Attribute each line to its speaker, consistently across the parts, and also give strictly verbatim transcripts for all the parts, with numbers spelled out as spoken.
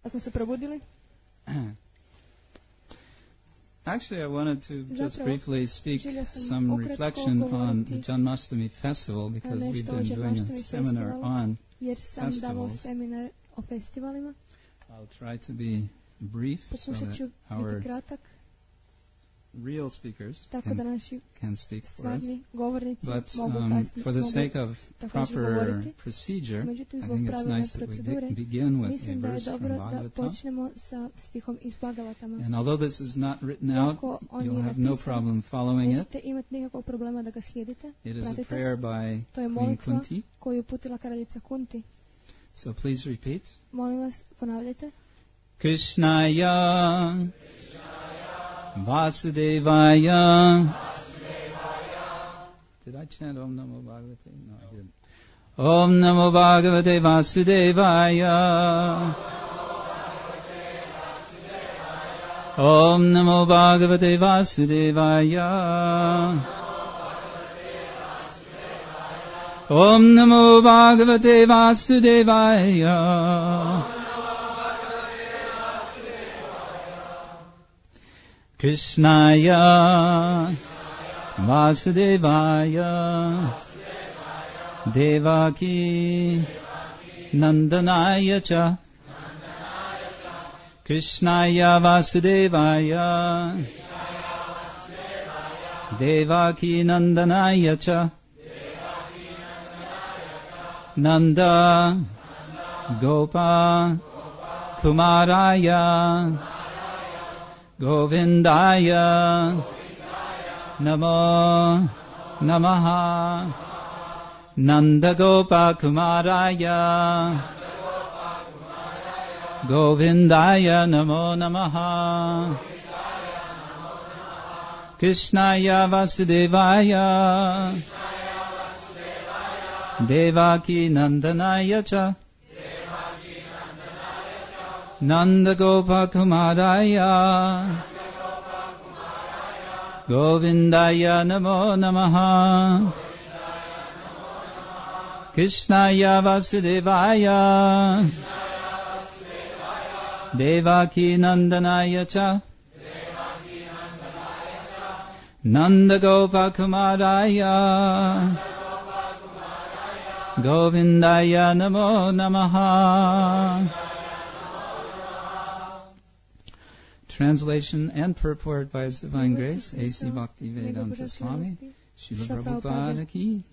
Speaker 1: Pa smo se probudili.
Speaker 2: Actually, I wanted to just
Speaker 1: Zapravo,
Speaker 2: briefly speak
Speaker 1: želio sam
Speaker 2: some
Speaker 1: ukratko
Speaker 2: reflection on the
Speaker 1: govoriti
Speaker 2: Janmashtami festival because we've
Speaker 1: nešto o
Speaker 2: been doing a
Speaker 1: Janmashtami
Speaker 2: seminar
Speaker 1: festivalu,
Speaker 2: on
Speaker 1: jer sam davao
Speaker 2: festivals.
Speaker 1: seminar o festivalima.
Speaker 2: I'll try to be brief so
Speaker 1: Pokušat
Speaker 2: that
Speaker 1: ću biti
Speaker 2: our
Speaker 1: kratak,
Speaker 2: real speakers
Speaker 1: tako da
Speaker 2: can,
Speaker 1: naši
Speaker 2: can speak for us.
Speaker 1: stvarni govornici
Speaker 2: But
Speaker 1: mogu
Speaker 2: um,
Speaker 1: kasnije
Speaker 2: for the
Speaker 1: mogu
Speaker 2: sake of
Speaker 1: također
Speaker 2: proper
Speaker 1: govoriti.
Speaker 2: procedure, I
Speaker 1: Međutim, zbog
Speaker 2: think it's
Speaker 1: pravilne
Speaker 2: nice that we
Speaker 1: procedure,
Speaker 2: be- begin with a
Speaker 1: mislim da je
Speaker 2: verse from
Speaker 1: dobro da
Speaker 2: Bhagavatam.
Speaker 1: počnemo sa stihom iz Bhagavatama.
Speaker 2: And although this is not written out,
Speaker 1: Iako on
Speaker 2: you'll
Speaker 1: nije
Speaker 2: have no
Speaker 1: napisan,
Speaker 2: problem following it.
Speaker 1: nećete imati nikakvog problema da ga slijedite,
Speaker 2: It is a
Speaker 1: pratite.
Speaker 2: prayer by
Speaker 1: To je
Speaker 2: Queen
Speaker 1: molitva
Speaker 2: Kunti.
Speaker 1: koju je uputila kraljica Kunti.
Speaker 2: So please repeat.
Speaker 1: Molim vas, ponavljajte.
Speaker 2: Krishnaya Vasudevaya. Did I chant Om Namo Bhagavate? No, I didn't. Om Namo Bhagavate Vasudevaya. Om Namo Bhagavate Vasudevaya. Om Namo Bhagavate Vasudevaya. Krishnaya Vasudevaya Devaki Nandanaya cha Krishnaya Vasudevaya Devaki Nandanaya cha Nanda Gopa Kumaraya Govindaya Namo Namaha Nanda Gopa Kumaraya Govindaya Namo Namaha Krishnaya Vasudevaya Devaki Nandanaya cha Nanda Gopa Kumaraya Govindaya Namo Namaha Krishnaya Vasudevaya Devaki Nandanaya cha Nanda Gopa Kumaraya Govindaya Namo Namaha. Translation and purport by His Divine Grace, A C Bhaktivedanta Swami, Srila Prabhupada ki.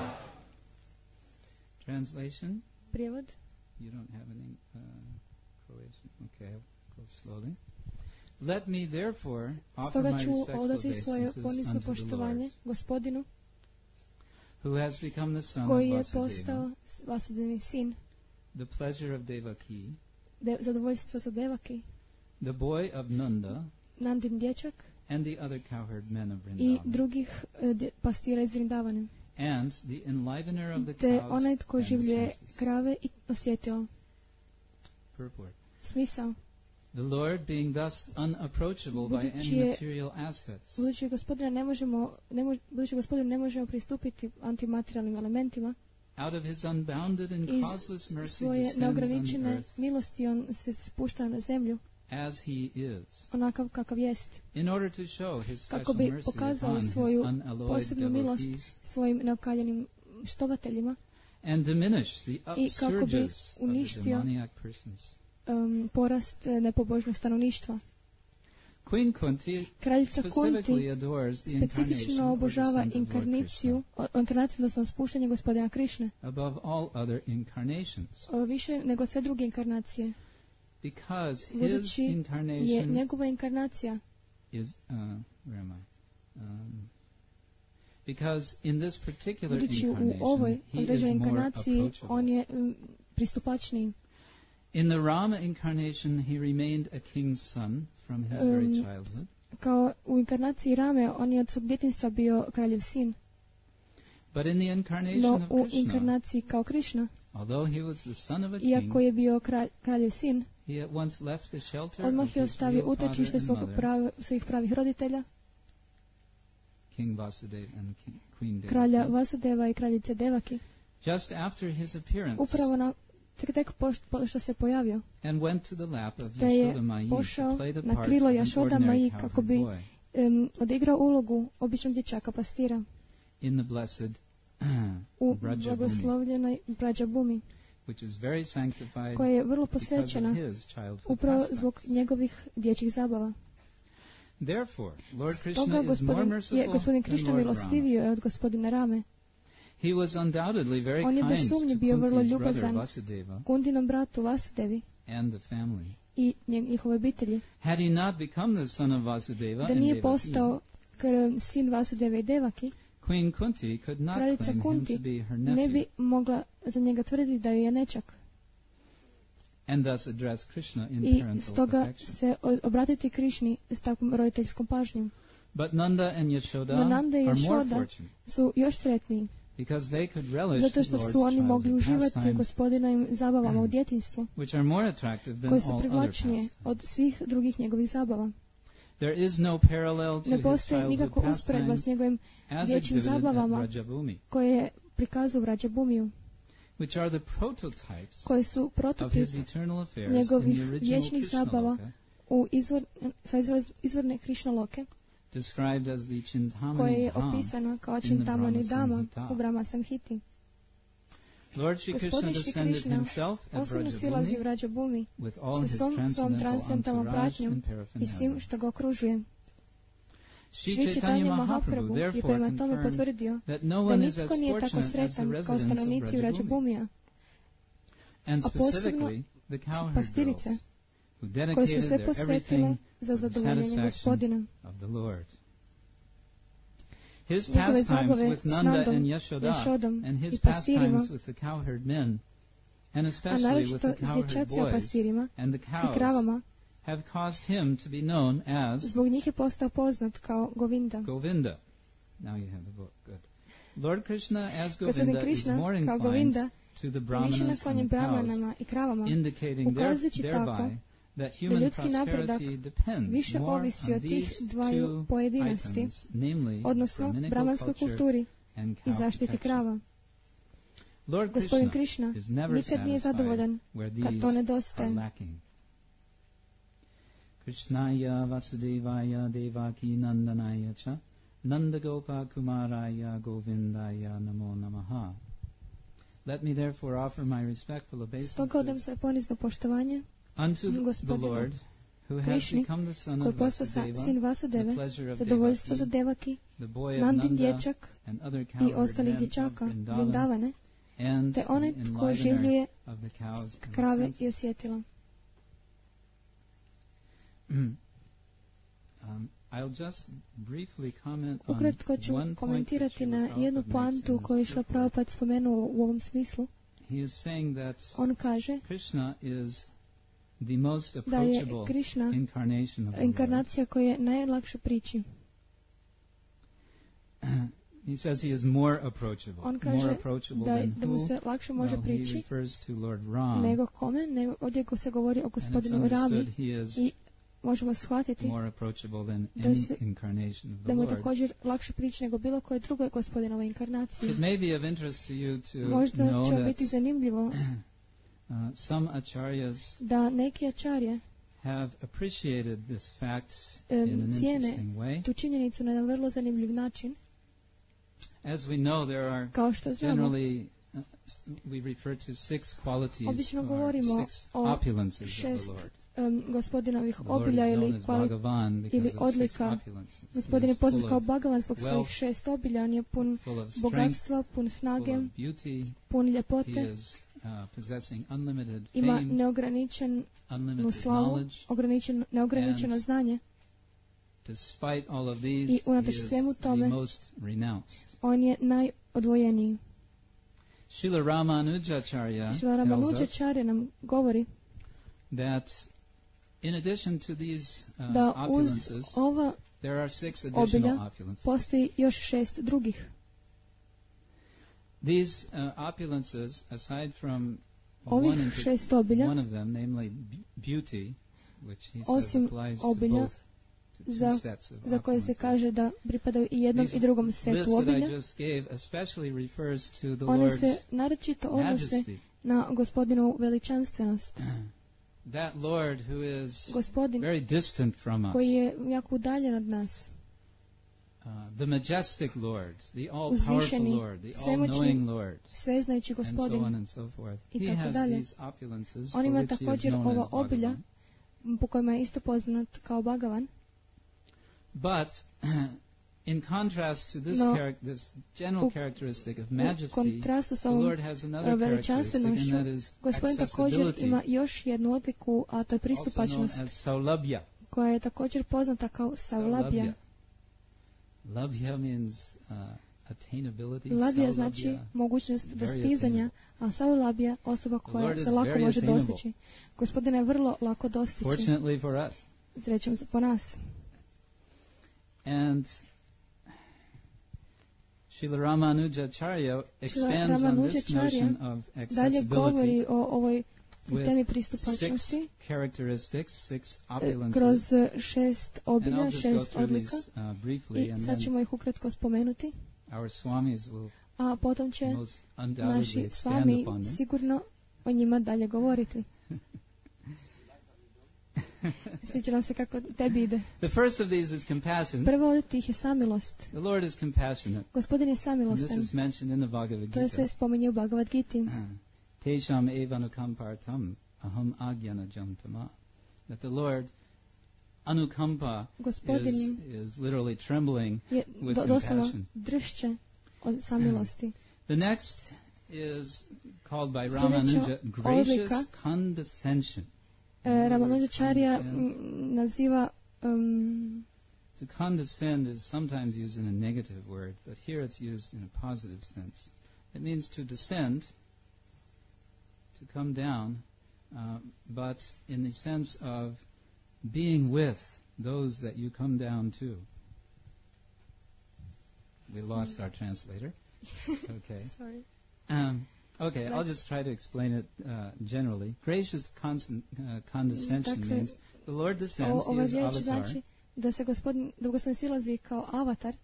Speaker 2: Translation?
Speaker 1: Prijevod.
Speaker 2: You don't have any uh, Croatian. Okay, I'll go slowly. Let me therefore offer
Speaker 1: Stoga
Speaker 2: my
Speaker 1: ću
Speaker 2: respectful
Speaker 1: odati svoje
Speaker 2: obeisances
Speaker 1: ponizno
Speaker 2: unto the
Speaker 1: poštovanje
Speaker 2: Lord,
Speaker 1: Gospodinu
Speaker 2: who has become the son of
Speaker 1: koji je
Speaker 2: Vasudeva,
Speaker 1: postao Vasudevin sin,
Speaker 2: the pleasure of Devaki,
Speaker 1: de, zadovoljstvo za Devaki,
Speaker 2: the boy of Nanda,
Speaker 1: Nandin dječak
Speaker 2: and the other cowherd men of
Speaker 1: i
Speaker 2: Vrindavan,
Speaker 1: drugih uh, dje, pastira iz Vrindavane,
Speaker 2: and the enlivener of the
Speaker 1: te
Speaker 2: cows
Speaker 1: onaj tko
Speaker 2: and the
Speaker 1: življuje
Speaker 2: senses.
Speaker 1: krave i osjetilo.
Speaker 2: Purport.
Speaker 1: Smisao.
Speaker 2: The Lord being thus unapproachable by
Speaker 1: Budući
Speaker 2: any
Speaker 1: je-
Speaker 2: material assets,
Speaker 1: Budući gospodina ne možemo, ne mož, budući gospodinu ne možemo pristupiti antimaterijalnim elementima,
Speaker 2: out of His unbounded and
Speaker 1: iz
Speaker 2: causeless mercy
Speaker 1: svoje
Speaker 2: descends on the
Speaker 1: neograničene
Speaker 2: earth
Speaker 1: milosti on se spušta na zemlju
Speaker 2: as He is,
Speaker 1: onakav kakav jest,
Speaker 2: in order to show His
Speaker 1: kako
Speaker 2: special
Speaker 1: bi
Speaker 2: mercy
Speaker 1: pokazao
Speaker 2: upon His
Speaker 1: svoju
Speaker 2: unalloyed
Speaker 1: posebnu milost
Speaker 2: devotees
Speaker 1: svojim neokaljenim štovateljima
Speaker 2: and diminish the
Speaker 1: i kako bi
Speaker 2: upsurges of the
Speaker 1: uništio
Speaker 2: demoniac persons.
Speaker 1: um, porast eh, nepobožnog stanovništva.
Speaker 2: Queen Kunti
Speaker 1: Kraljica Kunti
Speaker 2: specifically adores the incarnation
Speaker 1: specifično
Speaker 2: or
Speaker 1: obožava
Speaker 2: descent of Lord
Speaker 1: inkarniciju,
Speaker 2: Krishna
Speaker 1: o- inkarnaciju, odnosno spuštanje gospodina Krišne,
Speaker 2: above all other incarnations,
Speaker 1: o, više nego sve druge inkarnacije,
Speaker 2: because His
Speaker 1: budući je
Speaker 2: incarnation
Speaker 1: njegova inkarnacija,
Speaker 2: is uh, where am I? Um, because in this particular
Speaker 1: budući u
Speaker 2: incarnation,
Speaker 1: ovoj
Speaker 2: He is
Speaker 1: određenoj
Speaker 2: more
Speaker 1: inkarnaciji
Speaker 2: approachable.
Speaker 1: on je um, pristupačniji.
Speaker 2: In the Rama incarnation, He remained a king's son from His very
Speaker 1: Um,
Speaker 2: childhood.
Speaker 1: Kao u inkarnaciji Rame, on je od svog djetinjstva bio kraljev sin,
Speaker 2: But in the incarnation
Speaker 1: no
Speaker 2: of
Speaker 1: u
Speaker 2: Krishna,
Speaker 1: inkarnaciji kao Krišna,
Speaker 2: although he was the son of a
Speaker 1: iako
Speaker 2: king,
Speaker 1: je bio kralj, kraljev sin,
Speaker 2: he at once left the shelter of
Speaker 1: odmah je
Speaker 2: his
Speaker 1: ostavio
Speaker 2: real father
Speaker 1: utočište
Speaker 2: and
Speaker 1: svog
Speaker 2: mother,
Speaker 1: pravi, svojih pravih roditelja,
Speaker 2: King Vasudeva and King, Queen
Speaker 1: kralja
Speaker 2: Devaki.
Speaker 1: Vasudeva i kraljice Devaki.
Speaker 2: Just after his appearance,
Speaker 1: Upravo na, tek tek pošto, što se pojavio,
Speaker 2: and went to the lap of
Speaker 1: te je
Speaker 2: Yashoda Mai to
Speaker 1: pošao
Speaker 2: play the
Speaker 1: na
Speaker 2: part
Speaker 1: krilo
Speaker 2: of an
Speaker 1: Jašoda
Speaker 2: ordinary
Speaker 1: Mai
Speaker 2: cowherd
Speaker 1: kako bi
Speaker 2: boy
Speaker 1: um, odigrao ulogu običnog dječaka pastira
Speaker 2: in the blessed
Speaker 1: u
Speaker 2: Brajabhumi,
Speaker 1: blagoslovljenoj Brajabhumi,
Speaker 2: which is very sanctified
Speaker 1: koja je vrlo
Speaker 2: because of
Speaker 1: posvećena
Speaker 2: his childhood
Speaker 1: upravo
Speaker 2: pastimes.
Speaker 1: zbog njegovih dječjih zabava.
Speaker 2: Therefore, Lord Krishna
Speaker 1: Stoga
Speaker 2: is more
Speaker 1: gospodin,
Speaker 2: merciful
Speaker 1: je gospodin
Speaker 2: than
Speaker 1: Krišna
Speaker 2: Lord Rama.
Speaker 1: milostivio je od gospodina Rame.
Speaker 2: He was undoubtedly very
Speaker 1: On je bez
Speaker 2: kind
Speaker 1: sumnje
Speaker 2: to
Speaker 1: bio vrlo
Speaker 2: Kunti's brother
Speaker 1: ljubazan
Speaker 2: Vasudeva
Speaker 1: Kundinom bratu Vasudevi
Speaker 2: and the family.
Speaker 1: i nje- njihovoj obitelji.
Speaker 2: Had he not become the son of Vasudeva
Speaker 1: Da
Speaker 2: and
Speaker 1: nije
Speaker 2: Devaki,
Speaker 1: postao kr- sin Vasudeve i Devaki,
Speaker 2: Queen Kunti could not
Speaker 1: kraljica
Speaker 2: claim him
Speaker 1: Kunti
Speaker 2: to be her
Speaker 1: ne
Speaker 2: nephew
Speaker 1: bi mogla za njega tvrditi da joj je nečak.
Speaker 2: and thus address Krishna in
Speaker 1: I
Speaker 2: parental
Speaker 1: stoga
Speaker 2: affection.
Speaker 1: se o- obratiti Krišni s takvom roditeljskom pažnjom.
Speaker 2: But Nanda and Yashoda
Speaker 1: No Nanda i
Speaker 2: are more
Speaker 1: Jašoda
Speaker 2: fortunate
Speaker 1: su još sretniji,
Speaker 2: because they could relish
Speaker 1: zato što
Speaker 2: Lord's
Speaker 1: su oni mogli
Speaker 2: childhood
Speaker 1: uživati u
Speaker 2: pastimes,
Speaker 1: gospodinovim zabavama u djetinjstvu,
Speaker 2: which are more attractive than
Speaker 1: koje su
Speaker 2: all other
Speaker 1: privlačnije
Speaker 2: pastimes.
Speaker 1: od svih drugih njegovih zabava.
Speaker 2: There is no parallel to
Speaker 1: Ne
Speaker 2: his
Speaker 1: postoji
Speaker 2: childhood
Speaker 1: nikakva usporedba
Speaker 2: pastimes
Speaker 1: s njegovim
Speaker 2: as
Speaker 1: dječjim
Speaker 2: exhibited at
Speaker 1: zabavama
Speaker 2: Brajabhumi,
Speaker 1: koje je prikazao u Brajabhumiju,
Speaker 2: which are the prototypes
Speaker 1: koji su
Speaker 2: of
Speaker 1: prototip
Speaker 2: his eternal affairs in
Speaker 1: njegovih
Speaker 2: the original
Speaker 1: vječnih zabava
Speaker 2: Krishnaloka,
Speaker 1: u izvor, sa izvor, izvorne Krišnaloke,
Speaker 2: described as the
Speaker 1: koje
Speaker 2: Chintamani
Speaker 1: je
Speaker 2: Dham.
Speaker 1: opisana kao
Speaker 2: in the
Speaker 1: Čintamani
Speaker 2: Brahma
Speaker 1: Dama
Speaker 2: Samhita.
Speaker 1: u Brahma Samhiti.
Speaker 2: Lord Shri Krishna
Speaker 1: Gospodin Shri
Speaker 2: descended
Speaker 1: Krishna
Speaker 2: himself at
Speaker 1: osobno silazi u
Speaker 2: Brajabhumi
Speaker 1: Brajabhumi
Speaker 2: with all
Speaker 1: sa
Speaker 2: his
Speaker 1: svom, svom
Speaker 2: transcendental
Speaker 1: transcendentalnom
Speaker 2: entourage
Speaker 1: pratnjom
Speaker 2: and
Speaker 1: i svim
Speaker 2: paraphernalia.
Speaker 1: što ga okružuje.
Speaker 2: Shri
Speaker 1: Šri
Speaker 2: Chaitanya
Speaker 1: Chaitanya
Speaker 2: Mahaprabhu
Speaker 1: Mahaprabhu je
Speaker 2: therefore
Speaker 1: prema tome
Speaker 2: confirms
Speaker 1: potvrdio
Speaker 2: that no
Speaker 1: da
Speaker 2: one is as
Speaker 1: nitko nije tako
Speaker 2: fortunate as the
Speaker 1: sretan kao
Speaker 2: residents of
Speaker 1: stanovnici
Speaker 2: Brajabhumi,
Speaker 1: Brajabhumija,
Speaker 2: and
Speaker 1: a posebno
Speaker 2: specifically the cowherd girls
Speaker 1: pastirice
Speaker 2: who
Speaker 1: koje su
Speaker 2: dedicated
Speaker 1: se
Speaker 2: their
Speaker 1: posvetile
Speaker 2: everything
Speaker 1: za
Speaker 2: for the
Speaker 1: zadovoljenje
Speaker 2: satisfaction
Speaker 1: gospodina.
Speaker 2: of the Lord. His
Speaker 1: Njegove
Speaker 2: pastimes
Speaker 1: zabave
Speaker 2: with
Speaker 1: s
Speaker 2: Nanda
Speaker 1: Nandom,
Speaker 2: and Yashoda
Speaker 1: Jašodom
Speaker 2: and
Speaker 1: i
Speaker 2: his
Speaker 1: pastirima,
Speaker 2: pastimes with the cowherd men, and
Speaker 1: a
Speaker 2: especially with
Speaker 1: naročito
Speaker 2: the
Speaker 1: s
Speaker 2: cowherd
Speaker 1: dječacima
Speaker 2: boys
Speaker 1: pastirima
Speaker 2: and the
Speaker 1: i
Speaker 2: cows,
Speaker 1: kravama,
Speaker 2: have caused him to be known as
Speaker 1: zbog njih je postao poznat kao Govinda.
Speaker 2: Govinda. Now you have the book. Good. Lord Krishna as
Speaker 1: Gospodin
Speaker 2: Govinda is
Speaker 1: Krišna
Speaker 2: more
Speaker 1: kao
Speaker 2: inclined
Speaker 1: Govinda
Speaker 2: to the
Speaker 1: je više
Speaker 2: brahmanas
Speaker 1: naklonjen
Speaker 2: and the cows,
Speaker 1: brahmanama i kravama,
Speaker 2: indicating there,
Speaker 1: ukazujući tako
Speaker 2: thereby that
Speaker 1: da
Speaker 2: human
Speaker 1: ljudski napredak
Speaker 2: prosperity depends
Speaker 1: više
Speaker 2: more
Speaker 1: ovisi
Speaker 2: on
Speaker 1: od tih
Speaker 2: these
Speaker 1: dvaju
Speaker 2: two
Speaker 1: pojedinosti,
Speaker 2: items, namely
Speaker 1: odnosno
Speaker 2: Brahminical
Speaker 1: brahmanskoj
Speaker 2: culture
Speaker 1: kulturi
Speaker 2: and
Speaker 1: i
Speaker 2: cow
Speaker 1: zaštiti
Speaker 2: protection.
Speaker 1: krava.
Speaker 2: Lord
Speaker 1: Gospodin
Speaker 2: Krishna
Speaker 1: Krišna
Speaker 2: is never
Speaker 1: nikad nije
Speaker 2: satisfied
Speaker 1: zadovoljan
Speaker 2: where
Speaker 1: kad
Speaker 2: these
Speaker 1: to
Speaker 2: are
Speaker 1: nedostaje.
Speaker 2: lacking. Krishnaya Vasudevaya Devaki Nandanaya cha Nandagopa Kumaraya Govindaya Namo Namaha. Let me therefore offer my respectful
Speaker 1: Stoga odam
Speaker 2: obeisances
Speaker 1: svoje ponizno poštovanje
Speaker 2: unto the
Speaker 1: Gospodinu
Speaker 2: Lord, who has
Speaker 1: Krišni,
Speaker 2: become the son
Speaker 1: koji
Speaker 2: of
Speaker 1: je postao sa-
Speaker 2: Vasudeva,
Speaker 1: sin
Speaker 2: the
Speaker 1: Vasudeve,
Speaker 2: pleasure of
Speaker 1: zadovoljstvo za
Speaker 2: Devaki,
Speaker 1: Devaki,
Speaker 2: the boy of
Speaker 1: Nandin
Speaker 2: Nanda,
Speaker 1: dječak
Speaker 2: and other
Speaker 1: i
Speaker 2: cowherd
Speaker 1: ostalih
Speaker 2: men of
Speaker 1: dječaka
Speaker 2: Vrindavan,
Speaker 1: Vrindavane,
Speaker 2: and
Speaker 1: te onaj
Speaker 2: the
Speaker 1: tko
Speaker 2: enlivener
Speaker 1: življuje
Speaker 2: of the cows and the
Speaker 1: krave
Speaker 2: senses.
Speaker 1: i osjetila.
Speaker 2: Um, I'll just briefly comment on
Speaker 1: Ukratko ću
Speaker 2: one point
Speaker 1: komentirati
Speaker 2: that
Speaker 1: na
Speaker 2: Srila
Speaker 1: jednu
Speaker 2: Prabhupada makes
Speaker 1: poantu
Speaker 2: in
Speaker 1: koju je
Speaker 2: this
Speaker 1: Šrila
Speaker 2: purport.
Speaker 1: Prabhupada spomenuo u ovom smislu.
Speaker 2: He is saying that
Speaker 1: On kaže
Speaker 2: Krishna is the most
Speaker 1: da je
Speaker 2: approachable
Speaker 1: Krišna
Speaker 2: incarnation of the Lord.
Speaker 1: inkarnacija koja je najlakše prići.
Speaker 2: He says he is more approachable,
Speaker 1: On
Speaker 2: more
Speaker 1: kaže
Speaker 2: approachable
Speaker 1: da,
Speaker 2: than
Speaker 1: da mu
Speaker 2: who?
Speaker 1: se lakše može
Speaker 2: Well, he
Speaker 1: prići
Speaker 2: refers to Lord Ram,
Speaker 1: nego kome, nego ovdje ko se govori o
Speaker 2: and it's
Speaker 1: gospodinu Rami
Speaker 2: understood he is
Speaker 1: i možemo shvatiti
Speaker 2: more approachable than
Speaker 1: da
Speaker 2: any
Speaker 1: se-
Speaker 2: incarnation of the
Speaker 1: da mu je
Speaker 2: Lord.
Speaker 1: također lakše prići nego bilo koje drugoj gospodinove inkarnaciji.
Speaker 2: It may be of interest to you to
Speaker 1: Možda
Speaker 2: know
Speaker 1: će vam biti
Speaker 2: that
Speaker 1: zanimljivo
Speaker 2: uh, some acharyas
Speaker 1: da neki ačarje
Speaker 2: have appreciated this fact
Speaker 1: em,
Speaker 2: in an
Speaker 1: cijene
Speaker 2: interesting way.
Speaker 1: tu činjenicu na jedan vrlo zanimljiv način.
Speaker 2: As we know, there are
Speaker 1: Kao što znamo,
Speaker 2: generally uh, s- we refer to six qualities
Speaker 1: Obično
Speaker 2: or
Speaker 1: govorimo
Speaker 2: six
Speaker 1: o
Speaker 2: opulences of
Speaker 1: šest
Speaker 2: the Lord.
Speaker 1: um, gospodinovih
Speaker 2: The Lord is
Speaker 1: obilja
Speaker 2: known
Speaker 1: ili,
Speaker 2: as
Speaker 1: kvali,
Speaker 2: Bhagavan because
Speaker 1: ili
Speaker 2: of six
Speaker 1: odlika.
Speaker 2: opulences. He
Speaker 1: Gospodin je
Speaker 2: is
Speaker 1: poznat
Speaker 2: full
Speaker 1: kao
Speaker 2: of,
Speaker 1: Bhagavan zbog
Speaker 2: wealth,
Speaker 1: svojih šest obilja. On je pun
Speaker 2: full of strength,
Speaker 1: bogatstva, pun
Speaker 2: full
Speaker 1: snage,
Speaker 2: of beauty.
Speaker 1: pun
Speaker 2: He
Speaker 1: ljepote,
Speaker 2: is uh, possessing unlimited
Speaker 1: ima
Speaker 2: fame,
Speaker 1: neograničenu
Speaker 2: unlimited
Speaker 1: slavu,
Speaker 2: knowledge.
Speaker 1: ograničen, neograničeno
Speaker 2: and
Speaker 1: znanje.
Speaker 2: Despite all of these,
Speaker 1: I
Speaker 2: he
Speaker 1: unatoč
Speaker 2: is
Speaker 1: svemu
Speaker 2: the
Speaker 1: tome,
Speaker 2: most renounced.
Speaker 1: On je najodvojeniji.
Speaker 2: Srila Ramanujacharya
Speaker 1: Šrila
Speaker 2: tells us
Speaker 1: Ramanujačarya nam govori
Speaker 2: that in addition to these uh,
Speaker 1: da uz
Speaker 2: opulences,
Speaker 1: ova
Speaker 2: there are six
Speaker 1: obilja
Speaker 2: additional opulences.
Speaker 1: postoji još šest drugih.
Speaker 2: These uh, opulences, aside from
Speaker 1: Ovih
Speaker 2: one, into,
Speaker 1: šest obilja,
Speaker 2: one of them, namely b- beauty, which he says
Speaker 1: Osim
Speaker 2: applies to
Speaker 1: obilja
Speaker 2: both to two
Speaker 1: za-
Speaker 2: sets of
Speaker 1: za koje se
Speaker 2: opulences.
Speaker 1: kaže da pripadaju i jednom
Speaker 2: These
Speaker 1: i drugom
Speaker 2: list
Speaker 1: setu
Speaker 2: that I
Speaker 1: obilja,
Speaker 2: just gave especially refers to the
Speaker 1: one
Speaker 2: Lord's
Speaker 1: se naročito odnose
Speaker 2: majesty,
Speaker 1: na Gospodinovu veličanstvenost.
Speaker 2: That Lord who is
Speaker 1: Gospodin
Speaker 2: very distant from us.
Speaker 1: koji je jako udaljen od nas.
Speaker 2: Uh, the majestic Lord, the all-powerful
Speaker 1: Uzvišeni,
Speaker 2: Lord, the
Speaker 1: svemoćni,
Speaker 2: all-knowing Lord,
Speaker 1: sveznajući
Speaker 2: and so
Speaker 1: Gospodin.
Speaker 2: on and so forth.
Speaker 1: I
Speaker 2: He
Speaker 1: tako
Speaker 2: has
Speaker 1: dalje.
Speaker 2: these opulences
Speaker 1: On
Speaker 2: for
Speaker 1: ima
Speaker 2: which he is
Speaker 1: također
Speaker 2: known
Speaker 1: ova
Speaker 2: as
Speaker 1: obilja
Speaker 2: Bhagavan.
Speaker 1: po kojima je isto poznat kao Bhagavan.
Speaker 2: But in contrast to this,
Speaker 1: No,
Speaker 2: charac- this general
Speaker 1: u,
Speaker 2: characteristic of
Speaker 1: U
Speaker 2: majesty,
Speaker 1: kontrastu s
Speaker 2: the
Speaker 1: ovom
Speaker 2: Lord has another
Speaker 1: uh,
Speaker 2: characteristic, and
Speaker 1: veličanstvenošću,
Speaker 2: that is
Speaker 1: Gospodin također
Speaker 2: accessibility,
Speaker 1: ima još jednu odliku, a to je
Speaker 2: also known
Speaker 1: pristupačnost,
Speaker 2: as saulabhya.
Speaker 1: koja je također poznata kao saulabhya.
Speaker 2: Labhya means uh, attainability.
Speaker 1: Labhya
Speaker 2: Saulabhya.
Speaker 1: znači mogućnost
Speaker 2: very
Speaker 1: dostizanja, a saulabhya osoba
Speaker 2: The
Speaker 1: koja
Speaker 2: Lord
Speaker 1: se
Speaker 2: is
Speaker 1: lako
Speaker 2: very
Speaker 1: može
Speaker 2: attainable.
Speaker 1: dostići. Gospodin je vrlo lako dostići,
Speaker 2: Fortunately for us.
Speaker 1: srećom po nas.
Speaker 2: And Srila Ramanujacharya expands on this notion of
Speaker 1: Dalje govori
Speaker 2: accessibility
Speaker 1: o ovoj temi
Speaker 2: with
Speaker 1: pristupačnosti
Speaker 2: six characteristics, six
Speaker 1: e,
Speaker 2: opulences.
Speaker 1: kroz šest
Speaker 2: And I'll
Speaker 1: obilja,
Speaker 2: just go
Speaker 1: šest
Speaker 2: through
Speaker 1: odlika.
Speaker 2: these uh, briefly,
Speaker 1: I
Speaker 2: and
Speaker 1: sad
Speaker 2: then
Speaker 1: ćemo ih ukratko spomenuti,
Speaker 2: our swamis will
Speaker 1: a potom će
Speaker 2: most undoubtedly
Speaker 1: naši
Speaker 2: expand
Speaker 1: svami
Speaker 2: upon them.
Speaker 1: sigurno o njima dalje govoriti. Sviđa nam se kako tebi ide.
Speaker 2: The first of these is compassion.
Speaker 1: Prvo od tih je samilost.
Speaker 2: The Lord is compassionate.
Speaker 1: Gospodin je
Speaker 2: And this
Speaker 1: samilostan.
Speaker 2: is mentioned in the Bhagavad
Speaker 1: To je sve
Speaker 2: Gita.
Speaker 1: spominje u Bhagavad Giti.
Speaker 2: Tesham evanukampartam aham agyanajam tama. That the Lord, anukampa, is,
Speaker 1: Gospodin
Speaker 2: is literally trembling
Speaker 1: je
Speaker 2: with
Speaker 1: do, doslovno
Speaker 2: compassion.
Speaker 1: dršće od samilosti.
Speaker 2: The next is called by
Speaker 1: Sljedeća
Speaker 2: Ramanuja gracious
Speaker 1: odlika,
Speaker 2: condescension.
Speaker 1: E, Ramanujačarya
Speaker 2: Condescend.
Speaker 1: m, naziva um,
Speaker 2: To condescend is sometimes used in a negative word, but here it's used in a positive sense. It means to descend, to come down, uh, but in the sense of being with those that you come down to. We lost our translator. Okay.
Speaker 1: sorry.
Speaker 2: Um, okay, I'll
Speaker 1: Like-
Speaker 2: just try to explain it uh, generally. Gracious constant, uh, condescension
Speaker 1: Dakle,
Speaker 2: means the Lord descends,
Speaker 1: O,
Speaker 2: he
Speaker 1: ova
Speaker 2: is
Speaker 1: riječ
Speaker 2: avatar,
Speaker 1: znači da se gospodin, da gospodin silazi kao avatar,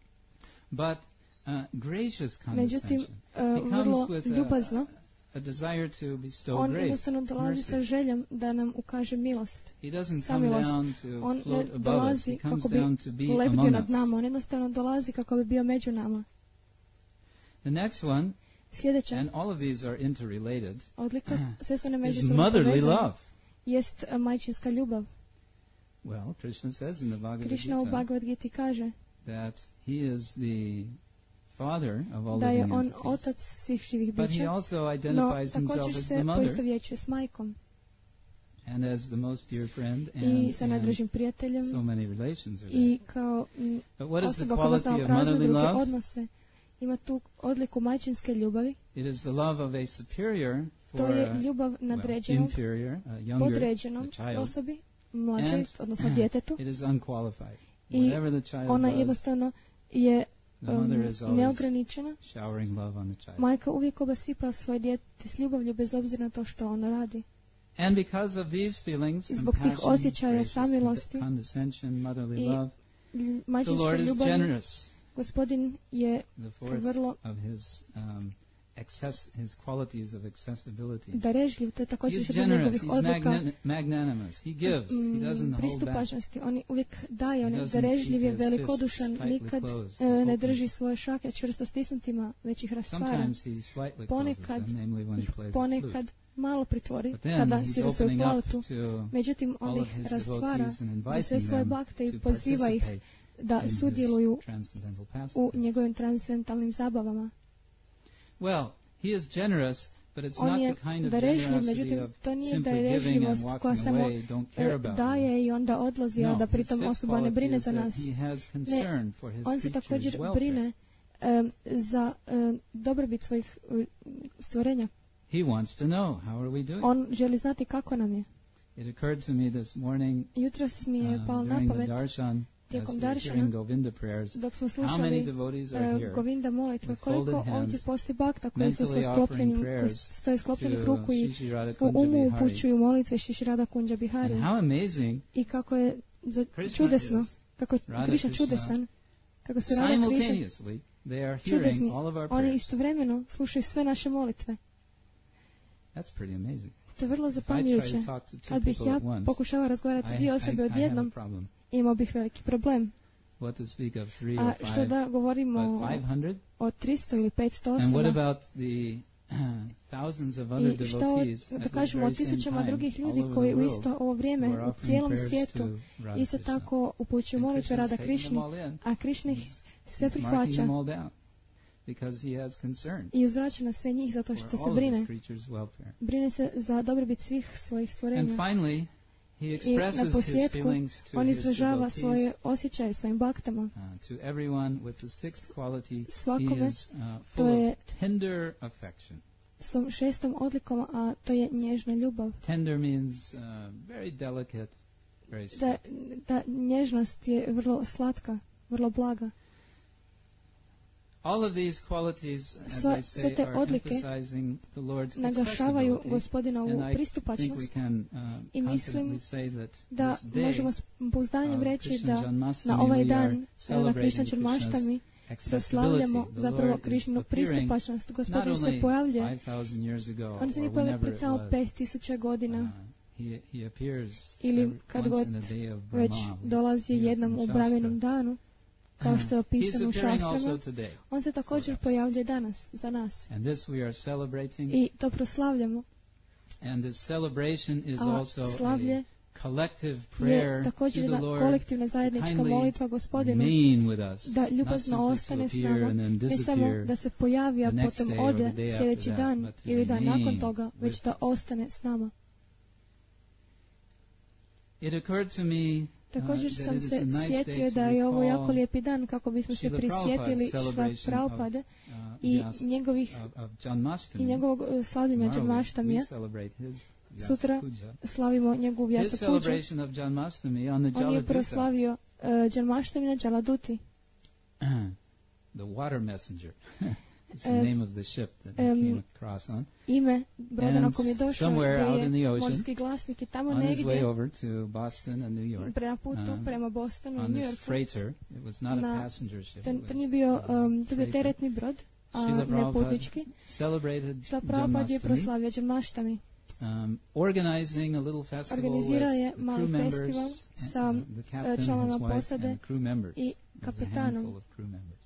Speaker 2: but uh, gracious
Speaker 1: međutim
Speaker 2: condescension.
Speaker 1: uh,
Speaker 2: He
Speaker 1: vrlo
Speaker 2: comes with
Speaker 1: ljubazno.
Speaker 2: a, a desire to bestow
Speaker 1: On
Speaker 2: grace,
Speaker 1: jednostavno dolazi sa
Speaker 2: mercy.
Speaker 1: željom da nam ukaže milost.
Speaker 2: He doesn't come
Speaker 1: samilost.
Speaker 2: down to
Speaker 1: On ne
Speaker 2: float above us.
Speaker 1: dolazi
Speaker 2: He comes
Speaker 1: kako bi
Speaker 2: down to be
Speaker 1: lebdio
Speaker 2: among
Speaker 1: nad
Speaker 2: us.
Speaker 1: nama. On jednostavno dolazi kako bi bio među nama.
Speaker 2: The next one,
Speaker 1: Sljedeća
Speaker 2: and all of these are interrelated,
Speaker 1: odlika, sve su one
Speaker 2: is
Speaker 1: međusobno
Speaker 2: motherly
Speaker 1: povezane,
Speaker 2: love.
Speaker 1: jest uh, majčinska ljubav.
Speaker 2: Well, Krishna says in the Bhagavad
Speaker 1: Krishna u
Speaker 2: Gita
Speaker 1: Bhagavad Giti kaže
Speaker 2: that he is the father of all
Speaker 1: da je
Speaker 2: living
Speaker 1: on
Speaker 2: entities.
Speaker 1: otac svih živih
Speaker 2: But he
Speaker 1: bića,
Speaker 2: also
Speaker 1: no
Speaker 2: identifies himself
Speaker 1: također
Speaker 2: as
Speaker 1: se
Speaker 2: the mother
Speaker 1: poistovjećuje s majkom
Speaker 2: and as the most dear friend
Speaker 1: i
Speaker 2: and,
Speaker 1: sa
Speaker 2: and
Speaker 1: najdražim prijateljem
Speaker 2: so many relations are there.
Speaker 1: i kao m,
Speaker 2: But what is the
Speaker 1: osoba koja zna
Speaker 2: quality of
Speaker 1: razne
Speaker 2: motherly
Speaker 1: druge
Speaker 2: love?
Speaker 1: odnose. Ima tu odliku majčinske ljubavi.
Speaker 2: It is the love of a superior
Speaker 1: To
Speaker 2: for
Speaker 1: je
Speaker 2: a
Speaker 1: ljubav
Speaker 2: well,
Speaker 1: nadređenog
Speaker 2: inferior, a younger,
Speaker 1: podređenom
Speaker 2: a child.
Speaker 1: osobi, mlađoj,
Speaker 2: And
Speaker 1: odnosno djetetu.
Speaker 2: It is unqualified.
Speaker 1: I
Speaker 2: Whatever the child
Speaker 1: ona
Speaker 2: does,
Speaker 1: jednostavno je
Speaker 2: the mother
Speaker 1: um,
Speaker 2: is always
Speaker 1: neograničena.
Speaker 2: showering love on the child.
Speaker 1: Majka uvijek obasipa svoje dijete s ljubavlju bez obzira na to što ono radi.
Speaker 2: And because of these feelings,
Speaker 1: I zbog tih
Speaker 2: compassion,
Speaker 1: osjećaja
Speaker 2: gracious,
Speaker 1: samilosti
Speaker 2: condescension, motherly
Speaker 1: i
Speaker 2: love,
Speaker 1: Lj-
Speaker 2: the
Speaker 1: Majčinske
Speaker 2: Lord is
Speaker 1: ljubavi,
Speaker 2: generous.
Speaker 1: Gospodin je
Speaker 2: The fourth
Speaker 1: vrlo
Speaker 2: of his um, access, his qualities of accessibility.
Speaker 1: darežljiv, to je
Speaker 2: He
Speaker 1: također
Speaker 2: is
Speaker 1: jedna od
Speaker 2: generous.
Speaker 1: njegovih
Speaker 2: He's
Speaker 1: odlika
Speaker 2: magnan- magnanimous. He gives. He
Speaker 1: mm,
Speaker 2: doesn't hold back.
Speaker 1: pristupačnosti. On uvijek daje, on
Speaker 2: He
Speaker 1: je
Speaker 2: doesn't
Speaker 1: darežljiv, je
Speaker 2: keep his
Speaker 1: velikodušan,
Speaker 2: fists tightly
Speaker 1: nikad
Speaker 2: closed
Speaker 1: e,
Speaker 2: or
Speaker 1: ne
Speaker 2: open.
Speaker 1: drži svoje šake čvrsto stisnutima, već ih rastvara.
Speaker 2: Sometimes he slightly closes
Speaker 1: Ponekad
Speaker 2: them, namely when he plays the flute.
Speaker 1: Ponekad malo pritvori
Speaker 2: But then
Speaker 1: kada
Speaker 2: he's
Speaker 1: svira svoju
Speaker 2: opening up
Speaker 1: flautu.
Speaker 2: to
Speaker 1: Međutim,
Speaker 2: all
Speaker 1: on
Speaker 2: of
Speaker 1: ih
Speaker 2: his
Speaker 1: rastvara
Speaker 2: devotees and
Speaker 1: za sve
Speaker 2: inviting
Speaker 1: svoje
Speaker 2: them
Speaker 1: bakte i
Speaker 2: to
Speaker 1: poziva ih
Speaker 2: participate
Speaker 1: da
Speaker 2: in his
Speaker 1: sudjeluju
Speaker 2: transcendental
Speaker 1: u
Speaker 2: pastimes.
Speaker 1: njegovim transcendentalnim zabavama.
Speaker 2: Well, he is generous, but it's
Speaker 1: On
Speaker 2: not
Speaker 1: je
Speaker 2: the kind of
Speaker 1: darežljiv,
Speaker 2: generosity
Speaker 1: međutim,
Speaker 2: of
Speaker 1: to nije
Speaker 2: simply giving and
Speaker 1: darežljivost koja
Speaker 2: walking
Speaker 1: samo
Speaker 2: away, don't care
Speaker 1: e,
Speaker 2: about you.
Speaker 1: daje i onda odlazi, a
Speaker 2: No,
Speaker 1: da
Speaker 2: his
Speaker 1: pritom
Speaker 2: fifth
Speaker 1: osoba ne
Speaker 2: quality
Speaker 1: brine
Speaker 2: is
Speaker 1: za
Speaker 2: that
Speaker 1: nas.
Speaker 2: he has concern for his
Speaker 1: On se
Speaker 2: creatures'
Speaker 1: također
Speaker 2: welfare.
Speaker 1: brine em, za em, dobrobit svojih e, stvorenja.
Speaker 2: He wants to know how are we doing.
Speaker 1: On želi znati kako nam je.
Speaker 2: It occurred to me this morning
Speaker 1: Jutros mi je
Speaker 2: uh,
Speaker 1: palo na
Speaker 2: during the
Speaker 1: pamet,
Speaker 2: darshan, as
Speaker 1: tijekom
Speaker 2: we were
Speaker 1: daršana,
Speaker 2: hearing Govinda prayers,
Speaker 1: dok smo
Speaker 2: how many
Speaker 1: slušali
Speaker 2: devotees are
Speaker 1: e,
Speaker 2: here
Speaker 1: Govinda molitve,
Speaker 2: with
Speaker 1: koliko
Speaker 2: folded hands,
Speaker 1: ovdje postoji bakta koji su
Speaker 2: mentally
Speaker 1: sa
Speaker 2: offering
Speaker 1: sklopljenim, koji
Speaker 2: prayers
Speaker 1: stoje sklopljenih
Speaker 2: to
Speaker 1: ruku i
Speaker 2: Shishi Radha
Speaker 1: u
Speaker 2: Kunja
Speaker 1: umu
Speaker 2: Bihari.
Speaker 1: upućuju molitve Šiširada Kunja
Speaker 2: And
Speaker 1: Bihari.
Speaker 2: how amazing
Speaker 1: I kako je za,
Speaker 2: Krishna
Speaker 1: čudesno,
Speaker 2: is.
Speaker 1: kako je
Speaker 2: Radha
Speaker 1: Krišna
Speaker 2: Krishna
Speaker 1: čudesan, kako su Rada Krišna
Speaker 2: simultaneously they are hearing
Speaker 1: čudesni.
Speaker 2: all of our
Speaker 1: Oni
Speaker 2: prayers.
Speaker 1: istovremeno slušaju sve naše molitve.
Speaker 2: That's pretty amazing.
Speaker 1: To je vrlo
Speaker 2: If I try
Speaker 1: zapanjujuće.
Speaker 2: to talk to two
Speaker 1: Kad bih
Speaker 2: people
Speaker 1: ja
Speaker 2: at once,
Speaker 1: pokušala razgovarati sa
Speaker 2: I,
Speaker 1: dvije
Speaker 2: I,
Speaker 1: osobe
Speaker 2: I have a
Speaker 1: odjednom,
Speaker 2: problem.
Speaker 1: imao bih veliki problem.
Speaker 2: What to speak of three
Speaker 1: A
Speaker 2: or
Speaker 1: što
Speaker 2: five,
Speaker 1: da govorimo
Speaker 2: but five hundred?
Speaker 1: o tristo ili petsto
Speaker 2: And what
Speaker 1: osoba.
Speaker 2: about the thousands of other
Speaker 1: I što
Speaker 2: devotees
Speaker 1: da
Speaker 2: at this
Speaker 1: kažemo o
Speaker 2: very same
Speaker 1: tisućama
Speaker 2: time,
Speaker 1: drugih
Speaker 2: all
Speaker 1: ljudi
Speaker 2: over
Speaker 1: koji
Speaker 2: the
Speaker 1: u
Speaker 2: world,
Speaker 1: isto ovo
Speaker 2: who
Speaker 1: vrijeme
Speaker 2: are
Speaker 1: u
Speaker 2: offering
Speaker 1: cijelom
Speaker 2: prayers
Speaker 1: svijetu
Speaker 2: to Radha
Speaker 1: isto
Speaker 2: Krishna.
Speaker 1: tako upućuju
Speaker 2: And
Speaker 1: molitve
Speaker 2: Krishna's
Speaker 1: Rada
Speaker 2: taking them
Speaker 1: Krišni,
Speaker 2: all in.
Speaker 1: a Krišnih
Speaker 2: He's-
Speaker 1: sve
Speaker 2: he's marking
Speaker 1: prihvaća
Speaker 2: them all down because he has concern
Speaker 1: i uzvraća na sve njih zato
Speaker 2: for
Speaker 1: što
Speaker 2: all
Speaker 1: se
Speaker 2: of his
Speaker 1: brine.
Speaker 2: creatures' welfare.
Speaker 1: Brine se za dobrobit svih svojih
Speaker 2: And
Speaker 1: stvorenja.
Speaker 2: finally, he
Speaker 1: I na
Speaker 2: expresses his
Speaker 1: posljedku
Speaker 2: feelings to
Speaker 1: on
Speaker 2: his
Speaker 1: izražava
Speaker 2: devotees,
Speaker 1: svoje osjećaje svojim baktama.
Speaker 2: uh, to everyone with the sixth quality. He
Speaker 1: Svakome
Speaker 2: is uh,
Speaker 1: to
Speaker 2: full
Speaker 1: je
Speaker 2: of tender affection.
Speaker 1: s tom šestom odlikom, a to je nježna ljubav.
Speaker 2: Tender means uh, very delicate, very
Speaker 1: Da,
Speaker 2: sweet.
Speaker 1: da nježnost je vrlo slatka, vrlo blaga.
Speaker 2: All of these qualities, as
Speaker 1: Sva-
Speaker 2: I
Speaker 1: sve
Speaker 2: say,
Speaker 1: te
Speaker 2: are
Speaker 1: odlike
Speaker 2: emphasizing the Lord's
Speaker 1: naglašavaju
Speaker 2: accessibility.
Speaker 1: gospodinovu
Speaker 2: And I think we
Speaker 1: pristupačnost
Speaker 2: can uh,
Speaker 1: i mislim
Speaker 2: confidently say that
Speaker 1: da
Speaker 2: this day
Speaker 1: možemo s pouzdanjem
Speaker 2: of
Speaker 1: reći
Speaker 2: Krishna
Speaker 1: da
Speaker 2: Janmashtami
Speaker 1: na ovaj
Speaker 2: we are
Speaker 1: dan na
Speaker 2: celebrating
Speaker 1: Krišna
Speaker 2: Krishna's
Speaker 1: Janmashtami
Speaker 2: accessibility.
Speaker 1: proslavljamo
Speaker 2: The
Speaker 1: zapravo
Speaker 2: Lord is
Speaker 1: Krišninu
Speaker 2: appearing
Speaker 1: pristupačnost.
Speaker 2: not
Speaker 1: Gospodin se
Speaker 2: only
Speaker 1: pojavljuje,
Speaker 2: five thousand years ago
Speaker 1: on se
Speaker 2: or
Speaker 1: nije pojavio
Speaker 2: whenever
Speaker 1: pred
Speaker 2: it
Speaker 1: samo
Speaker 2: was.
Speaker 1: pet tisuća godina,
Speaker 2: Uh, he, he appears
Speaker 1: ili
Speaker 2: every,
Speaker 1: kad
Speaker 2: once
Speaker 1: god
Speaker 2: in a day of
Speaker 1: već
Speaker 2: Brahma. We
Speaker 1: dolazi
Speaker 2: hear
Speaker 1: jednom
Speaker 2: from
Speaker 1: u
Speaker 2: Shastra.
Speaker 1: Brahminom danu, kao što je
Speaker 2: He's
Speaker 1: opisano u
Speaker 2: appearing also
Speaker 1: šastrama.
Speaker 2: today.
Speaker 1: On se također
Speaker 2: us.
Speaker 1: pojavljuje danas za nas
Speaker 2: And this we are celebrating.
Speaker 1: i to proslavljamo.
Speaker 2: And this celebration is
Speaker 1: A
Speaker 2: also
Speaker 1: slavlje
Speaker 2: a collective
Speaker 1: je
Speaker 2: prayer to
Speaker 1: također
Speaker 2: the
Speaker 1: jedna
Speaker 2: Lord
Speaker 1: kolektivna zajednička
Speaker 2: kindly
Speaker 1: molitva Gospodinu
Speaker 2: remain with us,
Speaker 1: da
Speaker 2: not
Speaker 1: ljubazno
Speaker 2: simply to
Speaker 1: ostane s
Speaker 2: appear
Speaker 1: nama,
Speaker 2: and then
Speaker 1: ne samo
Speaker 2: disappear
Speaker 1: da se pojavi, a
Speaker 2: the next
Speaker 1: potom
Speaker 2: day or
Speaker 1: ode
Speaker 2: the day
Speaker 1: sljedeći
Speaker 2: after that,
Speaker 1: dan
Speaker 2: but to
Speaker 1: ili dan
Speaker 2: remain
Speaker 1: nakon toga, već
Speaker 2: with
Speaker 1: da
Speaker 2: us.
Speaker 1: ostane s nama.
Speaker 2: It occurred to me
Speaker 1: Također
Speaker 2: uh, that
Speaker 1: sam
Speaker 2: it is
Speaker 1: se
Speaker 2: a nice
Speaker 1: sjetio
Speaker 2: day
Speaker 1: da
Speaker 2: to
Speaker 1: je ovo jako
Speaker 2: recall
Speaker 1: lijepi dan kako bismo se
Speaker 2: Srila
Speaker 1: prisjetili
Speaker 2: Prabhupada's
Speaker 1: Šla
Speaker 2: celebration
Speaker 1: Prabhupade
Speaker 2: uh,
Speaker 1: i
Speaker 2: Vyas-
Speaker 1: njegovih
Speaker 2: of, of Janmashtami.
Speaker 1: i njegovog uh, slavljenja
Speaker 2: Tomorrow we-
Speaker 1: Janmaštamija.
Speaker 2: we celebrate his Vyasa
Speaker 1: Sutra
Speaker 2: Puja.
Speaker 1: slavimo njegovu
Speaker 2: His
Speaker 1: Vyasa Puđu.
Speaker 2: celebration of Janmashtami on the
Speaker 1: On je
Speaker 2: Jaladuta,
Speaker 1: proslavio uh, Janmaštami na Jaladuti.
Speaker 2: the water messenger. It's the
Speaker 1: Uh,
Speaker 2: name of the ship that he
Speaker 1: um,
Speaker 2: came across on.
Speaker 1: Ime broda na
Speaker 2: And
Speaker 1: kom je došao
Speaker 2: somewhere out in
Speaker 1: je
Speaker 2: the ocean,
Speaker 1: morski glasnik i tamo
Speaker 2: on his way
Speaker 1: negdje
Speaker 2: over to Boston and New York,
Speaker 1: prema putu
Speaker 2: um,
Speaker 1: prema Bostonu i
Speaker 2: on
Speaker 1: New
Speaker 2: this
Speaker 1: Yorku.
Speaker 2: freighter. It was not a
Speaker 1: Na-
Speaker 2: passenger ship.
Speaker 1: To,
Speaker 2: it
Speaker 1: to
Speaker 2: was
Speaker 1: nije bio,
Speaker 2: a
Speaker 1: um, to bio
Speaker 2: freighter.
Speaker 1: teretni brod, a
Speaker 2: Srila
Speaker 1: ne
Speaker 2: Prabhupada
Speaker 1: putnički.
Speaker 2: celebrated
Speaker 1: Šla Prabhupada je
Speaker 2: Janmashtami,
Speaker 1: proslavio Janmaštami.
Speaker 2: um, organizing a little festival with
Speaker 1: Organizirao je
Speaker 2: the
Speaker 1: mali
Speaker 2: crew members,
Speaker 1: festival
Speaker 2: and,
Speaker 1: sa
Speaker 2: uh, the captain, his
Speaker 1: članovima
Speaker 2: wife,
Speaker 1: posade
Speaker 2: and the crew members.
Speaker 1: i
Speaker 2: There was a
Speaker 1: kapetanom.
Speaker 2: handful of crew members.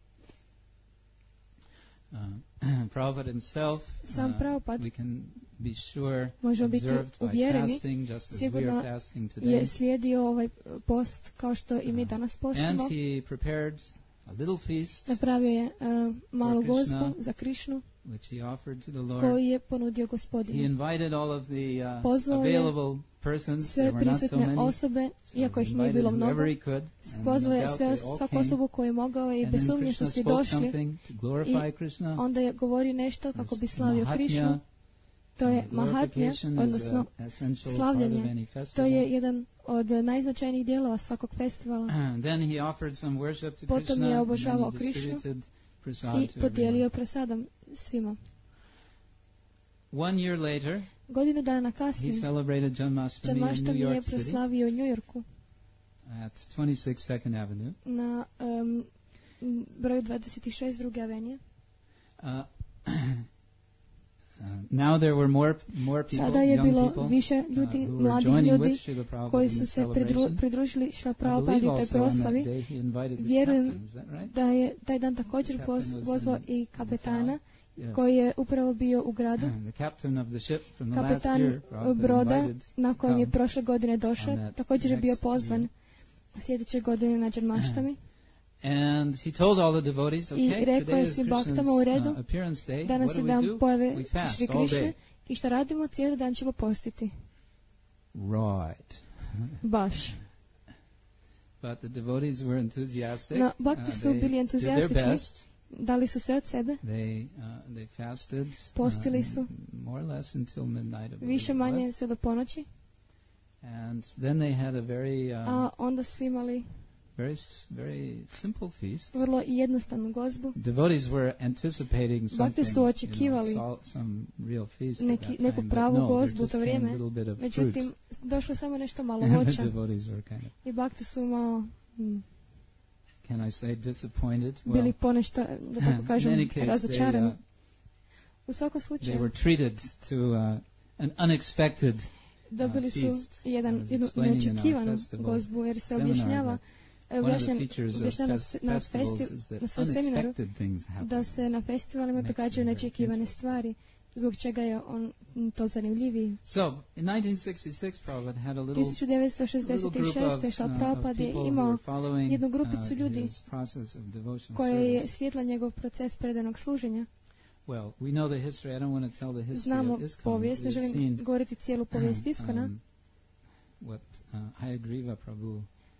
Speaker 2: Uh, Prabhupada himself,
Speaker 1: Sam
Speaker 2: uh,
Speaker 1: Prabhupada
Speaker 2: we can be sure,
Speaker 1: možemo biti
Speaker 2: observed by
Speaker 1: uvjereni,
Speaker 2: fasting, just as we
Speaker 1: sigurno
Speaker 2: are fasting
Speaker 1: je
Speaker 2: today.
Speaker 1: slijedio ovaj post kao što i mi
Speaker 2: Uh,
Speaker 1: danas
Speaker 2: And
Speaker 1: postimo.
Speaker 2: he prepared a little feast,
Speaker 1: Napravio je uh, malu
Speaker 2: For Krishna.
Speaker 1: gozbu za Krišnu
Speaker 2: which he offered to the Lord.
Speaker 1: koju je ponudio
Speaker 2: He
Speaker 1: Gospodinu.
Speaker 2: invited all of the uh,
Speaker 1: Pozvao je
Speaker 2: available persons.
Speaker 1: Sve
Speaker 2: There were not so
Speaker 1: prisutne
Speaker 2: many.
Speaker 1: osobe,
Speaker 2: So
Speaker 1: iako
Speaker 2: he
Speaker 1: ih nije
Speaker 2: invited
Speaker 1: bilo mnogo,
Speaker 2: whoever he could, and
Speaker 1: pozvao
Speaker 2: no
Speaker 1: je
Speaker 2: doubt
Speaker 1: sve,
Speaker 2: they all
Speaker 1: svaku
Speaker 2: came.
Speaker 1: osobu koju je mogao i
Speaker 2: And
Speaker 1: bez
Speaker 2: then
Speaker 1: sumnje
Speaker 2: Krishna
Speaker 1: su svi
Speaker 2: spoke
Speaker 1: došli.
Speaker 2: something to glorify Krishna.
Speaker 1: Onda je govorio nešto kako bi
Speaker 2: This
Speaker 1: slavio Krišnu.
Speaker 2: Mahatmya,
Speaker 1: To je
Speaker 2: uh,
Speaker 1: mahatmja,
Speaker 2: glorification is
Speaker 1: odnosno
Speaker 2: a essential
Speaker 1: slavljenje.
Speaker 2: part of any
Speaker 1: to
Speaker 2: festival.
Speaker 1: je jedan od najznačajnijih dijelova svakog festivala.
Speaker 2: Then he offered some worship to
Speaker 1: Potom
Speaker 2: Krishna,
Speaker 1: je
Speaker 2: and
Speaker 1: obožavao
Speaker 2: then he
Speaker 1: Krišnu
Speaker 2: distributed prasad
Speaker 1: I
Speaker 2: to
Speaker 1: podijelio
Speaker 2: everyone.
Speaker 1: prasadom svima.
Speaker 2: One year later,
Speaker 1: Godinu dana
Speaker 2: he
Speaker 1: kasnije,
Speaker 2: celebrated Janmashtami in New
Speaker 1: Janmaštami je
Speaker 2: York City
Speaker 1: proslavio u New Yorku
Speaker 2: at twenty-six Second Avenue.
Speaker 1: na um, broju dvadeset šest druge avenije.
Speaker 2: Uh, uh, now there were more more people,
Speaker 1: Sada je
Speaker 2: young
Speaker 1: bilo
Speaker 2: people,
Speaker 1: više
Speaker 2: uh,
Speaker 1: ljudi,
Speaker 2: who were
Speaker 1: mladih
Speaker 2: joining
Speaker 1: ljudi
Speaker 2: with Srila Prabhupada
Speaker 1: koji
Speaker 2: in
Speaker 1: su
Speaker 2: the
Speaker 1: se pridru,
Speaker 2: celebration.
Speaker 1: pridružili Šla
Speaker 2: I
Speaker 1: Prabhupadi
Speaker 2: believe
Speaker 1: toj
Speaker 2: also on that
Speaker 1: proslavi.
Speaker 2: day he invited the
Speaker 1: Vjerujem
Speaker 2: captain, is that right?
Speaker 1: da je taj dan također
Speaker 2: The
Speaker 1: pos-
Speaker 2: captain was
Speaker 1: pozvao
Speaker 2: in-
Speaker 1: i
Speaker 2: in
Speaker 1: kapetana
Speaker 2: Yes.
Speaker 1: koji je upravo bio u gradu.
Speaker 2: The captain of the ship from the last
Speaker 1: Kapetan
Speaker 2: year, Prabhupada
Speaker 1: broda
Speaker 2: invited
Speaker 1: na kojem je
Speaker 2: come
Speaker 1: prošle godine
Speaker 2: on
Speaker 1: došao,
Speaker 2: that
Speaker 1: također je bio
Speaker 2: next
Speaker 1: pozvan
Speaker 2: year.
Speaker 1: sljedeće godine na Janmaštami.
Speaker 2: And he told all the devotees,
Speaker 1: I
Speaker 2: okay,
Speaker 1: rekao
Speaker 2: today
Speaker 1: je
Speaker 2: is
Speaker 1: svim
Speaker 2: Krishna's
Speaker 1: baktama u redu,
Speaker 2: uh, appearance day.
Speaker 1: danas
Speaker 2: What
Speaker 1: je
Speaker 2: do we
Speaker 1: dan
Speaker 2: do?
Speaker 1: pojave
Speaker 2: We fast
Speaker 1: Šri
Speaker 2: all
Speaker 1: Krišne
Speaker 2: day.
Speaker 1: i što radimo, cijeli dan ćemo postiti.
Speaker 2: Right.
Speaker 1: Baš.
Speaker 2: But the devotees were enthusiastic.
Speaker 1: No,
Speaker 2: Uh,
Speaker 1: bakti su
Speaker 2: they
Speaker 1: bili
Speaker 2: did their
Speaker 1: entuzijastični,
Speaker 2: best.
Speaker 1: dali su sve od sebe,
Speaker 2: They uh, they fasted
Speaker 1: Postili
Speaker 2: uh,
Speaker 1: su.
Speaker 2: more or less until midnight. I believe
Speaker 1: više
Speaker 2: it
Speaker 1: manje
Speaker 2: was.
Speaker 1: sve do ponoći,
Speaker 2: And then they had a very um,
Speaker 1: a onda su imali
Speaker 2: very s- very simple feast.
Speaker 1: vrlo jednostavnu gozbu.
Speaker 2: Devotees were anticipating something,
Speaker 1: su
Speaker 2: you
Speaker 1: očekivali
Speaker 2: know, so- some real feast
Speaker 1: neki-
Speaker 2: at that
Speaker 1: neku
Speaker 2: time, but
Speaker 1: pravu
Speaker 2: no, there
Speaker 1: gozbu u
Speaker 2: just
Speaker 1: to
Speaker 2: came
Speaker 1: vrijeme.
Speaker 2: a little bit of fruit.
Speaker 1: Međutim, došlo je samo nešto malo
Speaker 2: And the
Speaker 1: voća
Speaker 2: devotees were kind of,
Speaker 1: i bakti su malo mm,
Speaker 2: can I say, disappointed?
Speaker 1: bili
Speaker 2: Well,
Speaker 1: ponešto, da tako
Speaker 2: in
Speaker 1: kažem,
Speaker 2: any case, they,
Speaker 1: razočarani.
Speaker 2: uh,
Speaker 1: U svakom
Speaker 2: They
Speaker 1: slučaju,
Speaker 2: were treated to uh, an unexpected
Speaker 1: dobili
Speaker 2: uh,
Speaker 1: su
Speaker 2: feast. I
Speaker 1: jedan,
Speaker 2: was
Speaker 1: jednu
Speaker 2: explaining in our
Speaker 1: neočekivanu
Speaker 2: festival
Speaker 1: gozbu, jer se
Speaker 2: seminar
Speaker 1: objašnjava,
Speaker 2: that one of the
Speaker 1: objašnjen-
Speaker 2: features of
Speaker 1: objašnjava
Speaker 2: fes-
Speaker 1: se na,
Speaker 2: festivals
Speaker 1: festi,
Speaker 2: is that
Speaker 1: na svom seminaru
Speaker 2: unexpected things happen.
Speaker 1: da se na festivalima
Speaker 2: Makes
Speaker 1: događaju
Speaker 2: them very
Speaker 1: neočekivane
Speaker 2: interesting.
Speaker 1: stvari, zbog čega je on m, to zanimljiviji.
Speaker 2: So, in nineteen sixty-six, Prabhupada had a little,
Speaker 1: tisuću devetsto
Speaker 2: little
Speaker 1: šezdeset
Speaker 2: group
Speaker 1: šest.
Speaker 2: of,
Speaker 1: Šla
Speaker 2: uh, of
Speaker 1: Prabhupada
Speaker 2: people
Speaker 1: je
Speaker 2: who
Speaker 1: imao
Speaker 2: were following
Speaker 1: jednu grupicu
Speaker 2: uh,
Speaker 1: ljudi
Speaker 2: his process of devotional
Speaker 1: koja je
Speaker 2: service.
Speaker 1: slijedila njegov proces predanog služenja.
Speaker 2: Well, we know the history. I don't want to tell the history
Speaker 1: Znamo
Speaker 2: of ISKCON.
Speaker 1: povijest, ne
Speaker 2: We've
Speaker 1: želim
Speaker 2: seen
Speaker 1: govoriti cijelu povijest Iskona,
Speaker 2: um, what uh, Hayagriva Prabhu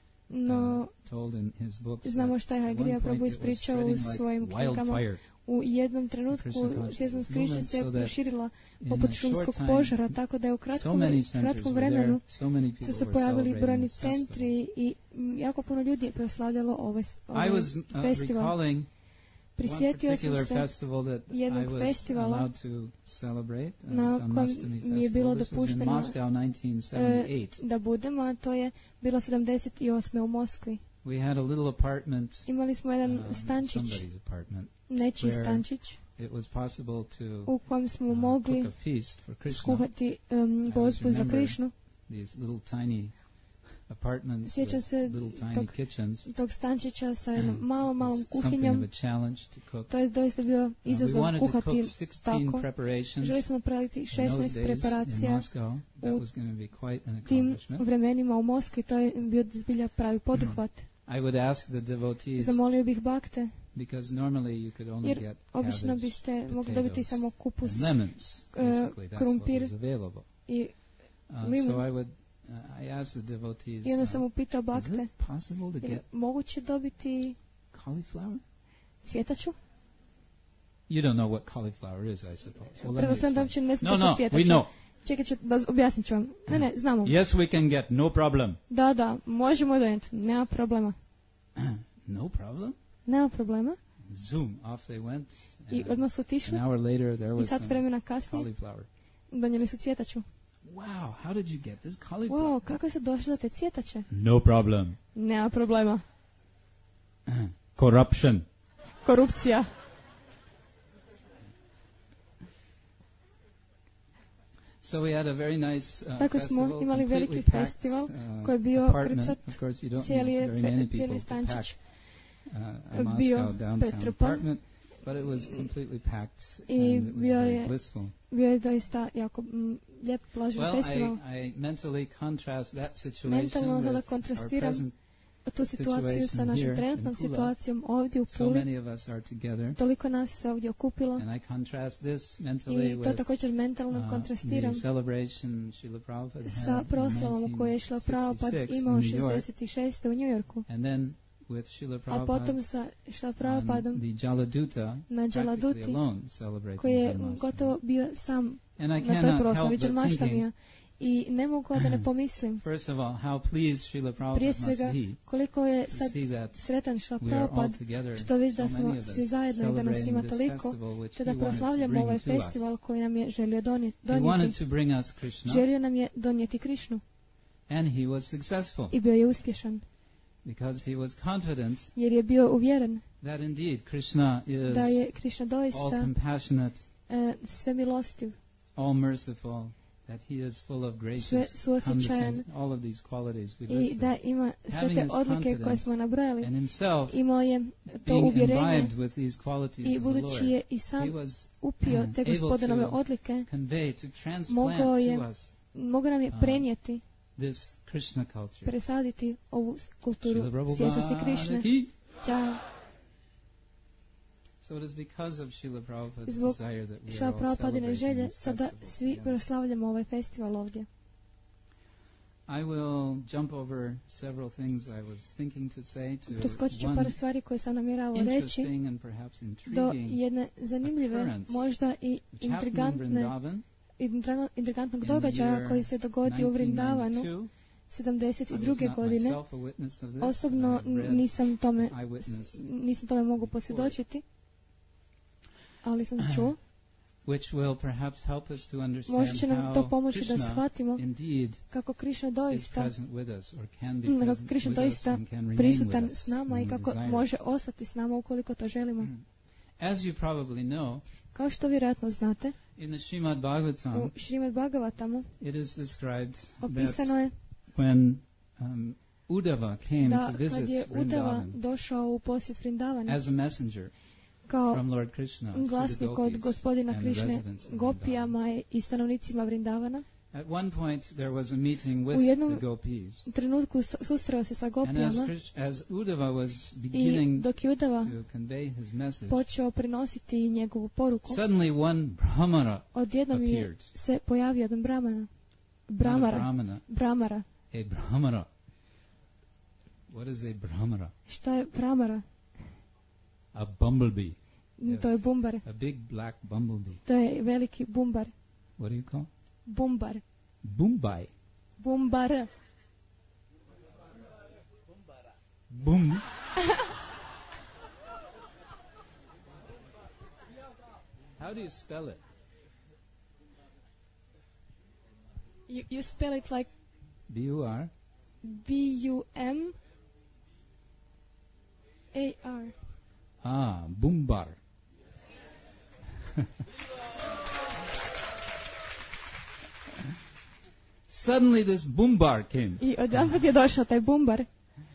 Speaker 1: no
Speaker 2: uh, told in his books.
Speaker 1: znamo
Speaker 2: that
Speaker 1: šta je
Speaker 2: at
Speaker 1: Hayagriva
Speaker 2: one
Speaker 1: Prabhu
Speaker 2: point it was
Speaker 1: ispričao u
Speaker 2: spreading like
Speaker 1: svojim knjigama.
Speaker 2: wildfire
Speaker 1: U jednom trenutku
Speaker 2: Krishna consciousness
Speaker 1: svjesnost
Speaker 2: movement,
Speaker 1: Krišne se
Speaker 2: so that
Speaker 1: proširila
Speaker 2: in
Speaker 1: poput
Speaker 2: a
Speaker 1: šumskog
Speaker 2: short time,
Speaker 1: požara, tako da je u
Speaker 2: so
Speaker 1: kratkom,
Speaker 2: many centers
Speaker 1: kratkom
Speaker 2: were there,
Speaker 1: vremenu
Speaker 2: so many people
Speaker 1: su se
Speaker 2: were
Speaker 1: pojavili
Speaker 2: celebrating
Speaker 1: brojni
Speaker 2: this festival.
Speaker 1: centri i mm, jako puno ljudi je proslavljalo ovaj,
Speaker 2: I
Speaker 1: ovaj
Speaker 2: was uh,
Speaker 1: festival.
Speaker 2: recalling one
Speaker 1: Prisjetio sam
Speaker 2: particular
Speaker 1: se
Speaker 2: festival that I
Speaker 1: jednog
Speaker 2: was
Speaker 1: festivala
Speaker 2: allowed to celebrate, uh,
Speaker 1: na
Speaker 2: Janmashtami
Speaker 1: kojem mi je bilo
Speaker 2: festival. This was in
Speaker 1: dopušteno,
Speaker 2: Moscow, nineteen seventy-eight.
Speaker 1: da budemo, a to je bilo sedamdeset osme u Moskvi.
Speaker 2: We had a little apartment,
Speaker 1: Imali smo jedan
Speaker 2: um,
Speaker 1: stančić,
Speaker 2: somebody's apartment,
Speaker 1: nečiji
Speaker 2: where
Speaker 1: stančić,
Speaker 2: it was possible to
Speaker 1: u kojem smo
Speaker 2: uh,
Speaker 1: mogli
Speaker 2: cook a feast for Krishna.
Speaker 1: skuhati um, gozbu za
Speaker 2: remember
Speaker 1: Krišnu.
Speaker 2: These little tiny apartments
Speaker 1: Sjećam
Speaker 2: with
Speaker 1: se
Speaker 2: little tiny
Speaker 1: tog-
Speaker 2: kitchens.
Speaker 1: Tog stančića sa jednom malom, malom
Speaker 2: It's something of
Speaker 1: kuhinjom.
Speaker 2: a challenge to cook.
Speaker 1: To je doista bio
Speaker 2: Uh, we
Speaker 1: izazov
Speaker 2: wanted to
Speaker 1: kuhati
Speaker 2: cook sixteen
Speaker 1: tako.
Speaker 2: preparations.
Speaker 1: Želi smo napraviti
Speaker 2: In those
Speaker 1: šesnaest
Speaker 2: days in
Speaker 1: preparacija
Speaker 2: Moscow, that
Speaker 1: u
Speaker 2: was going to be quite an
Speaker 1: tim
Speaker 2: accomplishment.
Speaker 1: vremenima u Moskvi. To je bio zbilja pravi poduhvat.
Speaker 2: I would ask the devotees,
Speaker 1: Zamolio bih bakte,
Speaker 2: because normally you could only
Speaker 1: jer
Speaker 2: get
Speaker 1: obično
Speaker 2: cabbage
Speaker 1: biste mogli
Speaker 2: potatoes
Speaker 1: dobiti samo kupus
Speaker 2: and lemons.
Speaker 1: uh,
Speaker 2: Basically, that's what
Speaker 1: krumpir
Speaker 2: was available.
Speaker 1: i
Speaker 2: Uh,
Speaker 1: limun.
Speaker 2: so I would, uh, I asked the devotees,
Speaker 1: I onda
Speaker 2: uh,
Speaker 1: sam upitao
Speaker 2: is
Speaker 1: bakte,
Speaker 2: it possible to
Speaker 1: je li
Speaker 2: get
Speaker 1: moguće dobiti
Speaker 2: cauliflower?
Speaker 1: cvjetaču?
Speaker 2: You don't know what cauliflower is, I suppose. Well, let me
Speaker 1: Pretpostavljam da
Speaker 2: explain.
Speaker 1: uopće ne
Speaker 2: No,
Speaker 1: znate
Speaker 2: no,
Speaker 1: što
Speaker 2: we
Speaker 1: cvjetaču.
Speaker 2: know.
Speaker 1: Čekat ću, da objasnit ću vam. Ne, ne, znamo.
Speaker 2: Yes, we can get, no problem.
Speaker 1: Da, da, možemo donijeti, nema problema.
Speaker 2: No problem.
Speaker 1: Nema problema.
Speaker 2: Zoom, off they went.
Speaker 1: I
Speaker 2: and
Speaker 1: odmah su
Speaker 2: an
Speaker 1: otišli
Speaker 2: hour later, there
Speaker 1: i
Speaker 2: was
Speaker 1: sat
Speaker 2: some
Speaker 1: vremena kasnije
Speaker 2: cauliflower.
Speaker 1: donijeli su cvjetaču.
Speaker 2: Wow, how did you get this cauliflower?
Speaker 1: Wow, kako se došli do te cvjetače?
Speaker 2: No problem.
Speaker 1: Nema problema.
Speaker 2: Corruption.
Speaker 1: Korupcija.
Speaker 2: So we had a very nice uh,
Speaker 1: Tako smo
Speaker 2: festival,
Speaker 1: imali veliki
Speaker 2: completely packed,
Speaker 1: festival
Speaker 2: uh,
Speaker 1: koji je bio
Speaker 2: apartment.
Speaker 1: krcat,
Speaker 2: Of course, you don't
Speaker 1: cijeli
Speaker 2: need
Speaker 1: je
Speaker 2: very
Speaker 1: fe-
Speaker 2: many
Speaker 1: cijeli
Speaker 2: people to
Speaker 1: stančić
Speaker 2: pack uh, a
Speaker 1: bio
Speaker 2: Moscow downtown
Speaker 1: pretrpan.
Speaker 2: apartment, but it was completely packed
Speaker 1: I
Speaker 2: and it was
Speaker 1: bio
Speaker 2: very
Speaker 1: je-
Speaker 2: blissful.
Speaker 1: Bio je doista jako mm, lijep plažni
Speaker 2: Well,
Speaker 1: festival.
Speaker 2: I, I mentally contrast that situation
Speaker 1: Mentalno
Speaker 2: with
Speaker 1: sada
Speaker 2: our
Speaker 1: kontrastiram
Speaker 2: present.
Speaker 1: Tu situaciju sa našom
Speaker 2: here
Speaker 1: trenutnom
Speaker 2: in Kula.
Speaker 1: situacijom ovdje u
Speaker 2: So
Speaker 1: Puli.
Speaker 2: many of us are together,
Speaker 1: Toliko nas se ovdje okupilo
Speaker 2: and I contrast this mentally
Speaker 1: i to
Speaker 2: with
Speaker 1: također mentalno
Speaker 2: uh,
Speaker 1: kontrastiram
Speaker 2: the celebration Srila Prabhupada
Speaker 1: sa
Speaker 2: had
Speaker 1: proslavom
Speaker 2: in
Speaker 1: koju je Šla Prabhupada imao
Speaker 2: nineteen sixty-six in New York,
Speaker 1: šezdeset šest. u Njujorku.
Speaker 2: and then with Srila
Speaker 1: A
Speaker 2: Prabhupada
Speaker 1: potom sa Šla
Speaker 2: on
Speaker 1: Prabhupadom
Speaker 2: the Jaladuta,
Speaker 1: na
Speaker 2: practically
Speaker 1: Jaladuti,
Speaker 2: alone celebrating
Speaker 1: koji je
Speaker 2: Janmashtami.
Speaker 1: gotovo bio sam
Speaker 2: And I
Speaker 1: na toj
Speaker 2: cannot
Speaker 1: proslavi
Speaker 2: help but
Speaker 1: Janmashtami.
Speaker 2: thinking,
Speaker 1: I ne mogu a da ne pomislim
Speaker 2: first of all, how pleased Srila Prabhupada
Speaker 1: prije
Speaker 2: must
Speaker 1: svega
Speaker 2: be
Speaker 1: koliko je
Speaker 2: to
Speaker 1: sad
Speaker 2: see that
Speaker 1: sretan Šla
Speaker 2: we are all
Speaker 1: Prabhupada
Speaker 2: together,
Speaker 1: što vidi da
Speaker 2: so
Speaker 1: smo
Speaker 2: many of
Speaker 1: svi
Speaker 2: us,
Speaker 1: zajedno i da nas ima
Speaker 2: celebrating this
Speaker 1: toliko,
Speaker 2: festival which
Speaker 1: te
Speaker 2: he
Speaker 1: da
Speaker 2: wanted to
Speaker 1: proslavljamo
Speaker 2: bring
Speaker 1: ovaj
Speaker 2: to us.
Speaker 1: festival koji nam je želio donijeti.
Speaker 2: He wanted
Speaker 1: donijeti.
Speaker 2: to bring us Krishna,
Speaker 1: Želio nam je donijeti Krišnu
Speaker 2: and he was successful
Speaker 1: i bio je uspješan
Speaker 2: because he was confident
Speaker 1: jer je bio uvjeren
Speaker 2: that indeed Krishna is
Speaker 1: da je Krišna
Speaker 2: all
Speaker 1: doista
Speaker 2: compassionate,
Speaker 1: e, sve milostiv,
Speaker 2: all merciful, that he is full of
Speaker 1: sve
Speaker 2: gracious,
Speaker 1: suosjećajan
Speaker 2: condescending, all of these qualities we
Speaker 1: i
Speaker 2: listed.
Speaker 1: da ima sve
Speaker 2: Having
Speaker 1: te
Speaker 2: his
Speaker 1: odlike koje
Speaker 2: confidence
Speaker 1: smo nabrojali.
Speaker 2: And himself
Speaker 1: Imao je to
Speaker 2: being
Speaker 1: uvjerenje
Speaker 2: imbibed with these qualities
Speaker 1: i
Speaker 2: of the
Speaker 1: budući
Speaker 2: Lord,
Speaker 1: je i
Speaker 2: he
Speaker 1: sam
Speaker 2: was
Speaker 1: upio te
Speaker 2: able
Speaker 1: gospodinove
Speaker 2: to
Speaker 1: odlike,
Speaker 2: convey, to transplant
Speaker 1: mogao je
Speaker 2: to us
Speaker 1: mogu nam je
Speaker 2: uh,
Speaker 1: prenijeti,
Speaker 2: this Krishna culture.
Speaker 1: presaditi ovu kulturu
Speaker 2: Srila Prabhupada
Speaker 1: svjesnosti Krišne.
Speaker 2: ki.
Speaker 1: Ćao.
Speaker 2: So it is because of Srila Prabhupada's
Speaker 1: Zbog
Speaker 2: desire that we
Speaker 1: Šla
Speaker 2: are all
Speaker 1: Prabhupadine
Speaker 2: celebrating
Speaker 1: želje
Speaker 2: this
Speaker 1: sada
Speaker 2: festival
Speaker 1: svi
Speaker 2: together.
Speaker 1: proslavljamo ovaj festival ovdje.
Speaker 2: I will jump over several things I was thinking to say to
Speaker 1: Preskočit ću
Speaker 2: one
Speaker 1: par stvari koje sam namjeravao reći
Speaker 2: interesting and perhaps
Speaker 1: do
Speaker 2: intriguing
Speaker 1: jedne zanimljive,
Speaker 2: occurrence
Speaker 1: možda i
Speaker 2: which happened in
Speaker 1: intrigantne,
Speaker 2: Vrindavan
Speaker 1: intrigantno- intrigantnog
Speaker 2: in the
Speaker 1: događaja
Speaker 2: year
Speaker 1: koji se dogodio u Vrindavanu
Speaker 2: nineteen ninety-two.
Speaker 1: sedamdeset
Speaker 2: I was
Speaker 1: druge
Speaker 2: not
Speaker 1: godine.
Speaker 2: myself a witness of this,
Speaker 1: Osobno
Speaker 2: but I read
Speaker 1: nisam tome,
Speaker 2: eyewitness
Speaker 1: nisam tome mogu posvjedočiti, ali sam čuo.
Speaker 2: which will perhaps help us to understand
Speaker 1: Možda će nam to
Speaker 2: how
Speaker 1: pomoći da
Speaker 2: Krishna
Speaker 1: shvatimo
Speaker 2: indeed
Speaker 1: kako Krišna
Speaker 2: is
Speaker 1: doista
Speaker 2: present with us or can be
Speaker 1: Mm, kako
Speaker 2: present
Speaker 1: Krishna
Speaker 2: with us
Speaker 1: doista
Speaker 2: and can remain
Speaker 1: prisutan
Speaker 2: with us
Speaker 1: s nama i
Speaker 2: when we
Speaker 1: kako
Speaker 2: desire.
Speaker 1: može ostati s nama ukoliko to želimo.
Speaker 2: Mm. As you probably know,
Speaker 1: Kao što vjerojatno znate,
Speaker 2: in the Srimad Bhagavatam,
Speaker 1: u Šrimad Bhagavatamu
Speaker 2: it is described
Speaker 1: opisano je
Speaker 2: that when um, Uddhava came
Speaker 1: da
Speaker 2: to
Speaker 1: kad
Speaker 2: visit
Speaker 1: je Uddhava
Speaker 2: Vrindavan
Speaker 1: došao u posjet Vrindavana
Speaker 2: as a messenger
Speaker 1: kao
Speaker 2: from Lord Krishna to the
Speaker 1: glasnik od
Speaker 2: gopis
Speaker 1: gospodina
Speaker 2: and the
Speaker 1: Krišne
Speaker 2: residents of Vrindavan.
Speaker 1: gopijama i stanovnicima Vrindavana.
Speaker 2: At one point there was a meeting with
Speaker 1: U jednom
Speaker 2: the gopis,
Speaker 1: U trenutku s- susreo se sa
Speaker 2: and as,
Speaker 1: gopijama
Speaker 2: Krish- as Uddhava was
Speaker 1: i
Speaker 2: beginning
Speaker 1: dok je Uddhava
Speaker 2: to convey his message,
Speaker 1: počeo prenositi njegovu poruku,
Speaker 2: suddenly one Brahmana
Speaker 1: odjednom je
Speaker 2: appeared.
Speaker 1: se pojavio jedan Brahmana.
Speaker 2: Not a
Speaker 1: Brahmara.
Speaker 2: Brahmana,
Speaker 1: Brahmara.
Speaker 2: a Brahmana. What is a Brahmana?
Speaker 1: Šta je Brahmara?
Speaker 2: A bumblebee.
Speaker 1: Mm, To je bumbar.
Speaker 2: A big black bumblebee.
Speaker 1: To je veliki bumbar.
Speaker 2: What do you call?
Speaker 1: Bumbar.
Speaker 2: Boombai.
Speaker 1: Bumbar.
Speaker 2: Boom. How do you spell it?
Speaker 1: You, you spell it like
Speaker 2: B U R.
Speaker 1: B U M A R.
Speaker 2: Ah, Boombar. Suddenly this Boombar came
Speaker 1: I odjedanput je došao taj bumbar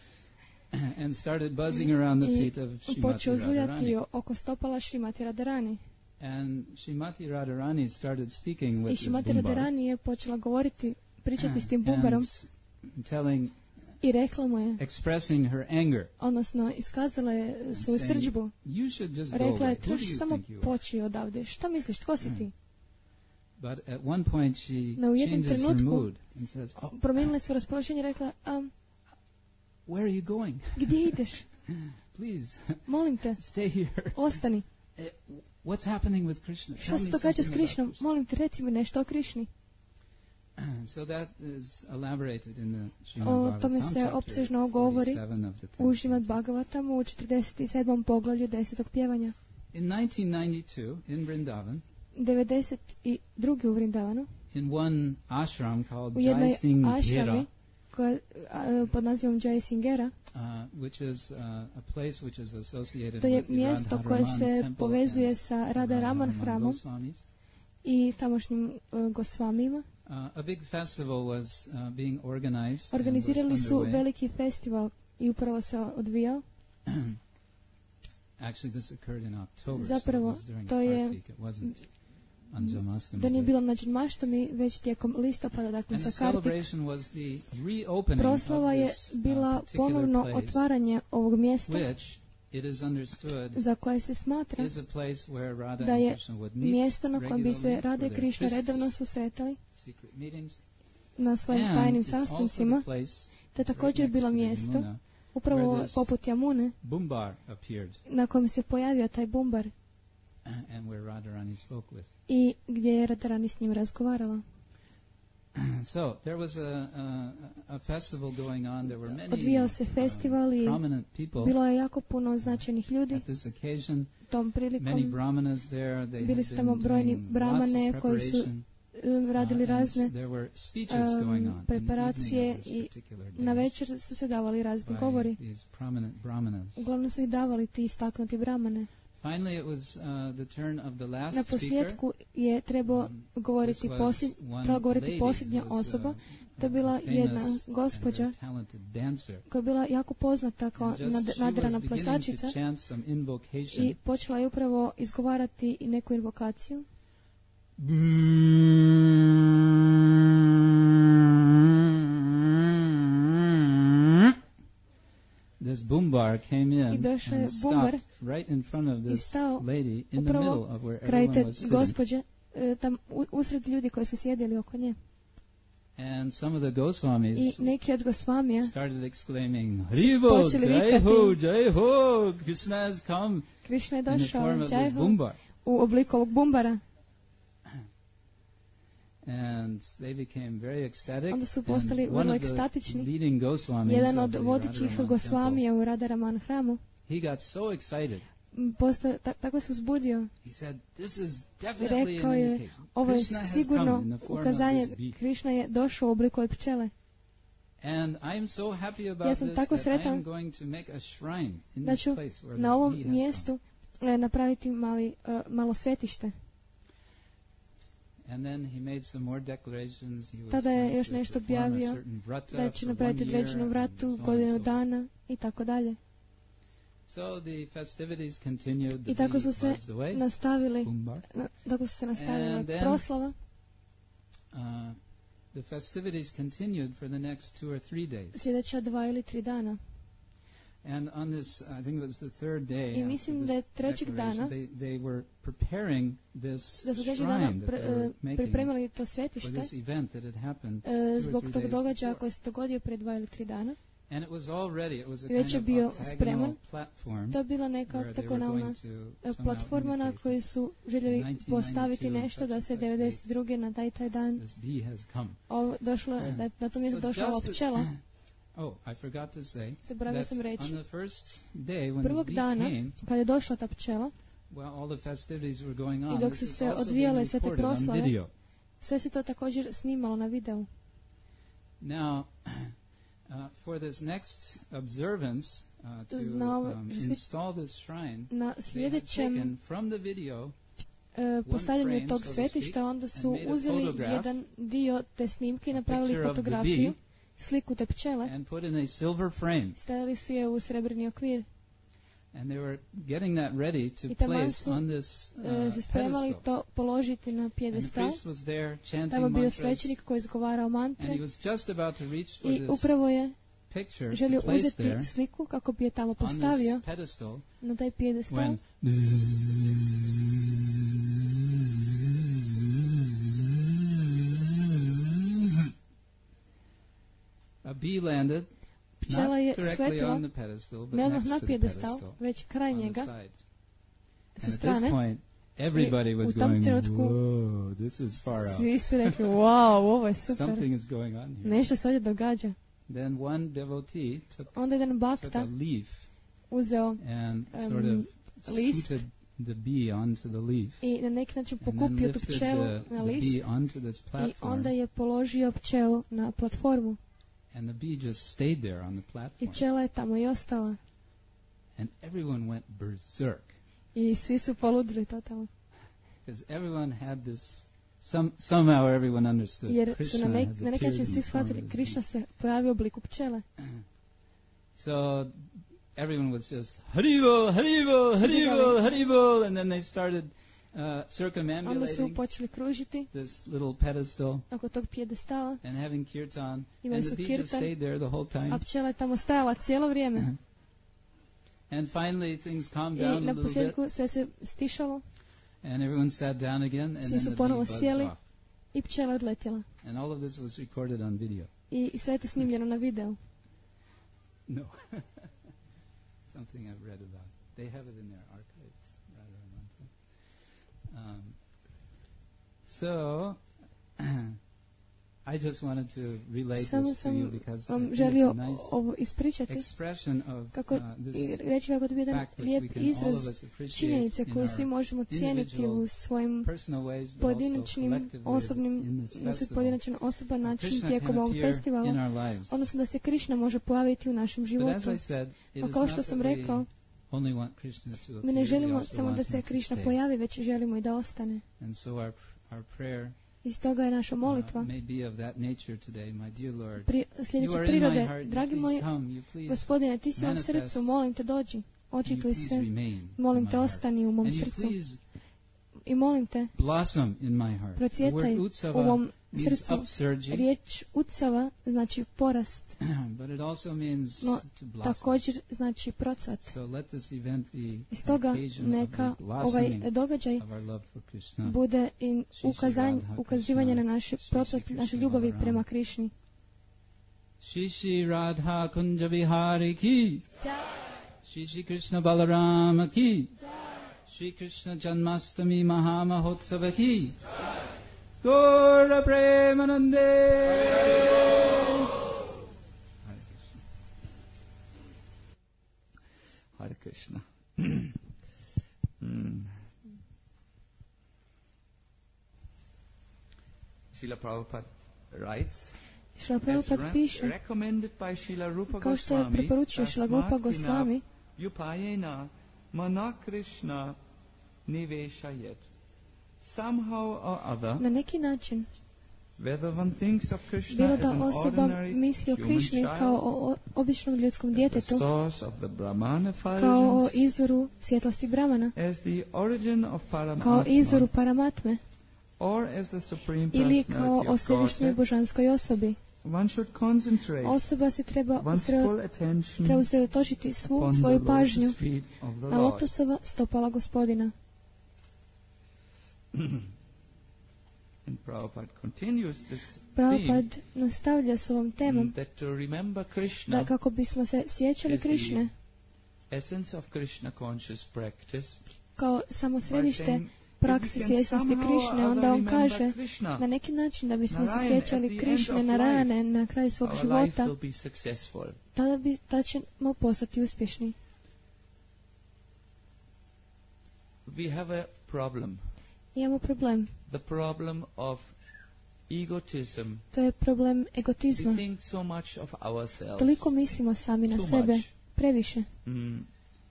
Speaker 2: and started buzzing around the
Speaker 1: i
Speaker 2: feet of Srimati
Speaker 1: počeo zuljati
Speaker 2: Radharani.
Speaker 1: oko stopala Šrimati Radharani.
Speaker 2: And Srimati Radharani started speaking
Speaker 1: I
Speaker 2: with this
Speaker 1: Šrimati
Speaker 2: Boombar
Speaker 1: Radharani je počela govoriti, pričati s tim bumbarom
Speaker 2: and telling,
Speaker 1: i rekla mu je,
Speaker 2: expressing her anger.
Speaker 1: odnosno iskazala je svoju
Speaker 2: saying,
Speaker 1: srdžbu.
Speaker 2: You should just go
Speaker 1: Rekla
Speaker 2: away.
Speaker 1: je,
Speaker 2: Who do
Speaker 1: trebaš
Speaker 2: you
Speaker 1: samo
Speaker 2: think you are?
Speaker 1: poći odavde. Šta misliš, tko si ti?
Speaker 2: But at one point she
Speaker 1: No, u jednom
Speaker 2: changes her
Speaker 1: trenutku
Speaker 2: mood and says, oh,
Speaker 1: promijenila se raspoloženje i rekla, a,
Speaker 2: where are you going?
Speaker 1: gdje ideš?
Speaker 2: Please,
Speaker 1: Molim te,
Speaker 2: stay here.
Speaker 1: ostani.
Speaker 2: Uh, What's happening with Krishna?
Speaker 1: Šta
Speaker 2: Tell
Speaker 1: se
Speaker 2: me
Speaker 1: događa s
Speaker 2: something about
Speaker 1: Krišnom? Molim te, reci mi nešto o Krišni.
Speaker 2: Krishna. So that is elaborated in the Srimad
Speaker 1: O
Speaker 2: Bhagavatam
Speaker 1: tome se
Speaker 2: chapter
Speaker 1: opsežno govori
Speaker 2: forty-seven of the
Speaker 1: u
Speaker 2: tenth
Speaker 1: Šrimad
Speaker 2: canto.
Speaker 1: Bhagavatamu u četrdeset sedmom poglavlju desetog pjevanja.
Speaker 2: In nineteen ninety-two, in Vrindavan,
Speaker 1: devedeset druge u Vrindavanu,
Speaker 2: in one ashram called
Speaker 1: u jednoj
Speaker 2: Jai Singh
Speaker 1: ašrami
Speaker 2: Ghera,
Speaker 1: koja a, pod nazivom Jai Singhera,
Speaker 2: uh, which is uh, a place which is associated
Speaker 1: to je
Speaker 2: with the
Speaker 1: mjesto koje
Speaker 2: Radharaman
Speaker 1: se
Speaker 2: temple
Speaker 1: povezuje
Speaker 2: and
Speaker 1: sa Radha
Speaker 2: Radharaman
Speaker 1: Raman hramom
Speaker 2: Goswamis.
Speaker 1: i tamošnjim uh, Gosvamima.
Speaker 2: Uh, a big festival was uh, being organized. and
Speaker 1: Organizirali
Speaker 2: was
Speaker 1: su
Speaker 2: underway.
Speaker 1: veliki festival i upravo se odvijao.
Speaker 2: Actually, this occurred in October,
Speaker 1: Zapravo,
Speaker 2: so it was during
Speaker 1: to je-
Speaker 2: Kartik. It wasn't on Janmashtami.
Speaker 1: Da nije
Speaker 2: day.
Speaker 1: bilo na Janmashtami, već tijekom listopada, dakle
Speaker 2: And the
Speaker 1: sa Kartik.
Speaker 2: celebration was the reopening
Speaker 1: Proslava
Speaker 2: of
Speaker 1: je
Speaker 2: this uh,
Speaker 1: bila
Speaker 2: particular
Speaker 1: ponovno
Speaker 2: place,
Speaker 1: otvaranje ovog mjesta
Speaker 2: which it is understood
Speaker 1: za koje se smatra
Speaker 2: is a place where Radha
Speaker 1: da
Speaker 2: and
Speaker 1: je
Speaker 2: Krishna would meet
Speaker 1: mjesto na kojem bi se
Speaker 2: regularly
Speaker 1: Radha
Speaker 2: for
Speaker 1: i
Speaker 2: their
Speaker 1: Krišna
Speaker 2: trysts,
Speaker 1: redovno susretali
Speaker 2: secret meetings.
Speaker 1: na svojim
Speaker 2: And
Speaker 1: tajnim
Speaker 2: it's also
Speaker 1: sastancima.
Speaker 2: the place
Speaker 1: To je također
Speaker 2: right
Speaker 1: bilo
Speaker 2: next to the
Speaker 1: mjesto,
Speaker 2: Yamuna
Speaker 1: upravo
Speaker 2: where this-
Speaker 1: poput Jamune,
Speaker 2: Boombar appeared,
Speaker 1: na kojem se pojavio taj bumbar
Speaker 2: and where Radharani spoke with.
Speaker 1: i gdje je Radharani s njim razgovarala.
Speaker 2: So there was a, a, a festival going on. There were many
Speaker 1: Odvijao se
Speaker 2: uh,
Speaker 1: festival i
Speaker 2: prominent people
Speaker 1: bilo je jako puno značajnih ljudi
Speaker 2: at this occasion.
Speaker 1: tom
Speaker 2: Many
Speaker 1: prilikom.
Speaker 2: brahmanas there. They
Speaker 1: Bili
Speaker 2: had
Speaker 1: su
Speaker 2: been
Speaker 1: tamo brojni
Speaker 2: doing
Speaker 1: brahmane
Speaker 2: lots of
Speaker 1: koji su
Speaker 2: preparation.
Speaker 1: um, radili
Speaker 2: Uh, and
Speaker 1: razne
Speaker 2: there were speeches
Speaker 1: um,
Speaker 2: going on in the
Speaker 1: preparacije
Speaker 2: evening of this
Speaker 1: i
Speaker 2: particular day
Speaker 1: na večer su se davali razni
Speaker 2: by
Speaker 1: govori.
Speaker 2: these prominent brahmanas.
Speaker 1: Uglavnom su ih davali ti istaknuti brahmane.
Speaker 2: Finally, it was uh, the turn of the last
Speaker 1: Na
Speaker 2: speaker.
Speaker 1: posljedku je trebao
Speaker 2: Um,
Speaker 1: govoriti
Speaker 2: this was
Speaker 1: posljednji,
Speaker 2: one
Speaker 1: trebala govoriti
Speaker 2: lady
Speaker 1: posljednja
Speaker 2: who was,
Speaker 1: osoba.
Speaker 2: uh,
Speaker 1: To je bila
Speaker 2: a famous
Speaker 1: jedna
Speaker 2: and
Speaker 1: gospođa
Speaker 2: very talented dancer.
Speaker 1: koja je bila jako poznata kao
Speaker 2: And just
Speaker 1: nad,
Speaker 2: she was
Speaker 1: nadrana
Speaker 2: beginning
Speaker 1: plesačica
Speaker 2: to chant some invocation.
Speaker 1: i počela je upravo izgovarati i neku invokaciju.
Speaker 2: This boombar came
Speaker 1: I
Speaker 2: in
Speaker 1: došao je
Speaker 2: and
Speaker 1: bumbar
Speaker 2: stopped right in front of
Speaker 1: i
Speaker 2: this
Speaker 1: stao
Speaker 2: lady in the
Speaker 1: upravo
Speaker 2: middle of where
Speaker 1: kraj
Speaker 2: everyone
Speaker 1: te
Speaker 2: was sitting.
Speaker 1: gospođe, e, tam u- usred ljudi koji su sjedili oko nje.
Speaker 2: And some of the
Speaker 1: I
Speaker 2: Goswamis
Speaker 1: neki od Gosvamija
Speaker 2: started exclaiming, Haribo,
Speaker 1: počeli
Speaker 2: Jai ho,
Speaker 1: vikati.
Speaker 2: Jai ho, Krishna has come
Speaker 1: Krišna je
Speaker 2: in the
Speaker 1: došao
Speaker 2: form of
Speaker 1: Jai
Speaker 2: this
Speaker 1: Ho,
Speaker 2: boombar.
Speaker 1: u obliku ovog bumbara.
Speaker 2: And they became very ecstatic.
Speaker 1: Onda su
Speaker 2: And
Speaker 1: postali
Speaker 2: one
Speaker 1: vrlo
Speaker 2: of the
Speaker 1: ekstatični.
Speaker 2: leading Goswamis
Speaker 1: Jedan
Speaker 2: of
Speaker 1: od
Speaker 2: the
Speaker 1: vodećih
Speaker 2: Radharaman temple,
Speaker 1: Gosvamija u Radharaman hramu
Speaker 2: he got so excited.
Speaker 1: m, posta, ta, tako se uzbudio.
Speaker 2: He said, "This is definitely
Speaker 1: Rekao
Speaker 2: an
Speaker 1: je,
Speaker 2: indication.
Speaker 1: ovo je
Speaker 2: Krishna has
Speaker 1: sigurno
Speaker 2: come in the form
Speaker 1: ukazanje,
Speaker 2: of this bee."
Speaker 1: Krišna je došao u obliku ove pčele.
Speaker 2: And I am so happy
Speaker 1: Ja
Speaker 2: about
Speaker 1: sam
Speaker 2: this
Speaker 1: tako
Speaker 2: that I
Speaker 1: sretan
Speaker 2: am going to make a shrine in
Speaker 1: da
Speaker 2: this
Speaker 1: ću
Speaker 2: place where
Speaker 1: na
Speaker 2: this
Speaker 1: ovom
Speaker 2: bee has
Speaker 1: mjestu e, napraviti mali, e, malo svetište.
Speaker 2: And then he made some more declarations. He was
Speaker 1: Tada je
Speaker 2: going
Speaker 1: još
Speaker 2: to
Speaker 1: nešto
Speaker 2: perform a
Speaker 1: objavio
Speaker 2: certain vrata
Speaker 1: da će
Speaker 2: for
Speaker 1: napraviti
Speaker 2: one year,
Speaker 1: određenu
Speaker 2: and
Speaker 1: vratu,
Speaker 2: so on and
Speaker 1: godinu
Speaker 2: so
Speaker 1: dana i tako dalje.
Speaker 2: So the festivities continued. The
Speaker 1: I tako
Speaker 2: bee
Speaker 1: su se
Speaker 2: buzzed away.
Speaker 1: nastavili,
Speaker 2: Boombar.
Speaker 1: na, tako su se nastavile
Speaker 2: And then-
Speaker 1: proslava.
Speaker 2: Uh, the festivities continued for the next two or three days.
Speaker 1: Sljedeća dva ili tri dana.
Speaker 2: And on this, I think it was the third day,
Speaker 1: I
Speaker 2: after
Speaker 1: mislim
Speaker 2: this
Speaker 1: da je trećeg
Speaker 2: declaration,
Speaker 1: dana,
Speaker 2: they, they were preparing this
Speaker 1: da su trećeg
Speaker 2: shrine
Speaker 1: dana
Speaker 2: that
Speaker 1: pre,
Speaker 2: they were
Speaker 1: e,
Speaker 2: making
Speaker 1: pripremili to
Speaker 2: for
Speaker 1: svetište
Speaker 2: this event that had happened
Speaker 1: e,
Speaker 2: two or
Speaker 1: zbog
Speaker 2: three
Speaker 1: tog
Speaker 2: days
Speaker 1: događaja
Speaker 2: before.
Speaker 1: koji se dogodio prije dva ili tri dana.
Speaker 2: And it was all ready. It was a
Speaker 1: I već
Speaker 2: kind
Speaker 1: je
Speaker 2: of
Speaker 1: bio
Speaker 2: octagonal
Speaker 1: spreman.
Speaker 2: platform
Speaker 1: To je bila neka
Speaker 2: where they were
Speaker 1: oktagonalna
Speaker 2: going to
Speaker 1: e,
Speaker 2: somehow
Speaker 1: platforma na
Speaker 2: indicate
Speaker 1: kojoj su željeli
Speaker 2: nineteen
Speaker 1: postaviti
Speaker 2: ninety-two
Speaker 1: nešto da
Speaker 2: such
Speaker 1: se
Speaker 2: and such
Speaker 1: devedeset druge na taj taj dan
Speaker 2: this bee has come.
Speaker 1: ovo došlo, da, na to mjesto
Speaker 2: So
Speaker 1: došla ova
Speaker 2: just as-
Speaker 1: pčela.
Speaker 2: Oh, I forgot to say
Speaker 1: Zaboravio
Speaker 2: that
Speaker 1: sam
Speaker 2: on
Speaker 1: reći.
Speaker 2: the first day when this
Speaker 1: Prvog
Speaker 2: bee
Speaker 1: dana,
Speaker 2: came,
Speaker 1: kad je došla ta pčela,
Speaker 2: while all the festivities were going on,
Speaker 1: I dok
Speaker 2: this
Speaker 1: su
Speaker 2: was
Speaker 1: se
Speaker 2: also being
Speaker 1: odvijale sve te
Speaker 2: recorded on
Speaker 1: proslave,
Speaker 2: video.
Speaker 1: sve se to također snimalo na videu.
Speaker 2: Now, uh, for this next observance, uh, to
Speaker 1: Na ovo-
Speaker 2: um,
Speaker 1: što se-
Speaker 2: install this shrine,
Speaker 1: Na
Speaker 2: they had
Speaker 1: sljedećem
Speaker 2: taken from the video
Speaker 1: e, postavljanju
Speaker 2: frame,
Speaker 1: tog
Speaker 2: so to
Speaker 1: svetišta
Speaker 2: speak,
Speaker 1: onda
Speaker 2: and
Speaker 1: su
Speaker 2: made a
Speaker 1: uzeli
Speaker 2: photograph,
Speaker 1: jedan dio te snimke i
Speaker 2: a
Speaker 1: napravili
Speaker 2: picture of the
Speaker 1: fotografiju,
Speaker 2: bee,
Speaker 1: sliku te pčele,
Speaker 2: and put in a silver frame.
Speaker 1: stavili su je u srebrni okvir
Speaker 2: And they were getting that ready to
Speaker 1: I taman
Speaker 2: place
Speaker 1: su,
Speaker 2: on this uh,
Speaker 1: e, se spremali
Speaker 2: pedestal.
Speaker 1: to položiti na
Speaker 2: And the
Speaker 1: pjedestal.
Speaker 2: priest was there chanting
Speaker 1: Tamo je bio
Speaker 2: mantras,
Speaker 1: svećenik koji je izgovarao
Speaker 2: and
Speaker 1: mantre
Speaker 2: he was just about to reach for
Speaker 1: i
Speaker 2: this
Speaker 1: upravo je
Speaker 2: picture
Speaker 1: želio
Speaker 2: to place
Speaker 1: uzeti
Speaker 2: there
Speaker 1: sliku kako bi je tamo
Speaker 2: on
Speaker 1: postavio
Speaker 2: this pedestal
Speaker 1: na taj pjedestal.
Speaker 2: when a bee landed,
Speaker 1: Pčela
Speaker 2: not
Speaker 1: je
Speaker 2: directly
Speaker 1: sletila
Speaker 2: on the pedestal, but
Speaker 1: ne odmah
Speaker 2: next
Speaker 1: na
Speaker 2: to the
Speaker 1: pjedestal,
Speaker 2: pedestal,
Speaker 1: već kraj
Speaker 2: on the
Speaker 1: njega,
Speaker 2: side.
Speaker 1: sa
Speaker 2: And at this
Speaker 1: strane.
Speaker 2: point, everybody was
Speaker 1: u tom
Speaker 2: going,
Speaker 1: trenutku
Speaker 2: whoa, this is far out.
Speaker 1: Svi su rekli, wow, ovo je super.
Speaker 2: Something is going on here.
Speaker 1: Nešto se ovdje događa.
Speaker 2: Then one devotee took,
Speaker 1: Onda jedan
Speaker 2: took
Speaker 1: bakta
Speaker 2: a leaf
Speaker 1: uzeo
Speaker 2: and
Speaker 1: um,
Speaker 2: sort of
Speaker 1: list
Speaker 2: scooted the bee onto the leaf.
Speaker 1: i na neki način
Speaker 2: And then
Speaker 1: pokupio tu
Speaker 2: lifted
Speaker 1: pčelu
Speaker 2: the,
Speaker 1: na
Speaker 2: the
Speaker 1: list
Speaker 2: bee onto this
Speaker 1: i
Speaker 2: platform.
Speaker 1: onda je položio pčelu na platformu.
Speaker 2: And the bee just stayed there on the
Speaker 1: I
Speaker 2: platform.
Speaker 1: pčela je tamo i ostala.
Speaker 2: And everyone went berserk.
Speaker 1: I svi su poludili totalno.
Speaker 2: Because everyone had this, some, somehow everyone understood.
Speaker 1: Jer su
Speaker 2: Krishna
Speaker 1: na, nek,
Speaker 2: has
Speaker 1: na neki
Speaker 2: appeared
Speaker 1: način
Speaker 2: in
Speaker 1: svi
Speaker 2: the form
Speaker 1: shvatili,
Speaker 2: of this
Speaker 1: Krišna
Speaker 2: bee.
Speaker 1: se pojavio u obliku pčele.
Speaker 2: So everyone was just Haribol, Haribol, Haribol, Haribol, and then they started uh,
Speaker 1: Onda su
Speaker 2: circumambulating
Speaker 1: počeli kružiti
Speaker 2: this little pedestal
Speaker 1: oko tog pjedestala,
Speaker 2: and having kirtan,
Speaker 1: imali
Speaker 2: and the
Speaker 1: su
Speaker 2: bee just
Speaker 1: kirtan,
Speaker 2: stayed there the whole
Speaker 1: a
Speaker 2: time.
Speaker 1: pčela je tamo stajala cijelo vrijeme.
Speaker 2: And finally things calmed
Speaker 1: I
Speaker 2: down a
Speaker 1: na
Speaker 2: little bit,
Speaker 1: posljedku sve se stišalo
Speaker 2: and everyone sat down again, and
Speaker 1: Svi
Speaker 2: then
Speaker 1: su
Speaker 2: the bee
Speaker 1: ponovo
Speaker 2: buzzed
Speaker 1: sjeli.
Speaker 2: off.
Speaker 1: i pčela je odletjela.
Speaker 2: And all of this was recorded on video.
Speaker 1: I, i sve je to snimljeno na videu.
Speaker 2: No. Something I've read about. They have it in their archives. Radha Manta. Um, so, I just wanted to relate
Speaker 1: Samo
Speaker 2: this to you
Speaker 1: sam
Speaker 2: because I
Speaker 1: vam
Speaker 2: think
Speaker 1: želio
Speaker 2: it's a nice
Speaker 1: ovo ispričati,
Speaker 2: expression of
Speaker 1: kako
Speaker 2: uh,
Speaker 1: i
Speaker 2: this
Speaker 1: reći kako to bi jedan
Speaker 2: fact which
Speaker 1: lijep
Speaker 2: we can all
Speaker 1: izraz
Speaker 2: of us appreciate
Speaker 1: činjenice
Speaker 2: in
Speaker 1: koju svi
Speaker 2: our
Speaker 1: možemo cijeniti
Speaker 2: individual
Speaker 1: u svojim
Speaker 2: personal ways, but also
Speaker 1: pojedinačnim,
Speaker 2: collectively
Speaker 1: osobnim,
Speaker 2: in this
Speaker 1: na svoj
Speaker 2: festival.
Speaker 1: pojedinačan osoban način
Speaker 2: Krishna
Speaker 1: tijekom
Speaker 2: can
Speaker 1: ovog
Speaker 2: appear
Speaker 1: festivala,
Speaker 2: in our lives.
Speaker 1: odnosno da se Krišna može pojaviti u našem
Speaker 2: But as
Speaker 1: životu.
Speaker 2: I said, it
Speaker 1: No
Speaker 2: is
Speaker 1: kao
Speaker 2: not
Speaker 1: što
Speaker 2: that
Speaker 1: sam
Speaker 2: we
Speaker 1: rekao,
Speaker 2: only want Krishna to
Speaker 1: mi
Speaker 2: appear,
Speaker 1: ne
Speaker 2: we
Speaker 1: želimo
Speaker 2: also
Speaker 1: samo
Speaker 2: want
Speaker 1: da
Speaker 2: him
Speaker 1: se
Speaker 2: to
Speaker 1: Krišna
Speaker 2: stay.
Speaker 1: pojavi, već želimo i da ostane.
Speaker 2: And so our our prayer
Speaker 1: I stoga je naša molitva
Speaker 2: uh, may be of that nature today, my dear Lord.
Speaker 1: pri,
Speaker 2: You
Speaker 1: sljedeće
Speaker 2: are in my
Speaker 1: prirode.
Speaker 2: heart, you
Speaker 1: Dragi
Speaker 2: please
Speaker 1: moji
Speaker 2: come, you please,
Speaker 1: gospodine, ti si u mom
Speaker 2: manifest,
Speaker 1: srcu, molim te dođi,
Speaker 2: and you
Speaker 1: očituj
Speaker 2: please
Speaker 1: se,
Speaker 2: remain
Speaker 1: molim
Speaker 2: in
Speaker 1: te
Speaker 2: my heart.
Speaker 1: ostani u mom
Speaker 2: And you
Speaker 1: srcu
Speaker 2: please
Speaker 1: i molim te
Speaker 2: blossom in my heart. The
Speaker 1: procvjetaj
Speaker 2: word
Speaker 1: u
Speaker 2: utsava
Speaker 1: mom
Speaker 2: means
Speaker 1: srcu.
Speaker 2: upsurging,
Speaker 1: Riječ utsava znači porast,
Speaker 2: but it also means
Speaker 1: No,
Speaker 2: to blossom.
Speaker 1: također znači procvat.
Speaker 2: So let this event be
Speaker 1: I
Speaker 2: an
Speaker 1: stoga
Speaker 2: occasion
Speaker 1: neka
Speaker 2: of the
Speaker 1: ovaj
Speaker 2: blossoming
Speaker 1: događaj
Speaker 2: of our love for Krishna.
Speaker 1: bude i
Speaker 2: Shri
Speaker 1: ukazanje,
Speaker 2: Radha
Speaker 1: ukazivanje na
Speaker 2: Krishna,
Speaker 1: naš
Speaker 2: Shri
Speaker 1: procvat
Speaker 2: Shri
Speaker 1: naše
Speaker 2: Krishna
Speaker 1: ljubavi
Speaker 2: Balaram.
Speaker 1: prema Krišni.
Speaker 2: Shri Shri Radha Kunja Vihari ki, Shri Shri Krishna Balarama ki, Shri Krishna Janmastami Mahamahotsava ki, Gaura Premanande. Hare Krishna. mm. Srila Prabhupada writes,
Speaker 1: Šla
Speaker 2: as
Speaker 1: Prabhupada
Speaker 2: re-
Speaker 1: piše,
Speaker 2: recommended by Srila Rupa
Speaker 1: kao što je
Speaker 2: Goswami,
Speaker 1: preporučio Šla Rupa
Speaker 2: Tasmat
Speaker 1: Goswami,
Speaker 2: Yupayena
Speaker 3: Mana Krishna niveshayet. Somehow or other,
Speaker 1: Na neki način,
Speaker 3: whether one thinks of Krishna
Speaker 1: bilo
Speaker 3: as
Speaker 1: da
Speaker 3: an
Speaker 1: osoba
Speaker 3: ordinary
Speaker 1: misli o
Speaker 3: human
Speaker 1: Krišni kao
Speaker 3: child,
Speaker 1: o o- običnom ljudskom
Speaker 3: the
Speaker 1: djetetu,
Speaker 3: source of the Brahmana
Speaker 1: kao o
Speaker 3: effulgence,
Speaker 1: izvoru svjetlosti Brahmana,
Speaker 3: as the origin of
Speaker 1: kao izvoru
Speaker 3: Paramatma,
Speaker 1: Paramatme,
Speaker 3: or as the supreme
Speaker 1: ili kao
Speaker 3: personality
Speaker 1: o
Speaker 3: of
Speaker 1: središnjoj
Speaker 3: Godhead,
Speaker 1: božanskoj osobi.
Speaker 3: one should concentrate
Speaker 1: Osoba se treba,
Speaker 3: one's
Speaker 1: usre,
Speaker 3: full attention
Speaker 1: treba usredotočiti svu
Speaker 3: upon the
Speaker 1: svoju pažnju
Speaker 3: lotus feet of the
Speaker 1: na
Speaker 3: Lord.
Speaker 1: lotosova stopala Gospodina.
Speaker 3: And Prabhupada continues this
Speaker 1: Prabhupada
Speaker 3: theme,
Speaker 1: nastavlja s ovom temom
Speaker 3: that to remember
Speaker 1: da
Speaker 3: Krishna,
Speaker 1: kako bismo se sjećali
Speaker 3: is the
Speaker 1: Krišne
Speaker 3: essence of Krishna conscious practice,
Speaker 1: kao samo
Speaker 3: by
Speaker 1: središte
Speaker 3: saying,
Speaker 1: prakse
Speaker 3: if we can
Speaker 1: svjesnosti
Speaker 3: somehow or
Speaker 1: Krišne,
Speaker 3: other
Speaker 1: onda on
Speaker 3: remember
Speaker 1: kaže
Speaker 3: Krishna,
Speaker 1: na neki način da bismo se
Speaker 3: Narayan, at
Speaker 1: sjećali
Speaker 3: the end
Speaker 1: Krišne
Speaker 3: of
Speaker 1: na rane na kraju svog
Speaker 3: our life
Speaker 1: života,
Speaker 3: will be successful.
Speaker 1: tada, bi, tada ćemo postati uspješni.
Speaker 3: We have a problem,
Speaker 1: Imamo problem.
Speaker 3: the problem of egotism.
Speaker 1: To je problem
Speaker 3: We
Speaker 1: egotizma.
Speaker 3: think so much of ourselves,
Speaker 1: Toliko mislimo sami na
Speaker 3: too
Speaker 1: sebe,
Speaker 3: much.
Speaker 1: previše.
Speaker 3: Mm.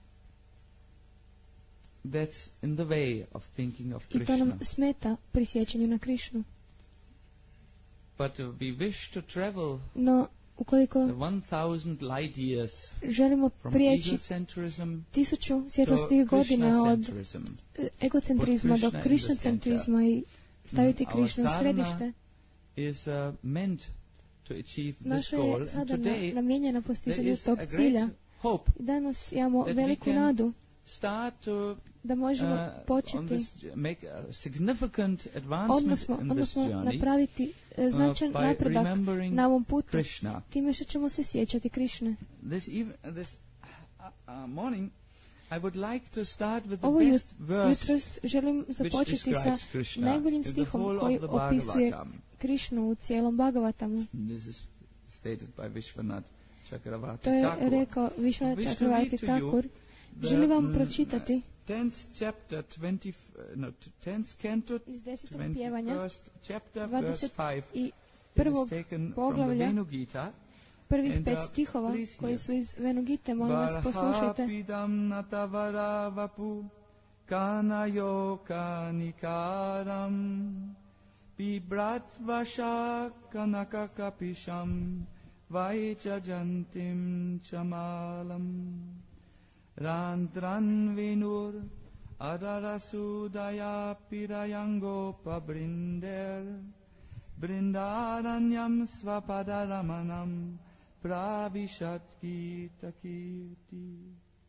Speaker 3: That's in the way of thinking of
Speaker 1: I to nam
Speaker 3: Krishna.
Speaker 1: smeta pri sjećanju na Krišnu.
Speaker 3: But uh, we wish to travel
Speaker 1: No, ukoliko
Speaker 3: the one thousand light years
Speaker 1: želimo
Speaker 3: from
Speaker 1: prijeći
Speaker 3: egocentrism
Speaker 1: tisuću
Speaker 3: to
Speaker 1: svjetlosnih godina od
Speaker 3: Krishna-centrism.
Speaker 1: e, egocentrizma do
Speaker 3: Krishna in the
Speaker 1: krišnocentrizma i staviti
Speaker 3: Mm, our
Speaker 1: Krišnu u
Speaker 3: sadhana
Speaker 1: središte.
Speaker 3: Is uh, meant to achieve this
Speaker 1: Naša
Speaker 3: goal.
Speaker 1: je
Speaker 3: And
Speaker 1: sadana
Speaker 3: today
Speaker 1: namijenjena
Speaker 3: there
Speaker 1: postizanju
Speaker 3: is
Speaker 1: tog
Speaker 3: a
Speaker 1: cilja.
Speaker 3: great hope
Speaker 1: I danas imamo
Speaker 3: that we
Speaker 1: veliku
Speaker 3: can
Speaker 1: nadu
Speaker 3: start to
Speaker 1: da možemo
Speaker 3: uh, on
Speaker 1: početi,
Speaker 3: this, make a significant advancement
Speaker 1: odnosno,
Speaker 3: in this
Speaker 1: odnosno
Speaker 3: journey
Speaker 1: napraviti e, značajan
Speaker 3: uh, by
Speaker 1: napredak
Speaker 3: remembering
Speaker 1: na ovom putu,
Speaker 3: Krishna.
Speaker 1: time što ćemo se sjećati Krišne.
Speaker 3: This, eve- this uh, uh, morning, I would like to start with the
Speaker 1: Ovo
Speaker 3: best verse
Speaker 1: Jutros želim
Speaker 3: which
Speaker 1: započeti sa
Speaker 3: describes Krishna
Speaker 1: najboljim
Speaker 3: in the
Speaker 1: stihom
Speaker 3: whole
Speaker 1: koji
Speaker 3: of the
Speaker 1: opisuje
Speaker 3: Bhagavatam.
Speaker 1: Krišnu u cijelom Bhagavatamu.
Speaker 3: This is stated by Vishwanath Chakravarti
Speaker 1: To je
Speaker 3: Thakur.
Speaker 1: rekao Vishwanath
Speaker 3: Wish to
Speaker 1: Chakravarti
Speaker 3: read to you
Speaker 1: Thakur.
Speaker 3: The,
Speaker 1: Želim vam
Speaker 3: mm,
Speaker 1: pročitati
Speaker 3: tenth chapter, twenty, uh, no, tenth canto,
Speaker 1: iz desetog pjevanja
Speaker 3: twenty-first chapter, verse
Speaker 1: dvadeset
Speaker 3: five.
Speaker 1: i
Speaker 3: It
Speaker 1: prvog
Speaker 3: is taken from the
Speaker 1: poglavlja,
Speaker 3: Venu Gita.
Speaker 1: prvih
Speaker 3: And,
Speaker 1: pet
Speaker 3: uh,
Speaker 1: stihova
Speaker 3: please
Speaker 1: koji
Speaker 3: hear.
Speaker 1: su iz Venugite, molim vas poslušajte.
Speaker 3: Varhapidam natavara vapu kanayoka nikaram bibrat vasha kanaka kapisham vaichajantim chamalam randran vinur adarasudaya pirayango pabrinder brindaranyam svapadaramanam pravishat gita kirti.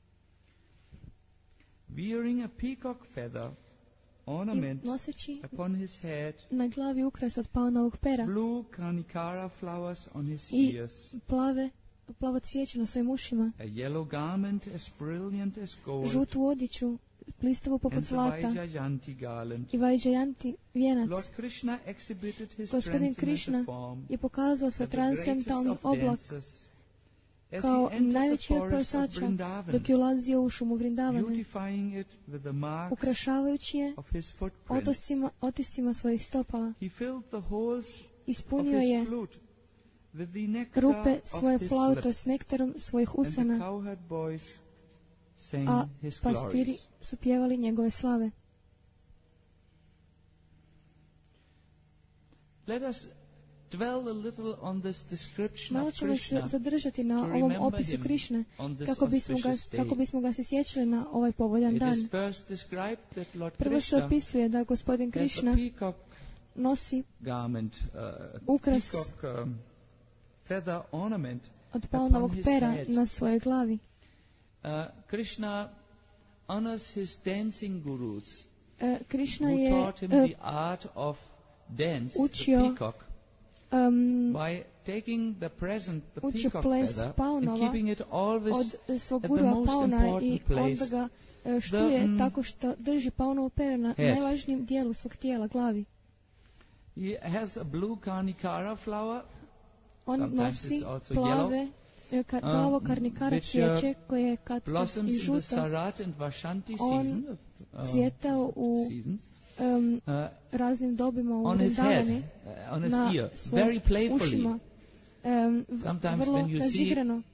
Speaker 3: Wearing a peacock feather
Speaker 1: I
Speaker 3: ornament
Speaker 1: noseći
Speaker 3: upon his head,
Speaker 1: na glavi ukras od paonovog pera
Speaker 3: blue kanikara flowers on his
Speaker 1: i
Speaker 3: ears,
Speaker 1: plave, plavo cvijeće na svojim ušima,
Speaker 3: a yellow garment as brilliant as gold,
Speaker 1: žutu odjeću, plistavu poput
Speaker 3: and the
Speaker 1: zlata
Speaker 3: Vaijayanti garland.
Speaker 1: i Vaijayanti vijenac.
Speaker 3: Lord Krishna exhibited his
Speaker 1: Gospodin
Speaker 3: transcendental
Speaker 1: Krishna
Speaker 3: form
Speaker 1: je pokazao svoj
Speaker 3: as the greatest
Speaker 1: transcendentalni
Speaker 3: of
Speaker 1: oblak
Speaker 3: dancers, as
Speaker 1: kao
Speaker 3: he entered the
Speaker 1: najveći od
Speaker 3: forest of
Speaker 1: plesača
Speaker 3: Vrindavan,
Speaker 1: dok je ulazio u šumu Vrindavane,
Speaker 3: beautifying it with the marks
Speaker 1: ukrašavajući je
Speaker 3: of his footprints.
Speaker 1: otiscima, otiscima svojih stopala.
Speaker 3: He filled the holes of
Speaker 1: Ispunio
Speaker 3: his
Speaker 1: je
Speaker 3: flute with the nectar
Speaker 1: rupe
Speaker 3: of
Speaker 1: svoje
Speaker 3: his
Speaker 1: flaute
Speaker 3: lips,
Speaker 1: s nektarom svojih
Speaker 3: and the
Speaker 1: usana,
Speaker 3: cowherd boys sang
Speaker 1: a
Speaker 3: his
Speaker 1: pastiri
Speaker 3: glories.
Speaker 1: su pjevali njegove slave.
Speaker 3: Let us dwell a little on this description
Speaker 1: Malo
Speaker 3: of
Speaker 1: ćemo se
Speaker 3: Krishna
Speaker 1: zadržati na
Speaker 3: to
Speaker 1: ovom
Speaker 3: remember
Speaker 1: opisu
Speaker 3: him
Speaker 1: Krišne
Speaker 3: on this
Speaker 1: kako bismo, ga,
Speaker 3: auspicious day.
Speaker 1: kako bismo ga se sjećali na ovaj povoljan
Speaker 3: It
Speaker 1: dan.
Speaker 3: is first described that Lord
Speaker 1: Prvo se
Speaker 3: Krishna
Speaker 1: opisuje da gospodin
Speaker 3: has a
Speaker 1: Krišna
Speaker 3: peacock
Speaker 1: nosi
Speaker 3: garment, uh,
Speaker 1: Ukras
Speaker 3: peacock um, feather ornament
Speaker 1: od
Speaker 3: upon
Speaker 1: paonovog
Speaker 3: his
Speaker 1: pera
Speaker 3: head.
Speaker 1: na svojoj glavi.
Speaker 3: Uh, Krishna honors his dancing gurus
Speaker 1: E, Krišna
Speaker 3: who
Speaker 1: je
Speaker 3: taught him
Speaker 1: e,
Speaker 3: the art of dance, the
Speaker 1: učio,
Speaker 3: peacock,
Speaker 1: um,
Speaker 3: by taking the present, the
Speaker 1: učio
Speaker 3: peacock
Speaker 1: ples
Speaker 3: feather, and
Speaker 1: paunova
Speaker 3: keeping it always
Speaker 1: od svog
Speaker 3: at the
Speaker 1: gurua
Speaker 3: most
Speaker 1: pauna i
Speaker 3: important place,
Speaker 1: onda ga e, štuje
Speaker 3: the, mm,
Speaker 1: tako što drži paunovo pero na
Speaker 3: head.
Speaker 1: najvažnijem dijelu svog tijela, glavi.
Speaker 3: He has a blue karnikara flower.
Speaker 1: On
Speaker 3: Sometimes
Speaker 1: nosi
Speaker 3: it's also
Speaker 1: plave, e, ka,
Speaker 3: Um,
Speaker 1: plavo karnikara
Speaker 3: which, uh,
Speaker 1: cvijeće koje je kad
Speaker 3: blossoms
Speaker 1: i
Speaker 3: in the
Speaker 1: žuto
Speaker 3: Sarat and Vashanti
Speaker 1: On
Speaker 3: season of, uh,
Speaker 1: cvjetao u
Speaker 3: seasons.
Speaker 1: um,
Speaker 3: Uh,
Speaker 1: raznim dobima u
Speaker 3: on his head,
Speaker 1: Vrindavani,
Speaker 3: uh, on his
Speaker 1: na
Speaker 3: ear,
Speaker 1: svojim
Speaker 3: very playfully.
Speaker 1: ušima. Um,
Speaker 3: Sometimes
Speaker 1: vrlo
Speaker 3: when you see
Speaker 1: razigrano.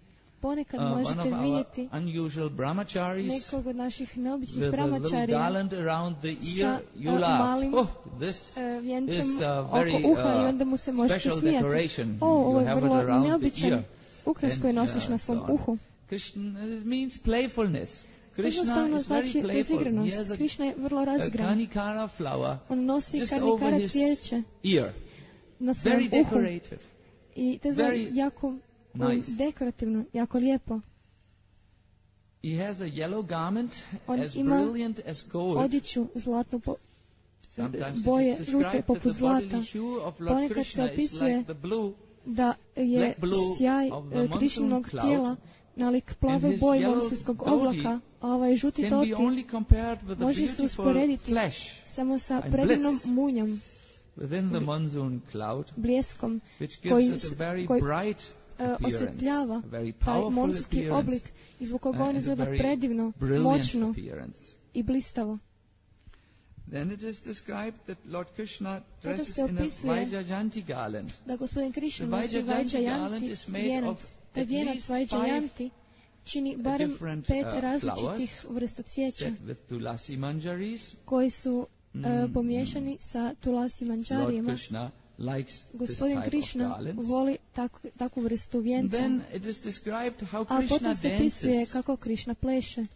Speaker 1: ponekad
Speaker 3: uh, one
Speaker 1: možete
Speaker 3: of our
Speaker 1: vidjeti
Speaker 3: unusual brahmacharis
Speaker 1: nekog od naših neobičnih
Speaker 3: with a little
Speaker 1: brahmačarija
Speaker 3: garland around the ear,
Speaker 1: sa
Speaker 3: you
Speaker 1: uh,
Speaker 3: laugh.
Speaker 1: malim
Speaker 3: Oh, this
Speaker 1: uh, vjencem
Speaker 3: is a
Speaker 1: oko
Speaker 3: very
Speaker 1: uha i onda mu se
Speaker 3: uh,
Speaker 1: možete
Speaker 3: special
Speaker 1: smijati.
Speaker 3: decoration.
Speaker 1: O, ovo
Speaker 3: You
Speaker 1: je
Speaker 3: have it
Speaker 1: vrlo
Speaker 3: around the
Speaker 1: neobičan
Speaker 3: ear.
Speaker 1: ukras
Speaker 3: And,
Speaker 1: koji nosiš
Speaker 3: uh,
Speaker 1: na
Speaker 3: so
Speaker 1: svom
Speaker 3: on.
Speaker 1: uhu.
Speaker 3: Krishna it means playfulness. Krishna
Speaker 1: Jednostavno
Speaker 3: is very
Speaker 1: znači
Speaker 3: playful. He
Speaker 1: razigranost.
Speaker 3: has a,
Speaker 1: Krišna je vrlo
Speaker 3: a
Speaker 1: razigran.
Speaker 3: kanikara flower
Speaker 1: On nosi
Speaker 3: just over
Speaker 1: karnikara
Speaker 3: his
Speaker 1: cvijeće
Speaker 3: ear.
Speaker 1: na svom
Speaker 3: Very
Speaker 1: uhu.
Speaker 3: decorated.
Speaker 1: I to je
Speaker 3: very
Speaker 1: jako um,
Speaker 3: nice.
Speaker 1: dekorativno, jako lijepo.
Speaker 3: He has a yellow garment
Speaker 1: On
Speaker 3: as
Speaker 1: ima
Speaker 3: brilliant as gold.
Speaker 1: odjeću zlatnu po,
Speaker 3: Sometimes it
Speaker 1: boje
Speaker 3: is
Speaker 1: žute
Speaker 3: described that
Speaker 1: poput
Speaker 3: the bodily
Speaker 1: zlata.
Speaker 3: hue of Lord
Speaker 1: Ponekad se
Speaker 3: Krishna is
Speaker 1: opisuje
Speaker 3: like the blue
Speaker 1: da je
Speaker 3: black blue
Speaker 1: sjaj
Speaker 3: of the
Speaker 1: e,
Speaker 3: monsoon
Speaker 1: Krišninog
Speaker 3: cloud,
Speaker 1: tijela nalik
Speaker 3: and
Speaker 1: plave
Speaker 3: his
Speaker 1: boje
Speaker 3: yellow
Speaker 1: monsunskog
Speaker 3: dhoti
Speaker 1: oblaka, a ovaj žuti
Speaker 3: can be
Speaker 1: toti
Speaker 3: only compared with the
Speaker 1: može se
Speaker 3: beautiful
Speaker 1: usporediti
Speaker 3: flash
Speaker 1: samo sa
Speaker 3: and
Speaker 1: predivnom
Speaker 3: blitz
Speaker 1: munjom,
Speaker 3: within the monsoon cloud,
Speaker 1: bljeskom,
Speaker 3: which
Speaker 1: koji,
Speaker 3: gives it a very
Speaker 1: koji
Speaker 3: bright
Speaker 1: e,
Speaker 3: appearance,
Speaker 1: osvjetljava
Speaker 3: a very
Speaker 1: taj
Speaker 3: powerful
Speaker 1: monsunski
Speaker 3: appearance,
Speaker 1: oblik i zbog koga
Speaker 3: uh,
Speaker 1: on
Speaker 3: and a
Speaker 1: izgleda
Speaker 3: very
Speaker 1: predivno,
Speaker 3: brilliant
Speaker 1: moćno
Speaker 3: appearance.
Speaker 1: i blistavo.
Speaker 3: Then it is described that Lord Krishna
Speaker 1: Tada
Speaker 3: dresses
Speaker 1: se
Speaker 3: in a
Speaker 1: opisuje
Speaker 3: Vaijayanti garland.
Speaker 1: da gospodin Krišna
Speaker 3: The
Speaker 1: nosi
Speaker 3: Vaijayanti garland
Speaker 1: Vaijayanti
Speaker 3: is made
Speaker 1: vijenac.
Speaker 3: of
Speaker 1: Taj
Speaker 3: at
Speaker 1: vijenac
Speaker 3: least
Speaker 1: Vaijayanti čini barem
Speaker 3: different,
Speaker 1: pet
Speaker 3: uh,
Speaker 1: različitih vrsta cvijeća
Speaker 3: set with tulasi manjaris.
Speaker 1: koji su
Speaker 3: Mm,
Speaker 1: uh, pomiješani sa tulasi
Speaker 3: Lord
Speaker 1: manđarijima.
Speaker 3: Krishna likes this
Speaker 1: Gospodin
Speaker 3: type of
Speaker 1: Krišna
Speaker 3: garlands.
Speaker 1: voli tak, takvu vrstu vijenca.
Speaker 3: Then it is described how
Speaker 1: A
Speaker 3: Krishna
Speaker 1: potom se opisuje
Speaker 3: dances.
Speaker 1: kako Krišna pleše.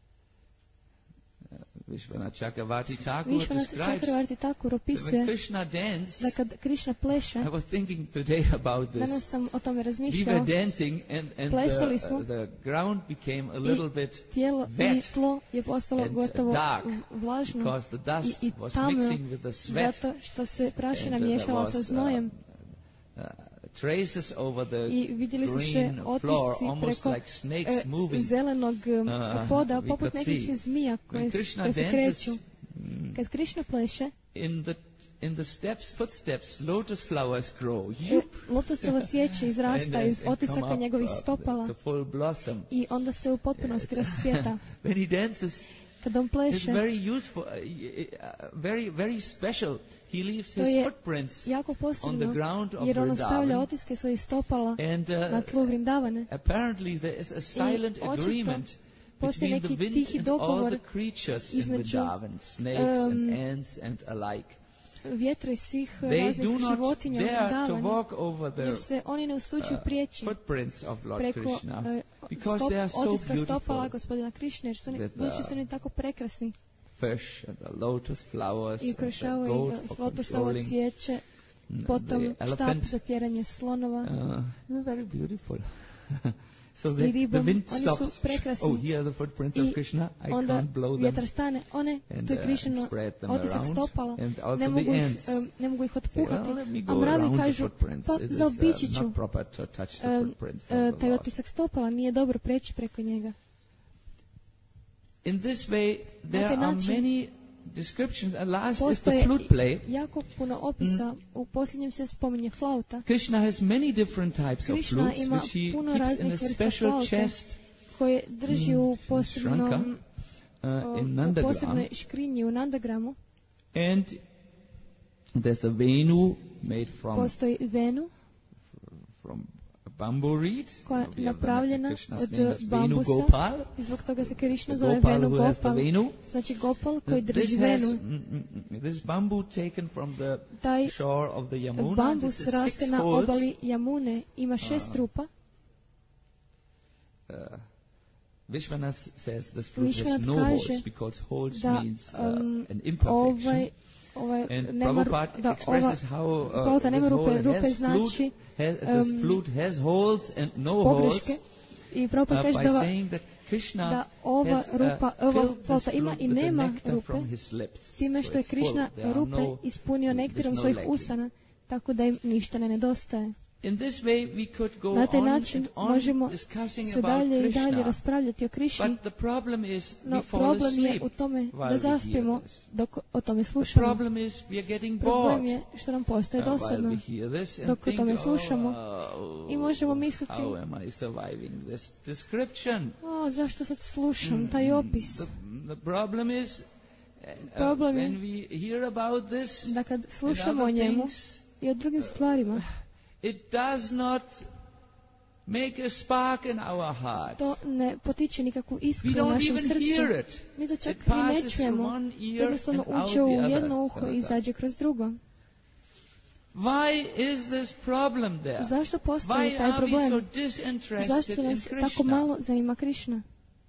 Speaker 3: Vishwanath Chakravarti Thakur
Speaker 1: Višvanath
Speaker 3: describes
Speaker 1: Chakravarti Thakur
Speaker 3: that when
Speaker 1: opisuje
Speaker 3: Krishna danced,
Speaker 1: da kad Krišna pleše,
Speaker 3: I was thinking today about
Speaker 1: danas
Speaker 3: this.
Speaker 1: sam o tome
Speaker 3: We were
Speaker 1: razmišljao,
Speaker 3: dancing and, and
Speaker 1: Plesali
Speaker 3: the,
Speaker 1: smo.
Speaker 3: uh, the ground became a little bit
Speaker 1: tijelo i
Speaker 3: wet
Speaker 1: tlo je postalo
Speaker 3: and
Speaker 1: gotovo
Speaker 3: dark
Speaker 1: vlažno
Speaker 3: because the dust
Speaker 1: i, i
Speaker 3: was
Speaker 1: tamno
Speaker 3: mixing with the sweat.
Speaker 1: zato što se prašina
Speaker 3: And, uh, there
Speaker 1: miješala
Speaker 3: was,
Speaker 1: sa
Speaker 3: uh,
Speaker 1: znojem
Speaker 3: uh, traces over the
Speaker 1: i vidjeli su se
Speaker 3: green floor,
Speaker 1: otisci
Speaker 3: almost
Speaker 1: preko
Speaker 3: like snakes
Speaker 1: e,
Speaker 3: moving.
Speaker 1: zelenog um,
Speaker 3: Uh,
Speaker 1: poda
Speaker 3: we
Speaker 1: poput
Speaker 3: could
Speaker 1: nekih
Speaker 3: see.
Speaker 1: zmija koje,
Speaker 3: When
Speaker 1: s-
Speaker 3: Krishna
Speaker 1: koje se
Speaker 3: dances,
Speaker 1: kreću.
Speaker 3: mm,
Speaker 1: Kad Krišna pleše,
Speaker 3: in the in the steps, footsteps, lotus flowers grow.
Speaker 1: e, lotosovo cvijeće
Speaker 3: And
Speaker 1: izrasta
Speaker 3: then-
Speaker 1: iz
Speaker 3: and come
Speaker 1: otisaka
Speaker 3: up,
Speaker 1: njegovih
Speaker 3: uh,
Speaker 1: stopala
Speaker 3: to full blossom.
Speaker 1: i onda se u potpunosti rascvjeta.
Speaker 3: When he dances,
Speaker 1: Kad on
Speaker 3: it's
Speaker 1: pleše,
Speaker 3: very useful, uh, uh, very very special. He leaves
Speaker 1: To
Speaker 3: his
Speaker 1: je
Speaker 3: footprints
Speaker 1: jako
Speaker 3: on the
Speaker 1: posebno,
Speaker 3: ground of
Speaker 1: jer on ostavlja
Speaker 3: Vrindavan.
Speaker 1: otiske svojih stopala
Speaker 3: And uh,
Speaker 1: na tlu Vrindavane.
Speaker 3: apparently there is a silent
Speaker 1: očito
Speaker 3: agreement
Speaker 1: postoji
Speaker 3: between the
Speaker 1: neki
Speaker 3: wind
Speaker 1: tihi
Speaker 3: and all
Speaker 1: dogovor
Speaker 3: the creatures in
Speaker 1: između,
Speaker 3: Vrindavan, snakes and
Speaker 1: um,
Speaker 3: ants and alike.
Speaker 1: Vjetra i svih
Speaker 3: They
Speaker 1: raznih
Speaker 3: do not
Speaker 1: životinja u
Speaker 3: dare to
Speaker 1: Vrindavani,
Speaker 3: walk over the
Speaker 1: jer se oni ne usuđuju
Speaker 3: uh,
Speaker 1: prijeći
Speaker 3: footprints of Lord
Speaker 1: preko
Speaker 3: Krishna
Speaker 1: e,
Speaker 3: because
Speaker 1: stop,
Speaker 3: they are so
Speaker 1: otiska stopala
Speaker 3: beautiful.
Speaker 1: gospodina Krišne, jer su oni,
Speaker 3: With, uh,
Speaker 1: budući su oni tako prekrasni
Speaker 3: Fish and the lotus flowers
Speaker 1: i
Speaker 3: and the
Speaker 1: ukrašavaju
Speaker 3: goat
Speaker 1: i
Speaker 3: for
Speaker 1: lotosovo
Speaker 3: controlling
Speaker 1: cvijeće,
Speaker 3: mm,
Speaker 1: potom
Speaker 3: the
Speaker 1: štap
Speaker 3: elephant.
Speaker 1: za tjeranje slonova
Speaker 3: Uh, they're very beautiful. So
Speaker 1: i
Speaker 3: the, the
Speaker 1: ribom.
Speaker 3: wind
Speaker 1: Oni
Speaker 3: stops.
Speaker 1: su prekrasni.
Speaker 3: Oh, here are the footprints
Speaker 1: I
Speaker 3: of Krishna. I
Speaker 1: onda
Speaker 3: can't blow them.
Speaker 1: vjetar stane, one,
Speaker 3: And,
Speaker 1: tu je
Speaker 3: uh,
Speaker 1: Krišino
Speaker 3: spread them
Speaker 1: otisak
Speaker 3: around.
Speaker 1: stopala,
Speaker 3: And also
Speaker 1: ne mogu,
Speaker 3: the
Speaker 1: ih,
Speaker 3: ants.
Speaker 1: um, ne mogu ih
Speaker 3: Say,
Speaker 1: otpuhati,
Speaker 3: well, let me
Speaker 1: a
Speaker 3: go
Speaker 1: mravi
Speaker 3: around the
Speaker 1: kažu,
Speaker 3: footprints.
Speaker 1: pa
Speaker 3: It is
Speaker 1: zaobići
Speaker 3: uh,
Speaker 1: ću
Speaker 3: not proper to touch the
Speaker 1: um,
Speaker 3: footprints
Speaker 1: e,
Speaker 3: of the
Speaker 1: taj
Speaker 3: Lord.
Speaker 1: otisak stopala, nije dobro preći preko njega.
Speaker 3: In this way, there
Speaker 1: taj
Speaker 3: are
Speaker 1: način
Speaker 3: many descriptions. And last is the
Speaker 1: Postoje
Speaker 3: flute play.
Speaker 1: jako puno opisa, u posljednjem se spominje flauta.
Speaker 3: Krishna has many different types of
Speaker 1: Krišna
Speaker 3: flutes,
Speaker 1: ima
Speaker 3: which he
Speaker 1: puno
Speaker 3: keeps in a
Speaker 1: raznih vrsta
Speaker 3: special
Speaker 1: flaute
Speaker 3: chest
Speaker 1: koje drži u
Speaker 3: Mm,
Speaker 1: posebnom,
Speaker 3: Shranka,
Speaker 1: o,
Speaker 3: uh, in
Speaker 1: u
Speaker 3: Nandagram.
Speaker 1: posebnoj škrinji u Nandagramu.
Speaker 3: And there's a venu made from
Speaker 1: Postoji venu
Speaker 3: from a bamboo reed.
Speaker 1: koja je
Speaker 3: We have the-
Speaker 1: napravljena
Speaker 3: Krishna's
Speaker 1: od
Speaker 3: name is Venu
Speaker 1: bambusa
Speaker 3: Gopal.
Speaker 1: i zbog toga se Krišna
Speaker 3: The
Speaker 1: zove
Speaker 3: Gopal
Speaker 1: Venu
Speaker 3: who has the
Speaker 1: Gopal.
Speaker 3: venu.
Speaker 1: Znači Gopal koji
Speaker 3: This
Speaker 1: drži
Speaker 3: has
Speaker 1: venu.
Speaker 3: mm, mm, mm, this bamboo taken from the
Speaker 1: Taj
Speaker 3: shore of the Yamuna.
Speaker 1: bambus
Speaker 3: This is
Speaker 1: raste
Speaker 3: six
Speaker 1: na
Speaker 3: holes.
Speaker 1: obali Jamune, ima šest
Speaker 3: Ah.
Speaker 1: rupa.
Speaker 3: Uh, Vishwanath says this flute has
Speaker 1: Vishwanath
Speaker 3: no
Speaker 1: kaže
Speaker 3: holes because holes
Speaker 1: da,
Speaker 3: means uh,
Speaker 1: um,
Speaker 3: an imperfection.
Speaker 1: Ovaj, ovaj
Speaker 3: And
Speaker 1: nema,
Speaker 3: Prabhupada
Speaker 1: da ova
Speaker 3: expresses how uh,
Speaker 1: flauta nema
Speaker 3: this
Speaker 1: rupe,
Speaker 3: whole
Speaker 1: rupe
Speaker 3: has
Speaker 1: znači
Speaker 3: flute, has,
Speaker 1: um,
Speaker 3: this flute has holes and no
Speaker 1: pogreške.
Speaker 3: holes.
Speaker 1: I Prabhupada
Speaker 3: Uh,
Speaker 1: kaže
Speaker 3: by
Speaker 1: da ova,
Speaker 3: saying that Krishna
Speaker 1: da ova
Speaker 3: has uh,
Speaker 1: rupa, ova
Speaker 3: filled this
Speaker 1: flauta ima
Speaker 3: flute
Speaker 1: i
Speaker 3: with the
Speaker 1: nema
Speaker 3: nectar
Speaker 1: rupe,
Speaker 3: from his lips.
Speaker 1: time
Speaker 3: So
Speaker 1: što je
Speaker 3: it's
Speaker 1: Krišna
Speaker 3: full. There are
Speaker 1: rupe
Speaker 3: no-
Speaker 1: ispunio
Speaker 3: there's
Speaker 1: nektarom
Speaker 3: no
Speaker 1: svojih
Speaker 3: lacking.
Speaker 1: usana, tako da im ništa ne nedostaje.
Speaker 3: In this way we could go
Speaker 1: Na taj
Speaker 3: on
Speaker 1: način
Speaker 3: and on
Speaker 1: možemo
Speaker 3: discussing
Speaker 1: sve
Speaker 3: about
Speaker 1: dalje i dalje
Speaker 3: Krishna.
Speaker 1: raspravljati o Krišni,
Speaker 3: But the problem is we
Speaker 1: no
Speaker 3: fall
Speaker 1: problem je
Speaker 3: asleep
Speaker 1: u tome
Speaker 3: while
Speaker 1: da
Speaker 3: we
Speaker 1: zaspimo
Speaker 3: hear this.
Speaker 1: dok o tome
Speaker 3: The
Speaker 1: slušamo.
Speaker 3: problem is we are getting
Speaker 1: Problem
Speaker 3: bored
Speaker 1: je što nam postaje
Speaker 3: uh, while
Speaker 1: dosadno.
Speaker 3: we hear this and
Speaker 1: Dok o
Speaker 3: think,
Speaker 1: tome
Speaker 3: oh,
Speaker 1: slušamo
Speaker 3: oh,
Speaker 1: i možemo misliti,
Speaker 3: how am I surviving this description?
Speaker 1: O, zašto sad slušam taj opis?
Speaker 3: The, the problem is uh,
Speaker 1: Problem je
Speaker 3: when we hear about this
Speaker 1: da kad
Speaker 3: and
Speaker 1: slušamo o
Speaker 3: other
Speaker 1: njemu
Speaker 3: things,
Speaker 1: i o drugim stvarima,
Speaker 3: it does not make a spark in our heart.
Speaker 1: to ne potiče nikakvu
Speaker 3: We
Speaker 1: iskru u
Speaker 3: don't
Speaker 1: našem
Speaker 3: even hear
Speaker 1: srcu.
Speaker 3: it.
Speaker 1: Mi to
Speaker 3: It
Speaker 1: čak i ne
Speaker 3: passes through
Speaker 1: čujemo.
Speaker 3: one ear
Speaker 1: Jednostavno
Speaker 3: and out
Speaker 1: uđe u
Speaker 3: the other.
Speaker 1: jedno uho i izađe kroz drugo.
Speaker 3: Why is this problem there?
Speaker 1: Zašto postoji
Speaker 3: Why
Speaker 1: taj
Speaker 3: are we so
Speaker 1: problem?
Speaker 3: disinterested
Speaker 1: Zašto
Speaker 3: in
Speaker 1: nas tako
Speaker 3: Krishna?
Speaker 1: malo zanima Krišna?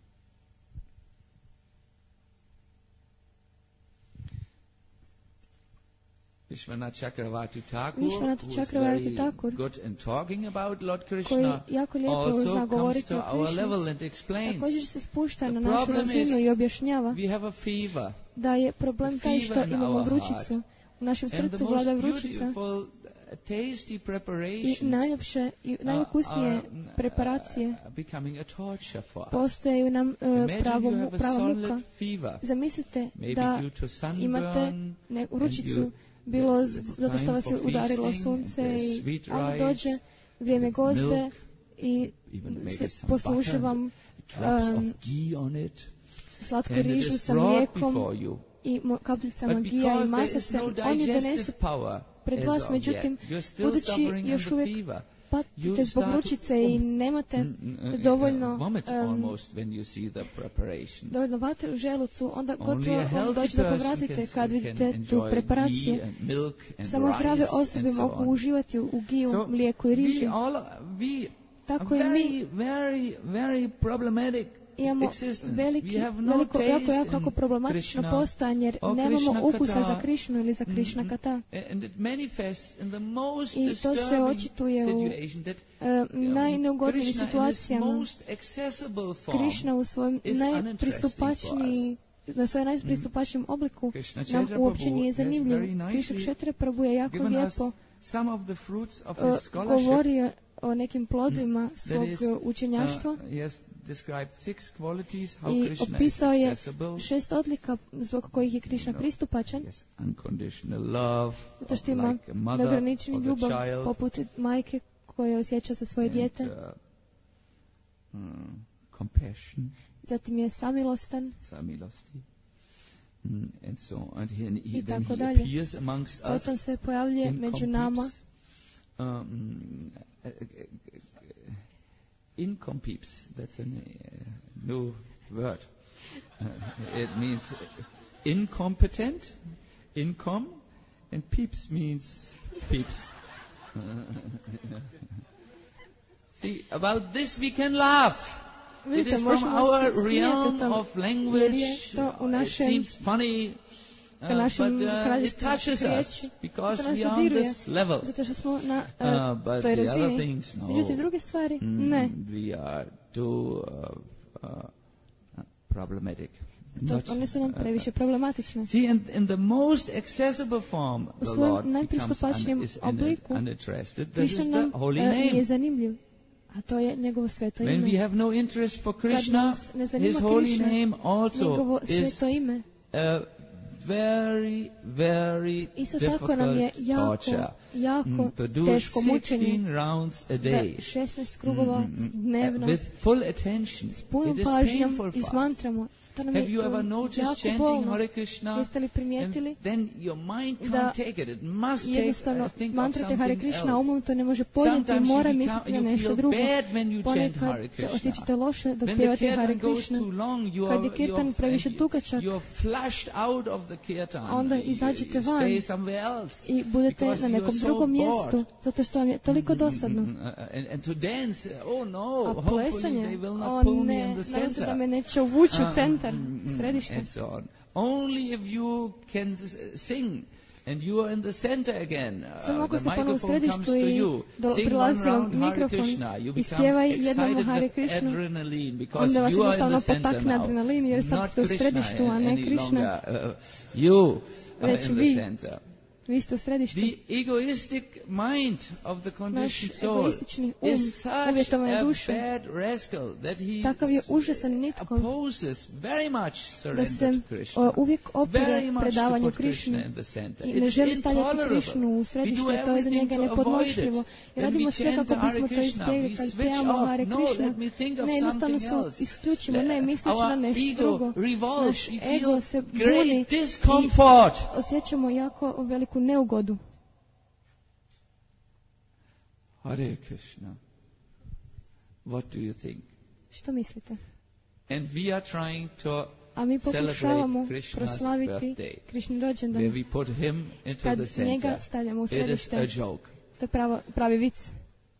Speaker 3: Vishwanath Chakravarti Thakur,
Speaker 1: Vishwanath
Speaker 3: who is
Speaker 1: Chakravarti
Speaker 3: very
Speaker 1: Thakur,
Speaker 3: good in talking about Lord
Speaker 1: koji
Speaker 3: Krishna,
Speaker 1: jako lijepo
Speaker 3: also
Speaker 1: zna
Speaker 3: comes
Speaker 1: govoriti
Speaker 3: to
Speaker 1: o
Speaker 3: our
Speaker 1: Krišni,
Speaker 3: level and explains.
Speaker 1: također se spušta
Speaker 3: The
Speaker 1: na našu
Speaker 3: problem
Speaker 1: razinu
Speaker 3: is
Speaker 1: i objašnjava
Speaker 3: we have a fever.
Speaker 1: da je problem taj što
Speaker 3: fever in
Speaker 1: imamo
Speaker 3: our
Speaker 1: vrućicu. U našem
Speaker 3: And the
Speaker 1: srcu
Speaker 3: most
Speaker 1: vlada vrućica
Speaker 3: beautiful, uh, tasty
Speaker 1: i
Speaker 3: preparations
Speaker 1: najljepše i
Speaker 3: uh,
Speaker 1: najukusnije
Speaker 3: are,
Speaker 1: preparacije
Speaker 3: uh, becoming a torture for us.
Speaker 1: postaju nam uh,
Speaker 3: Imagine
Speaker 1: pravo,
Speaker 3: you have a
Speaker 1: prava
Speaker 3: solid
Speaker 1: muka.
Speaker 3: fever,
Speaker 1: Zamislite
Speaker 3: maybe
Speaker 1: da
Speaker 3: due to sunburn,
Speaker 1: imate ne, vrućicu,
Speaker 3: you-
Speaker 1: bilo
Speaker 3: the-
Speaker 1: z-
Speaker 3: the
Speaker 1: zato što
Speaker 3: time
Speaker 1: vas je
Speaker 3: for
Speaker 1: udarilo
Speaker 3: feasting,
Speaker 1: sunce
Speaker 3: there's
Speaker 1: i
Speaker 3: sweet
Speaker 1: onda
Speaker 3: rice,
Speaker 1: dođe vrijeme
Speaker 3: with
Speaker 1: gozbe
Speaker 3: milk,
Speaker 1: i
Speaker 3: even maybe
Speaker 1: se
Speaker 3: some
Speaker 1: posluži
Speaker 3: butter,
Speaker 1: vam
Speaker 3: drops of
Speaker 1: um,
Speaker 3: ghee on it,
Speaker 1: slatku
Speaker 3: and it
Speaker 1: rižu
Speaker 3: is
Speaker 1: sa
Speaker 3: brought
Speaker 1: mlijekom
Speaker 3: before you.
Speaker 1: i mo- kapljicama
Speaker 3: But
Speaker 1: gija i
Speaker 3: because there is
Speaker 1: maslicem.
Speaker 3: no
Speaker 1: Oni donesu
Speaker 3: digestive power
Speaker 1: pred
Speaker 3: as
Speaker 1: vas,
Speaker 3: of
Speaker 1: međutim,
Speaker 3: yet, you're still
Speaker 1: budući
Speaker 3: suffering
Speaker 1: još
Speaker 3: under
Speaker 1: uvijek
Speaker 3: fever.
Speaker 1: patite
Speaker 3: You
Speaker 1: zbog
Speaker 3: start
Speaker 1: vrućice i nemate
Speaker 3: Mm, mm, uh,
Speaker 1: dovoljno,
Speaker 3: uh, vomit
Speaker 1: um,
Speaker 3: almost when you see the preparation.
Speaker 1: dovoljno vatre u želucu, onda
Speaker 3: Only
Speaker 1: gotovo
Speaker 3: a
Speaker 1: vam
Speaker 3: healthy
Speaker 1: dođe da
Speaker 3: person
Speaker 1: povratite
Speaker 3: can,
Speaker 1: kad
Speaker 3: can
Speaker 1: vidite tu
Speaker 3: enjoy
Speaker 1: preparaciju.
Speaker 3: ghee and milk and
Speaker 1: Samo zdrave
Speaker 3: rice
Speaker 1: osobe
Speaker 3: and so
Speaker 1: mogu
Speaker 3: on.
Speaker 1: uživati u giju,
Speaker 3: So
Speaker 1: mlijeku i riži.
Speaker 3: we all we
Speaker 1: Tako
Speaker 3: a
Speaker 1: i mi
Speaker 3: very very very problematic
Speaker 1: imamo
Speaker 3: existence.
Speaker 1: veliki,
Speaker 3: We have no
Speaker 1: veliko, jako,
Speaker 3: taste
Speaker 1: jako
Speaker 3: in
Speaker 1: problematično
Speaker 3: Krishna
Speaker 1: postojanje jer
Speaker 3: or
Speaker 1: nemamo
Speaker 3: Krishna
Speaker 1: ukusa
Speaker 3: kata.
Speaker 1: za Krišnu ili za Krišna
Speaker 3: Mm,
Speaker 1: kata.
Speaker 3: and it manifests in the most
Speaker 1: I to se
Speaker 3: disturbing
Speaker 1: očituje u
Speaker 3: situation that
Speaker 1: e,
Speaker 3: um,
Speaker 1: najneugodnijim
Speaker 3: Krishna in his
Speaker 1: situacijama.
Speaker 3: most accessible form
Speaker 1: Krišna u svojem
Speaker 3: is
Speaker 1: najpristupačniji na svojem najpristupačnijem obliku
Speaker 3: Krishna
Speaker 1: nam
Speaker 3: Chaitra
Speaker 1: uopće
Speaker 3: Prabhu
Speaker 1: nije
Speaker 3: has
Speaker 1: zanimljiv.
Speaker 3: very
Speaker 1: Krišna
Speaker 3: nicely
Speaker 1: Kšetra Prabhu je jako
Speaker 3: given us
Speaker 1: lijepo
Speaker 3: some of the fruits of
Speaker 1: e,
Speaker 3: his scholarship.
Speaker 1: govorio o nekim plodovima
Speaker 3: That
Speaker 1: svog
Speaker 3: is,
Speaker 1: e, učenjaštva
Speaker 3: uh, he has described six qualities how
Speaker 1: i
Speaker 3: Krishna is
Speaker 1: opisao je
Speaker 3: accessible.
Speaker 1: šest odlika zbog kojih je Krišna pristupačan,
Speaker 3: Yes, unconditional love,
Speaker 1: zato što ima
Speaker 3: like a mother
Speaker 1: neograničeni
Speaker 3: for the
Speaker 1: ljubav
Speaker 3: child,
Speaker 1: poput majke koja osjeća za svoje
Speaker 3: and,
Speaker 1: dijete.
Speaker 3: uh, mm, compassion,
Speaker 1: Zatim je samilostan,
Speaker 3: samilosti, mm, and so on. He, and he,
Speaker 1: I
Speaker 3: then
Speaker 1: tako
Speaker 3: he
Speaker 1: dalje.
Speaker 3: appears amongst
Speaker 1: potom
Speaker 3: us
Speaker 1: se pojavljuje
Speaker 3: in
Speaker 1: među nama.
Speaker 3: Um, uh, uh, incompeeps, that's a uh, new word. Uh, it means incompetent, income, and peeps means peeps. See, about this we can laugh. It
Speaker 1: Vidite,
Speaker 3: is from
Speaker 1: možemo
Speaker 3: our
Speaker 1: se smijeti
Speaker 3: realm
Speaker 1: tom,
Speaker 3: of
Speaker 1: jer je
Speaker 3: language.
Speaker 1: to u
Speaker 3: It
Speaker 1: našem,
Speaker 3: seems funny, uh,
Speaker 1: našem
Speaker 3: but uh, it
Speaker 1: kraljevstvu
Speaker 3: touches us
Speaker 1: riječi.
Speaker 3: because
Speaker 1: To nas
Speaker 3: we are on
Speaker 1: dodiruje,
Speaker 3: this level.
Speaker 1: zato što smo na uh,
Speaker 3: Uh, but
Speaker 1: toj
Speaker 3: the other
Speaker 1: razini.
Speaker 3: things, no.
Speaker 1: Međutim, druge stvari,
Speaker 3: Mm,
Speaker 1: ne.
Speaker 3: We are too uh, uh, problematic.
Speaker 1: To,
Speaker 3: Not,
Speaker 1: one su nam
Speaker 3: uh,
Speaker 1: previše problematične.
Speaker 3: See, in, in the most accessible form,
Speaker 1: U
Speaker 3: the
Speaker 1: svojem
Speaker 3: Lord becomes
Speaker 1: najpristupačnijem
Speaker 3: un, is
Speaker 1: obliku
Speaker 3: uninterested. This is
Speaker 1: Krišna
Speaker 3: the
Speaker 1: nam
Speaker 3: holy
Speaker 1: uh, nije
Speaker 3: name.
Speaker 1: zanimljiv, a to je njegovo sveto
Speaker 3: When we
Speaker 1: ime.
Speaker 3: have no interest for
Speaker 1: Kad
Speaker 3: Krishna,
Speaker 1: nas ne
Speaker 3: His
Speaker 1: zanima
Speaker 3: holy
Speaker 1: Krišna,
Speaker 3: name also
Speaker 1: njegovo
Speaker 3: is
Speaker 1: sveto ime,
Speaker 3: a very, very
Speaker 1: isto tako nam je
Speaker 3: difficult
Speaker 1: jako,
Speaker 3: torture.
Speaker 1: jako
Speaker 3: Mm, to do
Speaker 1: teško mučenje.
Speaker 3: sixteen rounds a day.
Speaker 1: Da šesnaest krugova
Speaker 3: Mm, mm, mm.
Speaker 1: dnevno
Speaker 3: Uh, with full attention.
Speaker 1: s punom
Speaker 3: It is
Speaker 1: pažnjom
Speaker 3: painful
Speaker 1: i
Speaker 3: for
Speaker 1: s
Speaker 3: us.
Speaker 1: mantramo. To nam
Speaker 3: Have
Speaker 1: je
Speaker 3: you ever
Speaker 1: um,
Speaker 3: noticed
Speaker 1: jako
Speaker 3: chanting
Speaker 1: bolno.
Speaker 3: Hare Krishna?
Speaker 1: Jeste li
Speaker 3: And
Speaker 1: primijetili
Speaker 3: then your mind can't
Speaker 1: da
Speaker 3: take it. It must take,
Speaker 1: jednostavno
Speaker 3: uh, think of
Speaker 1: mantrate Hare
Speaker 3: something
Speaker 1: Krishna,
Speaker 3: else.
Speaker 1: umom to ne može podnijeti i
Speaker 3: Sometimes
Speaker 1: mora
Speaker 3: you,
Speaker 1: misliti na
Speaker 3: become, you
Speaker 1: nešto
Speaker 3: feel
Speaker 1: drugo.
Speaker 3: bad when you chant
Speaker 1: Ponekad
Speaker 3: Hare
Speaker 1: se
Speaker 3: Krishna.
Speaker 1: osjećate loše dok
Speaker 3: When the
Speaker 1: pjevate Hare
Speaker 3: kirtan goes
Speaker 1: Krishna.
Speaker 3: too long, you
Speaker 1: Kad
Speaker 3: are,
Speaker 1: je kirtan
Speaker 3: you're,
Speaker 1: previše
Speaker 3: and you-
Speaker 1: dugačak,
Speaker 3: you're flushed out of the kirtan.
Speaker 1: onda
Speaker 3: You-
Speaker 1: izađete
Speaker 3: you
Speaker 1: van
Speaker 3: stay somewhere else.
Speaker 1: i budete
Speaker 3: Because
Speaker 1: na
Speaker 3: you
Speaker 1: nekom
Speaker 3: are so
Speaker 1: drugom
Speaker 3: bored.
Speaker 1: mjestu, zato što vam je toliko dosadno.
Speaker 3: Mm, mm, mm, and, and to dance, oh no,
Speaker 1: A
Speaker 3: hopefully they
Speaker 1: plesanje,
Speaker 3: will not
Speaker 1: o
Speaker 3: pull me
Speaker 1: ne,
Speaker 3: in the
Speaker 1: nadam se da
Speaker 3: center.
Speaker 1: me neće uvući
Speaker 3: Um,
Speaker 1: u centar,
Speaker 3: mm, mm,
Speaker 1: središte.
Speaker 3: and so on. Only if you can s- sing and you are in the center again. Uh,
Speaker 1: Samo ako
Speaker 3: the
Speaker 1: ste ponovno u
Speaker 3: microphone comes
Speaker 1: središtu
Speaker 3: to
Speaker 1: i
Speaker 3: you.
Speaker 1: do,
Speaker 3: Sing one
Speaker 1: prilazi vam
Speaker 3: round Hare
Speaker 1: mikrofon
Speaker 3: Krishna. You
Speaker 1: i
Speaker 3: become
Speaker 1: spjevaj jednom
Speaker 3: excited
Speaker 1: Hare
Speaker 3: with
Speaker 1: Krishnu,
Speaker 3: adrenaline because
Speaker 1: onda vas
Speaker 3: you are in
Speaker 1: jednostavno
Speaker 3: the center
Speaker 1: potakne
Speaker 3: now.
Speaker 1: adrenalin jer sad
Speaker 3: Not
Speaker 1: ste u
Speaker 3: Krishna
Speaker 1: središtu, a ne
Speaker 3: any
Speaker 1: Krishna.
Speaker 3: longer. Uh, you are
Speaker 1: Već
Speaker 3: in the
Speaker 1: vi.
Speaker 3: center.
Speaker 1: Vi ste u središtu.
Speaker 3: The egoistic mind of the
Speaker 1: Naš
Speaker 3: conditioned soul
Speaker 1: egoistični um,
Speaker 3: is such
Speaker 1: uvjetovane
Speaker 3: a
Speaker 1: duše,
Speaker 3: bad rascal that he
Speaker 1: takav je užasan nitko
Speaker 3: opposes very much
Speaker 1: da
Speaker 3: surrender
Speaker 1: se
Speaker 3: to Krishna.
Speaker 1: o, uvijek opire
Speaker 3: Very much to
Speaker 1: predavanju
Speaker 3: put Krishna
Speaker 1: Krišni
Speaker 3: in the center.
Speaker 1: i ne
Speaker 3: It's
Speaker 1: želi stavljati
Speaker 3: intolerable.
Speaker 1: Krišnu u
Speaker 3: We
Speaker 1: središte,
Speaker 3: do
Speaker 1: to je za
Speaker 3: everything
Speaker 1: njega
Speaker 3: to avoid
Speaker 1: nepodnošljivo.
Speaker 3: it.
Speaker 1: I
Speaker 3: When
Speaker 1: radimo
Speaker 3: we
Speaker 1: sve
Speaker 3: chant
Speaker 1: kako
Speaker 3: Hare
Speaker 1: bismo to
Speaker 3: Krishna,
Speaker 1: izbjegli
Speaker 3: we
Speaker 1: kad
Speaker 3: switch
Speaker 1: pijamo
Speaker 3: off.
Speaker 1: Hare
Speaker 3: No,
Speaker 1: Krishna.
Speaker 3: let me think of
Speaker 1: Ne, jednostavno
Speaker 3: something
Speaker 1: se
Speaker 3: else.
Speaker 1: isključimo, ne, misliš na
Speaker 3: Our
Speaker 1: nešto
Speaker 3: ego
Speaker 1: drugo.
Speaker 3: revolts.
Speaker 1: Naš
Speaker 3: We
Speaker 1: ego
Speaker 3: feel
Speaker 1: se buni
Speaker 3: great discomfort.
Speaker 1: i osjećamo jako veliku neugodu.
Speaker 3: Hare Krishna. What do you think?
Speaker 1: Što mislite?
Speaker 3: And we are trying to
Speaker 1: A mi
Speaker 3: celebrate
Speaker 1: pokušavamo
Speaker 3: Krishna's
Speaker 1: proslaviti
Speaker 3: birthday,
Speaker 1: Krišni rođendan,
Speaker 3: where we put him into
Speaker 1: kad
Speaker 3: the
Speaker 1: njega
Speaker 3: center.
Speaker 1: stavljamo u
Speaker 3: It is a
Speaker 1: središte.
Speaker 3: joke.
Speaker 1: To je pravo, pravi vic.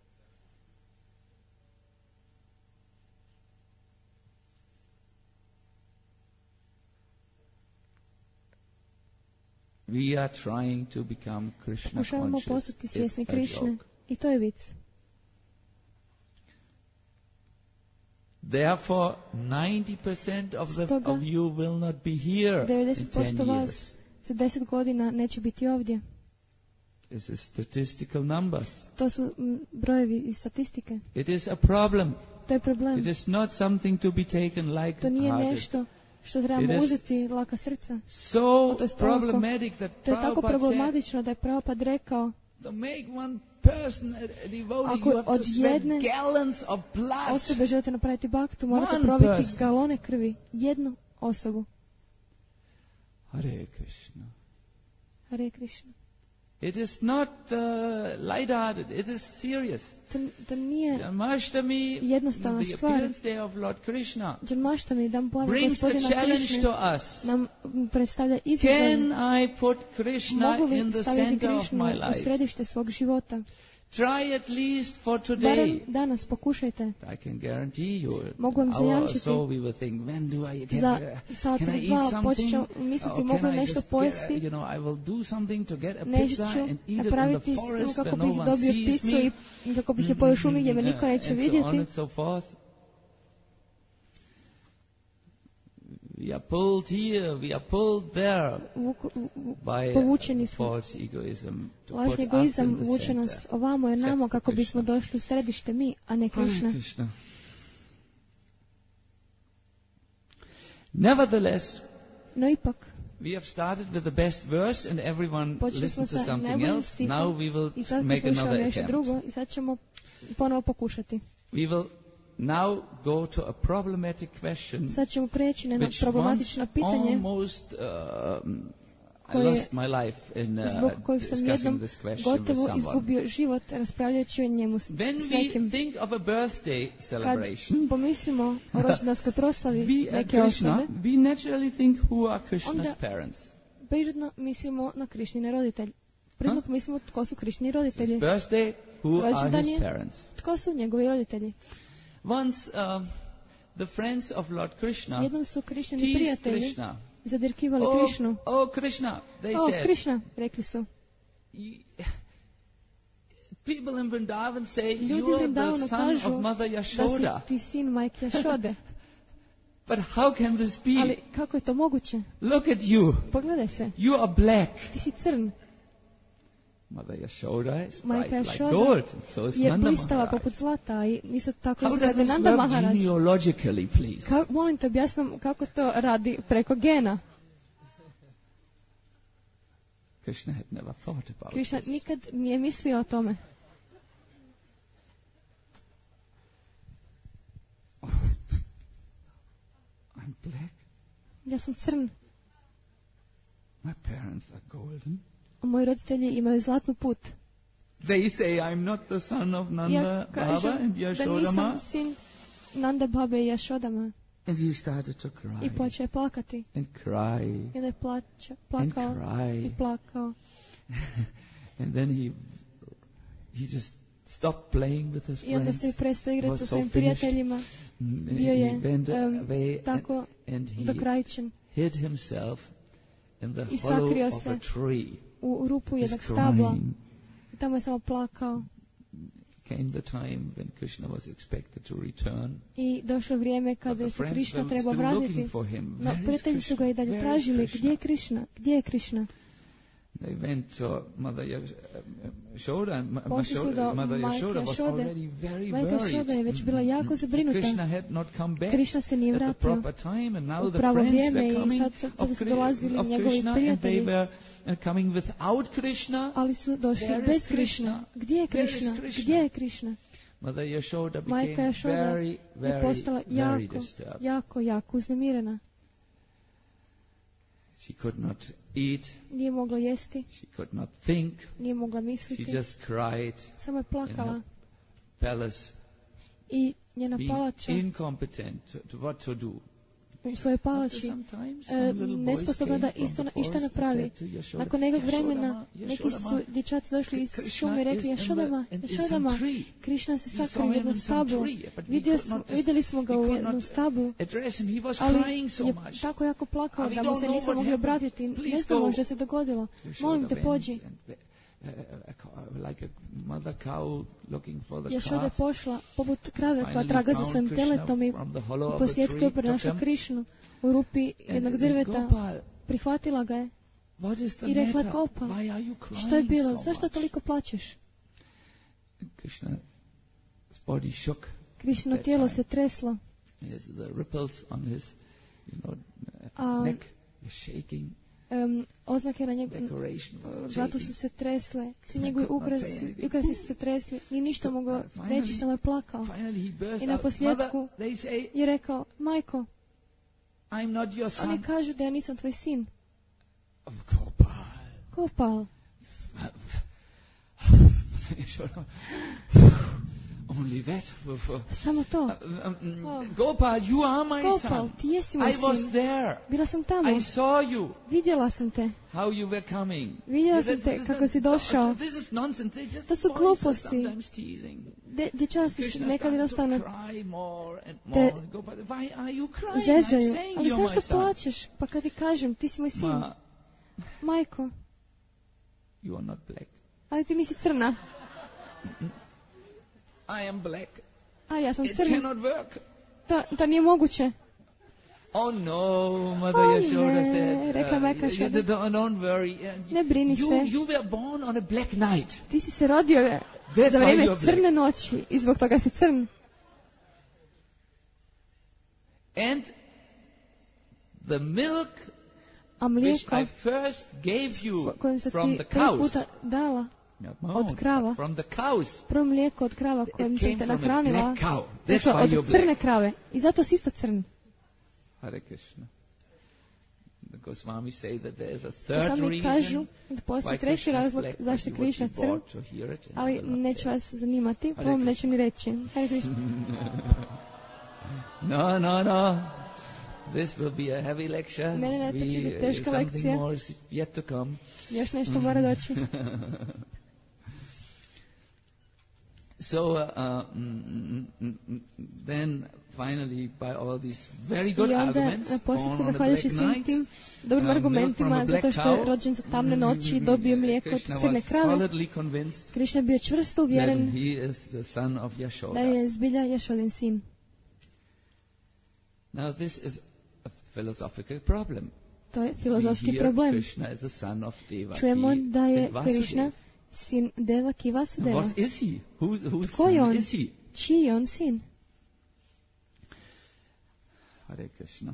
Speaker 3: We are trying to become Krishna
Speaker 1: Pokušavamo
Speaker 3: conscious.
Speaker 1: postati
Speaker 3: It's
Speaker 1: svjesni
Speaker 3: a
Speaker 1: Krišne.
Speaker 3: joke.
Speaker 1: I to je vic.
Speaker 3: Therefore, ninety percent of, the,
Speaker 1: Stoga,
Speaker 3: of you will not be here in
Speaker 1: devedeset
Speaker 3: ten
Speaker 1: posto
Speaker 3: years.
Speaker 1: vas za deset godina neće biti ovdje.
Speaker 3: This is statistical numbers.
Speaker 1: To su m, brojevi iz statistike.
Speaker 3: It is a problem.
Speaker 1: To je problem.
Speaker 3: It is not something to be taken like
Speaker 1: To nije
Speaker 3: hearted.
Speaker 1: nešto što
Speaker 3: It
Speaker 1: trebamo
Speaker 3: is
Speaker 1: uzeti laka srca.
Speaker 3: So
Speaker 1: To je toliko-
Speaker 3: problematic that
Speaker 1: To je tako
Speaker 3: Prabhupada said,
Speaker 1: problematično da je Prabhupada rekao,
Speaker 3: to make one person a, a devotee,
Speaker 1: Ako
Speaker 3: you have to
Speaker 1: od
Speaker 3: sweat
Speaker 1: jedne
Speaker 3: gallons of blood.
Speaker 1: osobe želite napraviti baktu, morate
Speaker 3: One
Speaker 1: proviti
Speaker 3: person.
Speaker 1: galone krvi. Jednu osobu.
Speaker 3: Hare Krishna.
Speaker 1: Hare Krishna.
Speaker 3: It is not uh, light-hearted. It is serious.
Speaker 1: To, to nije
Speaker 3: Janmashtami,
Speaker 1: jednostavna
Speaker 3: the
Speaker 1: stvar.
Speaker 3: appearance day of Lord Krishna,
Speaker 1: Džanmaštami, dan pojave
Speaker 3: brings a
Speaker 1: gospodina
Speaker 3: challenge
Speaker 1: Krišne,
Speaker 3: to us.
Speaker 1: nam predstavlja izazov.
Speaker 3: Can I put Krishna
Speaker 1: Mogu
Speaker 3: in
Speaker 1: li
Speaker 3: the
Speaker 1: staviti
Speaker 3: center of
Speaker 1: Krišnu
Speaker 3: my
Speaker 1: u
Speaker 3: life?
Speaker 1: središte svog života?
Speaker 3: Try at least for
Speaker 1: Barem
Speaker 3: today.
Speaker 1: danas pokušajte.
Speaker 3: I can guarantee you,
Speaker 1: Mogu vam
Speaker 3: an hour or
Speaker 1: zajamčiti.
Speaker 3: so we will think, when do I get,
Speaker 1: Za
Speaker 3: uh,
Speaker 1: sat
Speaker 3: can I
Speaker 1: ili
Speaker 3: eat
Speaker 1: dva počet ćemo
Speaker 3: something?
Speaker 1: misliti
Speaker 3: Or
Speaker 1: mogu
Speaker 3: can
Speaker 1: li
Speaker 3: I
Speaker 1: nešto
Speaker 3: just get,
Speaker 1: pojesti,
Speaker 3: you know, I will do something to get a
Speaker 1: nešto
Speaker 3: pizza
Speaker 1: ću
Speaker 3: and eat it in the
Speaker 1: napraviti samo
Speaker 3: forest
Speaker 1: kako
Speaker 3: where
Speaker 1: bih
Speaker 3: no one
Speaker 1: dobio
Speaker 3: sees
Speaker 1: picu
Speaker 3: me.
Speaker 1: i kako bih je pojeo u šumi gdje me niko
Speaker 3: Uh,
Speaker 1: neće
Speaker 3: and so on
Speaker 1: vidjeti.
Speaker 3: and so forth. We are pulled here, we are pulled there
Speaker 1: Vuku- u- u-
Speaker 3: by
Speaker 1: Povučeni
Speaker 3: uh,
Speaker 1: smo.
Speaker 3: false egoism to put
Speaker 1: Lažni
Speaker 3: us in
Speaker 1: egoizam
Speaker 3: the
Speaker 1: vuče
Speaker 3: center.
Speaker 1: nas ovamo jer namo
Speaker 3: Except
Speaker 1: kako
Speaker 3: Krishna.
Speaker 1: bismo došli u središte mi, a ne
Speaker 3: Hare
Speaker 1: Krišna.
Speaker 3: Krishna. Nevertheless,
Speaker 1: No ipak,
Speaker 3: we have started with the best verse and everyone
Speaker 1: počeli smo
Speaker 3: listened to
Speaker 1: sa
Speaker 3: something
Speaker 1: najboljim
Speaker 3: else. Now
Speaker 1: stihom
Speaker 3: we will
Speaker 1: i sad smo
Speaker 3: make
Speaker 1: slušali
Speaker 3: another
Speaker 1: nešto
Speaker 3: attempt.
Speaker 1: drugo i sad ćemo ponovo pokušati.
Speaker 3: We will now go to a problematic question
Speaker 1: Sad ćemo preći na jedno
Speaker 3: which
Speaker 1: problematično
Speaker 3: once
Speaker 1: pitanje
Speaker 3: almost um, I
Speaker 1: koje-
Speaker 3: lost my life in uh,
Speaker 1: zbog kojeg sam
Speaker 3: discussing
Speaker 1: jednom
Speaker 3: this question with
Speaker 1: gotovo
Speaker 3: someone.
Speaker 1: izgubio život raspravljajući o njemu s,
Speaker 3: When
Speaker 1: s
Speaker 3: we
Speaker 1: nekim.
Speaker 3: think of a birthday
Speaker 1: Kad
Speaker 3: celebration,
Speaker 1: pomislimo o rođendanskoj proslavi
Speaker 3: we at
Speaker 1: neke
Speaker 3: Krishna,
Speaker 1: osobe,
Speaker 3: we naturally think who are Krishna's
Speaker 1: Onda-
Speaker 3: parents.
Speaker 1: prirodno mislimo na Krišnine roditelje. Prirodno
Speaker 3: Huh?
Speaker 1: mislimo tko su Krišnini
Speaker 3: His
Speaker 1: roditelji.
Speaker 3: birthday, who are
Speaker 1: Rođendan
Speaker 3: his
Speaker 1: je-
Speaker 3: parents.
Speaker 1: Tko su njegovi roditelji?
Speaker 3: Once um, the friends of Lord Krishna
Speaker 1: Jednom su Krišnini
Speaker 3: teased
Speaker 1: prijatelji
Speaker 3: Krishna.
Speaker 1: zadirkivali
Speaker 3: Oh,
Speaker 1: Krišnu.
Speaker 3: oh, Krishna, they
Speaker 1: O,
Speaker 3: said.
Speaker 1: Krišna, rekli su.
Speaker 3: "You- People in Vrindavan say
Speaker 1: Ljudi u
Speaker 3: you are
Speaker 1: Vrindavanu
Speaker 3: the son
Speaker 1: kažu
Speaker 3: of Mother
Speaker 1: da si
Speaker 3: Yashoda.
Speaker 1: ti sin majke Jašode.
Speaker 3: But how can this be?
Speaker 1: Ali kako je to moguće?
Speaker 3: Look at you.
Speaker 1: Pogledaj se,
Speaker 3: You are black.
Speaker 1: ti si crn.
Speaker 3: Mother Yashoda is
Speaker 1: Majka
Speaker 3: bright like
Speaker 1: Jašoda
Speaker 3: gold. And so is
Speaker 1: Je
Speaker 3: Nanda
Speaker 1: blistava
Speaker 3: Maharaj.
Speaker 1: poput zlata i nisu tako
Speaker 3: How does
Speaker 1: izgleda
Speaker 3: this
Speaker 1: Nanda
Speaker 3: work
Speaker 1: Maharaj.
Speaker 3: genealogically, please?
Speaker 1: Ka, molim te objasnim kako to radi preko gena.
Speaker 3: Krishna had never thought about
Speaker 1: Krišna
Speaker 3: this.
Speaker 1: nikad nije mislio o tome.
Speaker 3: I'm black.
Speaker 1: Ja sam crn,
Speaker 3: My parents are golden.
Speaker 1: a moji roditelji imaju zlatnu put.
Speaker 3: They say I'm not the son of Nanda
Speaker 1: Ja
Speaker 3: Baba
Speaker 1: kažem
Speaker 3: and
Speaker 1: da
Speaker 3: Yashoda
Speaker 1: nisam
Speaker 3: Ma.
Speaker 1: sin Nanda Babe i Jašodama.
Speaker 3: And he started to cry
Speaker 1: I počeo je plakati.
Speaker 3: and cry
Speaker 1: I onda je plaća,
Speaker 3: and
Speaker 1: plakao
Speaker 3: cry.
Speaker 1: i plakao.
Speaker 3: And then he he just stopped playing with his
Speaker 1: I onda se je
Speaker 3: friends.
Speaker 1: prestao
Speaker 3: Was
Speaker 1: igrati sa
Speaker 3: so
Speaker 1: svojim
Speaker 3: finished.
Speaker 1: prijateljima.
Speaker 3: Mm,
Speaker 1: Bio
Speaker 3: he
Speaker 1: je
Speaker 3: went
Speaker 1: um,
Speaker 3: away and,
Speaker 1: tako
Speaker 3: and he
Speaker 1: do krajčen.
Speaker 3: hid himself in the
Speaker 1: I
Speaker 3: hollow
Speaker 1: sakrio
Speaker 3: of
Speaker 1: se
Speaker 3: a tree.
Speaker 1: U rupu
Speaker 3: Just
Speaker 1: jednog stabla.
Speaker 3: crying.
Speaker 1: I tamo je samo plakao.
Speaker 3: Came the time when Krishna was expected to return.
Speaker 1: I došlo vrijeme
Speaker 3: But
Speaker 1: kada
Speaker 3: the
Speaker 1: se
Speaker 3: friends
Speaker 1: Krišna
Speaker 3: were
Speaker 1: treba
Speaker 3: still looking
Speaker 1: vratiti.
Speaker 3: for him.
Speaker 1: No,
Speaker 3: Where is
Speaker 1: prijatelji su ga i dalje
Speaker 3: Krishna? Where is
Speaker 1: tražili.
Speaker 3: Krishna?
Speaker 1: Gdje je Krišna? Gdje je Krišna?
Speaker 3: They went to Mother Yash- Yashoda, and Ma-
Speaker 1: Pošli su do
Speaker 3: Yashoda- Mother
Speaker 1: majke
Speaker 3: Yashoda was
Speaker 1: Jašode.
Speaker 3: already very
Speaker 1: Majka Jašoda je
Speaker 3: worried.
Speaker 1: već bila jako zabrinuta.
Speaker 3: Krishna had not come back
Speaker 1: Krišna se nije
Speaker 3: at the
Speaker 1: vratio
Speaker 3: proper time, and now
Speaker 1: u
Speaker 3: the
Speaker 1: pravo
Speaker 3: friends
Speaker 1: vrijeme
Speaker 3: were
Speaker 1: i
Speaker 3: coming
Speaker 1: sad, sad,
Speaker 3: of,
Speaker 1: sad su
Speaker 3: Kri-
Speaker 1: dolazili
Speaker 3: of
Speaker 1: njegovi
Speaker 3: Krishna, and they
Speaker 1: prijatelji.
Speaker 3: were uh, coming without Krishna.
Speaker 1: Ali su došli
Speaker 3: Where is
Speaker 1: bez
Speaker 3: Krishna?
Speaker 1: Krišna. Gdje je
Speaker 3: Where is
Speaker 1: Krišna?
Speaker 3: Krishna?
Speaker 1: Gdje je Krišna?
Speaker 3: Mother Yashoda
Speaker 1: Majka
Speaker 3: became
Speaker 1: Jašoda
Speaker 3: very,
Speaker 1: je
Speaker 3: very,
Speaker 1: postala
Speaker 3: very
Speaker 1: jako,
Speaker 3: disturbed.
Speaker 1: jako, jako uznemirena.
Speaker 3: She could not eat.
Speaker 1: Nije mogla jesti,
Speaker 3: She could not think.
Speaker 1: nije mogla
Speaker 3: She
Speaker 1: misliti.
Speaker 3: just cried
Speaker 1: Samo je plakala.
Speaker 3: palace.
Speaker 1: I njena
Speaker 3: being
Speaker 1: palača,
Speaker 3: incompetent to, to what to do.
Speaker 1: u svojoj palači, e, nesposobna da isto, išta napravi. Nakon nekog vremena neki su dječaci došli iz šume i rekli: Jašodama, Jašodama, Krišna se sakrio u jednom stablu. Vidio smo, vidjeli smo ga u jednom stablu, ali je tako jako plakao da mu se nismo mogli obratiti. Ne znamo što se dogodilo. Molim te, pođi. Jašoda je pošla poput krave koja traga za svojim teletom i u posjetku je pronašla Krišnu u rupi jednog drveta. Prihvatila ga je i rekla: Gopal, što je bilo? Zašto toliko plačeš? Krišno tijelo se treslo, a Um, oznake na njegovom vratu su se tresle, svi njegovi ukrasi, ukrasi su se tresli, ni ništa mogao reći, samo je plakao. I na posljedku je rekao: Majko, oni kažu da ja nisam tvoj sin. Gopal.
Speaker 3: Only that.
Speaker 1: Samo to.
Speaker 3: Uh, um, oh. Gopal, you are my
Speaker 1: Gopal,
Speaker 3: son.
Speaker 1: ti jesi moj
Speaker 3: I
Speaker 1: sin.
Speaker 3: was there.
Speaker 1: Bila sam tamo.
Speaker 3: I saw you.
Speaker 1: Vidjela sam te.
Speaker 3: How you were coming.
Speaker 1: Vidjela sam te kako si došao.
Speaker 3: This is nonsense. They just
Speaker 1: to su gluposti. De, dječaci su nekad jednostavno te zezaju. Ali zašto plačeš? Pa kad ti kažem, ti si moj sin. Ma, Majko,
Speaker 3: you are not black.
Speaker 1: Ali ti nisi crna.
Speaker 3: I am black.
Speaker 1: A ja sam
Speaker 3: It
Speaker 1: crna.
Speaker 3: cannot work.
Speaker 1: To, to nije moguće.
Speaker 3: Oh no, Mother
Speaker 1: oh,
Speaker 3: Yashoda
Speaker 1: ne,
Speaker 3: said.
Speaker 1: Rekla majka
Speaker 3: uh,
Speaker 1: Yashoda.
Speaker 3: Don't, don't worry. Uh,
Speaker 1: ne brini
Speaker 3: you,
Speaker 1: se.
Speaker 3: You were born on a black night.
Speaker 1: Ti si se rodio
Speaker 3: That's
Speaker 1: za vrijeme crne
Speaker 3: black.
Speaker 1: noći i zbog toga si crn.
Speaker 3: And the milk
Speaker 1: A mlijeko
Speaker 3: which I first gave you
Speaker 1: kojim se
Speaker 3: from
Speaker 1: ti
Speaker 3: the
Speaker 1: prvi
Speaker 3: cows.
Speaker 1: puta dala od krava.
Speaker 3: From the cows.
Speaker 1: Prvo mlijeko od krava kojim sam te nahranila.
Speaker 3: Dakle,
Speaker 1: od crne krave. I zato si isto crn.
Speaker 3: Hare Krishna. The Goswami say that there is a third
Speaker 1: Goswami kažu
Speaker 3: reason
Speaker 1: da postoji treći razlog zašto je Krišna crn, ali neće vas zanimati, pa vam neću ni reći. Hare Krishna.
Speaker 3: No, no, no. This will be a heavy lecture.
Speaker 1: Ne, ne, ne, to će biti teška lekcija.
Speaker 3: Something more is yet to come.
Speaker 1: Još nešto mora doći.
Speaker 3: So uh, mm, mm, mm, then finally by all these very good arguments,
Speaker 1: na posljedku zahvaljujući svim tim dobrim argumentima, zato što je rođen za tamne noći i dobio mlijeko od crne krave, Krišna je bio čvrsto uvjeren da je zbilja Jašodin sin.
Speaker 3: Now this is a philosophical problem.
Speaker 1: To je filozofski problem. Čujemo da je Krišna sin Devaki i Vasudeva.
Speaker 3: What is he? Who, whose
Speaker 1: Tko je on?
Speaker 3: Is he?
Speaker 1: Čiji je on sin?
Speaker 3: Hare Krishna.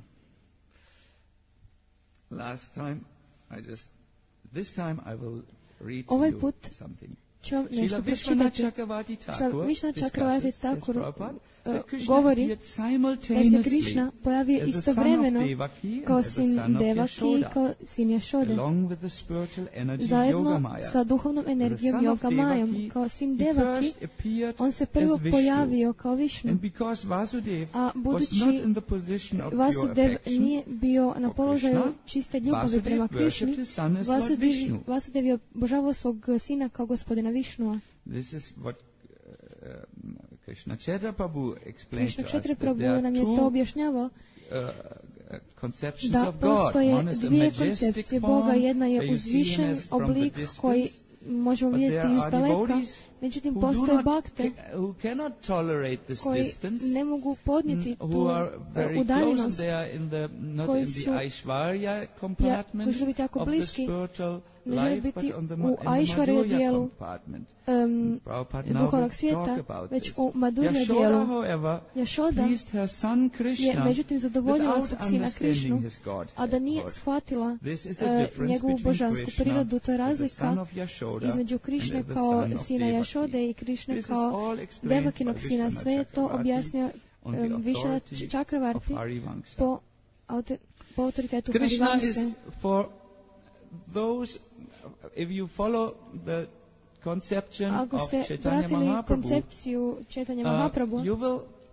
Speaker 3: Last time I just this time I will read to
Speaker 1: ovaj
Speaker 3: you
Speaker 1: put
Speaker 3: something.
Speaker 1: Ću vam nešto
Speaker 3: Vishwanath
Speaker 1: pročitati.
Speaker 3: Chakravarti Thakur
Speaker 1: Vishwanath Chakravarti Thakur uh, govori da se Krišna pojavio istovremeno kao sin Devaki i kao sin Jašode, zajedno sa duhovnom energijom Yoga Mayom. Kao sin Devaki on se prvo pojavio kao Višnu, a budući Vasudev nije bio na položaju čiste ljubavi prema Krišni, Vasudev, Vasudev je obožavao svog sina kao gospodina Višnua.
Speaker 3: This is what uh, Krishna Chaitra Prabhu explained
Speaker 1: Krishna
Speaker 3: to us.
Speaker 1: Chaitra Prabhu nam je to objašnjavao,
Speaker 3: uh,
Speaker 1: da postoje dvije koncepcije Boga. Jedna je uzvišen oblik koji možemo vidjeti iz daleka, međutim postoje bakte koji ne mogu podnijeti tu udaljenost, koji su ja, koji žele biti jako bliski, ne žele biti u Aishvarya dijelu um, duhovnog svijeta, već u Madhurya dijelu. Jašoda je međutim zadovoljila svog sina Krišnu, a da nije shvatila uh, njegovu božansku prirodu. To je razlika između Krišne kao sina Jašode i Krišne kao Devakinog sina. Sve je to objasnio um, Vishwanath Chakravarti po, autor, po autoritetu Harivanse.
Speaker 3: Those, if you follow the conception
Speaker 1: Ako
Speaker 3: of
Speaker 1: ste
Speaker 3: Chaitanya
Speaker 1: pratili
Speaker 3: Mahaprabhu,
Speaker 1: koncepciju Chaitanya Mahaprabhu,
Speaker 3: uh, you will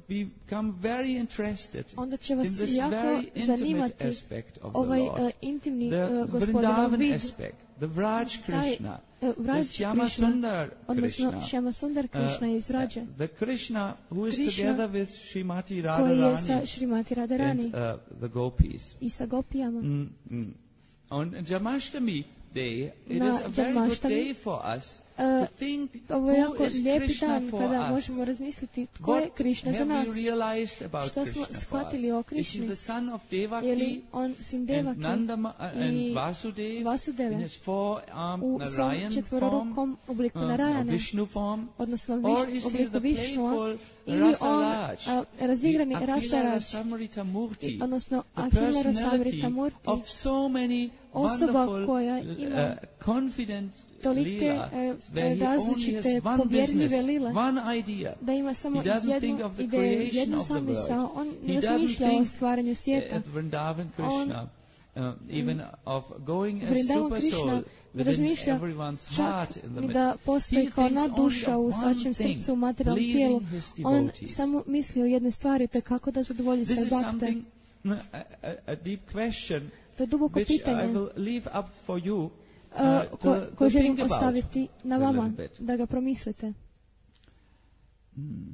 Speaker 3: become very interested
Speaker 1: onda će
Speaker 3: in
Speaker 1: vas
Speaker 3: this
Speaker 1: jako
Speaker 3: very intimate
Speaker 1: zanimati
Speaker 3: aspect of
Speaker 1: ovaj
Speaker 3: the Lord.
Speaker 1: uh, intimni
Speaker 3: The
Speaker 1: uh, gospodinov
Speaker 3: Vrindavan
Speaker 1: vid,
Speaker 3: aspect, the Vraj Krishna,
Speaker 1: uh, Vraj
Speaker 3: the Shyama
Speaker 1: Krishna,
Speaker 3: Sundar
Speaker 1: odnosno
Speaker 3: Krishna,
Speaker 1: Shyama Sundar Krishna
Speaker 3: uh,
Speaker 1: iz Vrađe,
Speaker 3: the Krishna who is
Speaker 1: Krishna
Speaker 3: together with Srimati
Speaker 1: koji je sa
Speaker 3: Radharani
Speaker 1: Srimati
Speaker 3: and
Speaker 1: Radharani
Speaker 3: uh, the gopis.
Speaker 1: i sa gopijama.
Speaker 3: Mm, mm. On Jamashtami day, it
Speaker 1: Na
Speaker 3: is a very good
Speaker 1: Janmaštami,
Speaker 3: day for us
Speaker 1: Uh,
Speaker 3: to think
Speaker 1: ovo je
Speaker 3: who
Speaker 1: jako
Speaker 3: is
Speaker 1: lijepi
Speaker 3: Krishna
Speaker 1: dan
Speaker 3: for
Speaker 1: kada
Speaker 3: us.
Speaker 1: možemo razmisliti tko je
Speaker 3: What
Speaker 1: Krishna za
Speaker 3: have
Speaker 1: nas.
Speaker 3: we realized about
Speaker 1: Što smo
Speaker 3: Krishna for
Speaker 1: shvatili
Speaker 3: us?
Speaker 1: o
Speaker 3: Is he
Speaker 1: Krishni?
Speaker 3: the son of
Speaker 1: Je li
Speaker 3: Devaki
Speaker 1: on sin
Speaker 3: and
Speaker 1: Devaki
Speaker 3: Nandama uh, and
Speaker 1: i
Speaker 3: Vasudeva in
Speaker 1: Vasudeve
Speaker 3: his four-armed
Speaker 1: u svom
Speaker 3: Narayan form,
Speaker 1: četvororukom obliku
Speaker 3: uh, or
Speaker 1: Narayane,
Speaker 3: Vishnu form,
Speaker 1: odnosno
Speaker 3: or
Speaker 1: viš,
Speaker 3: is he
Speaker 1: obliku
Speaker 3: the
Speaker 1: Višnua,
Speaker 3: playful
Speaker 1: ili on
Speaker 3: Rasaraj,
Speaker 1: a, razigrani
Speaker 3: the Akhila
Speaker 1: Rasaraj,
Speaker 3: Rasamrita Murti,
Speaker 1: odnosno
Speaker 3: the
Speaker 1: Akhila
Speaker 3: personality
Speaker 1: Rasamrita Murti,
Speaker 3: of so many
Speaker 1: osoba
Speaker 3: wonderful,
Speaker 1: koja ima
Speaker 3: uh, confident
Speaker 1: tolike
Speaker 3: lila,
Speaker 1: e,
Speaker 3: where he only has
Speaker 1: različite
Speaker 3: one
Speaker 1: povjerljive
Speaker 3: business,
Speaker 1: lile,
Speaker 3: one idea.
Speaker 1: da ima samo
Speaker 3: He doesn't think
Speaker 1: jednu
Speaker 3: of the
Speaker 1: ideju,
Speaker 3: creation
Speaker 1: jednu
Speaker 3: of the
Speaker 1: zamisao. On
Speaker 3: world. He
Speaker 1: ne
Speaker 3: doesn't
Speaker 1: razmišlja o
Speaker 3: think
Speaker 1: stvaranju svijeta.
Speaker 3: at Vrindavan Krishna, uh, even of going as
Speaker 1: Vrindavan
Speaker 3: super
Speaker 1: Krishna
Speaker 3: soul
Speaker 1: ne
Speaker 3: within
Speaker 1: razmišlja
Speaker 3: everyone's
Speaker 1: čak
Speaker 3: heart in the
Speaker 1: ni
Speaker 3: midst.
Speaker 1: da postoji
Speaker 3: He
Speaker 1: kao
Speaker 3: thinks
Speaker 1: nadduša
Speaker 3: only
Speaker 1: u
Speaker 3: of
Speaker 1: svačem
Speaker 3: one thing,
Speaker 1: srcu, u materijalnom tijelu.
Speaker 3: pleasing his
Speaker 1: On
Speaker 3: devotees.
Speaker 1: samo misli o jednoj stvari, to je kako da zadovolji
Speaker 3: This
Speaker 1: sve
Speaker 3: is
Speaker 1: bakte.
Speaker 3: something, uh, a, a, a deep question,
Speaker 1: To je duboko
Speaker 3: which I
Speaker 1: pitanje
Speaker 3: will leave up for you
Speaker 1: uh,
Speaker 3: uh,
Speaker 1: ko,
Speaker 3: to,
Speaker 1: koje
Speaker 3: to
Speaker 1: želim
Speaker 3: think about
Speaker 1: ostaviti na
Speaker 3: a
Speaker 1: vama,
Speaker 3: little bit.
Speaker 1: da ga promislite.
Speaker 3: Mm.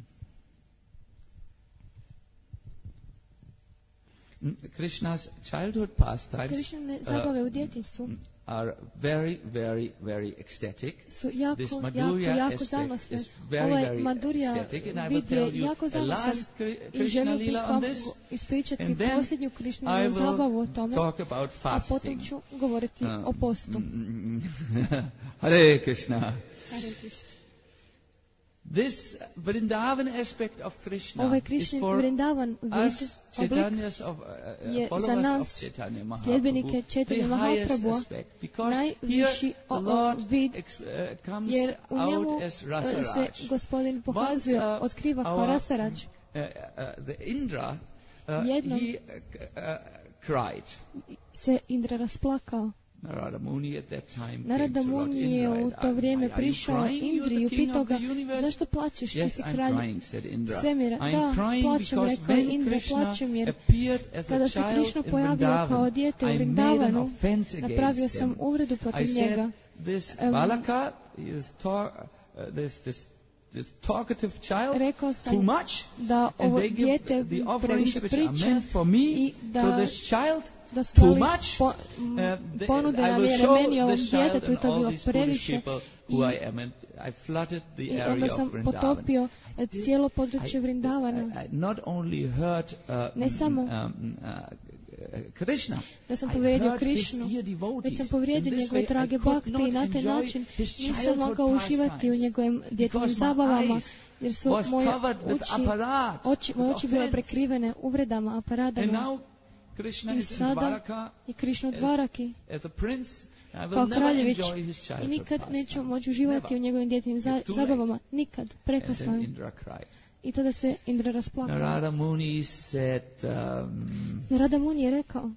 Speaker 3: Krishna's childhood pastimes
Speaker 1: Krišnine zabave u djetinjstvu
Speaker 3: uh, are very, very, very ecstatic.
Speaker 1: su jako,
Speaker 3: This
Speaker 1: jako,
Speaker 3: Madhurya
Speaker 1: jako
Speaker 3: aspect
Speaker 1: zanosne.
Speaker 3: is very,
Speaker 1: Ovaj
Speaker 3: very
Speaker 1: Madhurya
Speaker 3: ecstatic, and I will
Speaker 1: vid
Speaker 3: tell
Speaker 1: je
Speaker 3: you
Speaker 1: jako
Speaker 3: a
Speaker 1: zanosan
Speaker 3: last Kri-
Speaker 1: i
Speaker 3: Krishna
Speaker 1: želio bih
Speaker 3: lila
Speaker 1: vam
Speaker 3: on this,
Speaker 1: ispričati
Speaker 3: and then
Speaker 1: posljednju
Speaker 3: I
Speaker 1: Krišninu zabavu o tome,
Speaker 3: will talk about
Speaker 1: a potom
Speaker 3: fasting.
Speaker 1: ću govoriti
Speaker 3: Uh,
Speaker 1: o postu.
Speaker 3: mm, Hare Krishna.
Speaker 1: Hare Krishna.
Speaker 3: This Vrindavan aspect of Krishna
Speaker 1: Ovaj
Speaker 3: is
Speaker 1: Krišnin
Speaker 3: for
Speaker 1: Vrindavan vid,
Speaker 3: us
Speaker 1: oblik,
Speaker 3: Chaitanyas of uh,
Speaker 1: je
Speaker 3: uh,
Speaker 1: za
Speaker 3: followers
Speaker 1: nas,
Speaker 3: of Chaitanya Mahaprabhu,
Speaker 1: sljedbenike
Speaker 3: the
Speaker 1: Chaitanya
Speaker 3: highest
Speaker 1: Mahaprabhu,
Speaker 3: aspect, because here
Speaker 1: najviši
Speaker 3: the
Speaker 1: o-
Speaker 3: Lord
Speaker 1: vid,
Speaker 3: ex, uh, comes
Speaker 1: jer u njemu
Speaker 3: out as
Speaker 1: e,
Speaker 3: Rasaraj.
Speaker 1: se gospodin pokazuje,
Speaker 3: Once, uh,
Speaker 1: otkriva kao
Speaker 3: our,
Speaker 1: Rasaraj.
Speaker 3: Uh, uh, the Indra, uh,
Speaker 1: Jednom
Speaker 3: he uh, uh, cried.
Speaker 1: Se Indra rasplakao.
Speaker 3: Narada Muni at that time
Speaker 1: Narada
Speaker 3: came to Lord
Speaker 1: Muni je
Speaker 3: Indra
Speaker 1: u
Speaker 3: and,
Speaker 1: to
Speaker 3: uh,
Speaker 1: vrijeme
Speaker 3: why are you
Speaker 1: prišao
Speaker 3: crying? You're
Speaker 1: Indri
Speaker 3: the
Speaker 1: i
Speaker 3: king
Speaker 1: pitao
Speaker 3: of
Speaker 1: ga,
Speaker 3: the universe.
Speaker 1: zašto plačeš, ti
Speaker 3: Yes,
Speaker 1: si
Speaker 3: I'm
Speaker 1: kralj
Speaker 3: crying, said Indra.
Speaker 1: svemira.
Speaker 3: I'm
Speaker 1: Da,
Speaker 3: crying
Speaker 1: plačem,
Speaker 3: because
Speaker 1: rekao je
Speaker 3: when
Speaker 1: Indra,
Speaker 3: Krishna
Speaker 1: plačem jer
Speaker 3: appeared as a
Speaker 1: kada se
Speaker 3: child
Speaker 1: Krišna
Speaker 3: in
Speaker 1: pojavio kao
Speaker 3: Vrindavan,
Speaker 1: dijete u
Speaker 3: I made an
Speaker 1: Vrindavanu,
Speaker 3: offense
Speaker 1: napravio
Speaker 3: against
Speaker 1: sam
Speaker 3: him.
Speaker 1: uvredu
Speaker 3: I
Speaker 1: protiv
Speaker 3: said,
Speaker 1: njega.
Speaker 3: this
Speaker 1: Um,
Speaker 3: Balaka is talk, uh, this, this, this talkative child,
Speaker 1: Rekao
Speaker 3: too
Speaker 1: sam
Speaker 3: much,
Speaker 1: da
Speaker 3: and
Speaker 1: ovo
Speaker 3: they give
Speaker 1: dijete
Speaker 3: the offerings
Speaker 1: previše
Speaker 3: which are
Speaker 1: priča
Speaker 3: meant for me,
Speaker 1: i
Speaker 3: so
Speaker 1: da,
Speaker 3: this child,
Speaker 1: da su
Speaker 3: too
Speaker 1: dali
Speaker 3: much,
Speaker 1: po,
Speaker 3: uh, the,
Speaker 1: ponude
Speaker 3: I will
Speaker 1: namjere
Speaker 3: show
Speaker 1: meni ovom
Speaker 3: this child
Speaker 1: djetetu i
Speaker 3: and
Speaker 1: to je
Speaker 3: all
Speaker 1: bilo
Speaker 3: these foolish
Speaker 1: previše.
Speaker 3: people who I am, and I flooded the
Speaker 1: I
Speaker 3: area
Speaker 1: onda
Speaker 3: of
Speaker 1: sam
Speaker 3: Vrindavan.
Speaker 1: potopio cijelo
Speaker 3: I,
Speaker 1: područje Vrindavana.
Speaker 3: I, I not only heard uh,
Speaker 1: Ne samo
Speaker 3: um, uh, Krishna,
Speaker 1: da sam
Speaker 3: I
Speaker 1: povrijedio
Speaker 3: heard his
Speaker 1: Krišnu,
Speaker 3: dear devotees.
Speaker 1: već sam povrijedio
Speaker 3: In this
Speaker 1: njegove
Speaker 3: way,
Speaker 1: drage
Speaker 3: I could
Speaker 1: bakte
Speaker 3: not
Speaker 1: i na taj
Speaker 3: enjoy
Speaker 1: način
Speaker 3: his
Speaker 1: nisam
Speaker 3: childhood
Speaker 1: mogao uživati u
Speaker 3: pastimes,
Speaker 1: njegovim djetetim
Speaker 3: because my
Speaker 1: zabavama,
Speaker 3: eyes
Speaker 1: jer su
Speaker 3: was
Speaker 1: moje
Speaker 3: covered with
Speaker 1: oči,
Speaker 3: aparat,
Speaker 1: oči, moje
Speaker 3: with
Speaker 1: oči bile
Speaker 3: offense.
Speaker 1: prekrivene uvredama,
Speaker 3: And
Speaker 1: aparadama.
Speaker 3: now Krishna
Speaker 1: I
Speaker 3: is in
Speaker 1: sada
Speaker 3: Dvaraka
Speaker 1: i Krišnu Dvaraki
Speaker 3: as a prince. I will
Speaker 1: kao
Speaker 3: never
Speaker 1: kraljević
Speaker 3: enjoy his
Speaker 1: i
Speaker 3: childhood
Speaker 1: nikad neću
Speaker 3: pastimes.
Speaker 1: moći uživati
Speaker 3: Never.
Speaker 1: u njegovim djetinim za,
Speaker 3: It's too late.
Speaker 1: zabavama. Nikad.
Speaker 3: And
Speaker 1: Prekasno
Speaker 3: then
Speaker 1: je.
Speaker 3: Indra cried.
Speaker 1: I tada se Indra rasplakao.
Speaker 3: Narada Muni said, um,
Speaker 1: Narada Muni je rekao,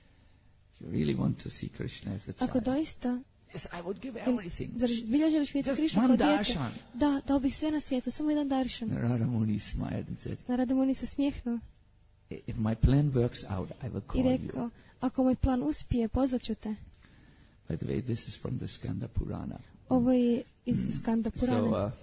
Speaker 3: if you really want to see Krishna as a
Speaker 1: ako
Speaker 3: child,
Speaker 1: doista
Speaker 3: yes, I would give everything.
Speaker 1: zar zbilja želiš vidjeti
Speaker 3: Just
Speaker 1: Krišnu
Speaker 3: one
Speaker 1: kao dijete,
Speaker 3: darshan.
Speaker 1: da, dao bih sve na svijetu, samo jedan darshan.
Speaker 3: Narada Muni smiled and said,
Speaker 1: Narada Muni se smijehnuo
Speaker 3: if my plan works out, I will
Speaker 1: i
Speaker 3: call you.
Speaker 1: rekao, ako moj plan uspije, pozvaću te.
Speaker 3: By the way, this is from the Skanda Purana.
Speaker 1: Ovo je iz
Speaker 3: Mm.
Speaker 1: Skanda
Speaker 3: So,
Speaker 1: Purane.
Speaker 3: uh,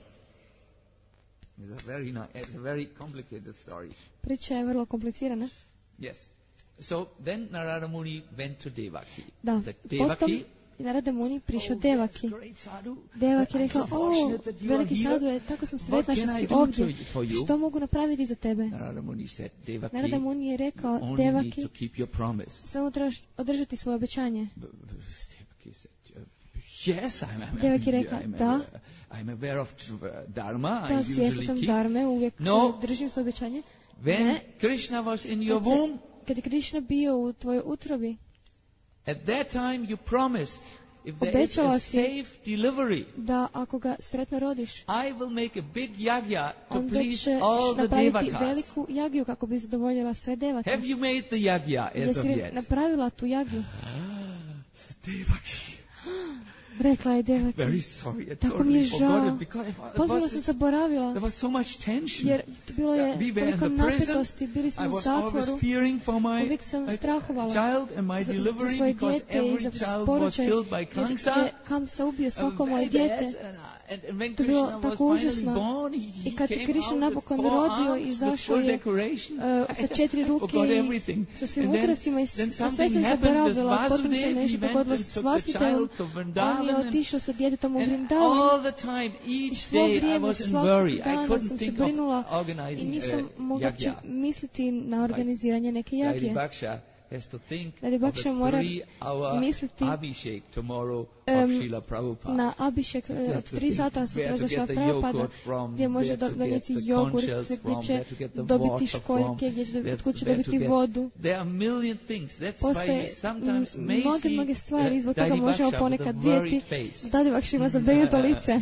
Speaker 3: it's a very nice, it's a very complicated story.
Speaker 1: Priča je vrlo komplicirana.
Speaker 3: Yes. So then Narada Muni went to Devaki.
Speaker 1: Da,
Speaker 3: The
Speaker 1: potom
Speaker 3: Devaki,
Speaker 1: Narada Muni prišao
Speaker 3: oh,
Speaker 1: Devaki.
Speaker 3: yes, great sadhu.
Speaker 1: Devaki je
Speaker 3: I'm
Speaker 1: rekao,
Speaker 3: so
Speaker 1: o,
Speaker 3: fortunate that you are
Speaker 1: veliki
Speaker 3: here.
Speaker 1: sadhu je, tako sam
Speaker 3: What
Speaker 1: sretna što
Speaker 3: can I
Speaker 1: si
Speaker 3: do
Speaker 1: ovdje.
Speaker 3: to, for you?
Speaker 1: Što mogu napraviti za tebe?
Speaker 3: Narada Muni said, Devaki,
Speaker 1: Narada Muni je rekao,
Speaker 3: only need
Speaker 1: Devaki,
Speaker 3: to keep your promise.
Speaker 1: samo trebaš održati svoje obećanje.
Speaker 3: B- b- Devaki said, uh, yes, I'm, I'm,
Speaker 1: Devaki
Speaker 3: I'm,
Speaker 1: rekao,
Speaker 3: I'm,
Speaker 1: da.
Speaker 3: uh, I'm aware of uh, Dharma.
Speaker 1: Da,
Speaker 3: I
Speaker 1: svjesna
Speaker 3: usually
Speaker 1: sam
Speaker 3: keep.
Speaker 1: dharme, uvijek
Speaker 3: No.
Speaker 1: uh, držim svoje obećanje.
Speaker 3: When
Speaker 1: Ne.
Speaker 3: Krishna was in your
Speaker 1: Kad, se,
Speaker 3: womb,
Speaker 1: kad je Krišna bio u tvojoj utrobi,
Speaker 3: at that time you promised, if there is
Speaker 1: Obećala
Speaker 3: a
Speaker 1: si
Speaker 3: safe delivery,
Speaker 1: da ako ga sretno rodiš,
Speaker 3: I will make a big yagya to
Speaker 1: onda
Speaker 3: please
Speaker 1: ćeš
Speaker 3: all the
Speaker 1: napraviti
Speaker 3: devatas.
Speaker 1: veliku jagiju kako bi zadovoljila sve devate.
Speaker 3: Have you made the yagya as
Speaker 1: Jesi
Speaker 3: of
Speaker 1: li
Speaker 3: yet?
Speaker 1: napravila tu jagiju?
Speaker 3: Devaki.
Speaker 1: Rekla je Devaki.
Speaker 3: Very sorry, I
Speaker 1: Tako mi je
Speaker 3: totally forgot
Speaker 1: žao.
Speaker 3: it because it
Speaker 1: Potpuno
Speaker 3: was
Speaker 1: sam
Speaker 3: this,
Speaker 1: zaboravila.
Speaker 3: there was so much tension.
Speaker 1: Jer bilo je
Speaker 3: We were in
Speaker 1: toliko
Speaker 3: the prison.
Speaker 1: napetosti, bili smo
Speaker 3: I
Speaker 1: u
Speaker 3: was always
Speaker 1: zatvoru.
Speaker 3: fearing for my
Speaker 1: Uvijek sam
Speaker 3: uh,
Speaker 1: strahovala
Speaker 3: child and my
Speaker 1: za, za
Speaker 3: delivery
Speaker 1: svoje
Speaker 3: because
Speaker 1: dijete i
Speaker 3: every
Speaker 1: za
Speaker 3: child was
Speaker 1: poročaj,
Speaker 3: killed by
Speaker 1: jer
Speaker 3: Kamsa.
Speaker 1: je Kamsa ubio svako
Speaker 3: Uh,
Speaker 1: moje
Speaker 3: very
Speaker 1: dijete.
Speaker 3: bad. And, uh, and, and when
Speaker 1: To je bilo
Speaker 3: Krishna was
Speaker 1: tako
Speaker 3: finally
Speaker 1: užasno.
Speaker 3: born, he, he
Speaker 1: I kad
Speaker 3: came
Speaker 1: je Krishna
Speaker 3: out with
Speaker 1: napokon
Speaker 3: four
Speaker 1: rodio,
Speaker 3: arms, with
Speaker 1: izašao
Speaker 3: full
Speaker 1: je
Speaker 3: decoration.
Speaker 1: uh, sa četiri ruke
Speaker 3: forgot
Speaker 1: i
Speaker 3: everything.
Speaker 1: sa svim
Speaker 3: And then-
Speaker 1: ukrasima i
Speaker 3: then
Speaker 1: s- sve
Speaker 3: something
Speaker 1: sam
Speaker 3: happened with
Speaker 1: zaboravila. Potom se
Speaker 3: Vasudev. He
Speaker 1: nešto
Speaker 3: went
Speaker 1: dogodilo
Speaker 3: and
Speaker 1: s
Speaker 3: took the
Speaker 1: Vasudevim.
Speaker 3: child to
Speaker 1: On je
Speaker 3: Vrindavan. And,
Speaker 1: otišao sa djetetom u
Speaker 3: and
Speaker 1: Vrindavan.
Speaker 3: all the time,
Speaker 1: I
Speaker 3: each
Speaker 1: svo
Speaker 3: day I
Speaker 1: vrijeme,
Speaker 3: was in
Speaker 1: svakog
Speaker 3: worry. I
Speaker 1: dana
Speaker 3: couldn't
Speaker 1: sam se
Speaker 3: think of
Speaker 1: brinula i
Speaker 3: organizing
Speaker 1: nisam
Speaker 3: uh,
Speaker 1: mogla či-
Speaker 3: yagya.
Speaker 1: misliti na organiziranje neke
Speaker 3: Lady
Speaker 1: jagje.
Speaker 3: Baksha has to think
Speaker 1: Lady
Speaker 3: of a
Speaker 1: Baksha mora
Speaker 3: three-hour
Speaker 1: misliti,
Speaker 3: Abhishek tomorrow
Speaker 1: um,
Speaker 3: of Srila Prabhupada.
Speaker 1: Na Abišek od tri sata sutra za Šila Prabhupada, gdje može do, donijeti jogurt, gdje će dobiti školjke, gdje će od kuće dobiti vodu. Postoje mnoge, mnoge stvari i zbog toga možemo ponekad vidjeti da Lady Baksha ima zabrinuto lice.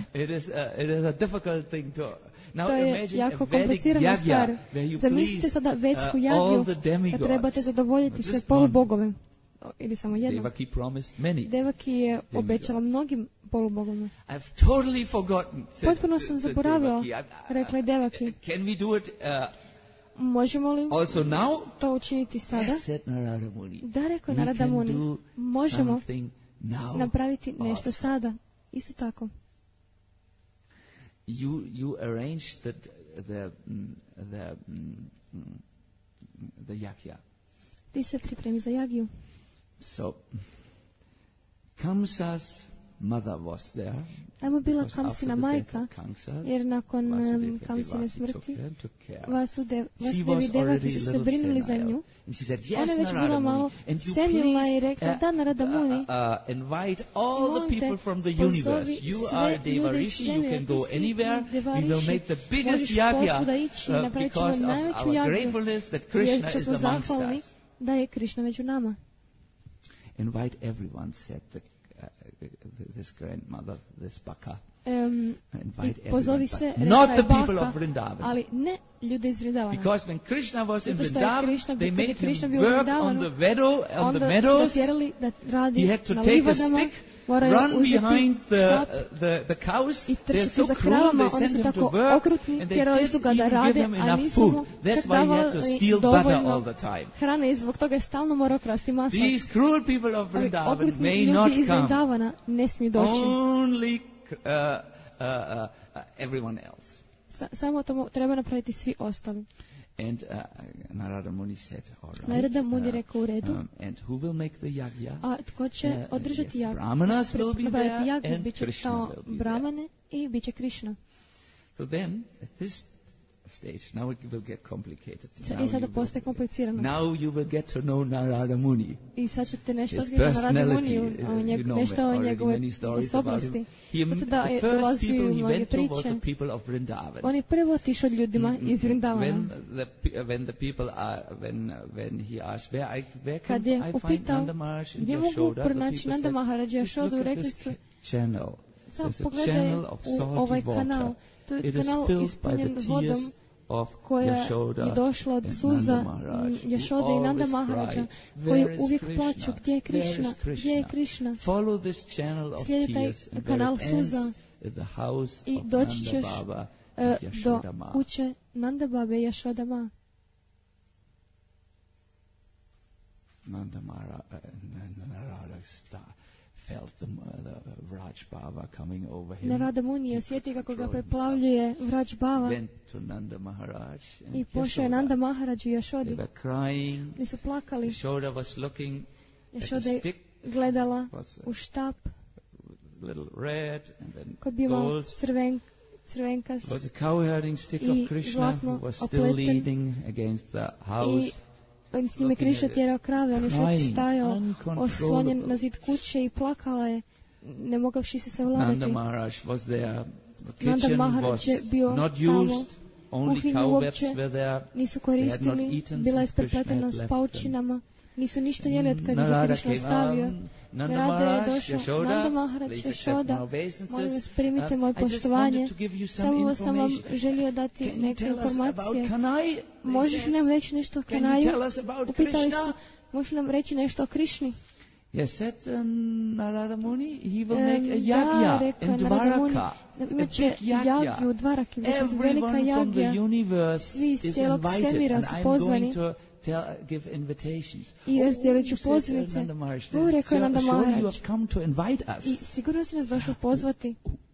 Speaker 3: Now
Speaker 1: to je jako komplicirana stvar. Zamislite sada vedsku jagju, da trebate zadovoljiti sve polubogove. Ili samo jedno.
Speaker 3: Devaki promised many.
Speaker 1: Devaki je obećala mnogim polubogovima.
Speaker 3: I've totally forgotten.
Speaker 1: Potpuno sam zaboravila, rekla je Devaki.
Speaker 3: Can we do it uh,
Speaker 1: možemo li
Speaker 3: also now?
Speaker 1: To učiniti sada?
Speaker 3: Yes, said Narada Muni.
Speaker 1: Da, rekao je Narada Muni. Možemo napraviti nešto sada. Isto tako.
Speaker 3: You you arrange the the the the yagya.
Speaker 1: Ti se pripremi za jagiju.
Speaker 3: So Kamsa's mother was there.
Speaker 1: Tamo bila Kamsina majka, jer nakon um, Kamsine smrti Vasudev, Vasudev i Devaki su se brinuli za nju. Ona je već bila malo senilna i rekla, da, Narada Muni,
Speaker 3: invite all the people from the universe. You are Devarishi, you can go anywhere. We will make the biggest yagya uh, because of our gratefulness that Krishna is amongst us.
Speaker 1: Da je Krishna među nama.
Speaker 3: Invite everyone, said the, uh, this grandmother, this Baka.
Speaker 1: Um,
Speaker 3: Invite
Speaker 1: pozovi sve,
Speaker 3: not the
Speaker 1: Baka,
Speaker 3: people of Vrindavan.
Speaker 1: Ali ne ljude iz Vrindavana.
Speaker 3: Because when Krishna was in Vrindavan,
Speaker 1: Krishna,
Speaker 3: they made
Speaker 1: Krishna
Speaker 3: him work on the meadow, on the meadows. He had to take a stick, run behind the, uh, the, the cows. They're so cruel, they sent him to work, and they didn't even give him enough food. That's why he had to steal butter all the time.
Speaker 1: Hrane i zbog toga je stalno morao krasti maslo.
Speaker 3: These cruel people of Vrindavan may not come.
Speaker 1: Ne smiju doći.
Speaker 3: Only uh, uh, uh, everyone else.
Speaker 1: Sa, samo to treba napraviti svi ostali.
Speaker 3: And uh, Narada Muni said, all right.
Speaker 1: Narada Muni rekao u redu.
Speaker 3: Um, and who will make the yagya?
Speaker 1: A tko će uh, održati
Speaker 3: yes,
Speaker 1: jagju?
Speaker 3: Brahmanas will be there
Speaker 1: jagju,
Speaker 3: and Krishna will be
Speaker 1: Brahmane i bit će Krishna.
Speaker 3: So then, at this stage, now it will get complicated.
Speaker 1: Now I sada postaje komplicirano.
Speaker 3: Now you will get to know Narada Muni.
Speaker 1: I sad ćete nešto odgledati Narada Muni, uh, njeg, you know, nešto o njegove osobnosti.
Speaker 3: Him,
Speaker 1: da
Speaker 3: the first people he went to was the people of Vrindavan.
Speaker 1: On je prvo otišao ljudima mm-hmm. iz Vrindavana.
Speaker 3: When the, when the people are, when, when he asked, where, I, where can
Speaker 1: Kad je
Speaker 3: I
Speaker 1: upitao,
Speaker 3: find Nanda Maharaj and
Speaker 1: gdje mogu pronaći Nanda Maharaj i Yashoda, rekli su,
Speaker 3: channel.
Speaker 1: sad pogledaj u ovaj kanal. To je kanal ispunjen vodom koja je došla od suza Yashoda i Nanda Maharaja, koji uvijek plaću, gdje je Krishna, gdje je Krishna. Slijedi taj kanal suza i doći ćeš uh, do kuće Nanda Babe i Yashoda Ma.
Speaker 3: Nanda Maharaj uh, felt the, uh, the Vraj Baba coming over him.
Speaker 1: Narada Muni je osjetio kako ga preplavljuje Vraj Baba.
Speaker 3: Went to Nanda Maharaj
Speaker 1: i pošao je Nanda Maharaj i Yashodi.
Speaker 3: They were crying.
Speaker 1: Oni su plakali.
Speaker 3: Yashoda was looking
Speaker 1: Yashoda je gledala u štap.
Speaker 3: Little red and then
Speaker 1: koji bio
Speaker 3: gold.
Speaker 1: Crven, crvenkas.
Speaker 3: Was a cowherding stick of Krishna who was still leading against the house.
Speaker 1: I s njime Krishna tjerao krave, on još uvijek stajao oslonjen na zid kuće i plakala je, ne mogavši se savladati.
Speaker 3: Nanda Maharaj was there. The
Speaker 1: Nanda
Speaker 3: kitchen
Speaker 1: Maharaj
Speaker 3: was
Speaker 1: je bio
Speaker 3: not
Speaker 1: tamo,
Speaker 3: used. Only cow webs were there.
Speaker 1: Nisu koristili, bila je isprepletena s paučinama, nisu ništa jeli od kad je Krishna ostavio. Narada je došao, Nanda Maharaj, Yashoda, molim vas primite moje poštovanje, samo sam vam želio dati neke informacije. Možeš nam reći nešto o Kanaju? Upitali su, možeš nam reći nešto o Krishni?
Speaker 3: He said, uh, Narada Muni, he will make a yagya in Dwaraka.
Speaker 1: Imaće jagju u Dvaraki, velika jagja. Svi iz cijelog svemira su pozvani.
Speaker 3: Tell, give invitations.
Speaker 1: I razdijelit ću pozivnice. Ovo rekao je Nanda Maharaj. I sigurno si nas došao pozvati.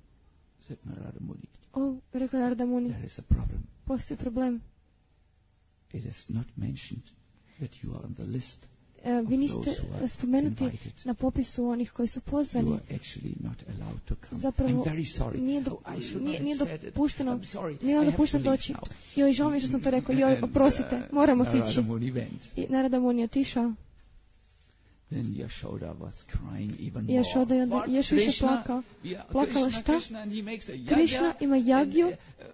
Speaker 1: O, rekao je Narada Muni. Postoji problem.
Speaker 3: It is not mentioned that you are on the list.
Speaker 1: Uh, vi niste spomenuti na popisu onih koji su pozvani. Zapravo nije, do, nije, nije dopušteno, nije vam dopušteno doći. Joj, žao mi što sam to rekao. Joj, oprostite, moram otići. I Narada Muni je otišao. I Yashoda je onda još više plakao. Plakala šta? Krišna ima jagju,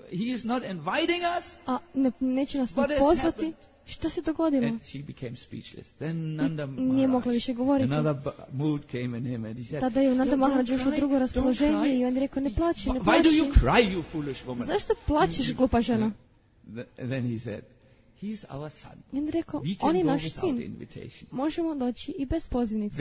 Speaker 1: a ne, neće nas ne pozvati. Što se dogodilo? Nije mogla više govoriti. Tada je u Nanda Maharaj ušlo drugo raspoloženje i on je rekao, ne plaći, ne plaći. Zašto plaćeš, glupa žena? I on je rekao, on je naš sin. Možemo doći i bez pozivnice.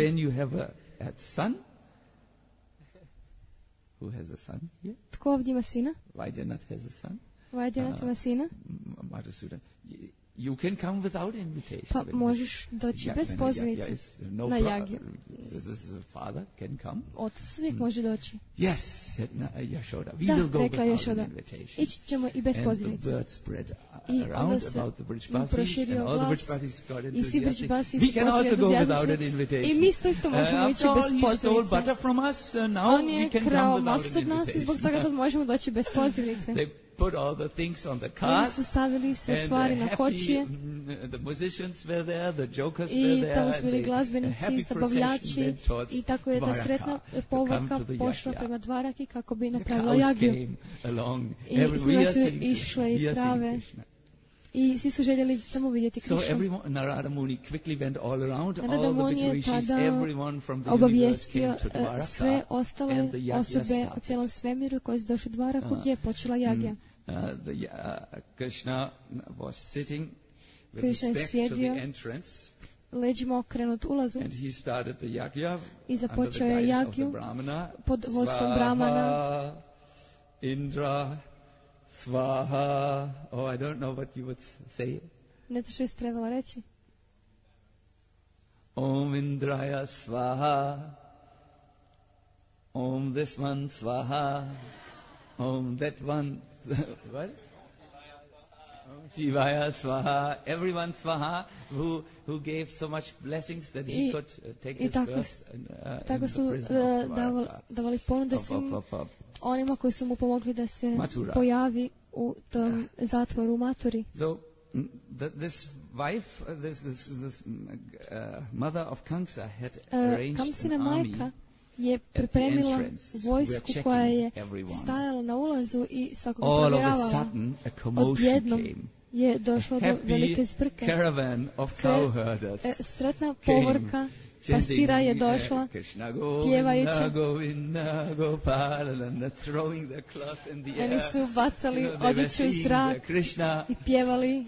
Speaker 1: Tko ovdje ima sina? Vajdenat ima sina?
Speaker 3: You can come without invitation.
Speaker 1: Pa možeš doći bez pozivnice
Speaker 3: no
Speaker 1: na jagju.
Speaker 3: This father can come.
Speaker 1: Otac uvijek može doći.
Speaker 3: Yes, said Yashoda. We
Speaker 1: da,
Speaker 3: will go
Speaker 1: rekla
Speaker 3: without
Speaker 1: Yashoda.
Speaker 3: invitation.
Speaker 1: Ići ćemo i bez pozivnice.
Speaker 3: And the word spread around about the Brijbasis, and all the Brijbasis got
Speaker 1: i svi Brijbasis
Speaker 3: we can also go without an invitation.
Speaker 1: I mi isto možemo
Speaker 3: uh,
Speaker 1: ići bez pozivnice.
Speaker 3: He stole butter from us, uh, now
Speaker 1: on
Speaker 3: we can come without an invitation.
Speaker 1: od nas i zbog toga sad možemo doći bez pozivnice.
Speaker 3: Put all the things on the cart,
Speaker 1: su stavili sve stvari na kočije.
Speaker 3: The musicians were there, the jokers
Speaker 1: I
Speaker 3: were there.
Speaker 1: I tamo su bili glazbenici, zabavljači i tako je ta sretna povorka pošla prema Dvaraki kako bi napravila jagju. I svi su išle i prave. I svi su željeli samo vidjeti Krišnu.
Speaker 3: So everyone, Narada Muni quickly went all around,
Speaker 1: Narada
Speaker 3: all the
Speaker 1: Muni
Speaker 3: big rishis, everyone from the universe came to Dwaraka,
Speaker 1: sve ostale osobe u cijelom svemiru koji su došli u Dvaraku gdje je počela jagja.
Speaker 3: Uh, the, uh, Krishna was sitting with
Speaker 1: Krishna
Speaker 3: his back to the entrance,
Speaker 1: leđima okrenut ulazu,
Speaker 3: and he started the yagya
Speaker 1: i započeo je jagju pod vodstvom Brahmana.
Speaker 3: Indra, Svaha, oh, I don't know what you would say.
Speaker 1: Ne to što je trebala reći.
Speaker 3: Om Indraya Svaha, Om this one Svaha, Om that one, what? Shivaya Swaha, everyone Swaha, who who gave so much blessings that he I, could uh, take his
Speaker 1: tako,
Speaker 3: birth in, uh,
Speaker 1: tako
Speaker 3: in
Speaker 1: su
Speaker 3: the prison uh, of
Speaker 1: davali, davali ponude svim onima koji su mu pomogli da se Mathura. Pojavi u tom zatvoru u Maturi.
Speaker 3: So, the, this wife, uh, this, this, this uh, mother of Kamsa had arranged
Speaker 1: Kamsina
Speaker 3: an army
Speaker 1: majka je pripremila vojsku koja je stajala na ulazu i svakog provjeravala. Odjednom je došlo do velike zbrke. Sre, sretna povorka pastira je došla pjevajući. Oni su bacali odjeću u zrak i pjevali.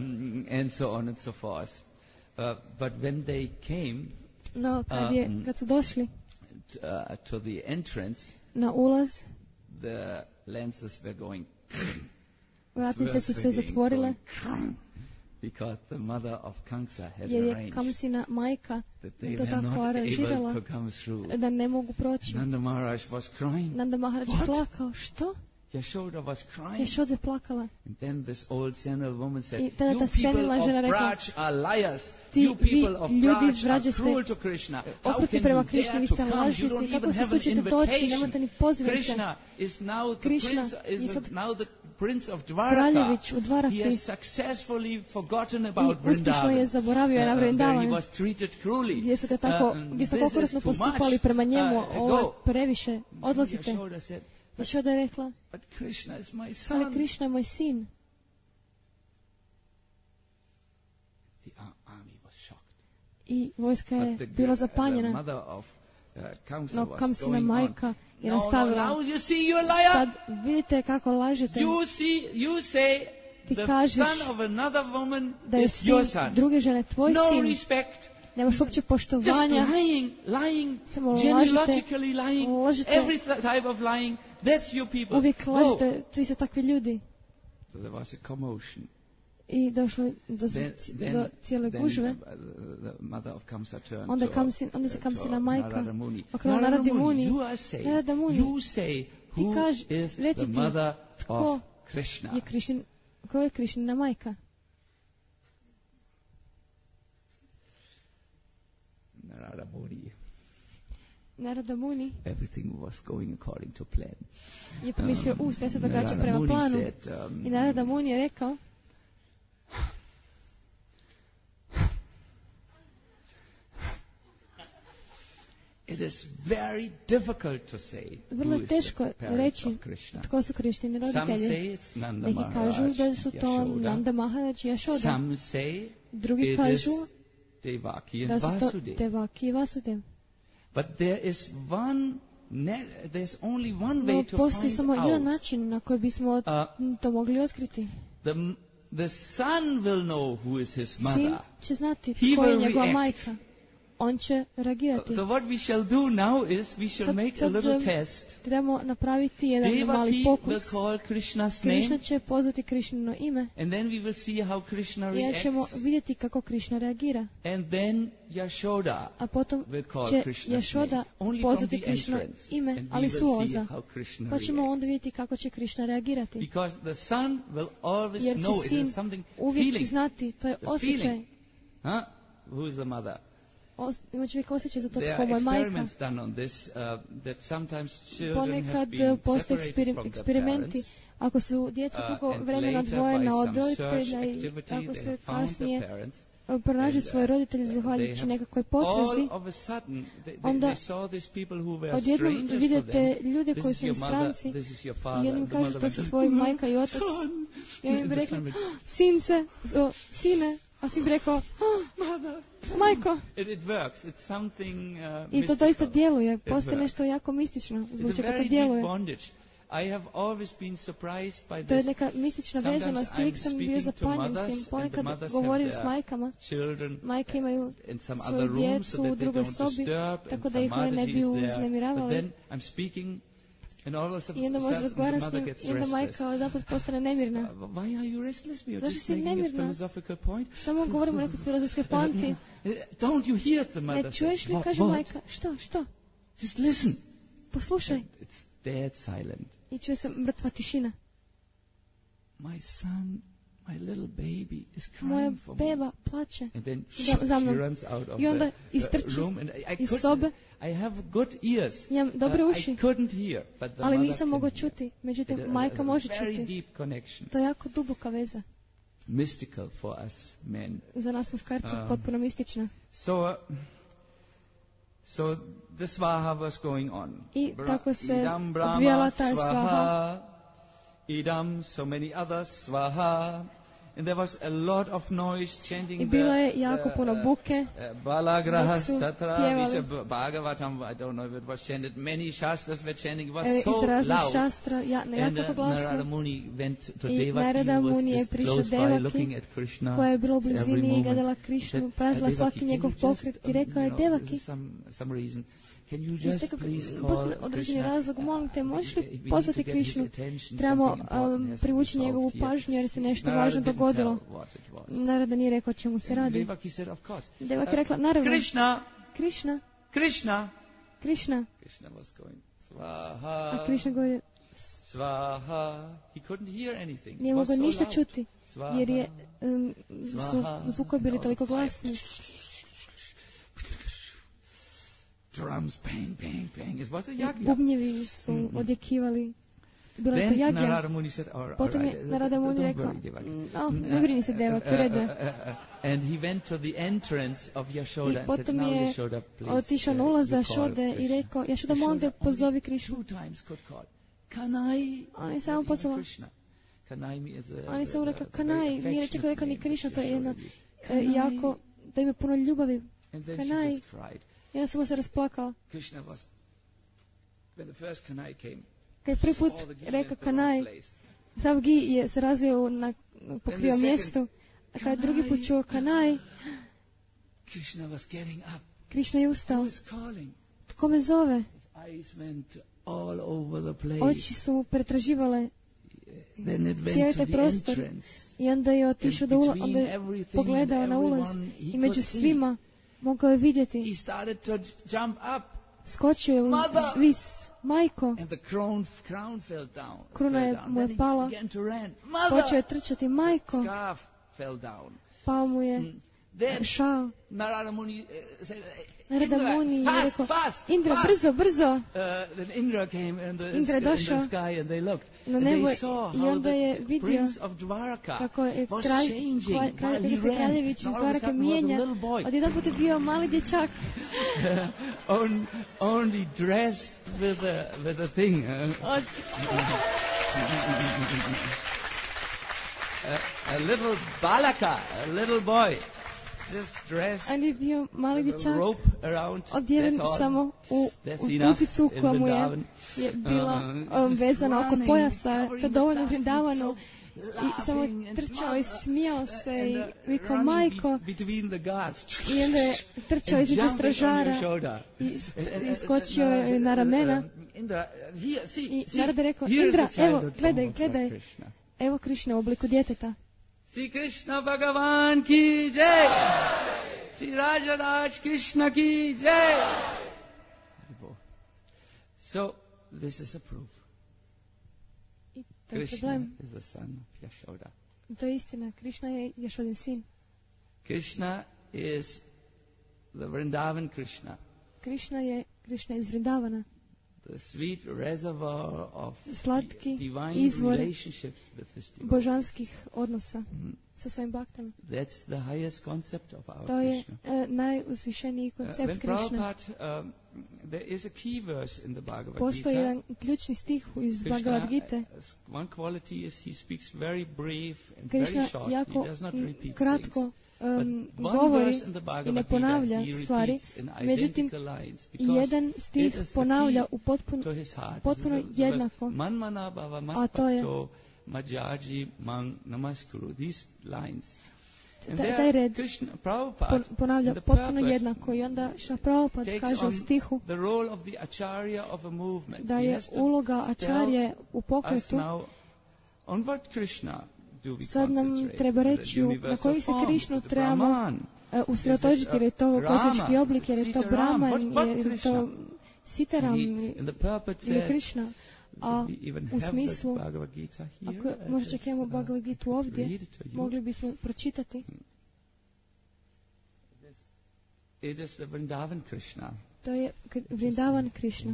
Speaker 1: No, kad, je, kad su došli
Speaker 3: Uh, to the entrance,
Speaker 1: na ulaz,
Speaker 3: the lenses were going.
Speaker 1: Vratnice su se zatvorile.
Speaker 3: Because the mother of Kamsa had
Speaker 1: jer je Kamsina majka to tako aranžirala da ne mogu proći.
Speaker 3: Nanda Maharaj was crying.
Speaker 1: Nanda Maharaj plakao. Što?
Speaker 3: Yashoda was crying.
Speaker 1: Yashoda je plakala.
Speaker 3: And then this old senile woman said,
Speaker 1: I tada ta senilna žena rekla,
Speaker 3: are liars.
Speaker 1: Ti
Speaker 3: you people of
Speaker 1: ljudi iz Vrađe ste
Speaker 3: cruel to Krishna.
Speaker 1: okrutni prema Krišni, vi ste lažnici. Kako se slučite doći, nemate ni pozivnice.
Speaker 3: Krishna is now the
Speaker 1: Krishna
Speaker 3: prince, is now the prince of Dwaraka.
Speaker 1: Kraljević u Dvaraki.
Speaker 3: He has successfully forgotten about
Speaker 1: I uspješno je zaboravio na Vrindavan.
Speaker 3: He was treated cruelly.
Speaker 1: Gdje su ga tako, gdje su tako okrutno postupali prema njemu. Ovo je previše. Odlazite. Yashoda je rekla,
Speaker 3: but Krishna is my son.
Speaker 1: Ali Krishna je moj sin.
Speaker 3: The army was shocked.
Speaker 1: I vojska je bila zapanjena. No, Kamsina majka je nastavila.
Speaker 3: No, no, you see, you're a liar.
Speaker 1: Sad vidite kako lažete.
Speaker 3: You see, you say
Speaker 1: Ti
Speaker 3: the
Speaker 1: kažeš
Speaker 3: son of another woman
Speaker 1: da je
Speaker 3: is your
Speaker 1: sin
Speaker 3: son.
Speaker 1: druge žene tvoj
Speaker 3: no
Speaker 1: sin.
Speaker 3: Respect.
Speaker 1: nemaš uopće poštovanja,
Speaker 3: just lying, lying,
Speaker 1: samo lažete,
Speaker 3: lying,
Speaker 1: lažete,
Speaker 3: every type of lying, that's your people.
Speaker 1: Uvijek lažete, vi ste takvi ljudi.
Speaker 3: So there was a commotion.
Speaker 1: I došlo do,
Speaker 3: then, then,
Speaker 1: do cijele gužve. Onda, kamsi, onda se Kamsina majka okrenula Narada Muni. Narada Muni, ti kaži, reci ti, tko je Krišnin, ko je Krišnina majka?
Speaker 3: Narada Muni.
Speaker 1: Narada Muni.
Speaker 3: Everything was going according to plan.
Speaker 1: Je pomislio, u, sve se događa prema planu. Said, um, I Narada Muni je rekao,
Speaker 3: it is very difficult to say
Speaker 1: vrlo je teško reći tko su Krišnini roditelji. Neki kažu da su to Nanda Maharaj i Yashoda. Drugi kažu da su to Devaki i Vasudev.
Speaker 3: But there is one, there's only one way to find out.
Speaker 1: No, postoji samo jedan način na koji bismo uh, to mogli otkriti.
Speaker 3: The, the son will know who is his mother.
Speaker 1: Sin će znati tko je njegova majka. On će reagirati.
Speaker 3: So what we shall do now is we shall sad, make
Speaker 1: sad,
Speaker 3: a little test.
Speaker 1: Trebamo napraviti jedan Devaki mali pokus.
Speaker 3: Will call Krishna's
Speaker 1: Krishna
Speaker 3: name.
Speaker 1: će pozvati Krishnino ime.
Speaker 3: And then we will see how Krishna
Speaker 1: reacts. I ja ćemo vidjeti kako Krishna reagira.
Speaker 3: And then Yashoda
Speaker 1: A potom
Speaker 3: will call
Speaker 1: će
Speaker 3: Krishna's
Speaker 1: Yashoda pozvati Krishnino ime, ali su ulaza. Pa ćemo onda vidjeti kako će Krishna reagirati.
Speaker 3: Because the son will always
Speaker 1: jer
Speaker 3: know
Speaker 1: će sin uvijek znati, to je osjećaj.
Speaker 3: Huh? Who is the mother?
Speaker 1: Imaš uvijek osjećaj za to tko je majka. Ponekad postoje eksperimenti. Ako su djeca dugo vremena odvojena od roditelja i ako se kasnije pronađu svoje roditelje zahvaljujući nekakvoj potrazi, onda odjednom vidite ljude koji su u stranci i jednom kažu to su tvoji majka i otac. I oni bi rekli, since, sine, a sin bi rekao, oh, majko. I to doista djeluje, postoje nešto jako mistično zbog čega to djeluje.
Speaker 3: I have always been surprised by this.
Speaker 1: To je neka mistična vezanost, uvijek sam bio zapanjen s tim. Ponekad govorim s majkama, majke imaju svoju djecu u drugoj sobi, tako da ih one ne bi uznemiravali. I onda može razgovarati s tim, i onda majka odaput postane nemirna. Zašto si nemirna? Samo govorimo o nekoj filozofskoj poanti. Ne čuješ li, kaže majka, što, što? Poslušaj.
Speaker 3: Dead silent.
Speaker 1: I čuje se mrtva tišina.
Speaker 3: My son, my little baby is crying
Speaker 1: Moja
Speaker 3: for me.
Speaker 1: beba plače
Speaker 3: And then
Speaker 1: za, za mnom.
Speaker 3: she runs out of
Speaker 1: I onda
Speaker 3: the,
Speaker 1: istrči
Speaker 3: the room and I, I
Speaker 1: iz sobe.
Speaker 3: I have good ears.
Speaker 1: Imam dobre uši.
Speaker 3: Uh, I couldn't hear, but the
Speaker 1: ali
Speaker 3: mother
Speaker 1: nisam mogao čuti. Međutim, majka može čuti.
Speaker 3: Deep connection.
Speaker 1: To je jako duboka veza.
Speaker 3: Mystical for us men.
Speaker 1: Za nas muškarce uh, potpuno mistična.
Speaker 3: So, uh, so the svaha was going on.
Speaker 1: I tako se odvijala ta svaha.
Speaker 3: Idam, so many others, svaha. And there was a lot of noise chanting.
Speaker 1: I bilo je jako puno buke.
Speaker 3: Balagrahas tatra, which Bhagavatam, I don't know if it was chanted. Many shastras were chanting. It was so loud.
Speaker 1: Šastra, ja,
Speaker 3: and uh, Narada Muni went to Devaki, who was just close by looking at Krishna.
Speaker 1: Koja je bilo u blizini i gledala Krišnu, pratila svaki njegov pokret i rekao je, Devaki,
Speaker 3: Can you just please call
Speaker 1: određeni razlog, molim te, možeš li pozvati Krišnu? Trebamo um, privući njegovu pažnju jer se nešto važno dogodilo. Narada nije rekao čemu se radi. Devaki je rekla, naravno,
Speaker 3: Krishna,
Speaker 1: Krišna,
Speaker 3: Krishna,
Speaker 1: Krišna. A Krišna govori,
Speaker 3: Svaha. He couldn't hear anything.
Speaker 1: Nije mogao ništa čuti jer je um, su zvukovi bili toliko glasni.
Speaker 3: Drums, bang, bang, bang. It was a yagya.
Speaker 1: Bubnjevi su mm-hmm. odjekivali. Bila je to jagya.
Speaker 3: Narada Muni said, all right,
Speaker 1: potom je Narada Muni rekao, oh, ne brini se Devaki, u redu.
Speaker 3: And he went to the entrance of Yashoda
Speaker 1: I potom je otišao na ulaz do Yashode i rekao, Yashoda, molim te, pozovi Krišnu. On je samo poslala. On je samo rekao, Kanai, nije reći ko rekao ni Krišna, to je jedno jako, da ima puno ljubavi. Kanai. I onda samo se rasplakao. Kad je prvi put rekao Kanai, sav gi je se razvio na pokrio mjestu, a kad je drugi put čuo Kanai,
Speaker 3: Krishna was getting up.
Speaker 1: Krishna je ustao.
Speaker 3: Who is calling?
Speaker 1: Tko me zove?
Speaker 3: His eyes went all over the place.
Speaker 1: Oči su mu pretraživale
Speaker 3: Then it
Speaker 1: cijeli
Speaker 3: went to
Speaker 1: taj
Speaker 3: the
Speaker 1: prostor.
Speaker 3: entrance.
Speaker 1: I onda je otišao da ula, onda je pogledao na ulaz i među svima mogao je vidjeti.
Speaker 3: He started to jump up.
Speaker 1: Skočio je vis. Majko.
Speaker 3: And the crown, crown fell down.
Speaker 1: Kruna je mu je pala. Počeo je trčati. Majko.
Speaker 3: Scarf fell down.
Speaker 1: Pao mu je šal.
Speaker 3: Narada Muni said,
Speaker 1: Narada Muni je rekao,
Speaker 3: fast,
Speaker 1: Indra,
Speaker 3: fast.
Speaker 1: brzo, brzo.
Speaker 3: Uh, then Indra came in the,
Speaker 1: Indra je došao
Speaker 3: in the sky and they looked.
Speaker 1: na nebo i onda je vidio kako je kralj, kralj, kralj, se kraljević iz Dvaraka mijenja. Odjedan put je bio mali dječak.
Speaker 3: On, only dressed with a, with a thing. Uh.
Speaker 1: Od...
Speaker 3: a, a little balaka, a little boy.
Speaker 1: On je bio mali dječak, odjeven samo u uzicu koja mu je, je bila um, vezana oko pojasa, to dovoljno Vrindavanu, i samo trčao i smijao se i vikao majko, i onda je trčao između stražara i, i skočio je na ramena i Narada rekao, Indra, evo, gledaj, gledaj, evo Krišna u obliku djeteta.
Speaker 3: Sri Krishna Bhagavan ki jai. Sri Raja Raj Krishna ki jai. So this is a proof. Krishna is the son of Yashoda.
Speaker 1: To je istina. Krishna je Yashodin sin.
Speaker 3: Krishna is the Vrindavan Krishna.
Speaker 1: Krishna je Krishna iz Vrindavana.
Speaker 3: The sweet reservoir of
Speaker 1: slatki
Speaker 3: divine
Speaker 1: izvor
Speaker 3: relationships with his devotees.
Speaker 1: Božanskih odnosa mm. sa svojim baktama.
Speaker 3: That's the highest concept of our
Speaker 1: to je
Speaker 3: Krishna.
Speaker 1: Uh, najuzvišeniji koncept uh, Krishna.
Speaker 3: Um, there is a key verse in the Bhagavad Gita.
Speaker 1: Postoji jedan ključni stih iz Bhagavad Gite.
Speaker 3: Uh, one quality is he speaks very brief and
Speaker 1: Krishna
Speaker 3: very short.
Speaker 1: jako
Speaker 3: he does not repeat
Speaker 1: kratko
Speaker 3: things.
Speaker 1: Um, govori i ne ponavlja stvari, međutim jedan stih ponavlja u potpuno, potpuno jednako, a to je taj red ponavlja potpuno jednako i onda Šrila Prabhupada kaže u stihu da je uloga ačarje u pokretu. Sad nam treba reći na koji se Krišnu trebamo uh, usredotočiti, jer je to kozmički oblik, jer je to Brahman, jer je to Sitaram ili Krišna. A u smislu, ako možda čak imamo Bhagavad Gitu ovdje, mogli bismo pročitati. To je Vrindavan Krišna.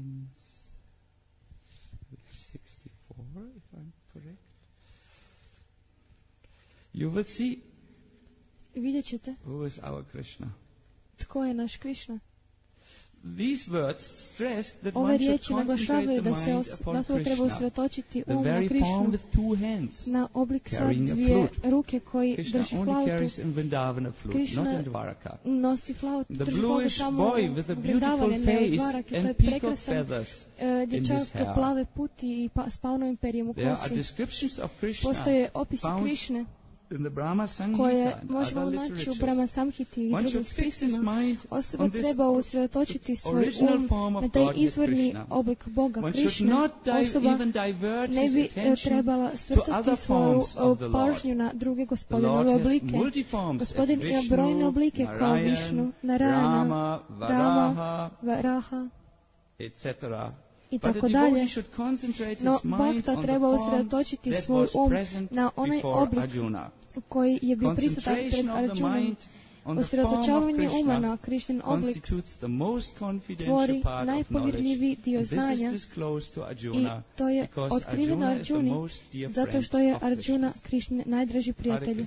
Speaker 3: You will see.
Speaker 1: Vidjet ćete.
Speaker 3: Who is our Krishna?
Speaker 1: Tko je naš Krishna?
Speaker 3: These words stress that
Speaker 1: Ove
Speaker 3: one should
Speaker 1: riječi naglašavaju da se os, da se treba usredotočiti um na Krishnu, na oblik sa dvije ruke koji drži flautu. Krishna nosi flautu, drži flautu samo u Vrindavane, ne u Dvarake. To je prekrasan uh, dječak plave puti i pa, s paunovim perijem u kosi. Postoje opisi Krishne koje možemo naći u Brahma Samhiti i drugim spisima. Osoba treba usredotočiti svoj um na taj izvorni oblik Boga Krišne. Osoba ne bi trebala svrtati svoju pažnju na druge gospodinove oblike. Gospodin ima brojne oblike kao Višnu, Narayana, Rama, Varaha, et cetera i tako dalje. No, Bhakta treba usredotočiti svoj um na onaj oblik koji je bio prisutan pred Arjunom. Usredotočavanje uma na Krišnin oblik tvori najpovjerljiviji dio znanja i to je otkriveno Arjuni zato što je Arjuna Krišnin najdraži prijatelj.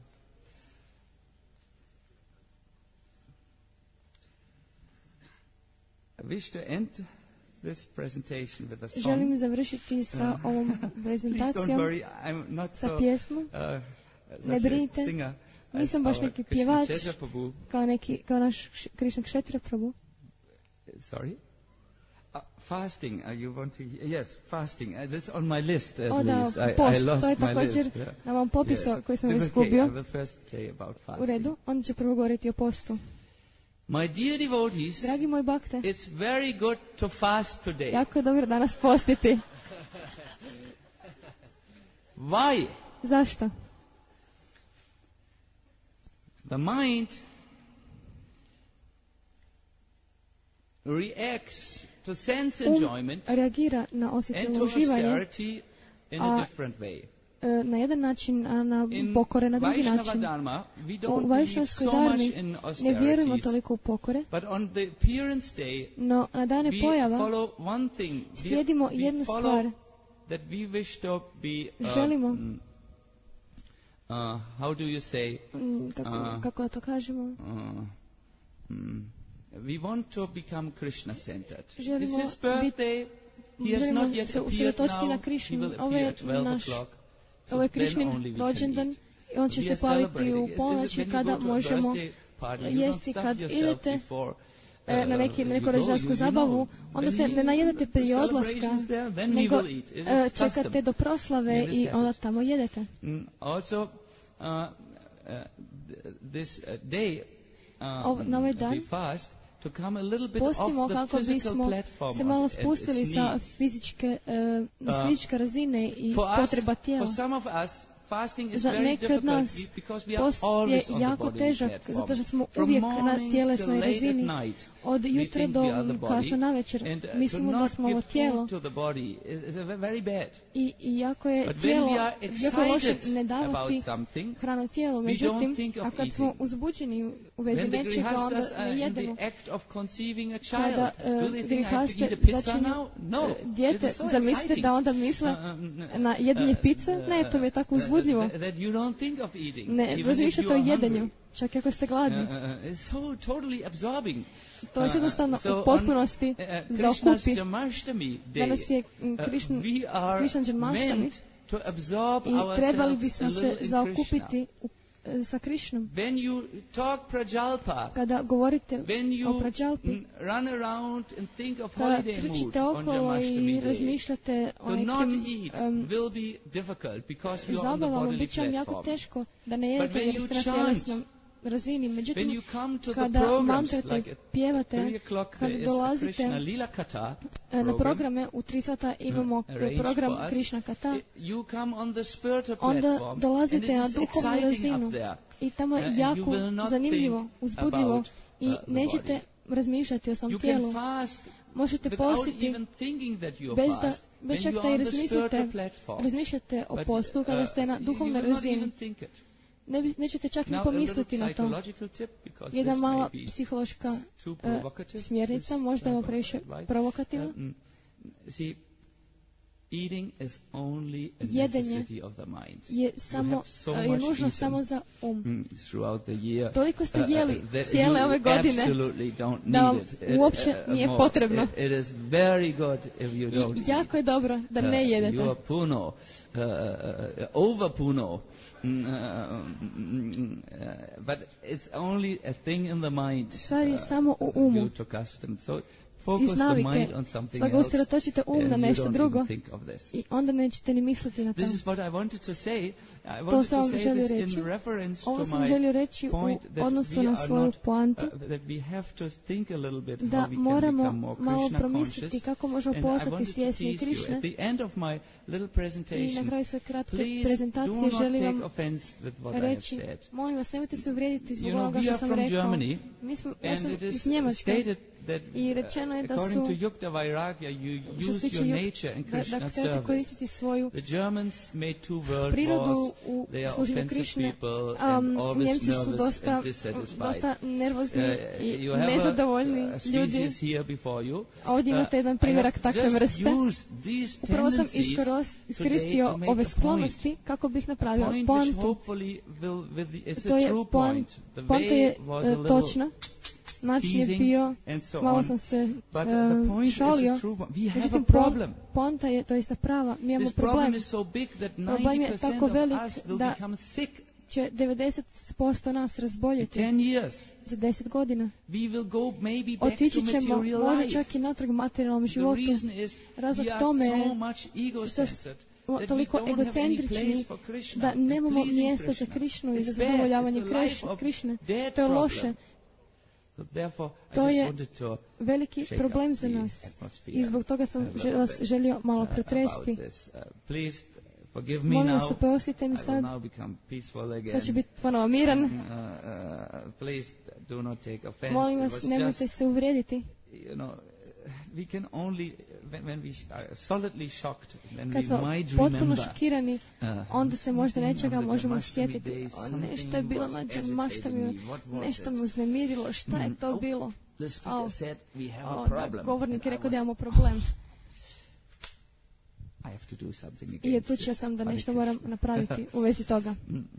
Speaker 1: Želim završiti sa ovom prezentacijom, sa pjesmom. Ne brinite, nisam baš neki pjevač, kao, neki, kao naš Krišna Kshetra Prabhu.
Speaker 3: Sorry? Uh, fasting, uh, you want to, yes, fasting, uh, that's on my list at
Speaker 1: o, da,
Speaker 3: least. I,
Speaker 1: post,
Speaker 3: I lost
Speaker 1: to je
Speaker 3: my
Speaker 1: također
Speaker 3: list. Yeah.
Speaker 1: na mom popisu
Speaker 3: Yes.
Speaker 1: koji sam
Speaker 3: Okay,
Speaker 1: izgubio.
Speaker 3: I will first say about fasting.
Speaker 1: U redu, on će prvo govoriti o postu.
Speaker 3: My dear devotees,
Speaker 1: Dragi moji bakte,
Speaker 3: it's very good to fast today.
Speaker 1: jako je dobro danas postiti.
Speaker 3: Why?
Speaker 1: Zašto?
Speaker 3: The mind reacts to sense enjoyment
Speaker 1: um reagira na
Speaker 3: and
Speaker 1: osjetilno
Speaker 3: to
Speaker 1: uživanje
Speaker 3: austerity in a
Speaker 1: a,
Speaker 3: different way.
Speaker 1: e, na jedan način, a na
Speaker 3: In
Speaker 1: pokore na drugi
Speaker 3: Vaishnava
Speaker 1: način.
Speaker 3: Dharma, we
Speaker 1: U
Speaker 3: don't believe
Speaker 1: Vajšnavskoj
Speaker 3: so much
Speaker 1: darmi
Speaker 3: in
Speaker 1: ne vjerujemo
Speaker 3: austerities,
Speaker 1: toliko u pokore,
Speaker 3: but on the appearance day,
Speaker 1: no na dane
Speaker 3: we
Speaker 1: pojava
Speaker 3: follow one thing. We,
Speaker 1: slijedimo
Speaker 3: we
Speaker 1: jednu
Speaker 3: follow
Speaker 1: stvar.
Speaker 3: that we wish to be, uh,
Speaker 1: Želimo.
Speaker 3: mm, uh, how do you say,
Speaker 1: Mm, kako,
Speaker 3: a.
Speaker 1: kako da to kažemo?
Speaker 3: uh, mm, we want to become Krishna-centered. It's
Speaker 1: Želimo
Speaker 3: his birthday. He has
Speaker 1: želimo
Speaker 3: not yet
Speaker 1: se
Speaker 3: appeared
Speaker 1: usredotočiti
Speaker 3: now.
Speaker 1: na
Speaker 3: He
Speaker 1: Krišnu.
Speaker 3: will
Speaker 1: Ovo je
Speaker 3: appear at twelve
Speaker 1: naš-
Speaker 3: o'clock. So
Speaker 1: Ovo je
Speaker 3: then
Speaker 1: Krišnin
Speaker 3: only we can
Speaker 1: rođendan
Speaker 3: eat.
Speaker 1: i on će
Speaker 3: We
Speaker 1: se
Speaker 3: are
Speaker 1: plaviti
Speaker 3: celebrating.
Speaker 1: u
Speaker 3: Is- is-
Speaker 1: ponoći
Speaker 3: when you
Speaker 1: kada
Speaker 3: go to a
Speaker 1: možemo
Speaker 3: birthday party, you don't
Speaker 1: jesti.
Speaker 3: stuff
Speaker 1: Kad
Speaker 3: yourself
Speaker 1: idete
Speaker 3: before,
Speaker 1: e, na neki, na neku rođendansku zabavu, onda se ne najedete prije odlaska, nego e, čekate do proslave i onda tamo jedete.
Speaker 3: Mm, Also, uh, uh, th- this uh, day, uh,
Speaker 1: Ov- na ovaj dan
Speaker 3: we fast to come a little bit
Speaker 1: postimo
Speaker 3: off the
Speaker 1: kako
Speaker 3: physical
Speaker 1: bismo
Speaker 3: platform
Speaker 1: se malo
Speaker 3: of- and
Speaker 1: spustili
Speaker 3: its
Speaker 1: sa
Speaker 3: needs.
Speaker 1: fizičke, e, na
Speaker 3: Uh,
Speaker 1: fizičke razine i
Speaker 3: For us,
Speaker 1: potreba tijela.
Speaker 3: for some of us, fasting is
Speaker 1: Za
Speaker 3: very
Speaker 1: neke od
Speaker 3: difficult
Speaker 1: nas
Speaker 3: be- because we are
Speaker 1: post je
Speaker 3: always on the
Speaker 1: jako
Speaker 3: bodily
Speaker 1: težak,
Speaker 3: platform.
Speaker 1: zato što smo
Speaker 3: From
Speaker 1: uvijek na
Speaker 3: morning
Speaker 1: tjelesnoj
Speaker 3: till late at
Speaker 1: razini.
Speaker 3: night,
Speaker 1: Od
Speaker 3: we
Speaker 1: jutra
Speaker 3: think
Speaker 1: do
Speaker 3: we are the body,
Speaker 1: kasno navečer
Speaker 3: and, uh,
Speaker 1: mislimo
Speaker 3: to
Speaker 1: da
Speaker 3: not
Speaker 1: smo
Speaker 3: give
Speaker 1: ovo tijelo
Speaker 3: food to the body is, is a very bad.
Speaker 1: i, i jako je
Speaker 3: But when
Speaker 1: tijelo,
Speaker 3: we are
Speaker 1: jako je loše
Speaker 3: excited
Speaker 1: ne
Speaker 3: about
Speaker 1: davati
Speaker 3: something,
Speaker 1: hranu tijelu.
Speaker 3: we
Speaker 1: Međutim,
Speaker 3: don't think of
Speaker 1: a kad smo
Speaker 3: eating.
Speaker 1: uzbuđeni u vezi
Speaker 3: When the
Speaker 1: nečega, onda
Speaker 3: grihastas
Speaker 1: ne
Speaker 3: are in
Speaker 1: jedemo.
Speaker 3: the act of conceiving a
Speaker 1: Kada
Speaker 3: child, do they
Speaker 1: uh,
Speaker 3: think I have to
Speaker 1: grihaste
Speaker 3: eat a pizza
Speaker 1: začinju
Speaker 3: now? No.
Speaker 1: uh, dijete,
Speaker 3: It is so
Speaker 1: zamislite
Speaker 3: exciting.
Speaker 1: da onda misle
Speaker 3: Uh, uh,
Speaker 1: na jedanje
Speaker 3: uh,
Speaker 1: pice?
Speaker 3: uh,
Speaker 1: Ne, to mi je tako
Speaker 3: uh,
Speaker 1: uzbudljivo.
Speaker 3: that- that you don't think of eating,
Speaker 1: Ne
Speaker 3: even if
Speaker 1: razmišljate
Speaker 3: you
Speaker 1: o
Speaker 3: are
Speaker 1: jedenju,
Speaker 3: hungry.
Speaker 1: čak i ako ste gladni.
Speaker 3: Uh, uh, it's so totally absorbing.
Speaker 1: To je
Speaker 3: Uh,
Speaker 1: jednostavno
Speaker 3: so
Speaker 1: u potpunosti
Speaker 3: on, uh,
Speaker 1: zaokupi.
Speaker 3: Krishna's Jamashtami day,
Speaker 1: Danas je mm,
Speaker 3: uh,
Speaker 1: Krišn,
Speaker 3: we are
Speaker 1: Krišan Janmashtami
Speaker 3: meant to absorb
Speaker 1: i trebali
Speaker 3: ourselves a
Speaker 1: bismo se
Speaker 3: little in Krishna.
Speaker 1: zaokupiti u, e, sa Krišnom.
Speaker 3: When you talk Prajalpa,
Speaker 1: Kada govorite
Speaker 3: when
Speaker 1: o
Speaker 3: you
Speaker 1: Prajalpi,
Speaker 3: mm, run around and think of
Speaker 1: kada
Speaker 3: holiday mood
Speaker 1: trčite
Speaker 3: on
Speaker 1: okolo
Speaker 3: Jamashtami
Speaker 1: i
Speaker 3: day,
Speaker 1: razmišljate o
Speaker 3: to not
Speaker 1: nekim
Speaker 3: eat
Speaker 1: um,
Speaker 3: will be difficult because you are on the
Speaker 1: zabavama,
Speaker 3: bodily
Speaker 1: bit će vam jako
Speaker 3: platform.
Speaker 1: teško da ne
Speaker 3: But
Speaker 1: jedete
Speaker 3: when
Speaker 1: jer
Speaker 3: you
Speaker 1: ste na
Speaker 3: chant,
Speaker 1: tjelesnom razini.
Speaker 3: When
Speaker 1: Međutim,
Speaker 3: you come to the
Speaker 1: kada
Speaker 3: programs,
Speaker 1: mantrate,
Speaker 3: like at
Speaker 1: pjevate,
Speaker 3: three o'clock
Speaker 1: kada
Speaker 3: there is a
Speaker 1: dolazite
Speaker 3: Krishna Lila Kata
Speaker 1: e, na
Speaker 3: program,
Speaker 1: programe, u tri sata imamo
Speaker 3: arranged
Speaker 1: program
Speaker 3: for us.
Speaker 1: Krišna Kata,
Speaker 3: You come on the spiritual
Speaker 1: onda
Speaker 3: platform, and
Speaker 1: dolazite
Speaker 3: it
Speaker 1: na
Speaker 3: is
Speaker 1: duhovnu
Speaker 3: exciting
Speaker 1: razinu
Speaker 3: up there.
Speaker 1: i tamo
Speaker 3: Uh,
Speaker 1: je
Speaker 3: and you
Speaker 1: jako
Speaker 3: will not
Speaker 1: zanimljivo,
Speaker 3: think
Speaker 1: uzbudljivo
Speaker 3: about,
Speaker 1: i
Speaker 3: uh, the
Speaker 1: nećete
Speaker 3: body.
Speaker 1: razmišljati o svom
Speaker 3: You
Speaker 1: tijelu.
Speaker 3: can fast
Speaker 1: Možete
Speaker 3: without
Speaker 1: postiti
Speaker 3: even thinking that you
Speaker 1: bez
Speaker 3: are
Speaker 1: da,
Speaker 3: fast
Speaker 1: bez
Speaker 3: when
Speaker 1: čak
Speaker 3: you
Speaker 1: da
Speaker 3: are
Speaker 1: i
Speaker 3: on the
Speaker 1: razmislite,
Speaker 3: spiritual platform.
Speaker 1: razmišljate o
Speaker 3: But,
Speaker 1: postu kada ste na
Speaker 3: uh, you
Speaker 1: duhovnoj
Speaker 3: will not
Speaker 1: razini.
Speaker 3: even think it.
Speaker 1: Ne bi, nećete čak ni
Speaker 3: Now, a
Speaker 1: pomisliti
Speaker 3: little
Speaker 1: na to.
Speaker 3: psychological tip, because
Speaker 1: Jedna
Speaker 3: this
Speaker 1: mala
Speaker 3: may be
Speaker 1: psihološka
Speaker 3: too
Speaker 1: e,
Speaker 3: provocative,
Speaker 1: smjernica,
Speaker 3: this
Speaker 1: možda je
Speaker 3: type of
Speaker 1: previše
Speaker 3: advice.
Speaker 1: provokativna.
Speaker 3: Um, see, eating is only a
Speaker 1: Jedenje
Speaker 3: necessity of the mind.
Speaker 1: je
Speaker 3: You
Speaker 1: samo
Speaker 3: have so
Speaker 1: je
Speaker 3: much
Speaker 1: nužno
Speaker 3: eaten,
Speaker 1: samo za um.
Speaker 3: mm, throughout the year.
Speaker 1: Toliko ste
Speaker 3: Uh,
Speaker 1: jeli
Speaker 3: uh, that
Speaker 1: cijele
Speaker 3: you
Speaker 1: ove godine
Speaker 3: absolutely don't
Speaker 1: da vam
Speaker 3: need it. It,
Speaker 1: uopće
Speaker 3: uh,
Speaker 1: nije
Speaker 3: more.
Speaker 1: potrebno.
Speaker 3: It, it is very good if you don't
Speaker 1: I
Speaker 3: eat.
Speaker 1: jako je dobro da ne
Speaker 3: Uh,
Speaker 1: jedete.
Speaker 3: You are puno, uh, uh, over puno. Mm, uh, mm, uh, but it's only a thing in the mind.
Speaker 1: Stvar je
Speaker 3: uh,
Speaker 1: samo u umu.
Speaker 3: due to custom. So
Speaker 1: Iz
Speaker 3: focus the
Speaker 1: navike.
Speaker 3: mind on something
Speaker 1: Stoga
Speaker 3: else,
Speaker 1: usredotočite um na
Speaker 3: and you
Speaker 1: nešto
Speaker 3: don't
Speaker 1: drugo
Speaker 3: even think of this.
Speaker 1: i onda nećete ni misliti na to.
Speaker 3: This is what I wanted to say. I
Speaker 1: To
Speaker 3: wanted
Speaker 1: sam
Speaker 3: to
Speaker 1: vam
Speaker 3: say
Speaker 1: želio
Speaker 3: this
Speaker 1: reći.
Speaker 3: in reference
Speaker 1: Ovo
Speaker 3: to
Speaker 1: sam
Speaker 3: my
Speaker 1: želio reći u
Speaker 3: point that
Speaker 1: odnosu
Speaker 3: we
Speaker 1: na
Speaker 3: are
Speaker 1: svoju
Speaker 3: not,
Speaker 1: poantu,
Speaker 3: uh, that we have to think a little bit
Speaker 1: da
Speaker 3: how we can
Speaker 1: moramo
Speaker 3: become more
Speaker 1: malo
Speaker 3: Krishna
Speaker 1: promisliti
Speaker 3: conscious.
Speaker 1: kako možemo
Speaker 3: And I
Speaker 1: postati
Speaker 3: wanted to
Speaker 1: svjesni
Speaker 3: tease you
Speaker 1: Krišne.
Speaker 3: at the end of my little
Speaker 1: I na
Speaker 3: presentation.
Speaker 1: kraju svoje kratke
Speaker 3: Please do
Speaker 1: prezentacije
Speaker 3: not
Speaker 1: želim
Speaker 3: take
Speaker 1: vam
Speaker 3: offense with what I have
Speaker 1: reći,
Speaker 3: said.
Speaker 1: molim vas, nemojte se uvrijediti zbog
Speaker 3: You know,
Speaker 1: onoga
Speaker 3: we
Speaker 1: što
Speaker 3: are
Speaker 1: sam
Speaker 3: from
Speaker 1: rekao.
Speaker 3: Germany,
Speaker 1: Mi smo, ja
Speaker 3: and
Speaker 1: sam
Speaker 3: it is
Speaker 1: iz Njemačke
Speaker 3: stated that
Speaker 1: i rečeno je da
Speaker 3: according
Speaker 1: su,
Speaker 3: to Yukta Vairagya, you
Speaker 1: što se
Speaker 3: use
Speaker 1: tiče
Speaker 3: your
Speaker 1: juk-
Speaker 3: nature in
Speaker 1: da, da
Speaker 3: Krishna's
Speaker 1: trebate
Speaker 3: service.
Speaker 1: koristiti svoju
Speaker 3: The Germans made two world
Speaker 1: prirodu
Speaker 3: wars.
Speaker 1: u
Speaker 3: They are
Speaker 1: služenju
Speaker 3: offensive
Speaker 1: Krišne.
Speaker 3: people and
Speaker 1: Um,
Speaker 3: always
Speaker 1: Njemci su
Speaker 3: nervous
Speaker 1: dosta,
Speaker 3: and dissatisfied.
Speaker 1: dosta nervozni
Speaker 3: Uh,
Speaker 1: i
Speaker 3: you have
Speaker 1: nezadovoljni
Speaker 3: a, a
Speaker 1: ljudi.
Speaker 3: species here before you.
Speaker 1: Ovdje imate jedan
Speaker 3: Uh, I
Speaker 1: primjerak
Speaker 3: have
Speaker 1: takve
Speaker 3: just
Speaker 1: vrste.
Speaker 3: used these
Speaker 1: Upravo sam
Speaker 3: tendencies
Speaker 1: iskoros-
Speaker 3: today
Speaker 1: iskoristio
Speaker 3: to make
Speaker 1: ove
Speaker 3: a point.
Speaker 1: sklonosti kako bih
Speaker 3: A
Speaker 1: napravio
Speaker 3: point which
Speaker 1: poantu.
Speaker 3: hopefully will, with the, it's
Speaker 1: To
Speaker 3: a
Speaker 1: je
Speaker 3: true
Speaker 1: poant-
Speaker 3: point. The
Speaker 1: poanta je
Speaker 3: way was
Speaker 1: e,
Speaker 3: a little
Speaker 1: točna. Način je
Speaker 3: teasing
Speaker 1: bio,
Speaker 3: and so
Speaker 1: malo
Speaker 3: on.
Speaker 1: sam se
Speaker 3: But
Speaker 1: e,
Speaker 3: the point is
Speaker 1: šalio.
Speaker 3: a true one. We have a
Speaker 1: Međutim,
Speaker 3: problem.
Speaker 1: poanta je doista prava. Mi imamo
Speaker 3: This problem
Speaker 1: problem.
Speaker 3: is so big that
Speaker 1: Problem je
Speaker 3: ninety
Speaker 1: tako
Speaker 3: percent of
Speaker 1: velik
Speaker 3: us will
Speaker 1: da
Speaker 3: become sick
Speaker 1: će devedeset posto nas razboljeti. Za deset godina. Otići ćemo možda čak i natrag materijalnom životu. Razlog tome je što smo toliko egocentrični da nemamo mjesta za Krišnu i za zadovoljavanje Krišne. To je loše. To je veliki problem za nas i zbog toga sam vas želio malo pretresti. Molim vas, oprostite mi sad. Sad će biti ponovo miran. Molim vas, nemojte se uvrijediti. Kad smo potpuno šokirani, onda se možda nečega možemo sjetiti. O, nešto je bilo, mašta mi, nešto me uznemirilo, šta je to bilo? O, o, da, govornik je rekao da imamo problem. I odlučio sam da nešto moram napraviti u vezi toga.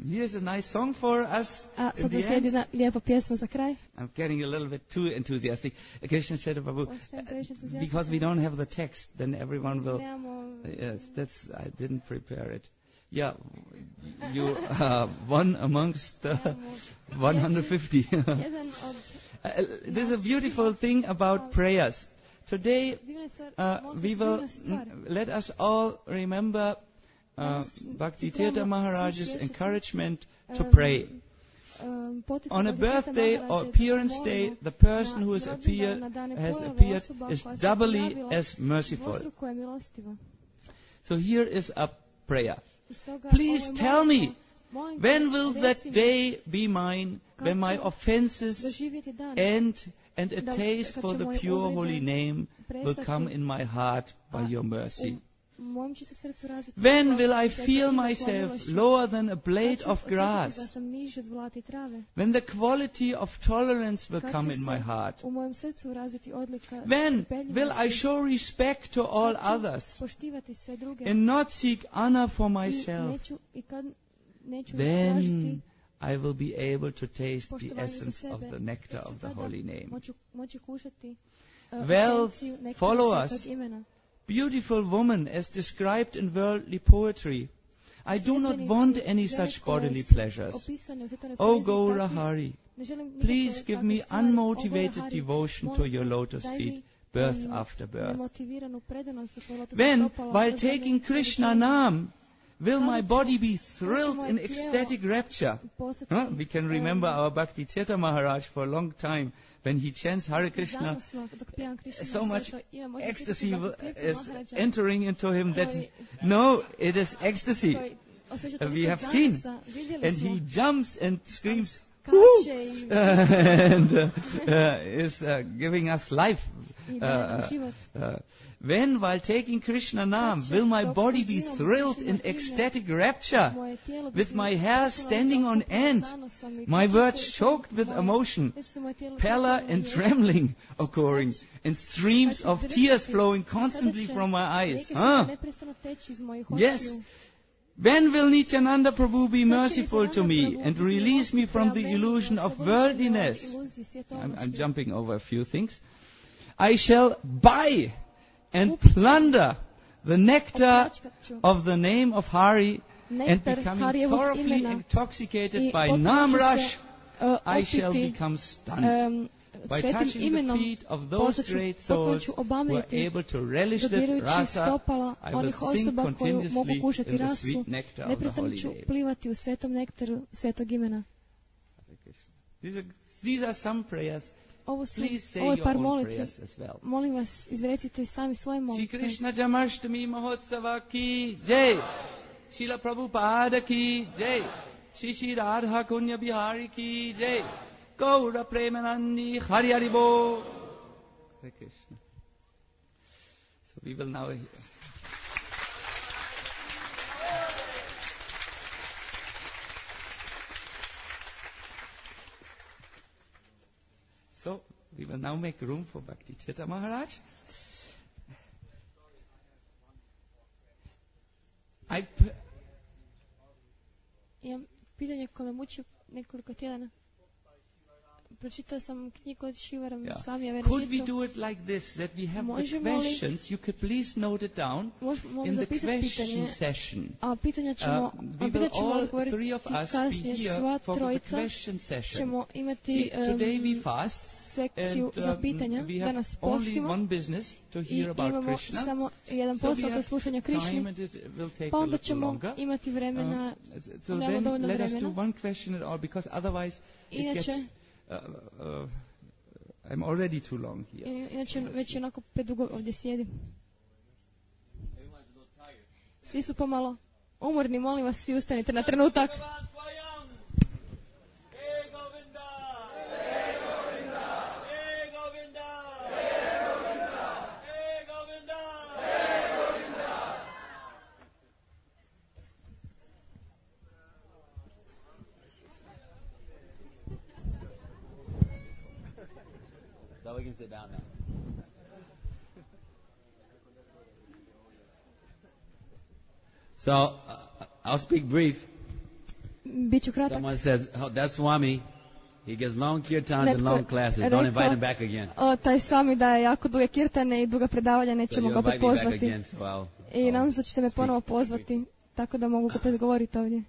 Speaker 1: A sad da slijedi jedna lijepa pjesma za kraj.
Speaker 3: I'm getting a little bit too enthusiastic. Krishna Chaitanya Prabhu, because we don't have the text, then everyone will... Yes, that's, I didn't prepare it. Yeah, you are one amongst the one hundred fifty. uh, there's a beautiful thing about prayers. Today, uh, we will let us all remember uh, Bhakti Tirtha Maharaj's encouragement to pray. On a birthday or appearance day, the person who has appeared, has appeared is doubly as merciful. So here is a prayer. Please tell me, when will that day be mine, when my offenses end and a taste for the pure holy name will come in my heart by your mercy? When will I feel myself lower than a blade of grass? When the quality of tolerance will come in my heart? When will I show respect to all others and not seek honor for myself? Then I will be able to taste the essence of the nectar of the holy name. Well, followers, beautiful woman as described in worldly poetry, I do not want any such bodily pleasures. O Gaura Hari, please give me unmotivated devotion to your lotus feet, birth after birth. When, while taking Krishna Nam, will my body be thrilled in ecstatic rapture? Huh? We can remember our Bhakti Tirtha Maharaj for a long time. When he chants Hare Krishna, so much ecstasy is entering into him that, no, it is ecstasy. Uh, we have seen. And he jumps and screams, woo! and uh, uh, is uh, giving us life. Uh, uh, when, while taking Krishna Nam, will my body be thrilled in ecstatic rapture, with my hair standing on end, my words choked with emotion, pallor and trembling occurring, and streams of tears flowing constantly from my eyes? Huh? Yes. When will Nityananda Prabhu be merciful to me and release me from the illusion of worldliness? I'm, I'm jumping over a few things. I shall buy and plunder the nectar of the name of Hari, and becoming thoroughly intoxicated by Nam Rash, I shall become stunned by touching the feet of those great souls who are able to relish that rasa. I will sing continuously in the sweet nectar of the holy name. These are, these are some prayers. Please say your own prayers as well.
Speaker 1: Molim vas, izrecite sami svoje molitve.
Speaker 3: Shri Krishna Jamashtami Mahotsava ki jai. Srila Prabhupada ki jai. Shri Shri Radha Kunya Bihari ki jai. Gaura Premanandi Hari Hari Bo. Hare Krishna. So we will now hear. So, we will now make room for Bhakti Tirtha Maharaj. I p-
Speaker 1: Imam pitanje koje me muči nekoliko tjedana. Pročitao sam knjigu od Šivaram
Speaker 3: Yeah.
Speaker 1: Swami Averajitu.
Speaker 3: Could we do it like this, that we have the questions, you could please note it down in the question session.
Speaker 1: A pitanja ćemo,
Speaker 3: uh, we will all three of us be here for the question session.
Speaker 1: Ćemo imati
Speaker 3: See, today we fast,
Speaker 1: sekciju
Speaker 3: and,
Speaker 1: za pitanja,
Speaker 3: um, we
Speaker 1: da
Speaker 3: have
Speaker 1: nas
Speaker 3: only
Speaker 1: postimo
Speaker 3: one business to
Speaker 1: i
Speaker 3: hear about
Speaker 1: imamo
Speaker 3: Krishna.
Speaker 1: samo jedan
Speaker 3: So
Speaker 1: posao,
Speaker 3: we
Speaker 1: to slušanje Krišni,
Speaker 3: time and it will take
Speaker 1: pa
Speaker 3: a
Speaker 1: onda
Speaker 3: little
Speaker 1: ćemo
Speaker 3: longer.
Speaker 1: imati vremena,
Speaker 3: Uh, so
Speaker 1: nemamo
Speaker 3: then
Speaker 1: dovoljno
Speaker 3: let us do
Speaker 1: vremena.
Speaker 3: one question at all, because otherwise it
Speaker 1: Inače,
Speaker 3: gets, uh, uh, I'm already too long here.
Speaker 1: I- Inače, već onako predugo ovdje sjedim. Svi su pomalo umorni, molim vas, svi ustanite na trenutak.
Speaker 4: So we can sit down now. So uh, I'll speak brief.
Speaker 1: Biću kratak.
Speaker 4: Someone says, oh, that's Swami. He gives long kirtans and long classes. Don't invite him back again.
Speaker 1: O, taj Swami daje jako duge kirtane i duga predavanja, nećemo
Speaker 4: So
Speaker 1: ga
Speaker 4: you
Speaker 1: opet
Speaker 4: invite me back
Speaker 1: pozvati.
Speaker 4: again, so I'll,
Speaker 1: I nadam
Speaker 4: I'll
Speaker 1: se da ćete me ponovo pozvati, tako da mogu opet govoriti ovdje.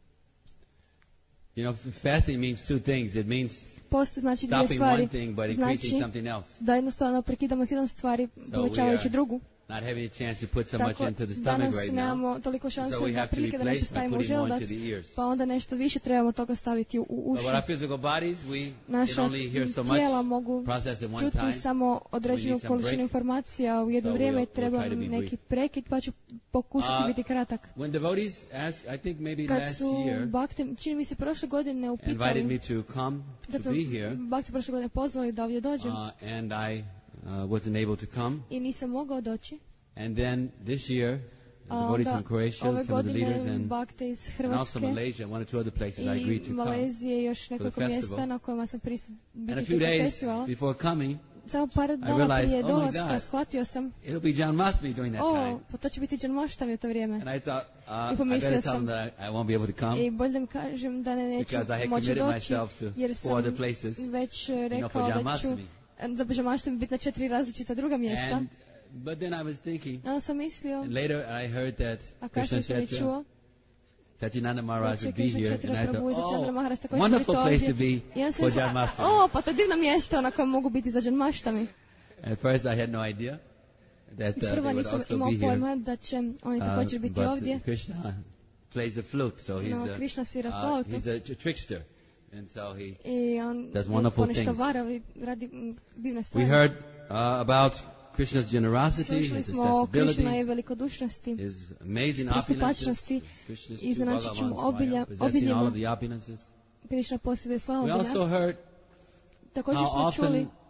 Speaker 4: You know, fasting means two things. It means
Speaker 1: Post znači dvije
Speaker 4: stopping
Speaker 1: stvari.
Speaker 4: one thing but increasing
Speaker 1: Znači
Speaker 4: something else.
Speaker 1: da jednostavno prekidamo s jednom stvari, povećavajući drugu.
Speaker 4: Not having a chance to put so much
Speaker 1: Tako
Speaker 4: into the stomach
Speaker 1: danas
Speaker 4: right
Speaker 1: nemamo
Speaker 4: now.
Speaker 1: toliko šanse
Speaker 4: So we
Speaker 1: da
Speaker 4: have to
Speaker 1: prilike da nešto
Speaker 4: replace by
Speaker 1: stavimo u
Speaker 4: putting more
Speaker 1: želudac,
Speaker 4: into the ears.
Speaker 1: pa onda nešto više trebamo toga staviti u, u
Speaker 4: But
Speaker 1: uši.
Speaker 4: with our physical bodies, we can
Speaker 1: Naša
Speaker 4: only hear so
Speaker 1: tijela
Speaker 4: much,
Speaker 1: mogu
Speaker 4: process at one
Speaker 1: čuti
Speaker 4: time.
Speaker 1: samo određenu
Speaker 4: need some
Speaker 1: količinu
Speaker 4: break.
Speaker 1: informacija u jedno
Speaker 4: So
Speaker 1: vrijeme,
Speaker 4: we'll- we'll
Speaker 1: treba
Speaker 4: try to be
Speaker 1: neki
Speaker 4: brief.
Speaker 1: prekid, pa ću pokušati
Speaker 4: Uh,
Speaker 1: biti kratak.
Speaker 4: When devotees ask, I think maybe
Speaker 1: Kad
Speaker 4: last
Speaker 1: su
Speaker 4: year,
Speaker 1: bakte, čini mi se prošle godine
Speaker 4: invited
Speaker 1: upitali,
Speaker 4: me to come
Speaker 1: kad
Speaker 4: to
Speaker 1: su
Speaker 4: be here,
Speaker 1: bakte prošle godine pozvali da ovdje dođem
Speaker 4: uh, and I uh, wasn't able to come.
Speaker 1: i nisam mogao doći.
Speaker 4: And then this year, the
Speaker 1: A
Speaker 4: devotees
Speaker 1: onda
Speaker 4: from Croatia,
Speaker 1: ove
Speaker 4: some of the leaders,
Speaker 1: godine
Speaker 4: and,
Speaker 1: bakte iz
Speaker 4: and also
Speaker 1: Hrvatske
Speaker 4: Malaysia, one or two other places I agreed
Speaker 1: i
Speaker 4: to come.
Speaker 1: Malezije i još nekoliko
Speaker 4: festival.
Speaker 1: mjesta na kojima sam pristao
Speaker 4: And a
Speaker 1: biti
Speaker 4: few
Speaker 1: tijekom
Speaker 4: days
Speaker 1: festivala.
Speaker 4: before coming,
Speaker 1: Samo par dana
Speaker 4: realized,
Speaker 1: prije
Speaker 4: oh my
Speaker 1: dolaska
Speaker 4: God.
Speaker 1: shvatio sam,
Speaker 4: it'll be John Masmi during that
Speaker 1: o,
Speaker 4: time.
Speaker 1: pa to će biti John Maštavi u to vrijeme.
Speaker 4: And I thought, uh,
Speaker 1: I
Speaker 4: I
Speaker 1: pomislio
Speaker 4: better tell
Speaker 1: sam.
Speaker 4: them that I, I won't be able to come
Speaker 1: I bolje da im kažem da ne neću
Speaker 4: because I had
Speaker 1: moći
Speaker 4: committed
Speaker 1: doći,
Speaker 4: myself to
Speaker 1: jer
Speaker 4: four
Speaker 1: sam
Speaker 4: other places,
Speaker 1: već
Speaker 4: you know,
Speaker 1: rekao
Speaker 4: for
Speaker 1: da
Speaker 4: John
Speaker 1: ću
Speaker 4: Masmi.
Speaker 1: za Božja Maštavi biti na četiri različita druga mjesta.
Speaker 4: And, but then I was thinking,
Speaker 1: Onda sam mislio,
Speaker 4: and later I heard that
Speaker 1: a
Speaker 4: Krishna
Speaker 1: kasnije sam je
Speaker 4: Kshetra,
Speaker 1: čuo,
Speaker 4: Satyajnana Maharaj
Speaker 1: da će
Speaker 4: would be
Speaker 1: Krishna
Speaker 4: here,
Speaker 1: Kshetra
Speaker 4: and I
Speaker 1: Prabhu i
Speaker 4: thought,
Speaker 1: Chandra
Speaker 4: oh,
Speaker 1: Maharaj također će biti
Speaker 4: wonderful place to
Speaker 1: ovdje.
Speaker 4: be
Speaker 1: I onda sam
Speaker 4: for
Speaker 1: mislio,
Speaker 4: John Masmi.
Speaker 1: o, pa to je divno mjesto na kojem mogu biti za John Maštami.
Speaker 4: At first I had no idea that uh, they
Speaker 1: Isprva
Speaker 4: would
Speaker 1: nisam
Speaker 4: also
Speaker 1: imao
Speaker 4: be here.
Speaker 1: pojma da će oni također
Speaker 4: Uh,
Speaker 1: biti
Speaker 4: but
Speaker 1: ovdje.
Speaker 4: Krishna plays the flute, so he's
Speaker 1: No,
Speaker 4: a,
Speaker 1: Krishna svira
Speaker 4: uh,
Speaker 1: flautu.
Speaker 4: he's a trickster, and so he.
Speaker 1: I on
Speaker 4: Does wonderful
Speaker 1: ponešto
Speaker 4: things.
Speaker 1: vara i radi mm, divne
Speaker 4: We
Speaker 1: stvari.
Speaker 4: heard uh, about Krishna's generosity,
Speaker 1: Slušali
Speaker 4: his
Speaker 1: smo o Krišnoj
Speaker 4: accessibility,
Speaker 1: velikodušnosti,
Speaker 4: his amazing opulences,
Speaker 1: pristupačnosti,
Speaker 4: Krishna's
Speaker 1: iznenađujućim
Speaker 4: Bhagavan
Speaker 1: obilja-
Speaker 4: Swayam, possessing all
Speaker 1: obiljima.
Speaker 4: of the opulences.
Speaker 1: Krišna posjeduje sva
Speaker 4: We also
Speaker 1: obilja.
Speaker 4: heard
Speaker 1: Također
Speaker 4: how
Speaker 1: smo čuli
Speaker 4: often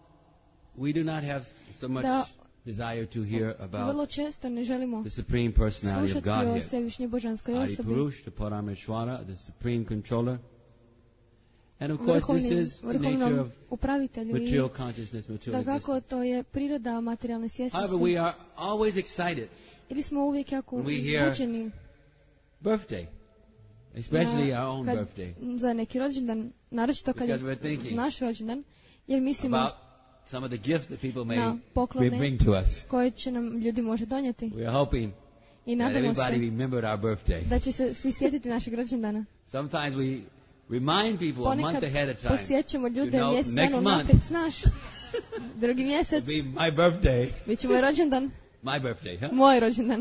Speaker 4: we do not have so much
Speaker 1: da
Speaker 4: desire to hear
Speaker 1: vrlo
Speaker 4: about
Speaker 1: često ne želimo
Speaker 4: the supreme personality of
Speaker 1: slušati o
Speaker 4: Godhead.
Speaker 1: svevišnjoj božanskoj
Speaker 4: Adi
Speaker 1: osobi.
Speaker 4: Purush, the Parameshwara, the supreme controller. And of course, this
Speaker 1: Vrhovni,
Speaker 4: is the nature
Speaker 1: vrhovnom
Speaker 4: of
Speaker 1: upravitelju i
Speaker 4: material consciousness, material
Speaker 1: da kako
Speaker 4: existence.
Speaker 1: to je priroda materijalne
Speaker 4: However,
Speaker 1: svjesnosti.
Speaker 4: we are always excited
Speaker 1: Ili smo uvijek jako
Speaker 4: when we hear
Speaker 1: uzbuđeni
Speaker 4: birthday, especially
Speaker 1: na-
Speaker 4: our own
Speaker 1: kad-
Speaker 4: birthday,
Speaker 1: za neki rođendan, naročito kad je
Speaker 4: because we're thinking
Speaker 1: naš rođendan, jer mislimo
Speaker 4: about some of the gifts that people may
Speaker 1: na poklone
Speaker 4: bring to us.
Speaker 1: koje će nam ljudi može donijeti.
Speaker 4: We are hoping
Speaker 1: I
Speaker 4: that
Speaker 1: nadamo
Speaker 4: everybody
Speaker 1: se
Speaker 4: remembered our birthday.
Speaker 1: da će se svi sjetiti našeg rođendana.
Speaker 4: Sometimes we remind people a month
Speaker 1: Ponekad
Speaker 4: ahead of time.
Speaker 1: posjećamo ljude
Speaker 4: You know,
Speaker 1: mjesec
Speaker 4: next
Speaker 1: dana
Speaker 4: month
Speaker 1: unaprijed, znaš, drugi mjesec,
Speaker 4: will be my birthday,
Speaker 1: bit će moj rođendan,
Speaker 4: my birthday, huh?
Speaker 1: moj rođendan.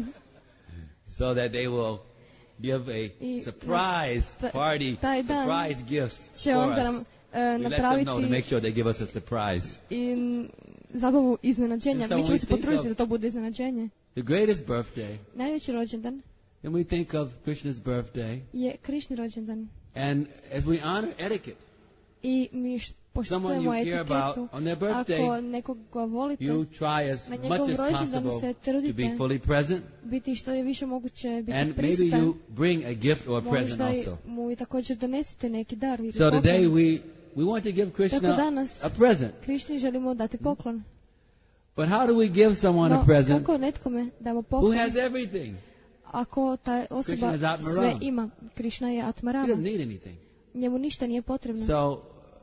Speaker 4: So that they will give a
Speaker 1: I
Speaker 4: surprise
Speaker 1: ta-
Speaker 4: party,
Speaker 1: taj dan
Speaker 4: surprise gifts
Speaker 1: će
Speaker 4: for
Speaker 1: onda nam
Speaker 4: us.
Speaker 1: e,
Speaker 4: We let them know to
Speaker 1: napraviti
Speaker 4: make sure they give us a surprise.
Speaker 1: i n- zabavu iznenađenja.
Speaker 4: And so
Speaker 1: Mi
Speaker 4: when
Speaker 1: ćemo
Speaker 4: we
Speaker 1: se
Speaker 4: think
Speaker 1: potruditi
Speaker 4: of-
Speaker 1: da to bude iznenađenje.
Speaker 4: The greatest birthday,
Speaker 1: Najveći rođendan
Speaker 4: and we think of Krishna's birthday,
Speaker 1: je Krišni rođendan.
Speaker 4: and as we honor etiquette,
Speaker 1: I mi š-
Speaker 4: someone
Speaker 1: poštujemo
Speaker 4: you care about
Speaker 1: etiketu.
Speaker 4: on their
Speaker 1: Ako
Speaker 4: birthday,
Speaker 1: nekoga volite,
Speaker 4: you try as
Speaker 1: na
Speaker 4: much
Speaker 1: njegov
Speaker 4: as
Speaker 1: rođendan
Speaker 4: possible
Speaker 1: se
Speaker 4: to
Speaker 1: trudite
Speaker 4: be fully present,
Speaker 1: biti što je više moguće biti
Speaker 4: and maybe
Speaker 1: prisutan.
Speaker 4: you bring a gift or a present
Speaker 1: Možda i
Speaker 4: also.
Speaker 1: mu i također donesite neki dar. ili
Speaker 4: So
Speaker 1: poklon.
Speaker 4: today we, we want to give
Speaker 1: Tako
Speaker 4: Krishna
Speaker 1: danas
Speaker 4: a present.
Speaker 1: Krišni želimo dati poklon.
Speaker 4: But how do we give someone
Speaker 1: No,
Speaker 4: a present
Speaker 1: kako netkome damo
Speaker 4: who
Speaker 1: poklon
Speaker 4: has everything?
Speaker 1: ako ta osoba
Speaker 4: Krishna is Atmaram.
Speaker 1: sve ima? Krišna je
Speaker 4: He
Speaker 1: Atmarama.
Speaker 4: doesn't need anything.
Speaker 1: Njemu ništa nije potrebno.
Speaker 4: So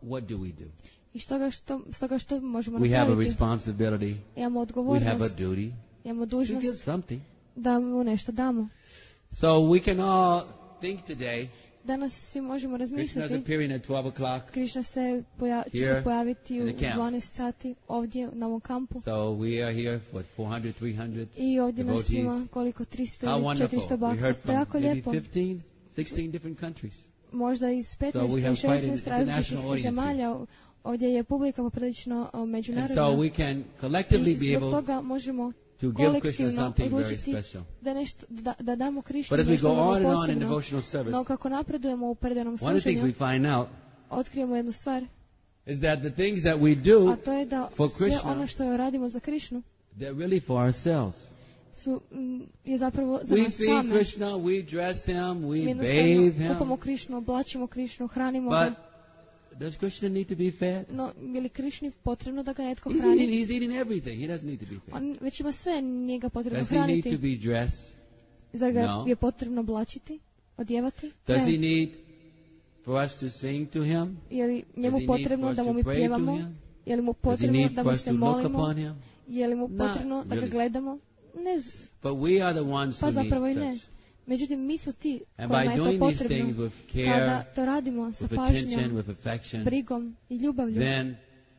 Speaker 4: what do we do?
Speaker 1: I stoga što, stoga što možemo
Speaker 4: we
Speaker 1: napraviti?
Speaker 4: Have a responsibility.
Speaker 1: Imamo odgovornost.
Speaker 4: We have a duty.
Speaker 1: Imamo dužnost.
Speaker 4: To give something.
Speaker 1: Da mu nešto damo.
Speaker 4: So we can all think today.
Speaker 1: Danas svi možemo razmisliti.
Speaker 4: Krishna is appearing at twelve o'clock.
Speaker 1: Krishna se poja- će se pojaviti u dvanaest sati ovdje na ovom kampu.
Speaker 4: So we are here for four hundred, three hundred.
Speaker 1: I ovdje nas ima koliko tristo ili četiristo baka. To je jako lijepo.
Speaker 4: fifteen, sixteen different countries.
Speaker 1: Možda iz petnaest ili šesnaest različitih zemalja. Ovdje je publika poprilično međunarodna.
Speaker 4: And so we can collectively be able
Speaker 1: zbog toga možemo
Speaker 4: to give Krishna something very special.
Speaker 1: Da, nešto, da, da damo Krishnu
Speaker 4: But as we go
Speaker 1: nešto
Speaker 4: on and on in
Speaker 1: posebno.
Speaker 4: devotional service,
Speaker 1: No kako napredujemo u predanom
Speaker 4: one of the things
Speaker 1: slušanju,
Speaker 4: we find out
Speaker 1: otkrijemo jednu stvar.
Speaker 4: Is that the things that we do
Speaker 1: a to je da
Speaker 4: for
Speaker 1: sve
Speaker 4: Krishna,
Speaker 1: ono što radimo za Krishnu,
Speaker 4: they're really for ourselves.
Speaker 1: Su, je zapravo za
Speaker 4: we
Speaker 1: nas
Speaker 4: feed
Speaker 1: same.
Speaker 4: Krishna, we dress him, we
Speaker 1: Mi
Speaker 4: bathe him.
Speaker 1: kupamo Krishnu, oblačimo Krishnu, hranimo
Speaker 4: But
Speaker 1: ga.
Speaker 4: does Krishna need to be fed?
Speaker 1: No, je li Krishni potrebno da ga netko
Speaker 4: He's
Speaker 1: hrani?
Speaker 4: eating, he's eating everything. He doesn't need to be fed.
Speaker 1: On već ima sve, nije ga potrebno
Speaker 4: Does he need
Speaker 1: hraniti.
Speaker 4: to be dressed?
Speaker 1: Zar ga
Speaker 4: No.
Speaker 1: je potrebno oblačiti, odjevati?
Speaker 4: Does
Speaker 1: Ne.
Speaker 4: he need for us to sing to him?
Speaker 1: Je li njemu
Speaker 4: Does he need
Speaker 1: potrebno
Speaker 4: for us
Speaker 1: da mu
Speaker 4: to
Speaker 1: mi
Speaker 4: pray to
Speaker 1: pjevamo?
Speaker 4: him?
Speaker 1: Je li mu
Speaker 4: Does he
Speaker 1: potrebno
Speaker 4: need
Speaker 1: da
Speaker 4: for
Speaker 1: mu
Speaker 4: us
Speaker 1: se
Speaker 4: to look
Speaker 1: molimo?
Speaker 4: upon him?
Speaker 1: Je li mu
Speaker 4: Not
Speaker 1: potrebno da ga
Speaker 4: really.
Speaker 1: gledamo? Ne znam.
Speaker 4: But we are the ones
Speaker 1: Pa
Speaker 4: who need
Speaker 1: zapravo i ne.
Speaker 4: such.
Speaker 1: Međutim, mi smo ti
Speaker 4: And
Speaker 1: kojima
Speaker 4: by
Speaker 1: je to
Speaker 4: doing these things
Speaker 1: potrebno.
Speaker 4: with
Speaker 1: Kada
Speaker 4: care,
Speaker 1: to radimo sa
Speaker 4: with attention,
Speaker 1: pažnjom,
Speaker 4: with affection,
Speaker 1: brigom i ljubavlju,
Speaker 4: then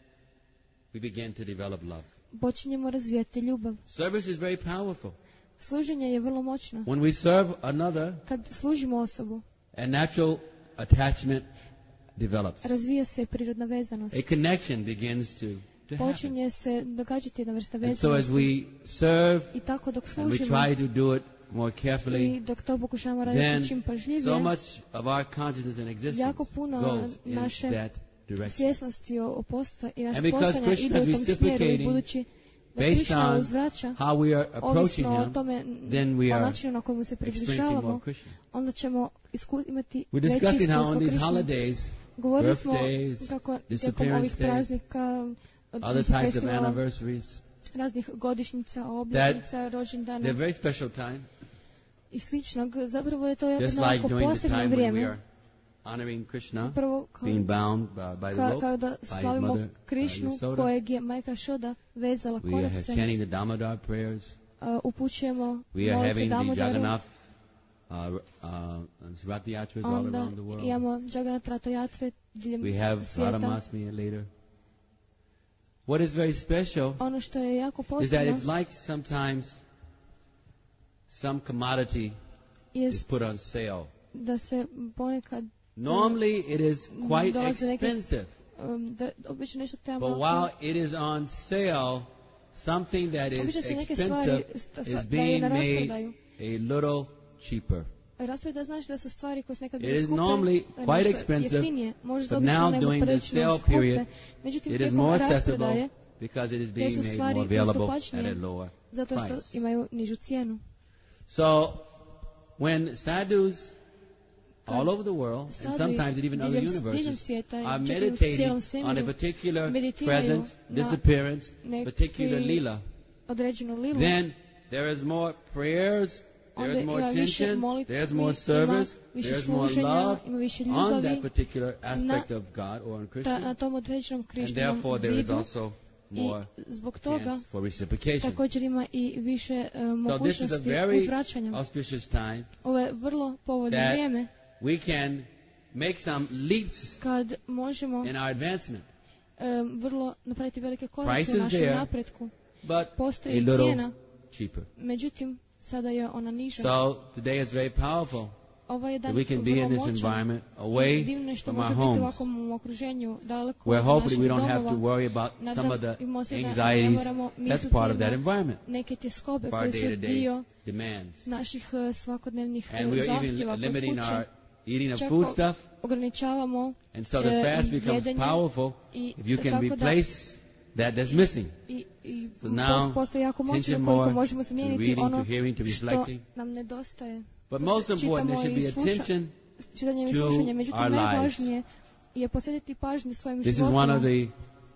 Speaker 4: we begin to develop love.
Speaker 1: počinjemo razvijati ljubav.
Speaker 4: Service is very powerful.
Speaker 1: Služenje je vrlo moćno.
Speaker 4: When we serve another,
Speaker 1: Kad služimo osobu,
Speaker 4: a natural attachment develops.
Speaker 1: razvija se prirodna vezanost.
Speaker 4: A connection begins to, to happen.
Speaker 1: Počinje se događati jedna vrsta
Speaker 4: And so as
Speaker 1: vezanosti.
Speaker 4: we serve
Speaker 1: I tako dok
Speaker 4: and we
Speaker 1: služimo
Speaker 4: try to do it more
Speaker 1: i
Speaker 4: carefully,
Speaker 1: dok to pokušavamo
Speaker 4: then
Speaker 1: raditi čim pažljivije,
Speaker 4: so much of our consciousness and existence
Speaker 1: jako puno
Speaker 4: goes in
Speaker 1: naše
Speaker 4: that direction.
Speaker 1: svjesnosti o, o posto i naše
Speaker 4: And because
Speaker 1: postojanja
Speaker 4: Krishna
Speaker 1: ide u
Speaker 4: is
Speaker 1: tom smjeru i
Speaker 4: reciprocating
Speaker 1: budući da
Speaker 4: Based
Speaker 1: Krishna
Speaker 4: on
Speaker 1: uzvraća
Speaker 4: how we are approaching
Speaker 1: ovisno o
Speaker 4: him,
Speaker 1: tome,
Speaker 4: then we
Speaker 1: o
Speaker 4: are
Speaker 1: načinu na kojem se
Speaker 4: experiencing more
Speaker 1: približavamo,
Speaker 4: Krishna.
Speaker 1: onda ćemo isku, imati
Speaker 4: We're
Speaker 1: veće
Speaker 4: discussing how on
Speaker 1: iskustvo
Speaker 4: these
Speaker 1: Krishne.
Speaker 4: holidays,
Speaker 1: Govorili smo
Speaker 4: birthdays,
Speaker 1: kako tijekom
Speaker 4: disappearance
Speaker 1: ovih
Speaker 4: days,
Speaker 1: praznika,
Speaker 4: other types of
Speaker 1: festivala,
Speaker 4: anniversaries,
Speaker 1: raznih godišnjica, obljetnica, rođendana
Speaker 4: they're very special time,
Speaker 1: i sličnog. Zapravo je to
Speaker 4: just
Speaker 1: jedno
Speaker 4: like
Speaker 1: jako
Speaker 4: during the
Speaker 1: posebno
Speaker 4: time when we
Speaker 1: vrijeme.
Speaker 4: are honoring Krishna,
Speaker 1: Prvo kao,
Speaker 4: being bound uh, by the
Speaker 1: ka,
Speaker 4: rope
Speaker 1: kada
Speaker 4: by his
Speaker 1: slavimo
Speaker 4: mother,
Speaker 1: Krišnu
Speaker 4: uh, Yasoda.
Speaker 1: kojeg je majka Šoda vezala
Speaker 4: We are
Speaker 1: konopcem.
Speaker 4: chanting the Damodar prayers.
Speaker 1: Uh, upućujemo
Speaker 4: We are
Speaker 1: molitve
Speaker 4: having the
Speaker 1: Damodaru.
Speaker 4: Jagannath uh, uh, Rath Yatras all
Speaker 1: Onda
Speaker 4: around the world.
Speaker 1: imamo Jagannath Ratha-jatre diljem
Speaker 4: We have
Speaker 1: svijeta.
Speaker 4: Radhamasmi later. What is very special
Speaker 1: Ono što je jako
Speaker 4: is that
Speaker 1: posebno
Speaker 4: it's like sometimes some commodity is
Speaker 1: jest
Speaker 4: put on sale.
Speaker 1: da se ponekad
Speaker 4: Normally it is quite
Speaker 1: dolaze neke-
Speaker 4: expensive,
Speaker 1: um, da obično nešto treba
Speaker 4: but
Speaker 1: malo
Speaker 4: while it is on sale, something that is
Speaker 1: Obično se neke stvari
Speaker 4: expensive
Speaker 1: sta-
Speaker 4: is
Speaker 1: daju
Speaker 4: being
Speaker 1: na
Speaker 4: made
Speaker 1: rasprodaju.
Speaker 4: a little cheaper.
Speaker 1: Rasprodaja znači da su stvari koje su nekad
Speaker 4: It
Speaker 1: bile
Speaker 4: is
Speaker 1: skupe,
Speaker 4: normally quite
Speaker 1: nešto
Speaker 4: expensive,
Speaker 1: jeftinije, možda
Speaker 4: but
Speaker 1: obično
Speaker 4: now
Speaker 1: nego
Speaker 4: during the
Speaker 1: prilično
Speaker 4: sale
Speaker 1: skupe.
Speaker 4: period,
Speaker 1: Međutim,
Speaker 4: It is
Speaker 1: tijekom
Speaker 4: more accessible
Speaker 1: rasprodaje,
Speaker 4: because it is
Speaker 1: te
Speaker 4: being
Speaker 1: su
Speaker 4: made
Speaker 1: stvari
Speaker 4: more available at
Speaker 1: pristupačnije
Speaker 4: a lower
Speaker 1: zato što
Speaker 4: price.
Speaker 1: imaju nižu cijenu.
Speaker 4: So, when sadhus
Speaker 1: Kad
Speaker 4: all over the world, and
Speaker 1: sadui
Speaker 4: sometimes in even other
Speaker 1: diljem- diljem
Speaker 4: universes,
Speaker 1: svijeta,
Speaker 4: are
Speaker 1: čak i u
Speaker 4: meditating
Speaker 1: cijelom
Speaker 4: on a
Speaker 1: svemiru,
Speaker 4: particular
Speaker 1: meditiraju
Speaker 4: presence,
Speaker 1: na
Speaker 4: disappearance,
Speaker 1: neki
Speaker 4: particular lila,
Speaker 1: određenu lilu,
Speaker 4: then there is more prayers,
Speaker 1: onda
Speaker 4: there is more
Speaker 1: ima više
Speaker 4: attention,
Speaker 1: molitvi,
Speaker 4: there is more
Speaker 1: ima
Speaker 4: service,
Speaker 1: više
Speaker 4: there is more
Speaker 1: služenja,
Speaker 4: love
Speaker 1: ima više
Speaker 4: on
Speaker 1: ljubavi
Speaker 4: that particular aspect
Speaker 1: na-
Speaker 4: of God or on
Speaker 1: ta, na
Speaker 4: Krishna,
Speaker 1: tom određenom
Speaker 4: and
Speaker 1: Krišnom
Speaker 4: therefore there is
Speaker 1: vidu
Speaker 4: also
Speaker 1: i
Speaker 4: more
Speaker 1: zbog toga
Speaker 4: chance for reciprocation.
Speaker 1: također ima i više uh,
Speaker 4: So this is a
Speaker 1: mogućnosti
Speaker 4: very
Speaker 1: uzvraćanja.
Speaker 4: auspicious time
Speaker 1: Ovo je vrlo povoljno
Speaker 4: that
Speaker 1: vrijeme
Speaker 4: we can make some leaps
Speaker 1: kad možemo
Speaker 4: in our advancement,
Speaker 1: um, vrlo napraviti velike korake
Speaker 4: Price
Speaker 1: u
Speaker 4: is
Speaker 1: našem
Speaker 4: there,
Speaker 1: napretku.
Speaker 4: but
Speaker 1: Postoji
Speaker 4: a
Speaker 1: i
Speaker 4: little
Speaker 1: cijena,
Speaker 4: cheaper.
Speaker 1: međutim sada je ona niža.
Speaker 4: So today is very powerful
Speaker 1: Ovo je
Speaker 4: that
Speaker 1: dan
Speaker 4: we can be
Speaker 1: vrlo
Speaker 4: in this
Speaker 1: moćan.
Speaker 4: environment away
Speaker 1: Divno je što
Speaker 4: from our
Speaker 1: može biti u
Speaker 4: homes,
Speaker 1: ovakvom okruženju daleko
Speaker 4: where
Speaker 1: od
Speaker 4: hopefully
Speaker 1: naših
Speaker 4: we don't have to
Speaker 1: domova.
Speaker 4: worry about some of the
Speaker 1: Nadamo se da ne
Speaker 4: anxieties.
Speaker 1: moramo
Speaker 4: That's
Speaker 1: misliti
Speaker 4: part of that
Speaker 1: na
Speaker 4: environment,
Speaker 1: neke tjeskobe
Speaker 4: of our
Speaker 1: koje su
Speaker 4: day-to-day
Speaker 1: dio
Speaker 4: demands.
Speaker 1: naših uh, svakodnevnih
Speaker 4: And
Speaker 1: uh,
Speaker 4: we are even
Speaker 1: zahtjeva kod
Speaker 4: limiting
Speaker 1: kuće.
Speaker 4: our eating of
Speaker 1: Čak
Speaker 4: food
Speaker 1: o-
Speaker 4: stuff,
Speaker 1: ograničavamo
Speaker 4: and so the
Speaker 1: e,
Speaker 4: fast becomes
Speaker 1: jedenje
Speaker 4: powerful
Speaker 1: i
Speaker 4: if you can
Speaker 1: tako da
Speaker 4: replace that that's missing.
Speaker 1: i, i
Speaker 4: So now,
Speaker 1: postoji jako moćno
Speaker 4: attention
Speaker 1: koliko
Speaker 4: more
Speaker 1: možemo
Speaker 4: to
Speaker 1: zamijeniti
Speaker 4: reading,
Speaker 1: ono
Speaker 4: to hearing, to
Speaker 1: što
Speaker 4: reflecting.
Speaker 1: nam nedostaje.
Speaker 4: But
Speaker 1: Sad
Speaker 4: most important, there
Speaker 1: čitamo
Speaker 4: should
Speaker 1: i
Speaker 4: be
Speaker 1: sluša-
Speaker 4: attention.
Speaker 1: čitanjem i
Speaker 4: to
Speaker 1: slušanjem. Međutim,
Speaker 4: our lives.
Speaker 1: najvažnije je posvetiti pažnju svojim
Speaker 4: This is one of
Speaker 1: životima.
Speaker 4: the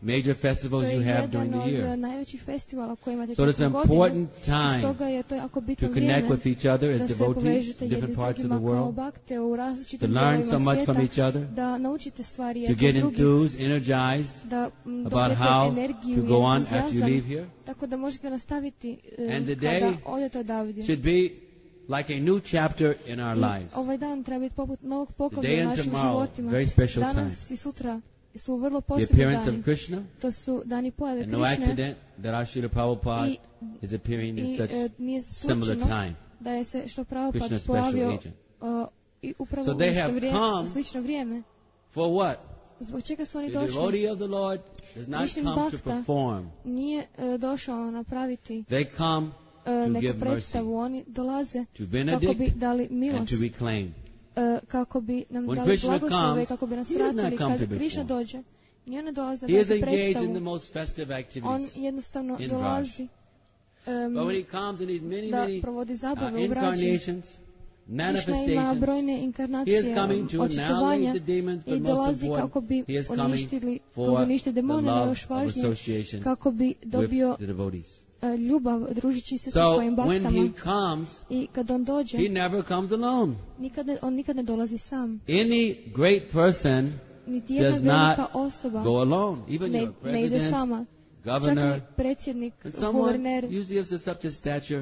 Speaker 4: major festivals you have during the year.
Speaker 1: So
Speaker 4: it's an important time to connect with each other as devotees in different parts of the world, to learn so much from each other, to get enthused, energized about how to go on after you leave here. And the day should be like a new chapter in our lives. Today and tomorrow, very special time. The appearance of Krishna, and no accident that our Srila Prabhupada is appearing in such similar time. Krishna's special agent. So they have come for what? The devotee of the Lord does not come to perform. They come to give mercy, to benedict, and to reclaim.
Speaker 1: Kako bi nam
Speaker 4: When
Speaker 1: dali
Speaker 4: Krishna
Speaker 1: blagoslove,
Speaker 4: comes,
Speaker 1: kako bi nas
Speaker 4: he does not
Speaker 1: vratili.
Speaker 4: come to
Speaker 1: Kad Krišna
Speaker 4: perform.
Speaker 1: dođe, nije ne dolaze
Speaker 4: He
Speaker 1: da
Speaker 4: is
Speaker 1: se
Speaker 4: engaged in the
Speaker 1: predstavu.
Speaker 4: most festive
Speaker 1: On
Speaker 4: activities
Speaker 1: jednostavno
Speaker 4: in
Speaker 1: dolazi um,
Speaker 4: But when he comes in these many,
Speaker 1: da
Speaker 4: many
Speaker 1: provodi
Speaker 4: uh,
Speaker 1: zabave u braći.
Speaker 4: incarnations,
Speaker 1: Krishna ima
Speaker 4: manifestations,
Speaker 1: brojne
Speaker 4: he is
Speaker 1: inkarnacije,
Speaker 4: coming to
Speaker 1: očitovanja
Speaker 4: annihilate the demons,
Speaker 1: i
Speaker 4: but most
Speaker 1: dolazi kako bi
Speaker 4: important, he is coming
Speaker 1: uništili,
Speaker 4: for
Speaker 1: uništili
Speaker 4: the
Speaker 1: demone, ali
Speaker 4: love
Speaker 1: još
Speaker 4: of
Speaker 1: važnije,
Speaker 4: association
Speaker 1: kako bi dobio
Speaker 4: with the devotees.
Speaker 1: uh, ljubav družići se sa
Speaker 4: So
Speaker 1: svojim
Speaker 4: when
Speaker 1: baktama.
Speaker 4: he comes,
Speaker 1: I kad on dođe,
Speaker 4: he never comes alone.
Speaker 1: nikad ne, on nikad ne dolazi sam.
Speaker 4: Any great person
Speaker 1: Niti jedna
Speaker 4: does
Speaker 1: velika
Speaker 4: not
Speaker 1: osoba
Speaker 4: go alone. Even
Speaker 1: ne,
Speaker 4: your
Speaker 1: ne ide
Speaker 4: president,
Speaker 1: sama. Čak
Speaker 4: governor,
Speaker 1: i predsjednik,
Speaker 4: and someone
Speaker 1: guverner,
Speaker 4: usually of such a stature,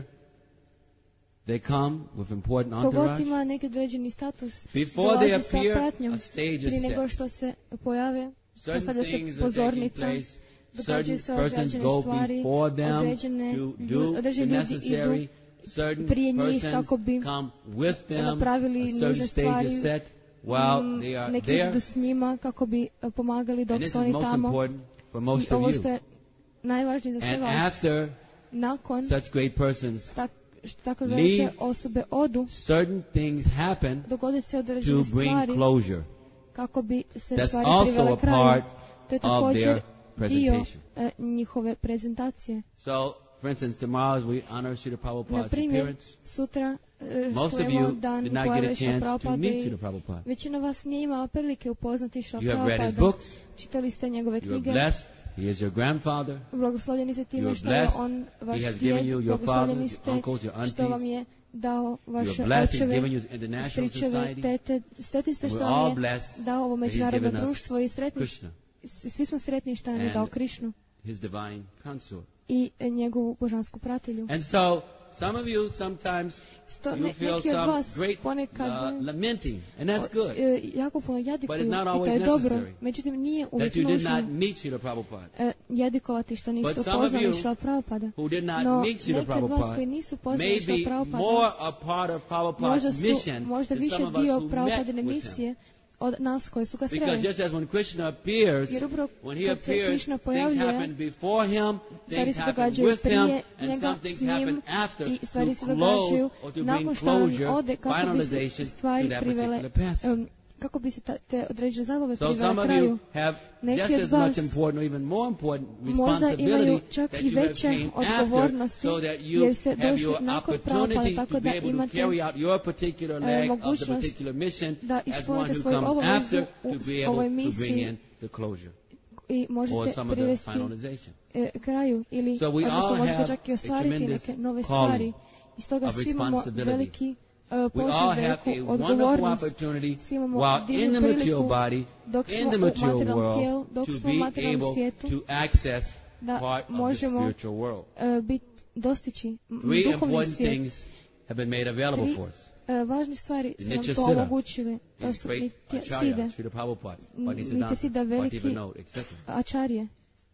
Speaker 4: they come with important
Speaker 1: kogod
Speaker 4: entourage.
Speaker 1: ima neki određeni status,
Speaker 4: Before they
Speaker 1: dolazi sa
Speaker 4: appear,
Speaker 1: pratnjom,
Speaker 4: a stage
Speaker 1: prije
Speaker 4: is
Speaker 1: nego
Speaker 4: set.
Speaker 1: što se pojave,
Speaker 4: Certain
Speaker 1: postavlja
Speaker 4: things
Speaker 1: se
Speaker 4: are taking
Speaker 1: pozornica,
Speaker 4: place.
Speaker 1: događaju
Speaker 4: Certain
Speaker 1: se
Speaker 4: persons
Speaker 1: određene
Speaker 4: go
Speaker 1: stvari,
Speaker 4: before them
Speaker 1: određene,
Speaker 4: to
Speaker 1: lju-
Speaker 4: do the
Speaker 1: određeni ljudi
Speaker 4: necessary.
Speaker 1: idu
Speaker 4: Certain
Speaker 1: prije njih
Speaker 4: persons
Speaker 1: kako bi
Speaker 4: come with them.
Speaker 1: napravili
Speaker 4: A
Speaker 1: nužne
Speaker 4: certain stage
Speaker 1: stvari,
Speaker 4: is set while
Speaker 1: mm,
Speaker 4: they are
Speaker 1: neki
Speaker 4: there.
Speaker 1: idu s njima kako bi uh, pomagali
Speaker 4: And
Speaker 1: dok
Speaker 4: this
Speaker 1: su
Speaker 4: is
Speaker 1: oni
Speaker 4: most
Speaker 1: tamo.
Speaker 4: important for most
Speaker 1: I
Speaker 4: of
Speaker 1: ovo
Speaker 4: you.
Speaker 1: što je najvažnije za sve
Speaker 4: And
Speaker 1: vas,
Speaker 4: after
Speaker 1: nakon
Speaker 4: such great persons
Speaker 1: tak, što takve velike
Speaker 4: leave,
Speaker 1: osobe odu,
Speaker 4: certain things happen
Speaker 1: dogode se
Speaker 4: to
Speaker 1: određene
Speaker 4: bring
Speaker 1: stvari
Speaker 4: closure.
Speaker 1: kako bi se
Speaker 4: That's
Speaker 1: stvari
Speaker 4: also
Speaker 1: privele
Speaker 4: a
Speaker 1: kraju.
Speaker 4: part
Speaker 1: To je
Speaker 4: of
Speaker 1: također
Speaker 4: their
Speaker 1: dio
Speaker 4: presentation.
Speaker 1: e, njihove prezentacije.
Speaker 4: So, for instance, tomorrow as we honor Srila
Speaker 1: Na
Speaker 4: Prabhupada's
Speaker 1: primjer,
Speaker 4: appearance,
Speaker 1: sutra e,
Speaker 4: most
Speaker 1: što
Speaker 4: of
Speaker 1: imamo
Speaker 4: you
Speaker 1: dan
Speaker 4: did not
Speaker 1: pojave
Speaker 4: get a
Speaker 1: Šrila
Speaker 4: chance to
Speaker 1: Prabhupada
Speaker 4: meet
Speaker 1: i
Speaker 4: Srila Prabhupada.
Speaker 1: većina vas nije imala prilike upoznati Šrila
Speaker 4: You have read his
Speaker 1: Prabhupada.
Speaker 4: books.
Speaker 1: Čitali ste njegove
Speaker 4: You are
Speaker 1: knjige.
Speaker 4: blessed. He is your grandfather.
Speaker 1: Blagoslovljeni ste
Speaker 4: You
Speaker 1: time
Speaker 4: are
Speaker 1: što je
Speaker 4: blessed.
Speaker 1: on vaš
Speaker 4: He has given
Speaker 1: djed.
Speaker 4: you your
Speaker 1: Blagoslovljeni
Speaker 4: fathers,
Speaker 1: ste
Speaker 4: your uncles, your
Speaker 1: što vam
Speaker 4: aunties.
Speaker 1: je dao
Speaker 4: You
Speaker 1: vaše
Speaker 4: are blessed. He's
Speaker 1: očeve,
Speaker 4: given you international
Speaker 1: stričeve,
Speaker 4: society.
Speaker 1: tete. Sretni ste
Speaker 4: And
Speaker 1: što
Speaker 4: we're
Speaker 1: vam
Speaker 4: all
Speaker 1: je
Speaker 4: blessed
Speaker 1: dao ovo
Speaker 4: that he's
Speaker 1: međunarodno
Speaker 4: given us
Speaker 1: društvo i sretni,
Speaker 4: Krishna,
Speaker 1: svi smo sretni što nam je
Speaker 4: And
Speaker 1: dao Krišnu
Speaker 4: his divine consort.
Speaker 1: i njegovu božansku pratilju.
Speaker 4: And so, some of you sometimes
Speaker 1: Sto,
Speaker 4: you
Speaker 1: ne,
Speaker 4: feel
Speaker 1: neki od
Speaker 4: some
Speaker 1: vas
Speaker 4: great
Speaker 1: ponekad
Speaker 4: uh, lamenting, and that's good.
Speaker 1: e, jako puno
Speaker 4: But
Speaker 1: jadikuju
Speaker 4: it's not
Speaker 1: i to
Speaker 4: always
Speaker 1: je dobro.
Speaker 4: necessary
Speaker 1: Međutim, nije
Speaker 4: that
Speaker 1: uvijek
Speaker 4: you did
Speaker 1: nužno
Speaker 4: not meet Srila Prabhupada.
Speaker 1: e, jadikovati što niste
Speaker 4: But some of
Speaker 1: upoznali
Speaker 4: you
Speaker 1: Šrila Prabhupada.
Speaker 4: who did not
Speaker 1: No,
Speaker 4: meet Srila
Speaker 1: neki od vas
Speaker 4: Prabhupada
Speaker 1: koji nisu upoznali
Speaker 4: may
Speaker 1: Šrila
Speaker 4: be
Speaker 1: Prabhupada,
Speaker 4: more a part of
Speaker 1: možda
Speaker 4: Prabhupada's
Speaker 1: su
Speaker 4: mission
Speaker 1: možda
Speaker 4: than
Speaker 1: više
Speaker 4: some of us
Speaker 1: dio
Speaker 4: who met
Speaker 1: Prabhupadine
Speaker 4: with him.
Speaker 1: misije od nas koji su ga
Speaker 4: Because
Speaker 1: sreli.
Speaker 4: just as when Krishna appears,
Speaker 1: Jer upravo
Speaker 4: when he
Speaker 1: kad se
Speaker 4: appears,
Speaker 1: Krišna
Speaker 4: things
Speaker 1: pojavljuje,
Speaker 4: happen before him,
Speaker 1: stvari
Speaker 4: things
Speaker 1: se
Speaker 4: happen
Speaker 1: događaju
Speaker 4: with him,
Speaker 1: prije
Speaker 4: and
Speaker 1: njega
Speaker 4: some
Speaker 1: s
Speaker 4: things happen
Speaker 1: njim
Speaker 4: after
Speaker 1: i stvari se
Speaker 4: to close
Speaker 1: događaju
Speaker 4: or to
Speaker 1: nakon
Speaker 4: bring
Speaker 1: što on
Speaker 4: closure,
Speaker 1: ode kako bi se
Speaker 4: finalization to
Speaker 1: stvari
Speaker 4: that
Speaker 1: privele,
Speaker 4: particular path.
Speaker 1: um, kako bi se ta, te određene zabave
Speaker 4: So
Speaker 1: privele
Speaker 4: some of
Speaker 1: kraju.
Speaker 4: you have
Speaker 1: Neki
Speaker 4: just
Speaker 1: od
Speaker 4: as
Speaker 1: vas
Speaker 4: much important or even more important
Speaker 1: možda imaju
Speaker 4: responsibility
Speaker 1: čak
Speaker 4: that
Speaker 1: i
Speaker 4: you have
Speaker 1: veće
Speaker 4: gained after,
Speaker 1: odgovornosti,
Speaker 4: so that you
Speaker 1: jer ste
Speaker 4: have
Speaker 1: došli
Speaker 4: your
Speaker 1: nakon Prabhupada,
Speaker 4: opportunity
Speaker 1: tako
Speaker 4: to be
Speaker 1: da
Speaker 4: able to
Speaker 1: imate
Speaker 4: carry out your particular leg of the
Speaker 1: mogućnost
Speaker 4: particular mission
Speaker 1: da
Speaker 4: as one
Speaker 1: ispunite
Speaker 4: who
Speaker 1: svoju
Speaker 4: comes
Speaker 1: obavezu
Speaker 4: after
Speaker 1: u
Speaker 4: to be
Speaker 1: ovoj
Speaker 4: able to bring
Speaker 1: misiji
Speaker 4: in the closure
Speaker 1: i
Speaker 4: or
Speaker 1: možete
Speaker 4: some of the
Speaker 1: privesti
Speaker 4: finalization.
Speaker 1: e, kraju ili
Speaker 4: So we
Speaker 1: odnosno
Speaker 4: all
Speaker 1: možete
Speaker 4: have
Speaker 1: čak i
Speaker 4: a
Speaker 1: ostvariti
Speaker 4: tremendous
Speaker 1: neke nove
Speaker 4: calling
Speaker 1: stvari. I stoga
Speaker 4: of
Speaker 1: svi imamo
Speaker 4: responsibility.
Speaker 1: veliki uh,
Speaker 4: We
Speaker 1: poziv,
Speaker 4: all have
Speaker 1: veliku
Speaker 4: a wonderful
Speaker 1: odgovornost.
Speaker 4: opportunity
Speaker 1: Svi imamo
Speaker 4: while in
Speaker 1: divnu
Speaker 4: the material
Speaker 1: priliku
Speaker 4: body,
Speaker 1: dok
Speaker 4: in
Speaker 1: smo
Speaker 4: the
Speaker 1: u
Speaker 4: material
Speaker 1: materijalnom tijelu,
Speaker 4: world,
Speaker 1: dok
Speaker 4: to
Speaker 1: smo u
Speaker 4: be
Speaker 1: materijalnom
Speaker 4: able
Speaker 1: svijetu,
Speaker 4: to access
Speaker 1: da
Speaker 4: part of the
Speaker 1: možemo
Speaker 4: spiritual world.
Speaker 1: uh, bit, dostići m,
Speaker 4: Three
Speaker 1: duhovni
Speaker 4: important
Speaker 1: svijet.
Speaker 4: things have been made available
Speaker 1: Tri
Speaker 4: for us.
Speaker 1: uh, važne stvari
Speaker 4: The
Speaker 1: su nam
Speaker 4: Nitya
Speaker 1: to
Speaker 4: Siddha,
Speaker 1: omogućili. To
Speaker 4: These
Speaker 1: su
Speaker 4: great
Speaker 1: Nitya
Speaker 4: Acharya,
Speaker 1: Side,
Speaker 4: Srila Prabhupada,
Speaker 1: N-
Speaker 4: Bhaktisiddhanta,
Speaker 1: Nitya Siddha veliki
Speaker 4: Bhaktivinoda, et cetera.
Speaker 1: Acharje,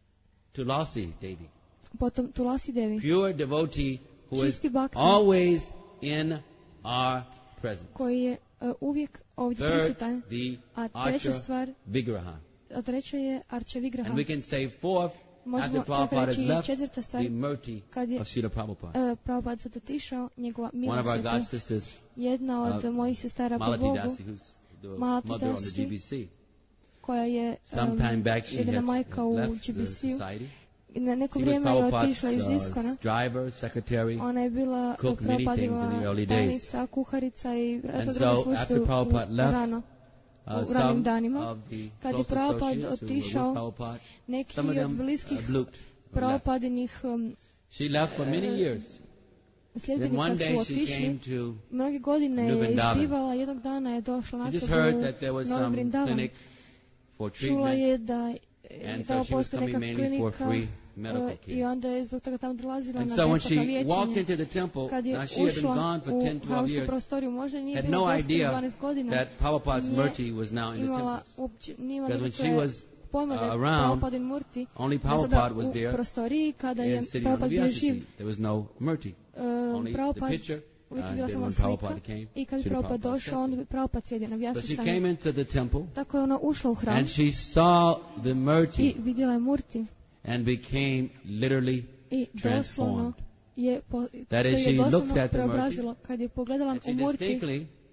Speaker 4: Tulasi Devi,
Speaker 1: potom Tulasi Devi,
Speaker 4: pure devotee who is
Speaker 1: čisti bhakti,
Speaker 4: always in our presence.
Speaker 1: koji je uh, uvijek ovdje
Speaker 4: Third,
Speaker 1: prisutan.
Speaker 4: the
Speaker 1: A treća
Speaker 4: Archa
Speaker 1: stvar,
Speaker 4: Vigraha.
Speaker 1: a treća je Archa Vigraha.
Speaker 4: And we can say fourth,
Speaker 1: Možemo
Speaker 4: after
Speaker 1: čak
Speaker 4: Prabhupada has
Speaker 1: reći i
Speaker 4: left,
Speaker 1: četvrta stvar,
Speaker 4: the mercy
Speaker 1: kad je
Speaker 4: of Srila Prabhupada.
Speaker 1: uh, Prabhupada sad otišao, njegova
Speaker 4: One of our
Speaker 1: milost je
Speaker 4: god
Speaker 1: to.
Speaker 4: sisters,
Speaker 1: Jedna od
Speaker 4: uh,
Speaker 1: mojih sestara po
Speaker 4: Malati
Speaker 1: Bogu,
Speaker 4: Dasi, who's the
Speaker 1: Malati
Speaker 4: mother on the
Speaker 1: Dasi,
Speaker 4: G B C.
Speaker 1: koja je
Speaker 4: Sometime
Speaker 1: um,
Speaker 4: back she
Speaker 1: jedina
Speaker 4: had
Speaker 1: majka u
Speaker 4: left
Speaker 1: G
Speaker 4: the
Speaker 1: B C-u.
Speaker 4: society.
Speaker 1: I na neko
Speaker 4: She was
Speaker 1: vrijeme je
Speaker 4: Prabhupada's
Speaker 1: otišla iz Iskona.
Speaker 4: uh, driver, secretary,
Speaker 1: Ona je bila
Speaker 4: cooked many things in the
Speaker 1: Prabhupadova
Speaker 4: early days.
Speaker 1: tajnica, kuharica i
Speaker 4: And
Speaker 1: to
Speaker 4: so
Speaker 1: druge
Speaker 4: after
Speaker 1: službe
Speaker 4: Prabhupada
Speaker 1: u
Speaker 4: left,
Speaker 1: rano. u ranim danima, kad je Prabhupada otišao, neki od bliskih Prabhupadinih um, sljedbenika su otišli, mnoge godine je izbivala, jednog dana je došla na u Novi Vrindavan. Čula je da je tamo postoji neka klinika uh, i onda je zbog toga tamo dolazila na besplatno liječenje. Kad je ušla u hramsku prostoriju, možda nije bilo deset do dvanaest godina, nije imala uopće, nije imala nikakve pojma da je Prabhupadin Murti sada u prostoriji kada je Prabhupad bio živ. Prabhupada uvijek je bila samo slika i kad bi Prabhupada došao, onda bi Prabhupada sjedio na Vyasasani. Tako je ona ušla u hram i vidjela je Murti i doslovno je, po, to je doslovno preobrazilo. Kad je pogledala u Murti,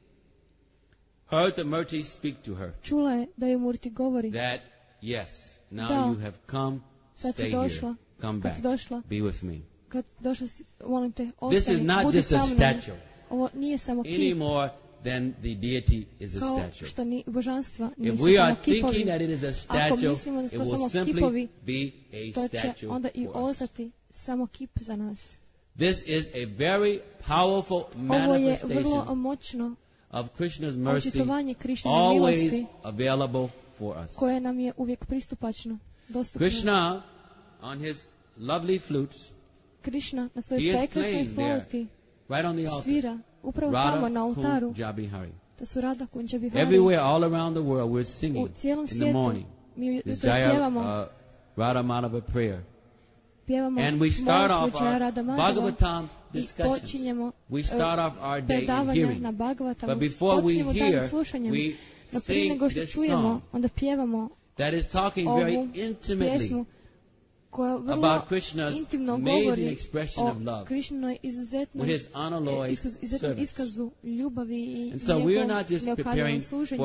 Speaker 1: čula je da je Murti govori
Speaker 4: Yes, now
Speaker 1: da,
Speaker 4: you have come,
Speaker 1: sad
Speaker 4: stay
Speaker 1: došla,
Speaker 4: here, come back,
Speaker 1: došla,
Speaker 4: be with me.
Speaker 1: Kad došla, molim te,
Speaker 4: This is not just a statue,
Speaker 1: ovo nije samo kip,
Speaker 4: any more than the deity is a statue.
Speaker 1: Što ni božanstva
Speaker 4: nisu If we are thinking that it is a statue, it will simply
Speaker 1: kipovi,
Speaker 4: be a
Speaker 1: to će
Speaker 4: statue
Speaker 1: onda i
Speaker 4: for
Speaker 1: ostati samo kip za nas.
Speaker 4: This is a very powerful manifestation
Speaker 1: ovo je vrlo moćno
Speaker 4: of Krishna's mercy,
Speaker 1: always
Speaker 4: available for us.
Speaker 1: Koje nam je uvijek pristupačno, dostupno.
Speaker 4: Krishna on his lovely flutes,
Speaker 1: Krishna na svojoj prekrasnoj flauti right svira upravo tamo na oltaru. To su Radha Kunja Bihari.
Speaker 4: Everywhere, all around the world, we're singing
Speaker 1: u cijelom
Speaker 4: in
Speaker 1: svijetu,
Speaker 4: the morning.
Speaker 1: Mi
Speaker 4: this Jaya uh, Radha Madhava prayer.
Speaker 1: Pjevamo
Speaker 4: and we start
Speaker 1: molitvu
Speaker 4: off our Bhagavatam discussions. We start off our day in hearing. But before we hear, we
Speaker 1: No prije nego što čujemo, onda pjevamo
Speaker 4: that is talking very intimately
Speaker 1: koja vrlo intimno govori o Krishnoj izuzetnom iskazu ljubavi i njegovom neokaljenom služenju.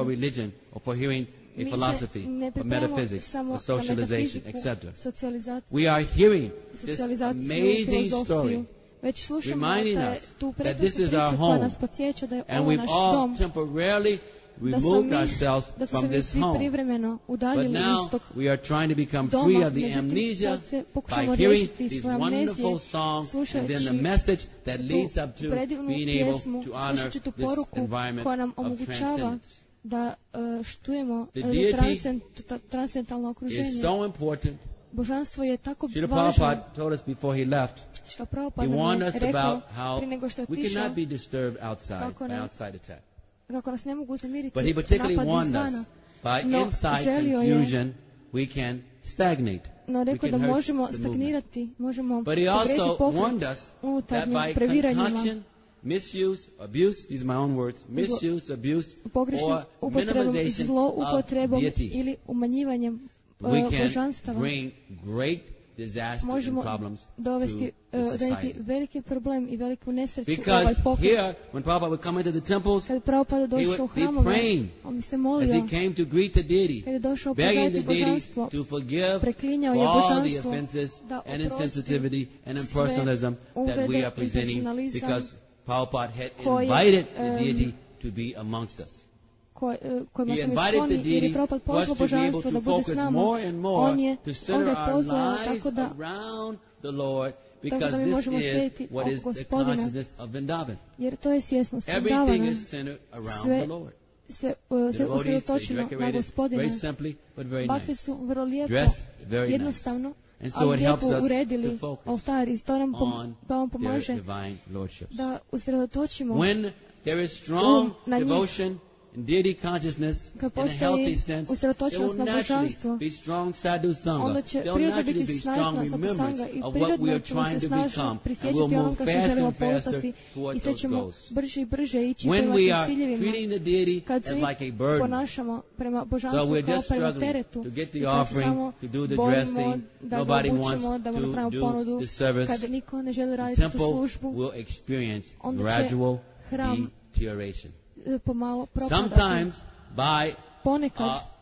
Speaker 4: A philosophy, a metaphysics, a socialization, et cetera.
Speaker 1: We
Speaker 4: are hearing this amazing story,
Speaker 1: već
Speaker 4: reminding us
Speaker 1: tu
Speaker 4: that this is our home, and we've all temporarily removed ourselves from this home. But now we are trying to become free of the amnesia by hearing these wonderful songs and then the message that leads up to being able to honor this environment of transcendence.
Speaker 1: Da uh, štujemo transcendentalno okruženje.
Speaker 4: It's so important.
Speaker 1: Božanstvo je tako
Speaker 4: važno.
Speaker 1: Prabhupada
Speaker 4: told us before he left.
Speaker 1: Što Prabhupada nam je rekao prije nego što je otišao.
Speaker 4: We cannot be disturbed outside by outside attack.
Speaker 1: Kako nas ne mogu uznemiriti
Speaker 4: But he particularly warned us by
Speaker 1: no,
Speaker 4: inside confusion we can stagnate.
Speaker 1: No rekao da možemo stagnirati, možemo
Speaker 4: pogrijeti pokret unutarnjim
Speaker 1: previranjima.
Speaker 4: Misuse, abuse, these are my own words, misuse, abuse, or minimization of deity.
Speaker 1: Ili umanjivanjem uh, božanstava.
Speaker 4: We can bring great disaster and problems
Speaker 1: dovesti,
Speaker 4: to
Speaker 1: uh,
Speaker 4: the society.
Speaker 1: veliki problem i veliku nesreću u
Speaker 4: Because
Speaker 1: ovaj pokret.
Speaker 4: Here, when Prabhupada would come into the temples,
Speaker 1: kad Prabhupada došao u hramove, on bi se molio.
Speaker 4: As he came to greet the deity,
Speaker 1: kad je došao
Speaker 4: begging the
Speaker 1: deity
Speaker 4: to forgive
Speaker 1: preklinjao je
Speaker 4: all the offenses and insensitivity and impersonalism that we are presenting, because Prabhupada had invited the deity to be amongst us.
Speaker 1: Kojima smo skloni, jer je Prabhupada pozvao božanstvo da bude s nama. On je onda pozvao tako da tako da mi možemo sjediti oko Gospodina, jer to je svjesnost Vrindavana. Sve se usredotočeno na Gospodina. Bakte su vrlo lijepo, jednostavno, ali lijepo uredili oltar i to nam pomaže da usredotočimo na njih.
Speaker 4: In deity consciousness, in a healthy sense, there will naturally be strong sadhu sangha. There will naturally be strong remembrance of what we are trying to become, and we'll move faster and faster towards those goals. When we are treating the deity as like a burden, so we're just struggling to get the offering, to do the dressing, nobody wants to do the service, the temple will experience gradual deterioration.
Speaker 1: Pomalo propada.
Speaker 4: Sometimes by
Speaker 1: ponekad
Speaker 4: uh,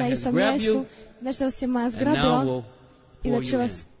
Speaker 1: na istom mjestu, nešto vas je Maja zgrabila i da će vas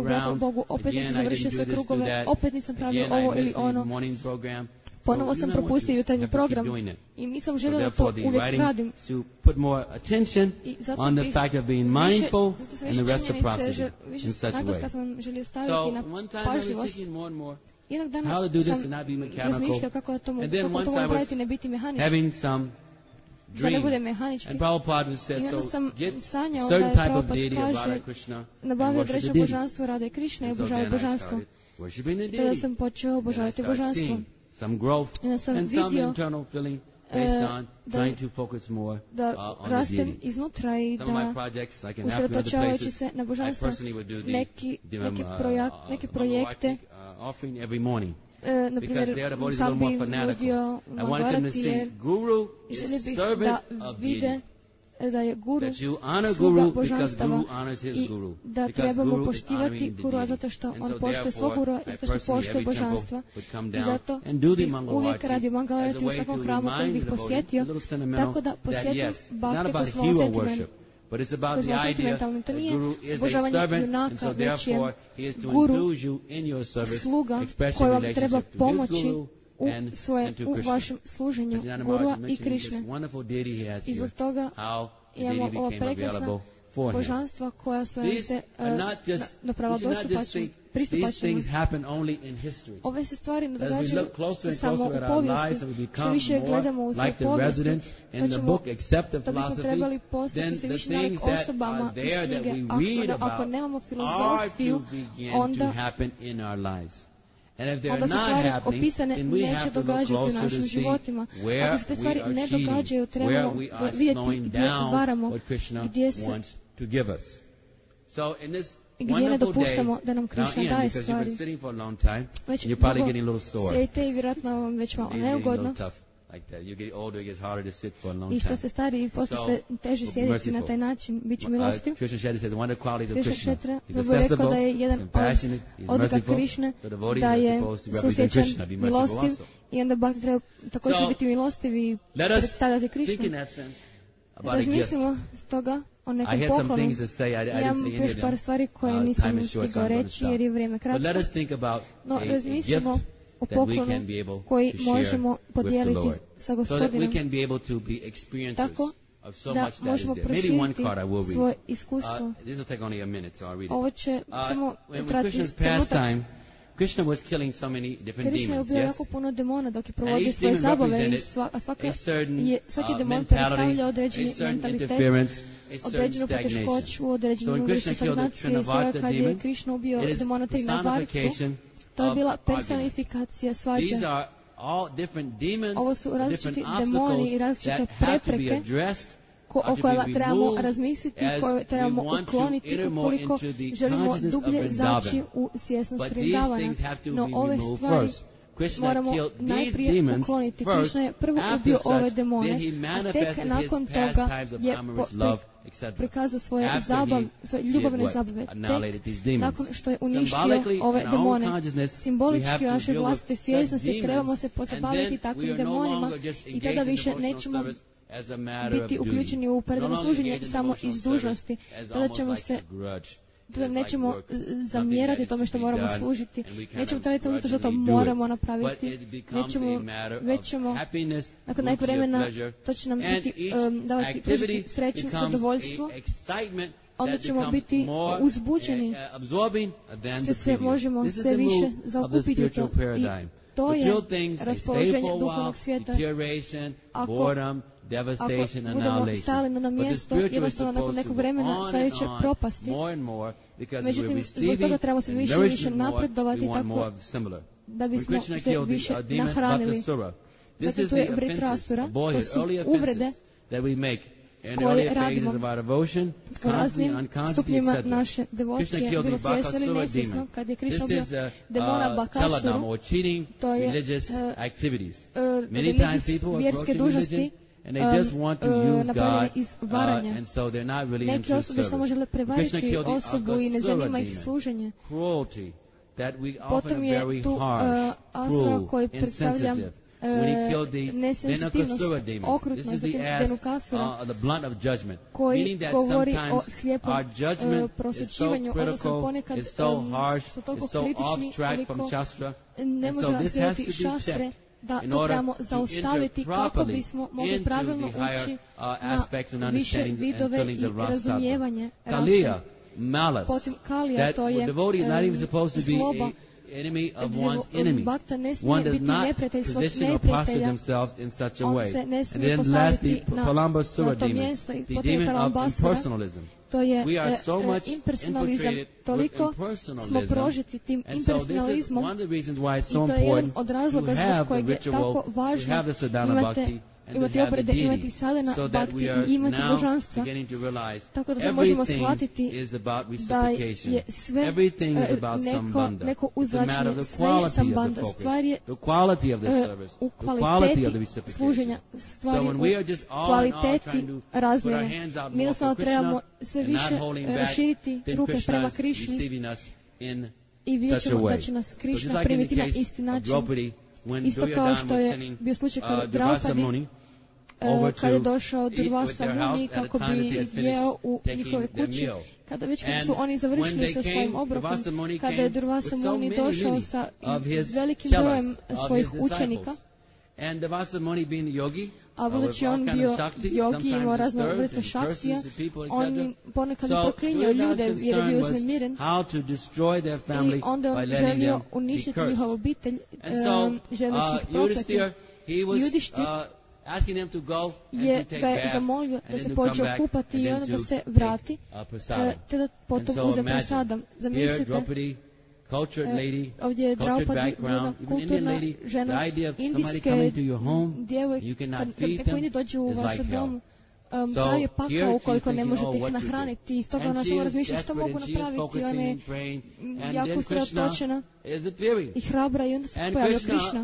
Speaker 1: Bogu, Bogu, opet nisam završio sve krugove, opet nisam pravio ovo ili ono. Ponovo sam propustio jutarnji program i nisam želio da to uvijek radim. I zato bih više, više činjenice, više naglaska sam želio staviti na pažljivost. Jednog dana sam razmišljao kako to mogu raditi, ne biti mehanički. Da ne bude mehanički. I onda sam sanjao da je Prabhupada kaže nabavi određeno božanstvo Rade Krišne i obožavaju božanstvo. Tada sam počeo obožavati božanstvo. I onda sam vidio Uh, da, da rastem iznutra i da usredotočavajući se na božanstvo neki, neki, projek, neki projekte uh, na primjer sam bi vodio Magarat jer želi bih da vide da je guru sluga božanstava i da trebamo poštivati gurua zato što on poštuje svog gurua i zato što poštuje božanstva. I zato bih uvijek radio Mangalarati u svakom hramu koji bih posjetio, tako da posjetim bakte koji smo osjetimeni. Koji smo osjetimentalni. To nije obožavanje junaka, već je guru sluga koji vam treba pomoći u, svoje, u vašem služenju Gurua i Krišne. I zbog toga imamo ova prekrasna božanstva koja su se uh, napravila dostupačnim, pristupačnim. Ove se stvari ne događaju samo u povijesti. Što više gledamo u svoju povijesti, to, ćemo, to bismo trebali postati se više nalik osobama iz knjige. Ako, ako nemamo filozofiju, onda onda se stvari opisane neće događati u našim životima. Ako se te stvari ne događaju, trebamo vidjeti gdje varamo, gdje se gdje ne dopuštamo da nam Krišna daje stvari. Već dugo sjedite i vjerojatno vam već malo neugodno. I što ste stari, poslije sve teže sjediti na taj način, bit ću milostiv. Krishna Kshetra Prabhu je rekao da je jedan od odlika Krišne, da je susjećan, milostiv, i onda bhakti treba također biti milostiv i predstavljati Krišnu. Razmislimo stoga o nekom poklonu. Imam još par stvari koje nisam stigao reći jer je vrijeme kratko. No, razmislimo o poklonu koji možemo podijeliti sa Gospodinom, tako da možemo proširiti svoje iskustvo. Ovo će samo trati trenutak.
Speaker 4: Krishna was killing so many different
Speaker 1: Krishna je
Speaker 4: demons.
Speaker 1: ubio jako puno demona dok je provodio svoje zabave i sva, a svaka je, svaki demon predstavlja određeni mentalitet, određenu poteškoću, određenu vrstu stagnacije. I stoga kad je Krishna ubio demona tri na Bharatu, to je bila personifikacija svađa. Ovo su različiti demoni i različite prepreke ko, o kojima trebamo razmisliti, koje trebamo ukloniti ukoliko želimo dublje zaći u svjesnost stradavanja. No ove stvari moramo najprije ukloniti. Krišna je prvo ubio ove demone, a tek nakon toga je po, pri, prikazao svoje, zabav, svoje ljubavne zabave. Tek nakon što je uništio ove demone. Simbolički u našoj vlastitoj svjesnosti trebamo se pozabaviti takvim demonima i tada više nećemo biti uključeni u predano služenje samo iz dužnosti. Tada ćemo se tada nećemo zamjerati tome što moramo služiti. Nećemo raditi zato što to moramo napraviti. Nećemo, već ćemo, nakon nekog vremena, to će nam biti, um, davati pružiti sreću, zadovoljstvo. Onda ćemo biti uzbuđeni, te se možemo sve više zaokupiti u to. I to je raspoloženje duhovnog svijeta. Ako Ako budemo stali na mjesto, jednostavno nakon nekog vremena sve će propasti. Međutim, zbog toga trebamo se više i više napredovati tako da bismo se više nahranili. Dakle, tu je vritrasura, to su uvrede koje radimo u raznim stupnjima naše devocije, bilo svjesno ili nesvjesno. Kad je Krišna bio demona Bakasuru, to je uh, vjerske dužnosti,
Speaker 4: And they just want to use God,
Speaker 1: uh,
Speaker 4: and so they're not really into
Speaker 1: Neki osobe samo žele prevariti osobu i ne zanima ih služenje. Potom je tu uh, astra koji predstavlja uh, nesenzitivnost, okrutnost, zatim Denukasura, koji govori o slijepom uh, prosjećivanju, odnosno ponekad um, su toliko kritični koliko ne može slijediti šastre, da to trebamo zaustaviti kako bismo mogli pravilno ući na više vidove i razumijevanje rase. Potom Kalija, to je zloba
Speaker 4: enemy of one's enemy. One does not position or posture themselves in such a way. And then lastly, Palamba Sura demon, the demon of impersonalism. We are so much infiltrated with impersonalism, and so this is one of the reasons why it's so important to have the ritual, to have the sadhana bhakti, imati obrede, imati sadhana bhakti i imati božanstva, tako da se možemo shvatiti da je sve neko, neko uzvraćanje, sve je sambanda, stvar je u kvaliteti služenja, stvar je u kvaliteti razmjene. Mi jednostavno trebamo sve više raširiti ruke prema Krišni i vidjet ćemo da će nas Krišna primiti na isti način. Isto kao što je bio slučaj kod Draupadi, kada je došao Durvasa Muni kako bi jeo u njihove kući, kada već kad su oni završili sa svojim obrokom, kada je Durvasa Muni došao sa velikim brojem svojih učenika, a budući on bio jogi, imao razne vrste šaktija, on ponekad proklinjao ljude jer je bio uznemiren i onda on želio uništiti njihovu obitelj, želeći ih prokleti. Judištir je ga je zamolio da se pođe okupati i onda da se vrati, te da potom uze prasadam. Zamislite, ovdje je Draupadi, jedna kulturna žena indijske djevojke, kad neko indi dođe u vašu domu, Um, pravi je pakao ukoliko ne možete ih nahraniti i stoga ona samo razmišlja što mogu napraviti. Ona je jako usredotočena i hrabra i onda se pojavio Krišna.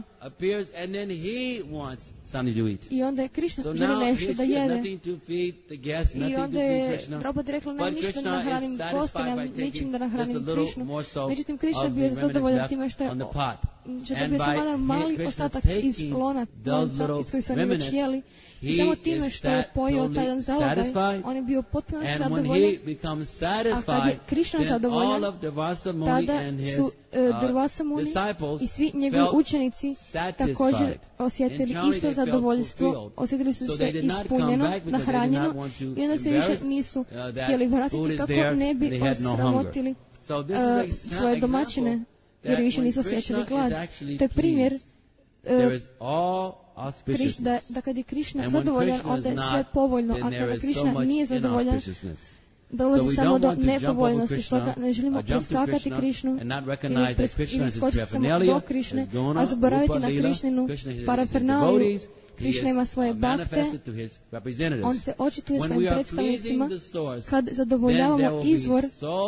Speaker 4: I onda je Krišna želi nešto da jede. I onda je Draupadi rekla, ne ništa da nahranim goste, nemam ničim da nahranim Krišnu. Međutim, Krišna bio zadovoljan time što je što je dobio samo jedan mali ostatak iz lona, lonca iz kojih su oni već jeli. I samo time što je pojeo taj jedan zalogaj, on je bio potpuno zadovoljan. A kad je Krišna zadovoljan, tada su uh, Durvasa Muni i svi njegovi učenici također osjetili isto zadovoljstvo, osjetili su se ispunjeno, nahranjeno i onda se više nisu htjeli vratiti kako ne bi osramotili uh, svoje domaćine jer više nisu osjećali glad. To je primjer uh, Kriš, da, da kad je Krišna zadovoljan, onda je sve povoljno, a kada Krišna nije zadovoljan, dolazi samo do nepovoljnosti, stoga ne želimo preskakati Krišnu ili preskočiti samo do Krišne, a zaboraviti na Krišninu parafernaliju. Krišna ima svoje bakte, on se očituje svojim predstavnicima, kad zadovoljavamo izvor,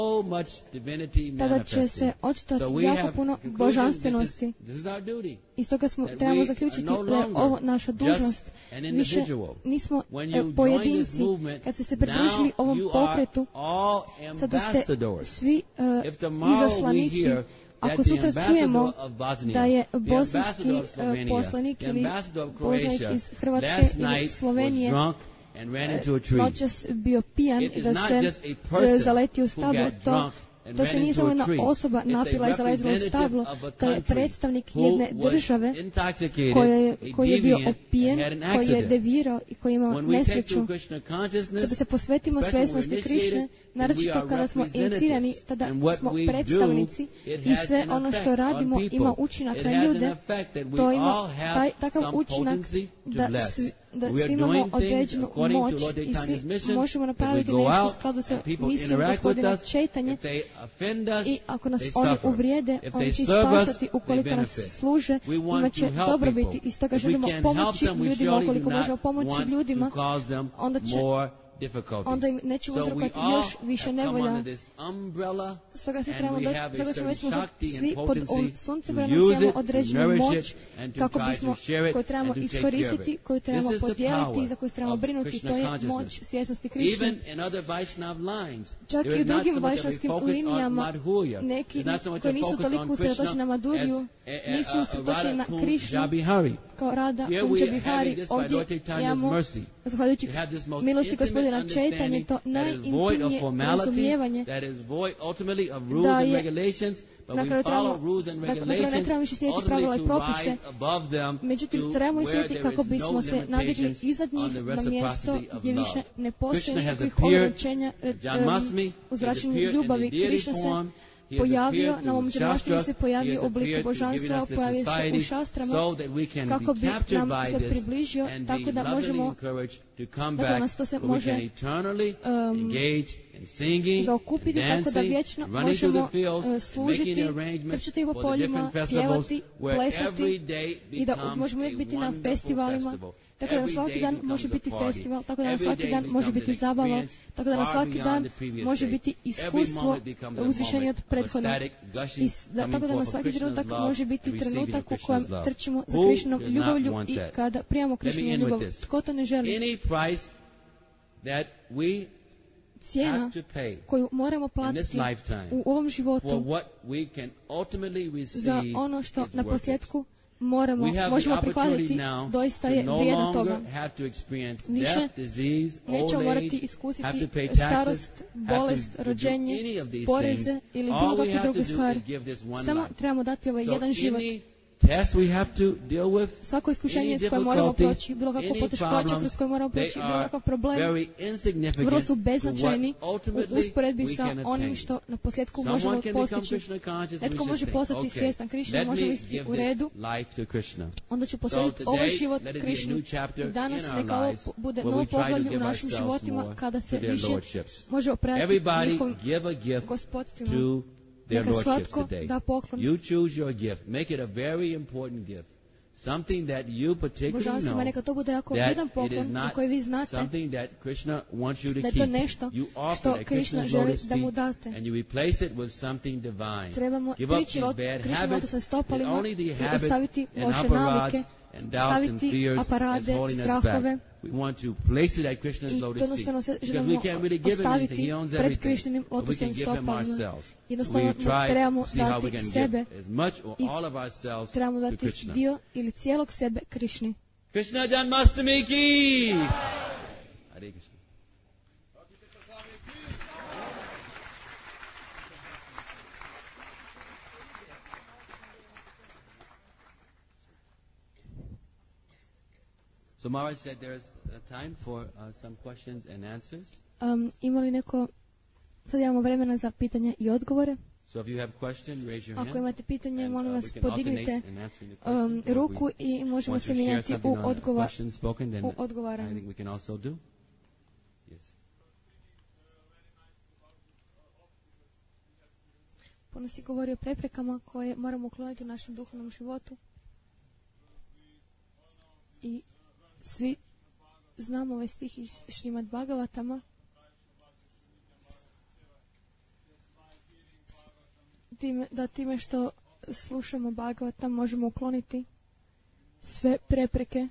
Speaker 4: tada će se očitati jako puno božanstvenosti. I stoga smo, trebamo zaključiti da je ovo naša dužnost. Više nismo pojedinci. Kad ste se pridružili ovom pokretu, sada ste svi uh, izaslanici. Ako sutra čujemo da je bosanski uh, poslanik ili poslanik iz Hrvatske ili Slovenije uh, noćas bio pijan i da se uh, zaletio u stablo, to To se nije samo jedna osoba napila i zaletila u stablo, to je predstavnik jedne države koji je bio opijen, koji je devirao i koji je imao nesreću. Kada se posvetimo svjesnosti Krišne, naročito kada smo inicirani, tada smo predstavnici i sve ono što radimo ima učinak na ljude, to ima taj, takav učinak da svi, da svi imamo određenu moć i svi možemo napraviti nešto u skladu sa misijom gospodina Čejtanje i ako nas oni uvrijede, oni će ispaštati ukoliko nas služe, imat će dobrobiti i stoga želimo pomoći ljudima, ukoliko možemo pomoći ljudima, onda će onda im neće uzrokovati još više nevolja. Stoga se trebamo do, stoga smo već svi pod suncem imamo određenu moć kako bismo, koju trebamo iskoristiti, koju trebamo podijeliti i za koju trebamo brinuti, to je moć svjesnosti Krišne. Čak i u drugim vajšnavskim linijama, neki koji nisu toliko usredotočeni na Madhuriju, nisu usredotočeni na Krišnu, kao Rada Kunđa Bihari. Ovdje imamo, zahvaljujući milosti gospodina Čejtanje, to najintimnije razumijevanje da je na kraju trebamo, dakle, na kraju ne trebamo više slijediti pravila i propise, međutim trebamo slijediti kako bismo se nadigli iznad njih na mjesto gdje više ne postoji nikakvih ograničenja um, u zračenju ljubavi. Krišna se
Speaker 1: pojavio, na ovom džanmaštami se pojavio u obliku božanstva, pojavio se u šastrama, kako bi nam se približio, tako da možemo, da nas to se može um, zaokupiti, tako da vječno možemo uh, služiti, trčati po poljima, pjevati, plesati i da možemo uvijek biti na festivalima. Tako da na svaki dan može biti festival, tako da na svaki dan može biti zabava, tako da na svaki dan može biti iskustvo uzvišenje od prethodnog. Da, tako da na svaki trenutak može biti trenutak u kojem trčimo za Krišnom ljubavlju i kada primamo Krišnu ljubav. Tko to ne želi? Cijena koju moramo platiti u ovom životu za ono što na posljedku moramo, možemo prihvatiti, doista je vrijedno toga. Više nećemo morati iskusiti starost, bolest, rođenje, poreze ili bilo kakve druge stvari. Samo trebamo dati ovaj jedan život.
Speaker 4: Tests we have to deal with,
Speaker 1: svako iskušenje s kojim moramo proći, bilo kako poteškoće kroz koje moramo proći, bilo kakav problem, vrlo su beznačajni u usporedbi sa onim što na posljedku možemo postići. Netko može postati svjestan Krišna, može misliti u redu, onda ću posvetiti ovaj život Krišni. Danas neka ovo bude novo poglavlje u našim životima, kada se više može opraviti njihovim gospodstvima. Neka svatko da poklon.
Speaker 4: You choose your gift. Make it a very important gift. Something that you particularly know
Speaker 1: neka to bude jako vrijedan poklon za koji vi znate
Speaker 4: something that Krishna wants you to
Speaker 1: da je to nešto što Krishna želi da mu date.
Speaker 4: And you replace it with something divine.
Speaker 1: Trebamo prići od Krishna sa stopalima i ostaviti loše navike, staviti aparade, strahove.
Speaker 4: We want to place it at Krishna's lotus feet. Because we can't really give him anything. He owns everything. But we can give him ourselves. We try to see how we can give as much or all of ourselves to Krishna.
Speaker 1: Dio ili cijelog sebe Krishni.
Speaker 4: Krishna Janmashtami ki! Hare Krishna. So Maharaj said there's a time for uh, some questions and answers.
Speaker 1: Um, ima li neko, sad imamo vremena za pitanje i odgovore.
Speaker 4: So if you have question, raise your hand.
Speaker 1: Ako imate pitanje, and, molim vas, uh, podignite um, ruku i možemo se mijenjati u, odgova, u odgovaranju.
Speaker 4: I think we can also do. Yes.
Speaker 1: Puno si govori o preprekama koje moramo ukloniti u našem duhovnom životu. I svi znamo ovaj stih iz Šrimad Bhagavatama. Time, da time što slušamo Bhagavatam možemo ukloniti sve prepreke.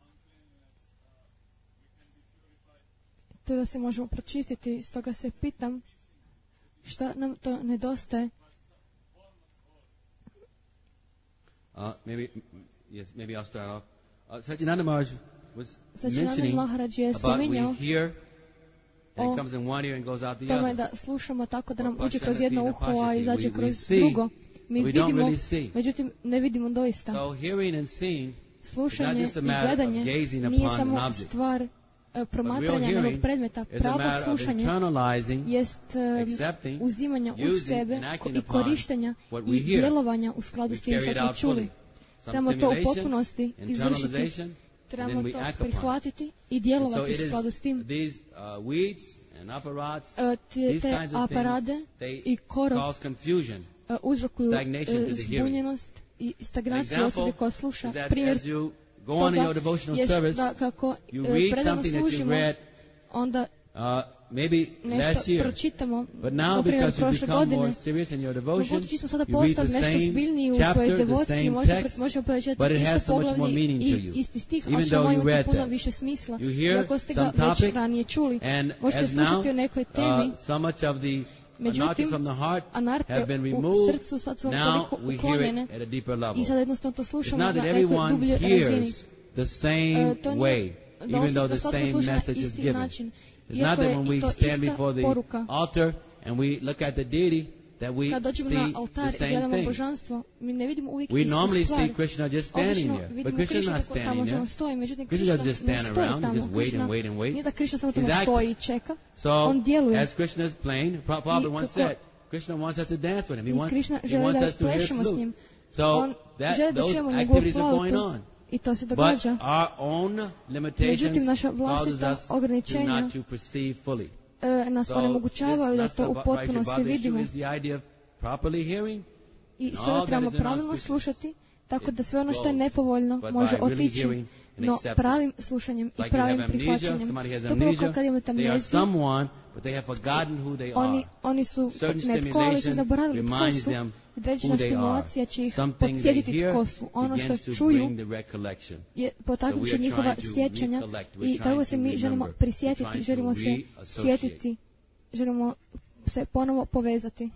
Speaker 1: To da se možemo pročistiti. Stoga se pitam šta nam to nedostaje.
Speaker 4: Uh, maybe, yes, maybe I'll start off. Uh, Satyananda Maharaj was mentioning about we hear and it comes in one ear and goes out the other.
Speaker 1: Tome da slušamo tako da nam uđe kroz jedno uho, a izađe kroz drugo. Mi vidimo, međutim ne vidimo doista.
Speaker 4: So hearing and seeing
Speaker 1: slušanje i gledanje nije samo stvar uh, promatranja jednog predmeta. Pravo slušanje jest uh, uzimanja u sebe i korištenja i djelovanja u skladu s tim što smo čuli. Trebamo to u potpunosti izvršiti, trebamo to prihvatiti i djelovati u skladu s tim. Te, te aparade i korov uzrokuju zbunjenost i stagnaciju osobe koja sluša. Primjer toga je da kako predano služimo, onda
Speaker 4: maybe last year, but now because you become more serious in your devotion, you read the same chapter, the same text, but it has so much more meaning to you. Even though you read that, you hear some topic, and as now, uh, so much of the anarthas from the heart have been removed. Now we hear it at a deeper level. It's not that everyone hears the same way, even though the same message is given. It's not that when we stand before the altar and we look at the deity that we see the same thing. We normally see Krishna just standing there, but Krishna is not standing there. Krishna doesn't just stand around and just wait and wait and wait. He's acting. So as Krishna is playing, Prabhupada once said, Krishna wants us to dance with him. He
Speaker 1: I
Speaker 4: wants,
Speaker 1: Krishna
Speaker 4: he
Speaker 1: želi
Speaker 4: wants
Speaker 1: da
Speaker 4: us to hear
Speaker 1: plešemo s
Speaker 4: flute.
Speaker 1: njim.
Speaker 4: So
Speaker 1: On
Speaker 4: that,
Speaker 1: želi da
Speaker 4: those
Speaker 1: čujemo njegovu
Speaker 4: activities are going
Speaker 1: flautu.
Speaker 4: on.
Speaker 1: I to se
Speaker 4: But
Speaker 1: događa.
Speaker 4: our own limitations
Speaker 1: Međutim, naša
Speaker 4: causes
Speaker 1: vlastita
Speaker 4: us to
Speaker 1: ograničenja
Speaker 4: not to perceive fully.
Speaker 1: e, nas
Speaker 4: So
Speaker 1: onemogućavaju da
Speaker 4: this
Speaker 1: to u
Speaker 4: Nasta
Speaker 1: potpunosti
Speaker 4: Vaishnava
Speaker 1: vidimo.
Speaker 4: issue is the idea of properly hearing.
Speaker 1: I
Speaker 4: all
Speaker 1: stoga
Speaker 4: that
Speaker 1: trebamo
Speaker 4: is
Speaker 1: pravilno
Speaker 4: inauspicious.
Speaker 1: slušati, tako da
Speaker 4: It
Speaker 1: sve ono što je
Speaker 4: goes,
Speaker 1: nepovoljno
Speaker 4: but
Speaker 1: može
Speaker 4: by really
Speaker 1: otići,
Speaker 4: hearing and
Speaker 1: no
Speaker 4: accepting.
Speaker 1: pravim slušanjem i
Speaker 4: Like you
Speaker 1: pravim
Speaker 4: have amnesia,
Speaker 1: prihvaćanjem.
Speaker 4: somebody has
Speaker 1: To upravo
Speaker 4: amnesia,
Speaker 1: kao kad imate
Speaker 4: they are
Speaker 1: amneziju,
Speaker 4: someone, but they have forgotten who they
Speaker 1: oni,
Speaker 4: are.
Speaker 1: oni su
Speaker 4: Certain
Speaker 1: netko, ali su
Speaker 4: stimulation
Speaker 1: zaboravili tko
Speaker 4: reminds
Speaker 1: su.
Speaker 4: them
Speaker 1: Određena
Speaker 4: who they
Speaker 1: stimulacija
Speaker 4: are.
Speaker 1: će ih
Speaker 4: Something they
Speaker 1: podsjetiti
Speaker 4: hear
Speaker 1: tko su. Ono što
Speaker 4: begins to
Speaker 1: čuju
Speaker 4: bring the recollection.
Speaker 1: je
Speaker 4: So
Speaker 1: potaknut
Speaker 4: we
Speaker 1: će
Speaker 4: are
Speaker 1: njihova
Speaker 4: trying to
Speaker 1: sjećanja
Speaker 4: recollect, we're
Speaker 1: i tako
Speaker 4: trying
Speaker 1: se
Speaker 4: to
Speaker 1: mi želimo
Speaker 4: remember, we're
Speaker 1: prisjetiti,
Speaker 4: trying to
Speaker 1: želimo se
Speaker 4: reassociate.
Speaker 1: sjetiti, želimo se ponovo povezati.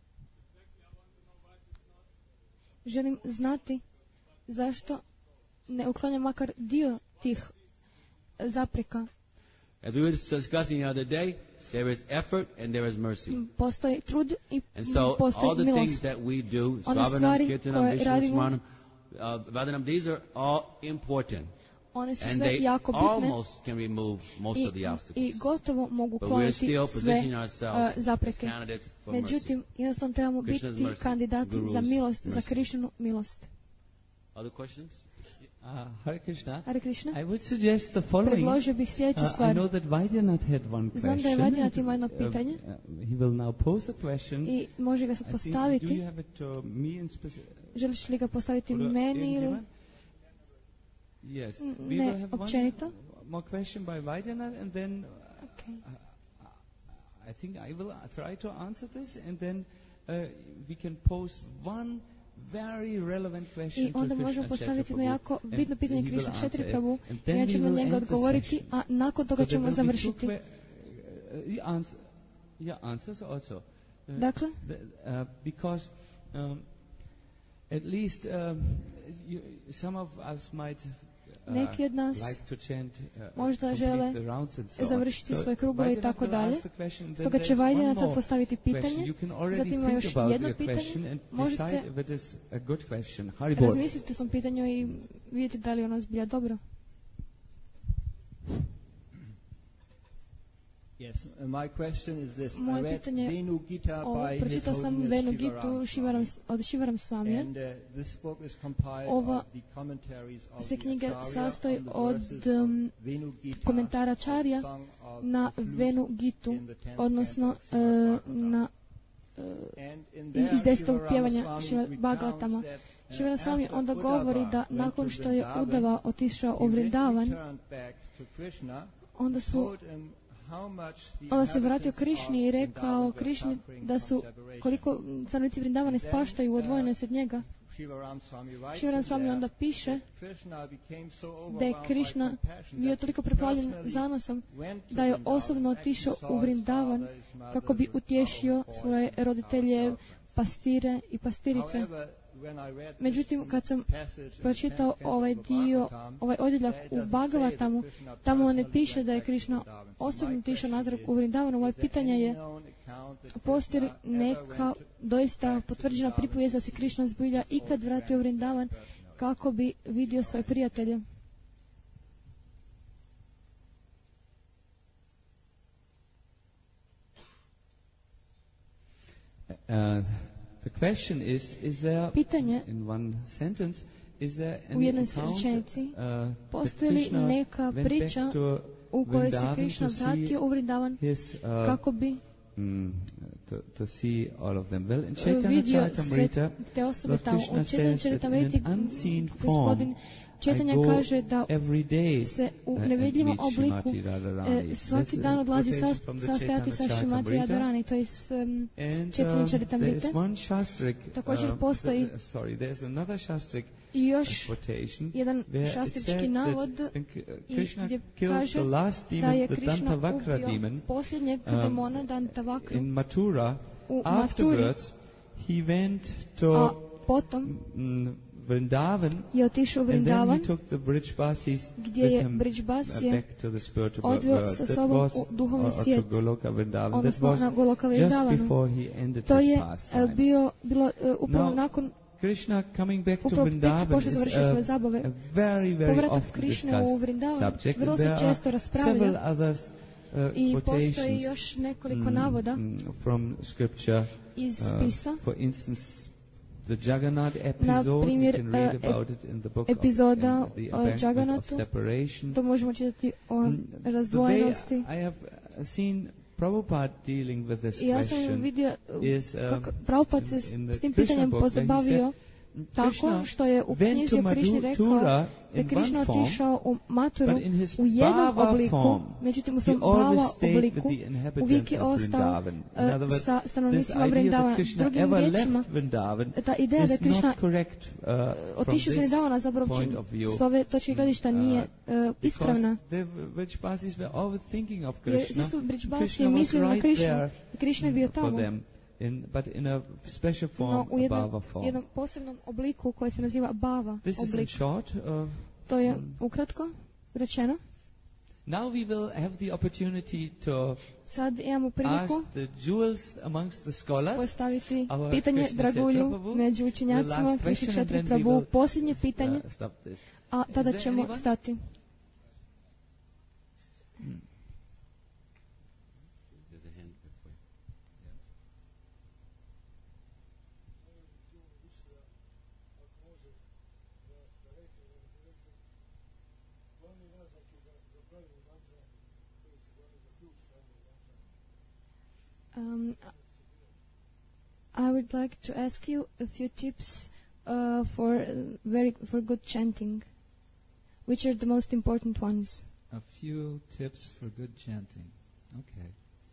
Speaker 1: Želim znati zašto ne uklanjam makar dio tih zapreka.
Speaker 4: As we were discussing the other day, there is effort and there is mercy.
Speaker 1: Postoji trud i
Speaker 4: And so all
Speaker 1: postoji
Speaker 4: the things
Speaker 1: milost.
Speaker 4: that we do,
Speaker 1: One
Speaker 4: Savanam,
Speaker 1: stvari
Speaker 4: Kirtanam,
Speaker 1: koje
Speaker 4: Vishnu
Speaker 1: radimo,
Speaker 4: Smaranam, uh, Vadanam, these are all important.
Speaker 1: One su
Speaker 4: And
Speaker 1: sve
Speaker 4: they
Speaker 1: jako bitne
Speaker 4: almost can remove most
Speaker 1: i,
Speaker 4: of the
Speaker 1: i
Speaker 4: obstacles.
Speaker 1: gotovo mogu
Speaker 4: But we're
Speaker 1: kloniti
Speaker 4: still
Speaker 1: sve
Speaker 4: positioning
Speaker 1: uh,
Speaker 4: ourselves as
Speaker 1: zapreke.
Speaker 4: candidates for mercy.
Speaker 1: Međutim, jednostavno trebamo
Speaker 4: Krishna's
Speaker 1: biti
Speaker 4: mercy,
Speaker 1: kandidati
Speaker 4: Guru's
Speaker 1: za milost, za
Speaker 4: mercy.
Speaker 1: Krišninu milost.
Speaker 4: Other questions?
Speaker 2: Uh, Hare Krishna.
Speaker 1: Hare Krishna.
Speaker 2: I would suggest the following.
Speaker 1: Predložio bih sljedeću
Speaker 2: Uh, I
Speaker 1: stvar.
Speaker 2: know that Vaidyanatha had one question.
Speaker 1: Znam da je Vaidyanatha imao jedno pitanje.
Speaker 2: Uh, uh, he will now pose the question.
Speaker 1: I može ga sad
Speaker 2: I think, do
Speaker 1: postaviti.
Speaker 2: you have it to me in specific?
Speaker 1: Želiš li ga postaviti
Speaker 2: Or, uh,
Speaker 1: meni ili...
Speaker 2: anyone? Yes.
Speaker 1: N-
Speaker 2: We
Speaker 1: ne,
Speaker 2: will have
Speaker 1: općenito.
Speaker 2: one more question by Vaidyanatha, and then
Speaker 1: Okay.
Speaker 2: uh, I think I will try to answer this, and then uh, we can pose one very relevant question
Speaker 1: I
Speaker 2: to
Speaker 1: onda
Speaker 2: Krishna
Speaker 1: možemo postaviti jedno
Speaker 2: Kshetra
Speaker 1: jako
Speaker 2: Prabhu,
Speaker 1: bitno
Speaker 2: and
Speaker 1: pitanje
Speaker 2: he will
Speaker 1: Krišna
Speaker 2: answer
Speaker 1: Kshetri
Speaker 2: it.
Speaker 1: Prabhu.
Speaker 2: And then
Speaker 1: Ja
Speaker 2: we
Speaker 1: ću na
Speaker 2: will
Speaker 1: njega
Speaker 2: end the
Speaker 1: odgovoriti,
Speaker 2: session.
Speaker 1: a nakon toga
Speaker 2: So there
Speaker 1: ćemo
Speaker 2: will be two
Speaker 1: završiti.
Speaker 2: que- uh, uh, answer, yeah, answers also. Uh,
Speaker 1: Dakle,
Speaker 2: the, uh, because um, at least um, you, some of us might uh,
Speaker 1: neki od nas
Speaker 2: like to chant, uh,
Speaker 1: možda
Speaker 2: complete
Speaker 1: žele
Speaker 2: the rounds and so on.
Speaker 1: završiti
Speaker 2: So
Speaker 1: svoje krugove i
Speaker 2: Vaidyanatha
Speaker 1: tako
Speaker 2: will
Speaker 1: dalje.
Speaker 2: ask the question, then
Speaker 1: Stoga će
Speaker 2: there's one
Speaker 1: Vaidyanatha
Speaker 2: more
Speaker 1: postaviti
Speaker 2: question.
Speaker 1: pitanje,
Speaker 2: You can already
Speaker 1: zatim ima
Speaker 2: think
Speaker 1: još
Speaker 2: about
Speaker 1: jedno
Speaker 2: your
Speaker 1: pitanje.
Speaker 2: question and
Speaker 1: Možete
Speaker 2: decide if it is a good question. Haribol.
Speaker 1: razmisliti o svom pitanju i vidjeti da li je ono zbilja dobro.
Speaker 5: Yes, uh, my question is this. I
Speaker 1: Moje
Speaker 5: read
Speaker 1: pitanje je
Speaker 5: Venu Gita
Speaker 1: ovo.
Speaker 5: by His
Speaker 1: Pročitao sam
Speaker 5: Holiness
Speaker 1: Venu
Speaker 5: Shivaram
Speaker 1: Gitu Šivaram,
Speaker 5: Swami.
Speaker 1: od Šivaram Svamije.
Speaker 5: And uh, this book is compiled
Speaker 1: Ova
Speaker 5: of the commentaries of
Speaker 1: se
Speaker 5: the
Speaker 1: knjige
Speaker 5: Acharya
Speaker 1: sastoji
Speaker 5: on the
Speaker 1: od
Speaker 5: verses
Speaker 1: um,
Speaker 5: of Venu Gita,
Speaker 1: komentara Acharya
Speaker 5: sung of
Speaker 1: na
Speaker 5: the flute
Speaker 1: Venu Gitu,
Speaker 5: in the tenth
Speaker 1: odnosno
Speaker 5: canto of Srimad
Speaker 1: uh,
Speaker 5: Bhagavatam.
Speaker 1: na uh,
Speaker 5: And in
Speaker 1: i-
Speaker 5: there,
Speaker 1: iz desetog
Speaker 5: Shiva
Speaker 1: pjevanja
Speaker 5: Ramaswamy
Speaker 1: Šrimad
Speaker 5: recounts
Speaker 1: Bhagavatama.
Speaker 5: that, uh,
Speaker 1: Šivaram Svami
Speaker 5: after
Speaker 1: onda
Speaker 5: Uddhava
Speaker 1: govori da
Speaker 5: went
Speaker 1: nakon
Speaker 5: to
Speaker 1: što je
Speaker 5: Vrindavan,
Speaker 1: Udava otišao u
Speaker 5: he
Speaker 1: Vrindavan,
Speaker 5: returned back to Krishna,
Speaker 1: onda su
Speaker 5: told him how much the
Speaker 1: onda se vratio
Speaker 5: inhabitants
Speaker 1: Krišni i
Speaker 5: of
Speaker 1: rekao
Speaker 5: Vrindavan were
Speaker 1: Krišni
Speaker 5: suffering
Speaker 1: da
Speaker 5: from
Speaker 1: su
Speaker 5: separation.
Speaker 1: koliko stanovnici Vrindavana
Speaker 5: And then,
Speaker 1: ispaštaju u
Speaker 5: uh,
Speaker 1: odvojenosti od njega.
Speaker 5: Shivaram Swami writes
Speaker 1: Šivaram
Speaker 5: in
Speaker 1: Svami
Speaker 5: there
Speaker 1: onda piše
Speaker 5: that Krishna became so
Speaker 1: da je
Speaker 5: overwhelmed by
Speaker 1: Krišna
Speaker 5: compassion
Speaker 1: bio
Speaker 5: that
Speaker 1: toliko
Speaker 5: he
Speaker 1: preplavljen
Speaker 5: personally
Speaker 1: zanosom
Speaker 5: went to
Speaker 1: da je
Speaker 5: Vrindavan,
Speaker 1: osobno
Speaker 5: actually
Speaker 1: otišao
Speaker 5: saw
Speaker 1: u
Speaker 5: his
Speaker 1: Vrindavan
Speaker 5: father, his mother,
Speaker 1: kako bi
Speaker 5: his
Speaker 1: utješio
Speaker 5: cow boys,
Speaker 1: svoje
Speaker 5: his cow
Speaker 1: roditelje,
Speaker 5: girlfriends.
Speaker 1: pastire i pastirice.
Speaker 5: However, when I read this
Speaker 1: Međutim, kad sam
Speaker 5: passage in the
Speaker 1: pročitao
Speaker 5: tenth canto
Speaker 1: ovaj
Speaker 5: of
Speaker 1: dio,
Speaker 5: Bhagavatam,
Speaker 1: ovaj odjeljak
Speaker 5: there it
Speaker 1: u
Speaker 5: doesn't say
Speaker 1: Bhagavatamu,
Speaker 5: that Krishna
Speaker 1: tamo ne
Speaker 5: personally
Speaker 1: piše
Speaker 5: went
Speaker 1: da je
Speaker 5: back to
Speaker 1: Krišna
Speaker 5: Vrindavan. So my
Speaker 1: osobno otišao
Speaker 5: question
Speaker 1: natrag
Speaker 5: is,
Speaker 1: u Vrindavan. Moje
Speaker 5: is there
Speaker 1: pitanje
Speaker 5: any
Speaker 1: je,
Speaker 5: known account that
Speaker 1: postoji li
Speaker 5: Krishna ever
Speaker 1: neka
Speaker 5: went
Speaker 1: doista
Speaker 5: back to
Speaker 1: potvrđena
Speaker 5: Vrindavan
Speaker 1: pripovijest da
Speaker 5: to
Speaker 1: se
Speaker 5: see
Speaker 1: Krišna zbilja
Speaker 5: his
Speaker 1: ikad
Speaker 5: old
Speaker 1: vratio u
Speaker 5: friends
Speaker 1: Vrindavan
Speaker 5: personally?
Speaker 1: kako bi vidio svoje prijatelje?
Speaker 2: Uh, the question is, is there,
Speaker 1: Pitanje
Speaker 2: in one sentence, is there
Speaker 1: u
Speaker 2: any
Speaker 1: jednoj
Speaker 2: account
Speaker 1: rečenici,
Speaker 2: uh, that
Speaker 1: postoji li
Speaker 2: Krishna
Speaker 1: neka
Speaker 2: went
Speaker 1: priča
Speaker 2: back to
Speaker 1: u kojoj se
Speaker 2: Vrindavan
Speaker 1: Krišna
Speaker 2: to see
Speaker 1: vratio u Vrindavan
Speaker 2: his, uh,
Speaker 1: kako bi
Speaker 2: mm, to, to see all of them? Well, in
Speaker 1: uh,
Speaker 2: Chaitanya
Speaker 1: vidio sve
Speaker 2: Charitamrita,
Speaker 1: te osobe
Speaker 2: Lord
Speaker 1: tamo.
Speaker 2: Krishna
Speaker 1: U Chaitanya
Speaker 2: says that in
Speaker 1: Charitamriti
Speaker 2: an unseen
Speaker 1: gospodin
Speaker 2: form,
Speaker 1: Chaitanya
Speaker 2: I go
Speaker 1: kaže da
Speaker 2: every day
Speaker 1: se u
Speaker 2: uh,
Speaker 1: nevidljivom
Speaker 2: and meet
Speaker 1: obliku
Speaker 2: Shrimati Radharani.
Speaker 1: e, svaki
Speaker 2: That's a
Speaker 1: dan odlazi
Speaker 2: quotation
Speaker 1: sas-
Speaker 2: from the
Speaker 1: sastajati sa
Speaker 2: Chaitanya
Speaker 1: Šrimati
Speaker 2: Charitamrita.
Speaker 1: Radharani, to je s um,
Speaker 2: And
Speaker 1: Chaitanya
Speaker 2: um, there
Speaker 1: Charitamrite.
Speaker 2: is one Shastrik,
Speaker 1: Također
Speaker 2: um,
Speaker 1: postoji
Speaker 2: th- sorry, there's another Shastrik
Speaker 1: i još
Speaker 2: quotation
Speaker 1: jedan
Speaker 2: where it
Speaker 1: šastrički
Speaker 2: said
Speaker 1: navod
Speaker 2: that when K-
Speaker 1: i
Speaker 2: Krishna
Speaker 1: gdje
Speaker 2: killed
Speaker 1: kaže
Speaker 2: the last
Speaker 1: da
Speaker 2: demon,
Speaker 1: je
Speaker 2: the
Speaker 1: Krišna
Speaker 2: Dantavakra
Speaker 1: ubio
Speaker 2: demon,
Speaker 1: posljednjeg
Speaker 2: um,
Speaker 1: demona Dantavakru
Speaker 2: in Mathura.
Speaker 1: u Maturi,
Speaker 2: Afterwards, he went
Speaker 1: a
Speaker 2: to
Speaker 1: potom
Speaker 2: mm, Vrindavan,
Speaker 1: je otišao u
Speaker 2: and then he
Speaker 1: Vrindavan
Speaker 2: took the Brijbasis
Speaker 1: gdje
Speaker 2: with
Speaker 1: je
Speaker 2: him uh,
Speaker 1: Brijbasije
Speaker 2: back to the spiritual
Speaker 1: odveo
Speaker 2: world.
Speaker 1: sa
Speaker 2: That
Speaker 1: sobom
Speaker 2: was,
Speaker 1: u duhovni
Speaker 2: or, or to
Speaker 1: svijet,
Speaker 2: Goloka Vrindavan. That
Speaker 1: odnosno
Speaker 2: was
Speaker 1: na Goloka
Speaker 2: just
Speaker 1: Vrindavanu.
Speaker 2: before he ended
Speaker 1: To
Speaker 2: his
Speaker 1: je e,
Speaker 2: pastimes.
Speaker 1: bio, bilo e, upravo
Speaker 2: Now,
Speaker 1: nakon,
Speaker 2: Krishna coming back to
Speaker 1: upravo tek
Speaker 2: Vrindavan
Speaker 1: pošto
Speaker 2: is
Speaker 1: završio
Speaker 2: a,
Speaker 1: svoje zabave.
Speaker 2: a very, very
Speaker 1: Povratak
Speaker 2: often
Speaker 1: Krišne u
Speaker 2: discussed
Speaker 1: Vrindavan
Speaker 2: subject.
Speaker 1: vrlo
Speaker 2: And
Speaker 1: se
Speaker 2: there are
Speaker 1: često
Speaker 2: several
Speaker 1: raspravlja
Speaker 2: others
Speaker 1: I postoji još nekoliko navoda
Speaker 4: from scripture,
Speaker 1: iz spisa.
Speaker 4: For instance, the Jagannath episode,
Speaker 1: primjer,
Speaker 4: we can read about it in the book
Speaker 1: epizoda
Speaker 4: of, the
Speaker 1: o Jagannathu, to možemo čitati o razdvojenosti.
Speaker 4: I have seen Prabhupada dealing with this
Speaker 1: ja sam
Speaker 4: question
Speaker 1: vidio
Speaker 4: is, um,
Speaker 1: kako Prabhupada se s tim pitanjem pozabavio tako što je u knjizi o Krišni rekao da je Krišna otišao u Maturu u jednom obliku, međutim u svom Bhava obliku uvijek je ostao uh, sa stanovnicima Vrindavana. Drugim riječima, ta ideja da je Krišna uh, otišao sa Vrindavana zapravo s ove točke gledišta nije uh, ispravna. Jer svi su Brijbasi mislili na Krišnu i Krišna je bio tamo.
Speaker 4: In, but in a special form,
Speaker 1: no, u jednom,
Speaker 4: a Bhava form.
Speaker 1: jednom posebnom obliku koji se naziva Bhava
Speaker 4: This
Speaker 1: oblik.
Speaker 4: Is in short, uh,
Speaker 1: to je ukratko rečeno.
Speaker 4: Now we will have the opportunity to
Speaker 1: Sad imamo priliku
Speaker 4: ask the jewels amongst the scholars,
Speaker 1: postaviti pitanje dragulju među učenjacima Krishna Kshetra Prabhu. Posljednje pitanje,
Speaker 4: uh,
Speaker 1: a tada ćemo anyone? stati.
Speaker 4: Hmm.
Speaker 1: Um, I would like to ask you a few tips uh, for uh, very for good chanting. Which are the most important ones?
Speaker 2: A few tips for good chanting. Okay.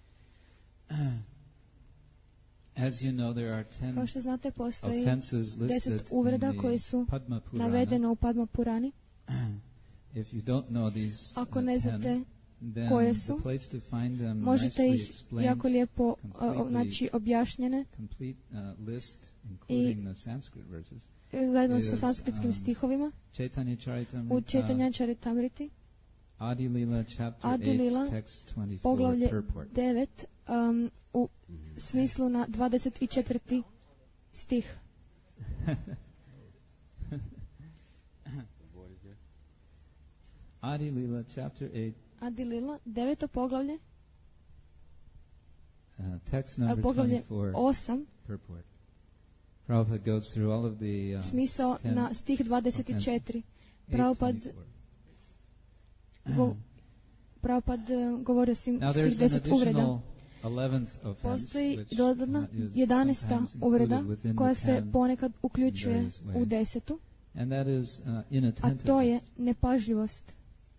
Speaker 2: As you know, there are ten
Speaker 1: Kao što znate, postoji
Speaker 2: offenses listed
Speaker 1: deset uvreda
Speaker 2: in
Speaker 1: koje su
Speaker 2: Padma Purana.
Speaker 1: navedeno u Padma Purani.
Speaker 2: If you don't know these
Speaker 1: Ako ne znate
Speaker 2: ten,
Speaker 1: koje su, možete ih jako lijepo uh, znači objašnjene
Speaker 2: complete, uh, list,
Speaker 1: i zajedno sa sanskritskim um, stihovima u Chaitanya Charitamriti
Speaker 2: Adi Lila, chapter
Speaker 1: Adi Lila,
Speaker 2: eight, text twenty-four,
Speaker 1: poglavlje
Speaker 2: purport.
Speaker 1: devet um, u smislu na dvadeset četvrti stih.
Speaker 2: Adi Lila, chapter eight,
Speaker 1: Adi Lila, deveto poglavlje,
Speaker 2: uh, text number
Speaker 1: poglavlje
Speaker 2: twenty-four,
Speaker 1: osam,
Speaker 2: purport. Prabhupada goes through all of the uh,
Speaker 1: smisao na stih dvadeset četiri. Prabhupada go, Prabhupada govori o svih deset uvreda. Postoji dodatna jedanaesta uvreda koja se ponekad uključuje u desetu, a to je nepažljivost.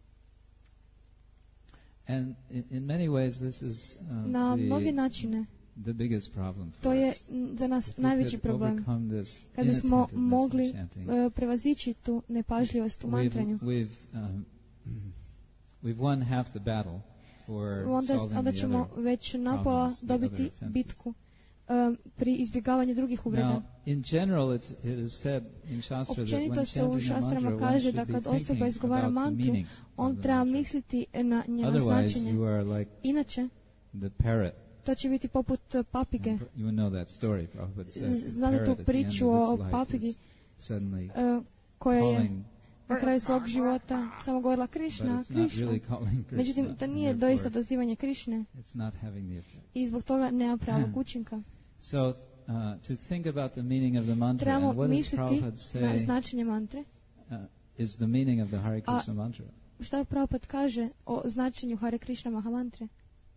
Speaker 2: And in, in many ways this is uh,
Speaker 1: na mnoge načine
Speaker 2: the biggest problem for
Speaker 1: to je
Speaker 2: us.
Speaker 1: za nas najveći problem. Kad bismo mogli uh, prevazići tu nepažljivost u mantranju,
Speaker 2: we've, we've, um, we've won half the battle for
Speaker 1: onda,
Speaker 2: solving
Speaker 1: onda
Speaker 2: the
Speaker 1: ćemo
Speaker 2: other
Speaker 1: već napola dobiti bitku um, pri izbjegavanju drugih uvreda.
Speaker 2: Now, in general, it's, it is said in Shastra that when
Speaker 1: se u šastrama
Speaker 2: mantra,
Speaker 1: kaže da kad osoba izgovara mantru, on treba misliti na njeno značenje.
Speaker 2: Like
Speaker 1: Inače,
Speaker 2: the parrot.
Speaker 1: To će biti poput papige.
Speaker 2: You know that story,
Speaker 1: znate tu priču o papigi uh, koja je na kraju svog života samo govorila Krišna, Krišna.
Speaker 2: Really
Speaker 1: Međutim, to nije doista dozivanje Krišne i zbog toga nema pravog učinka.
Speaker 2: So, uh, to think about the meaning of the mantra and what does Prabhupada say
Speaker 1: na značenje mantre,
Speaker 2: uh, is the meaning of the Hare Krishna mantra.
Speaker 1: Šta Prabhupada kaže o značenju Hare Krishna Mahamantre?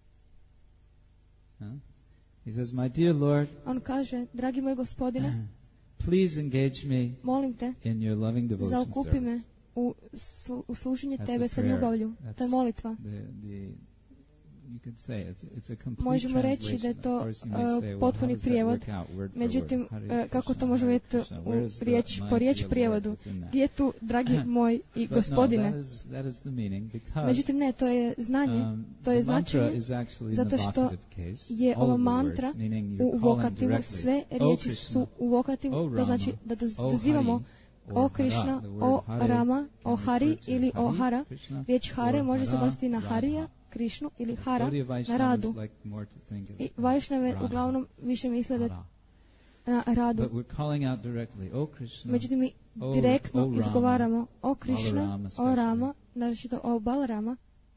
Speaker 2: Huh? He says, my dear Lord,
Speaker 1: on kaže, dragi moj gospodine,
Speaker 2: please engage me
Speaker 1: molim te,
Speaker 2: in your loving devotion
Speaker 1: zaokupi me u, slu, u služenje
Speaker 2: That's
Speaker 1: tebe sa ljubavlju. To je molitva.
Speaker 2: The, the, you could say it's, it's a complete
Speaker 1: Možemo reći da je to uh, potpuni prijevod. Međutim, uh, kako to može biti u riječ, po riječ prijevodu? Gdje je tu, dragi moj i gospodine? Međutim, ne, to je znanje, to je značenje, zato što je ova mantra u vokativu, sve riječi su u vokativu, to znači da dozivamo o Krišna, o Rama, o Hari ili o Hara. Riječ Hare može se odnositi na Harija, Krišnu ili Hara na Radu. I Vajšnave uglavnom više misle da na Radu. Međutim, mi direktno izgovaramo o Krišna, o Rama, naročito o Balarama,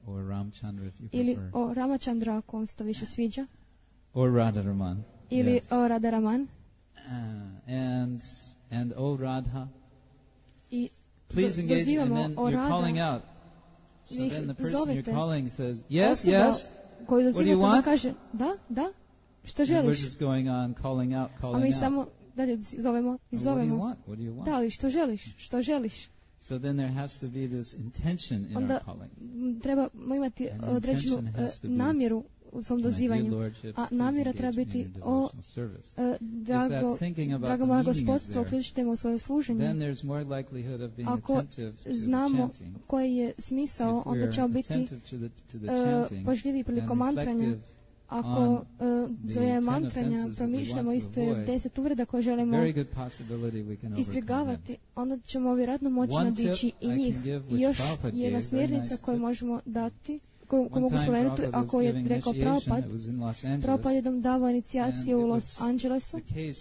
Speaker 2: Or Ramchandra if you
Speaker 1: ili
Speaker 2: prefer.
Speaker 1: o Ramachandra ako vam se to više sviđa.
Speaker 2: Or Radharaman.
Speaker 1: Ili yes. o Radharaman.
Speaker 2: Uh, and and O Radha.
Speaker 1: I
Speaker 2: please engage, and then you're calling out. So then the person you're calling says, yes, yes. What do you want?
Speaker 1: Kaže, da, da. Što
Speaker 2: želiš? We're just going on calling out, calling out.
Speaker 1: A mi samo dalje zovemo i zovemo.
Speaker 2: What do you want? What do you want?
Speaker 1: Da li što želiš? Što želiš?
Speaker 2: So then there has to be this intention in
Speaker 1: Onda
Speaker 2: our calling.
Speaker 1: trebamo imati određenu uh, namjeru u svom dozivanju. A namjera treba biti o uh, drago, drago moja gospodstvo uključite u svoje služenje. Ako znamo koji je smisao, onda ćemo biti uh, pažljivi prilikom mantranja. Ako uh, za je mantranja promišljamo isto deset uvreda koje želimo izbjegavati, onda ćemo vjerojatno moći nadići i njih. I još jedna smjernica koju možemo dati, koju, koju mogu spomenuti, ako je rekao Prabhupada, Prabhupada je nam davao inicijaciju u Los Angelesu.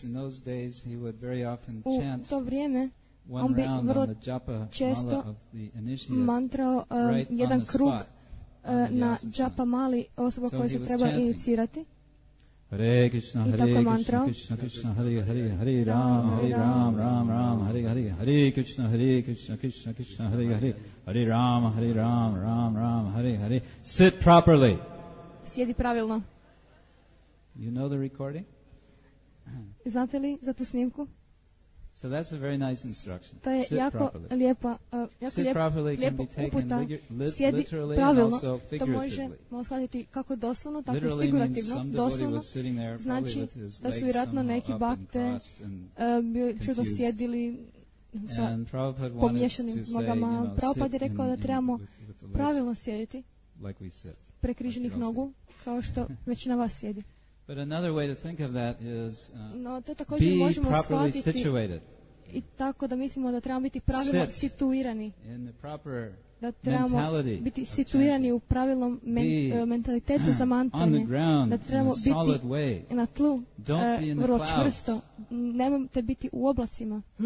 Speaker 1: U to vrijeme on bi vrlo često mantrao uh, jedan krug na džapa mali osoba koja se treba inicirati.
Speaker 2: Hare Krishna, Hare Krishna, Krishna Krishna, Hare Hare, Hare Ram, Hare Ram, Ram Ram, Hare Hare, Hare Krishna, Hare Krishna, Krishna Krishna, Hare Hare, Hare Ram, Hare Ram, Ram Ram, Hare Hare. Sit properly.
Speaker 1: Sjedi pravilno.
Speaker 2: You know the recording?
Speaker 1: Znate li za tu snimku?
Speaker 2: So that's a very nice instruction.
Speaker 1: To je
Speaker 2: Sit
Speaker 1: jako
Speaker 2: properly.
Speaker 1: lijepa, uh, jako
Speaker 2: Sit
Speaker 1: lijep,
Speaker 2: properly can be taken li- sjedi
Speaker 1: pravilno,
Speaker 2: also
Speaker 1: to možemo shvatiti kako doslovno, tako i figurativno. Doslovno znači da su vjerojatno neki bakte uh, čudo sjedili sa pomješanim nogama. Prabhupada je rekao da trebamo pravilno sjediti, prekriženih nogu, kao što većina vas sjedi.
Speaker 2: But another way to think of that is uh,
Speaker 1: no, to također
Speaker 2: be
Speaker 1: možemo
Speaker 2: properly
Speaker 1: shvatiti
Speaker 2: situated.
Speaker 1: I tako da mislimo da trebamo biti pravilno
Speaker 2: Sit
Speaker 1: situirani.
Speaker 2: in the proper
Speaker 1: da trebamo biti situirani u pravilnom men, uh, mentalitetu za mantranje. Da trebamo biti way. na tlu uh, vrlo čvrsto. Nemojte biti u oblacima.
Speaker 2: Oh,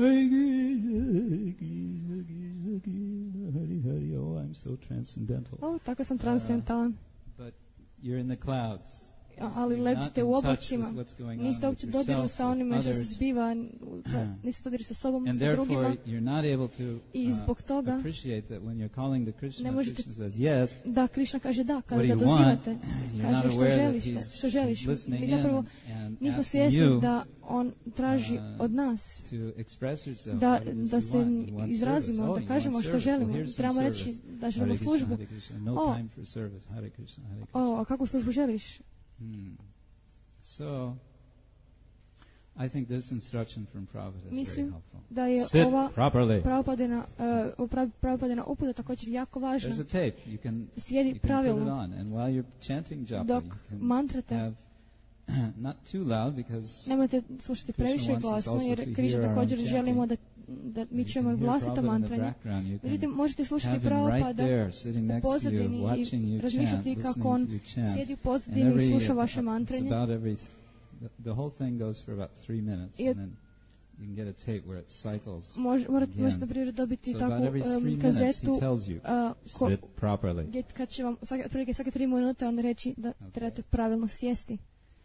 Speaker 2: I'm so transcendental.
Speaker 1: Oh, tako sam transcendentalan.
Speaker 2: Uh, but you're in the clouds.
Speaker 1: Ali letite u oblacima, niste uopće dodiru sa onime što se zbiva, niste dodiru sa sobom, sa drugima, i zbog toga ne možete da Krishna kaže da, kada ga dozivate, kaže što želiš, što želiš. Mi zapravo nismo svjesni da on traži od nas da, da se izrazimo, da kažemo što želimo. Trebamo reći da želimo službu. O, o, a kakvu službu želiš?
Speaker 2: Hmm. So, I think this instruction from Prabhupada is
Speaker 1: Mislim
Speaker 2: very helpful.
Speaker 1: Da je
Speaker 2: Sit
Speaker 1: ova
Speaker 2: properly.
Speaker 1: Prabhupadina uh, uputa također jako važna.
Speaker 2: There's a tape. You can,
Speaker 1: Sjedi
Speaker 2: you can
Speaker 1: pravilno.
Speaker 2: put it on. And while you're chanting japa,
Speaker 1: dok
Speaker 2: you can
Speaker 1: mantrate,
Speaker 2: have not too loud because
Speaker 1: nemojte slušati previše glasno, jer Krishna također želimo da, da mi čujemo vlastito mantranje. Međutim, možete slušati Prabhupada u pozadini i razmišljati kako on sjedi u pozadini i sluša vaše mantranje.
Speaker 2: The whole thing goes for about three minutes, and then you can get a tape where it cycles.
Speaker 1: Možete na primjer dobiti
Speaker 2: so
Speaker 1: takvu um, kazetu
Speaker 2: uh, ko,
Speaker 1: kad će vam svake, otprilike svake tri minute on reći da okay. trebate pravilno sjesti.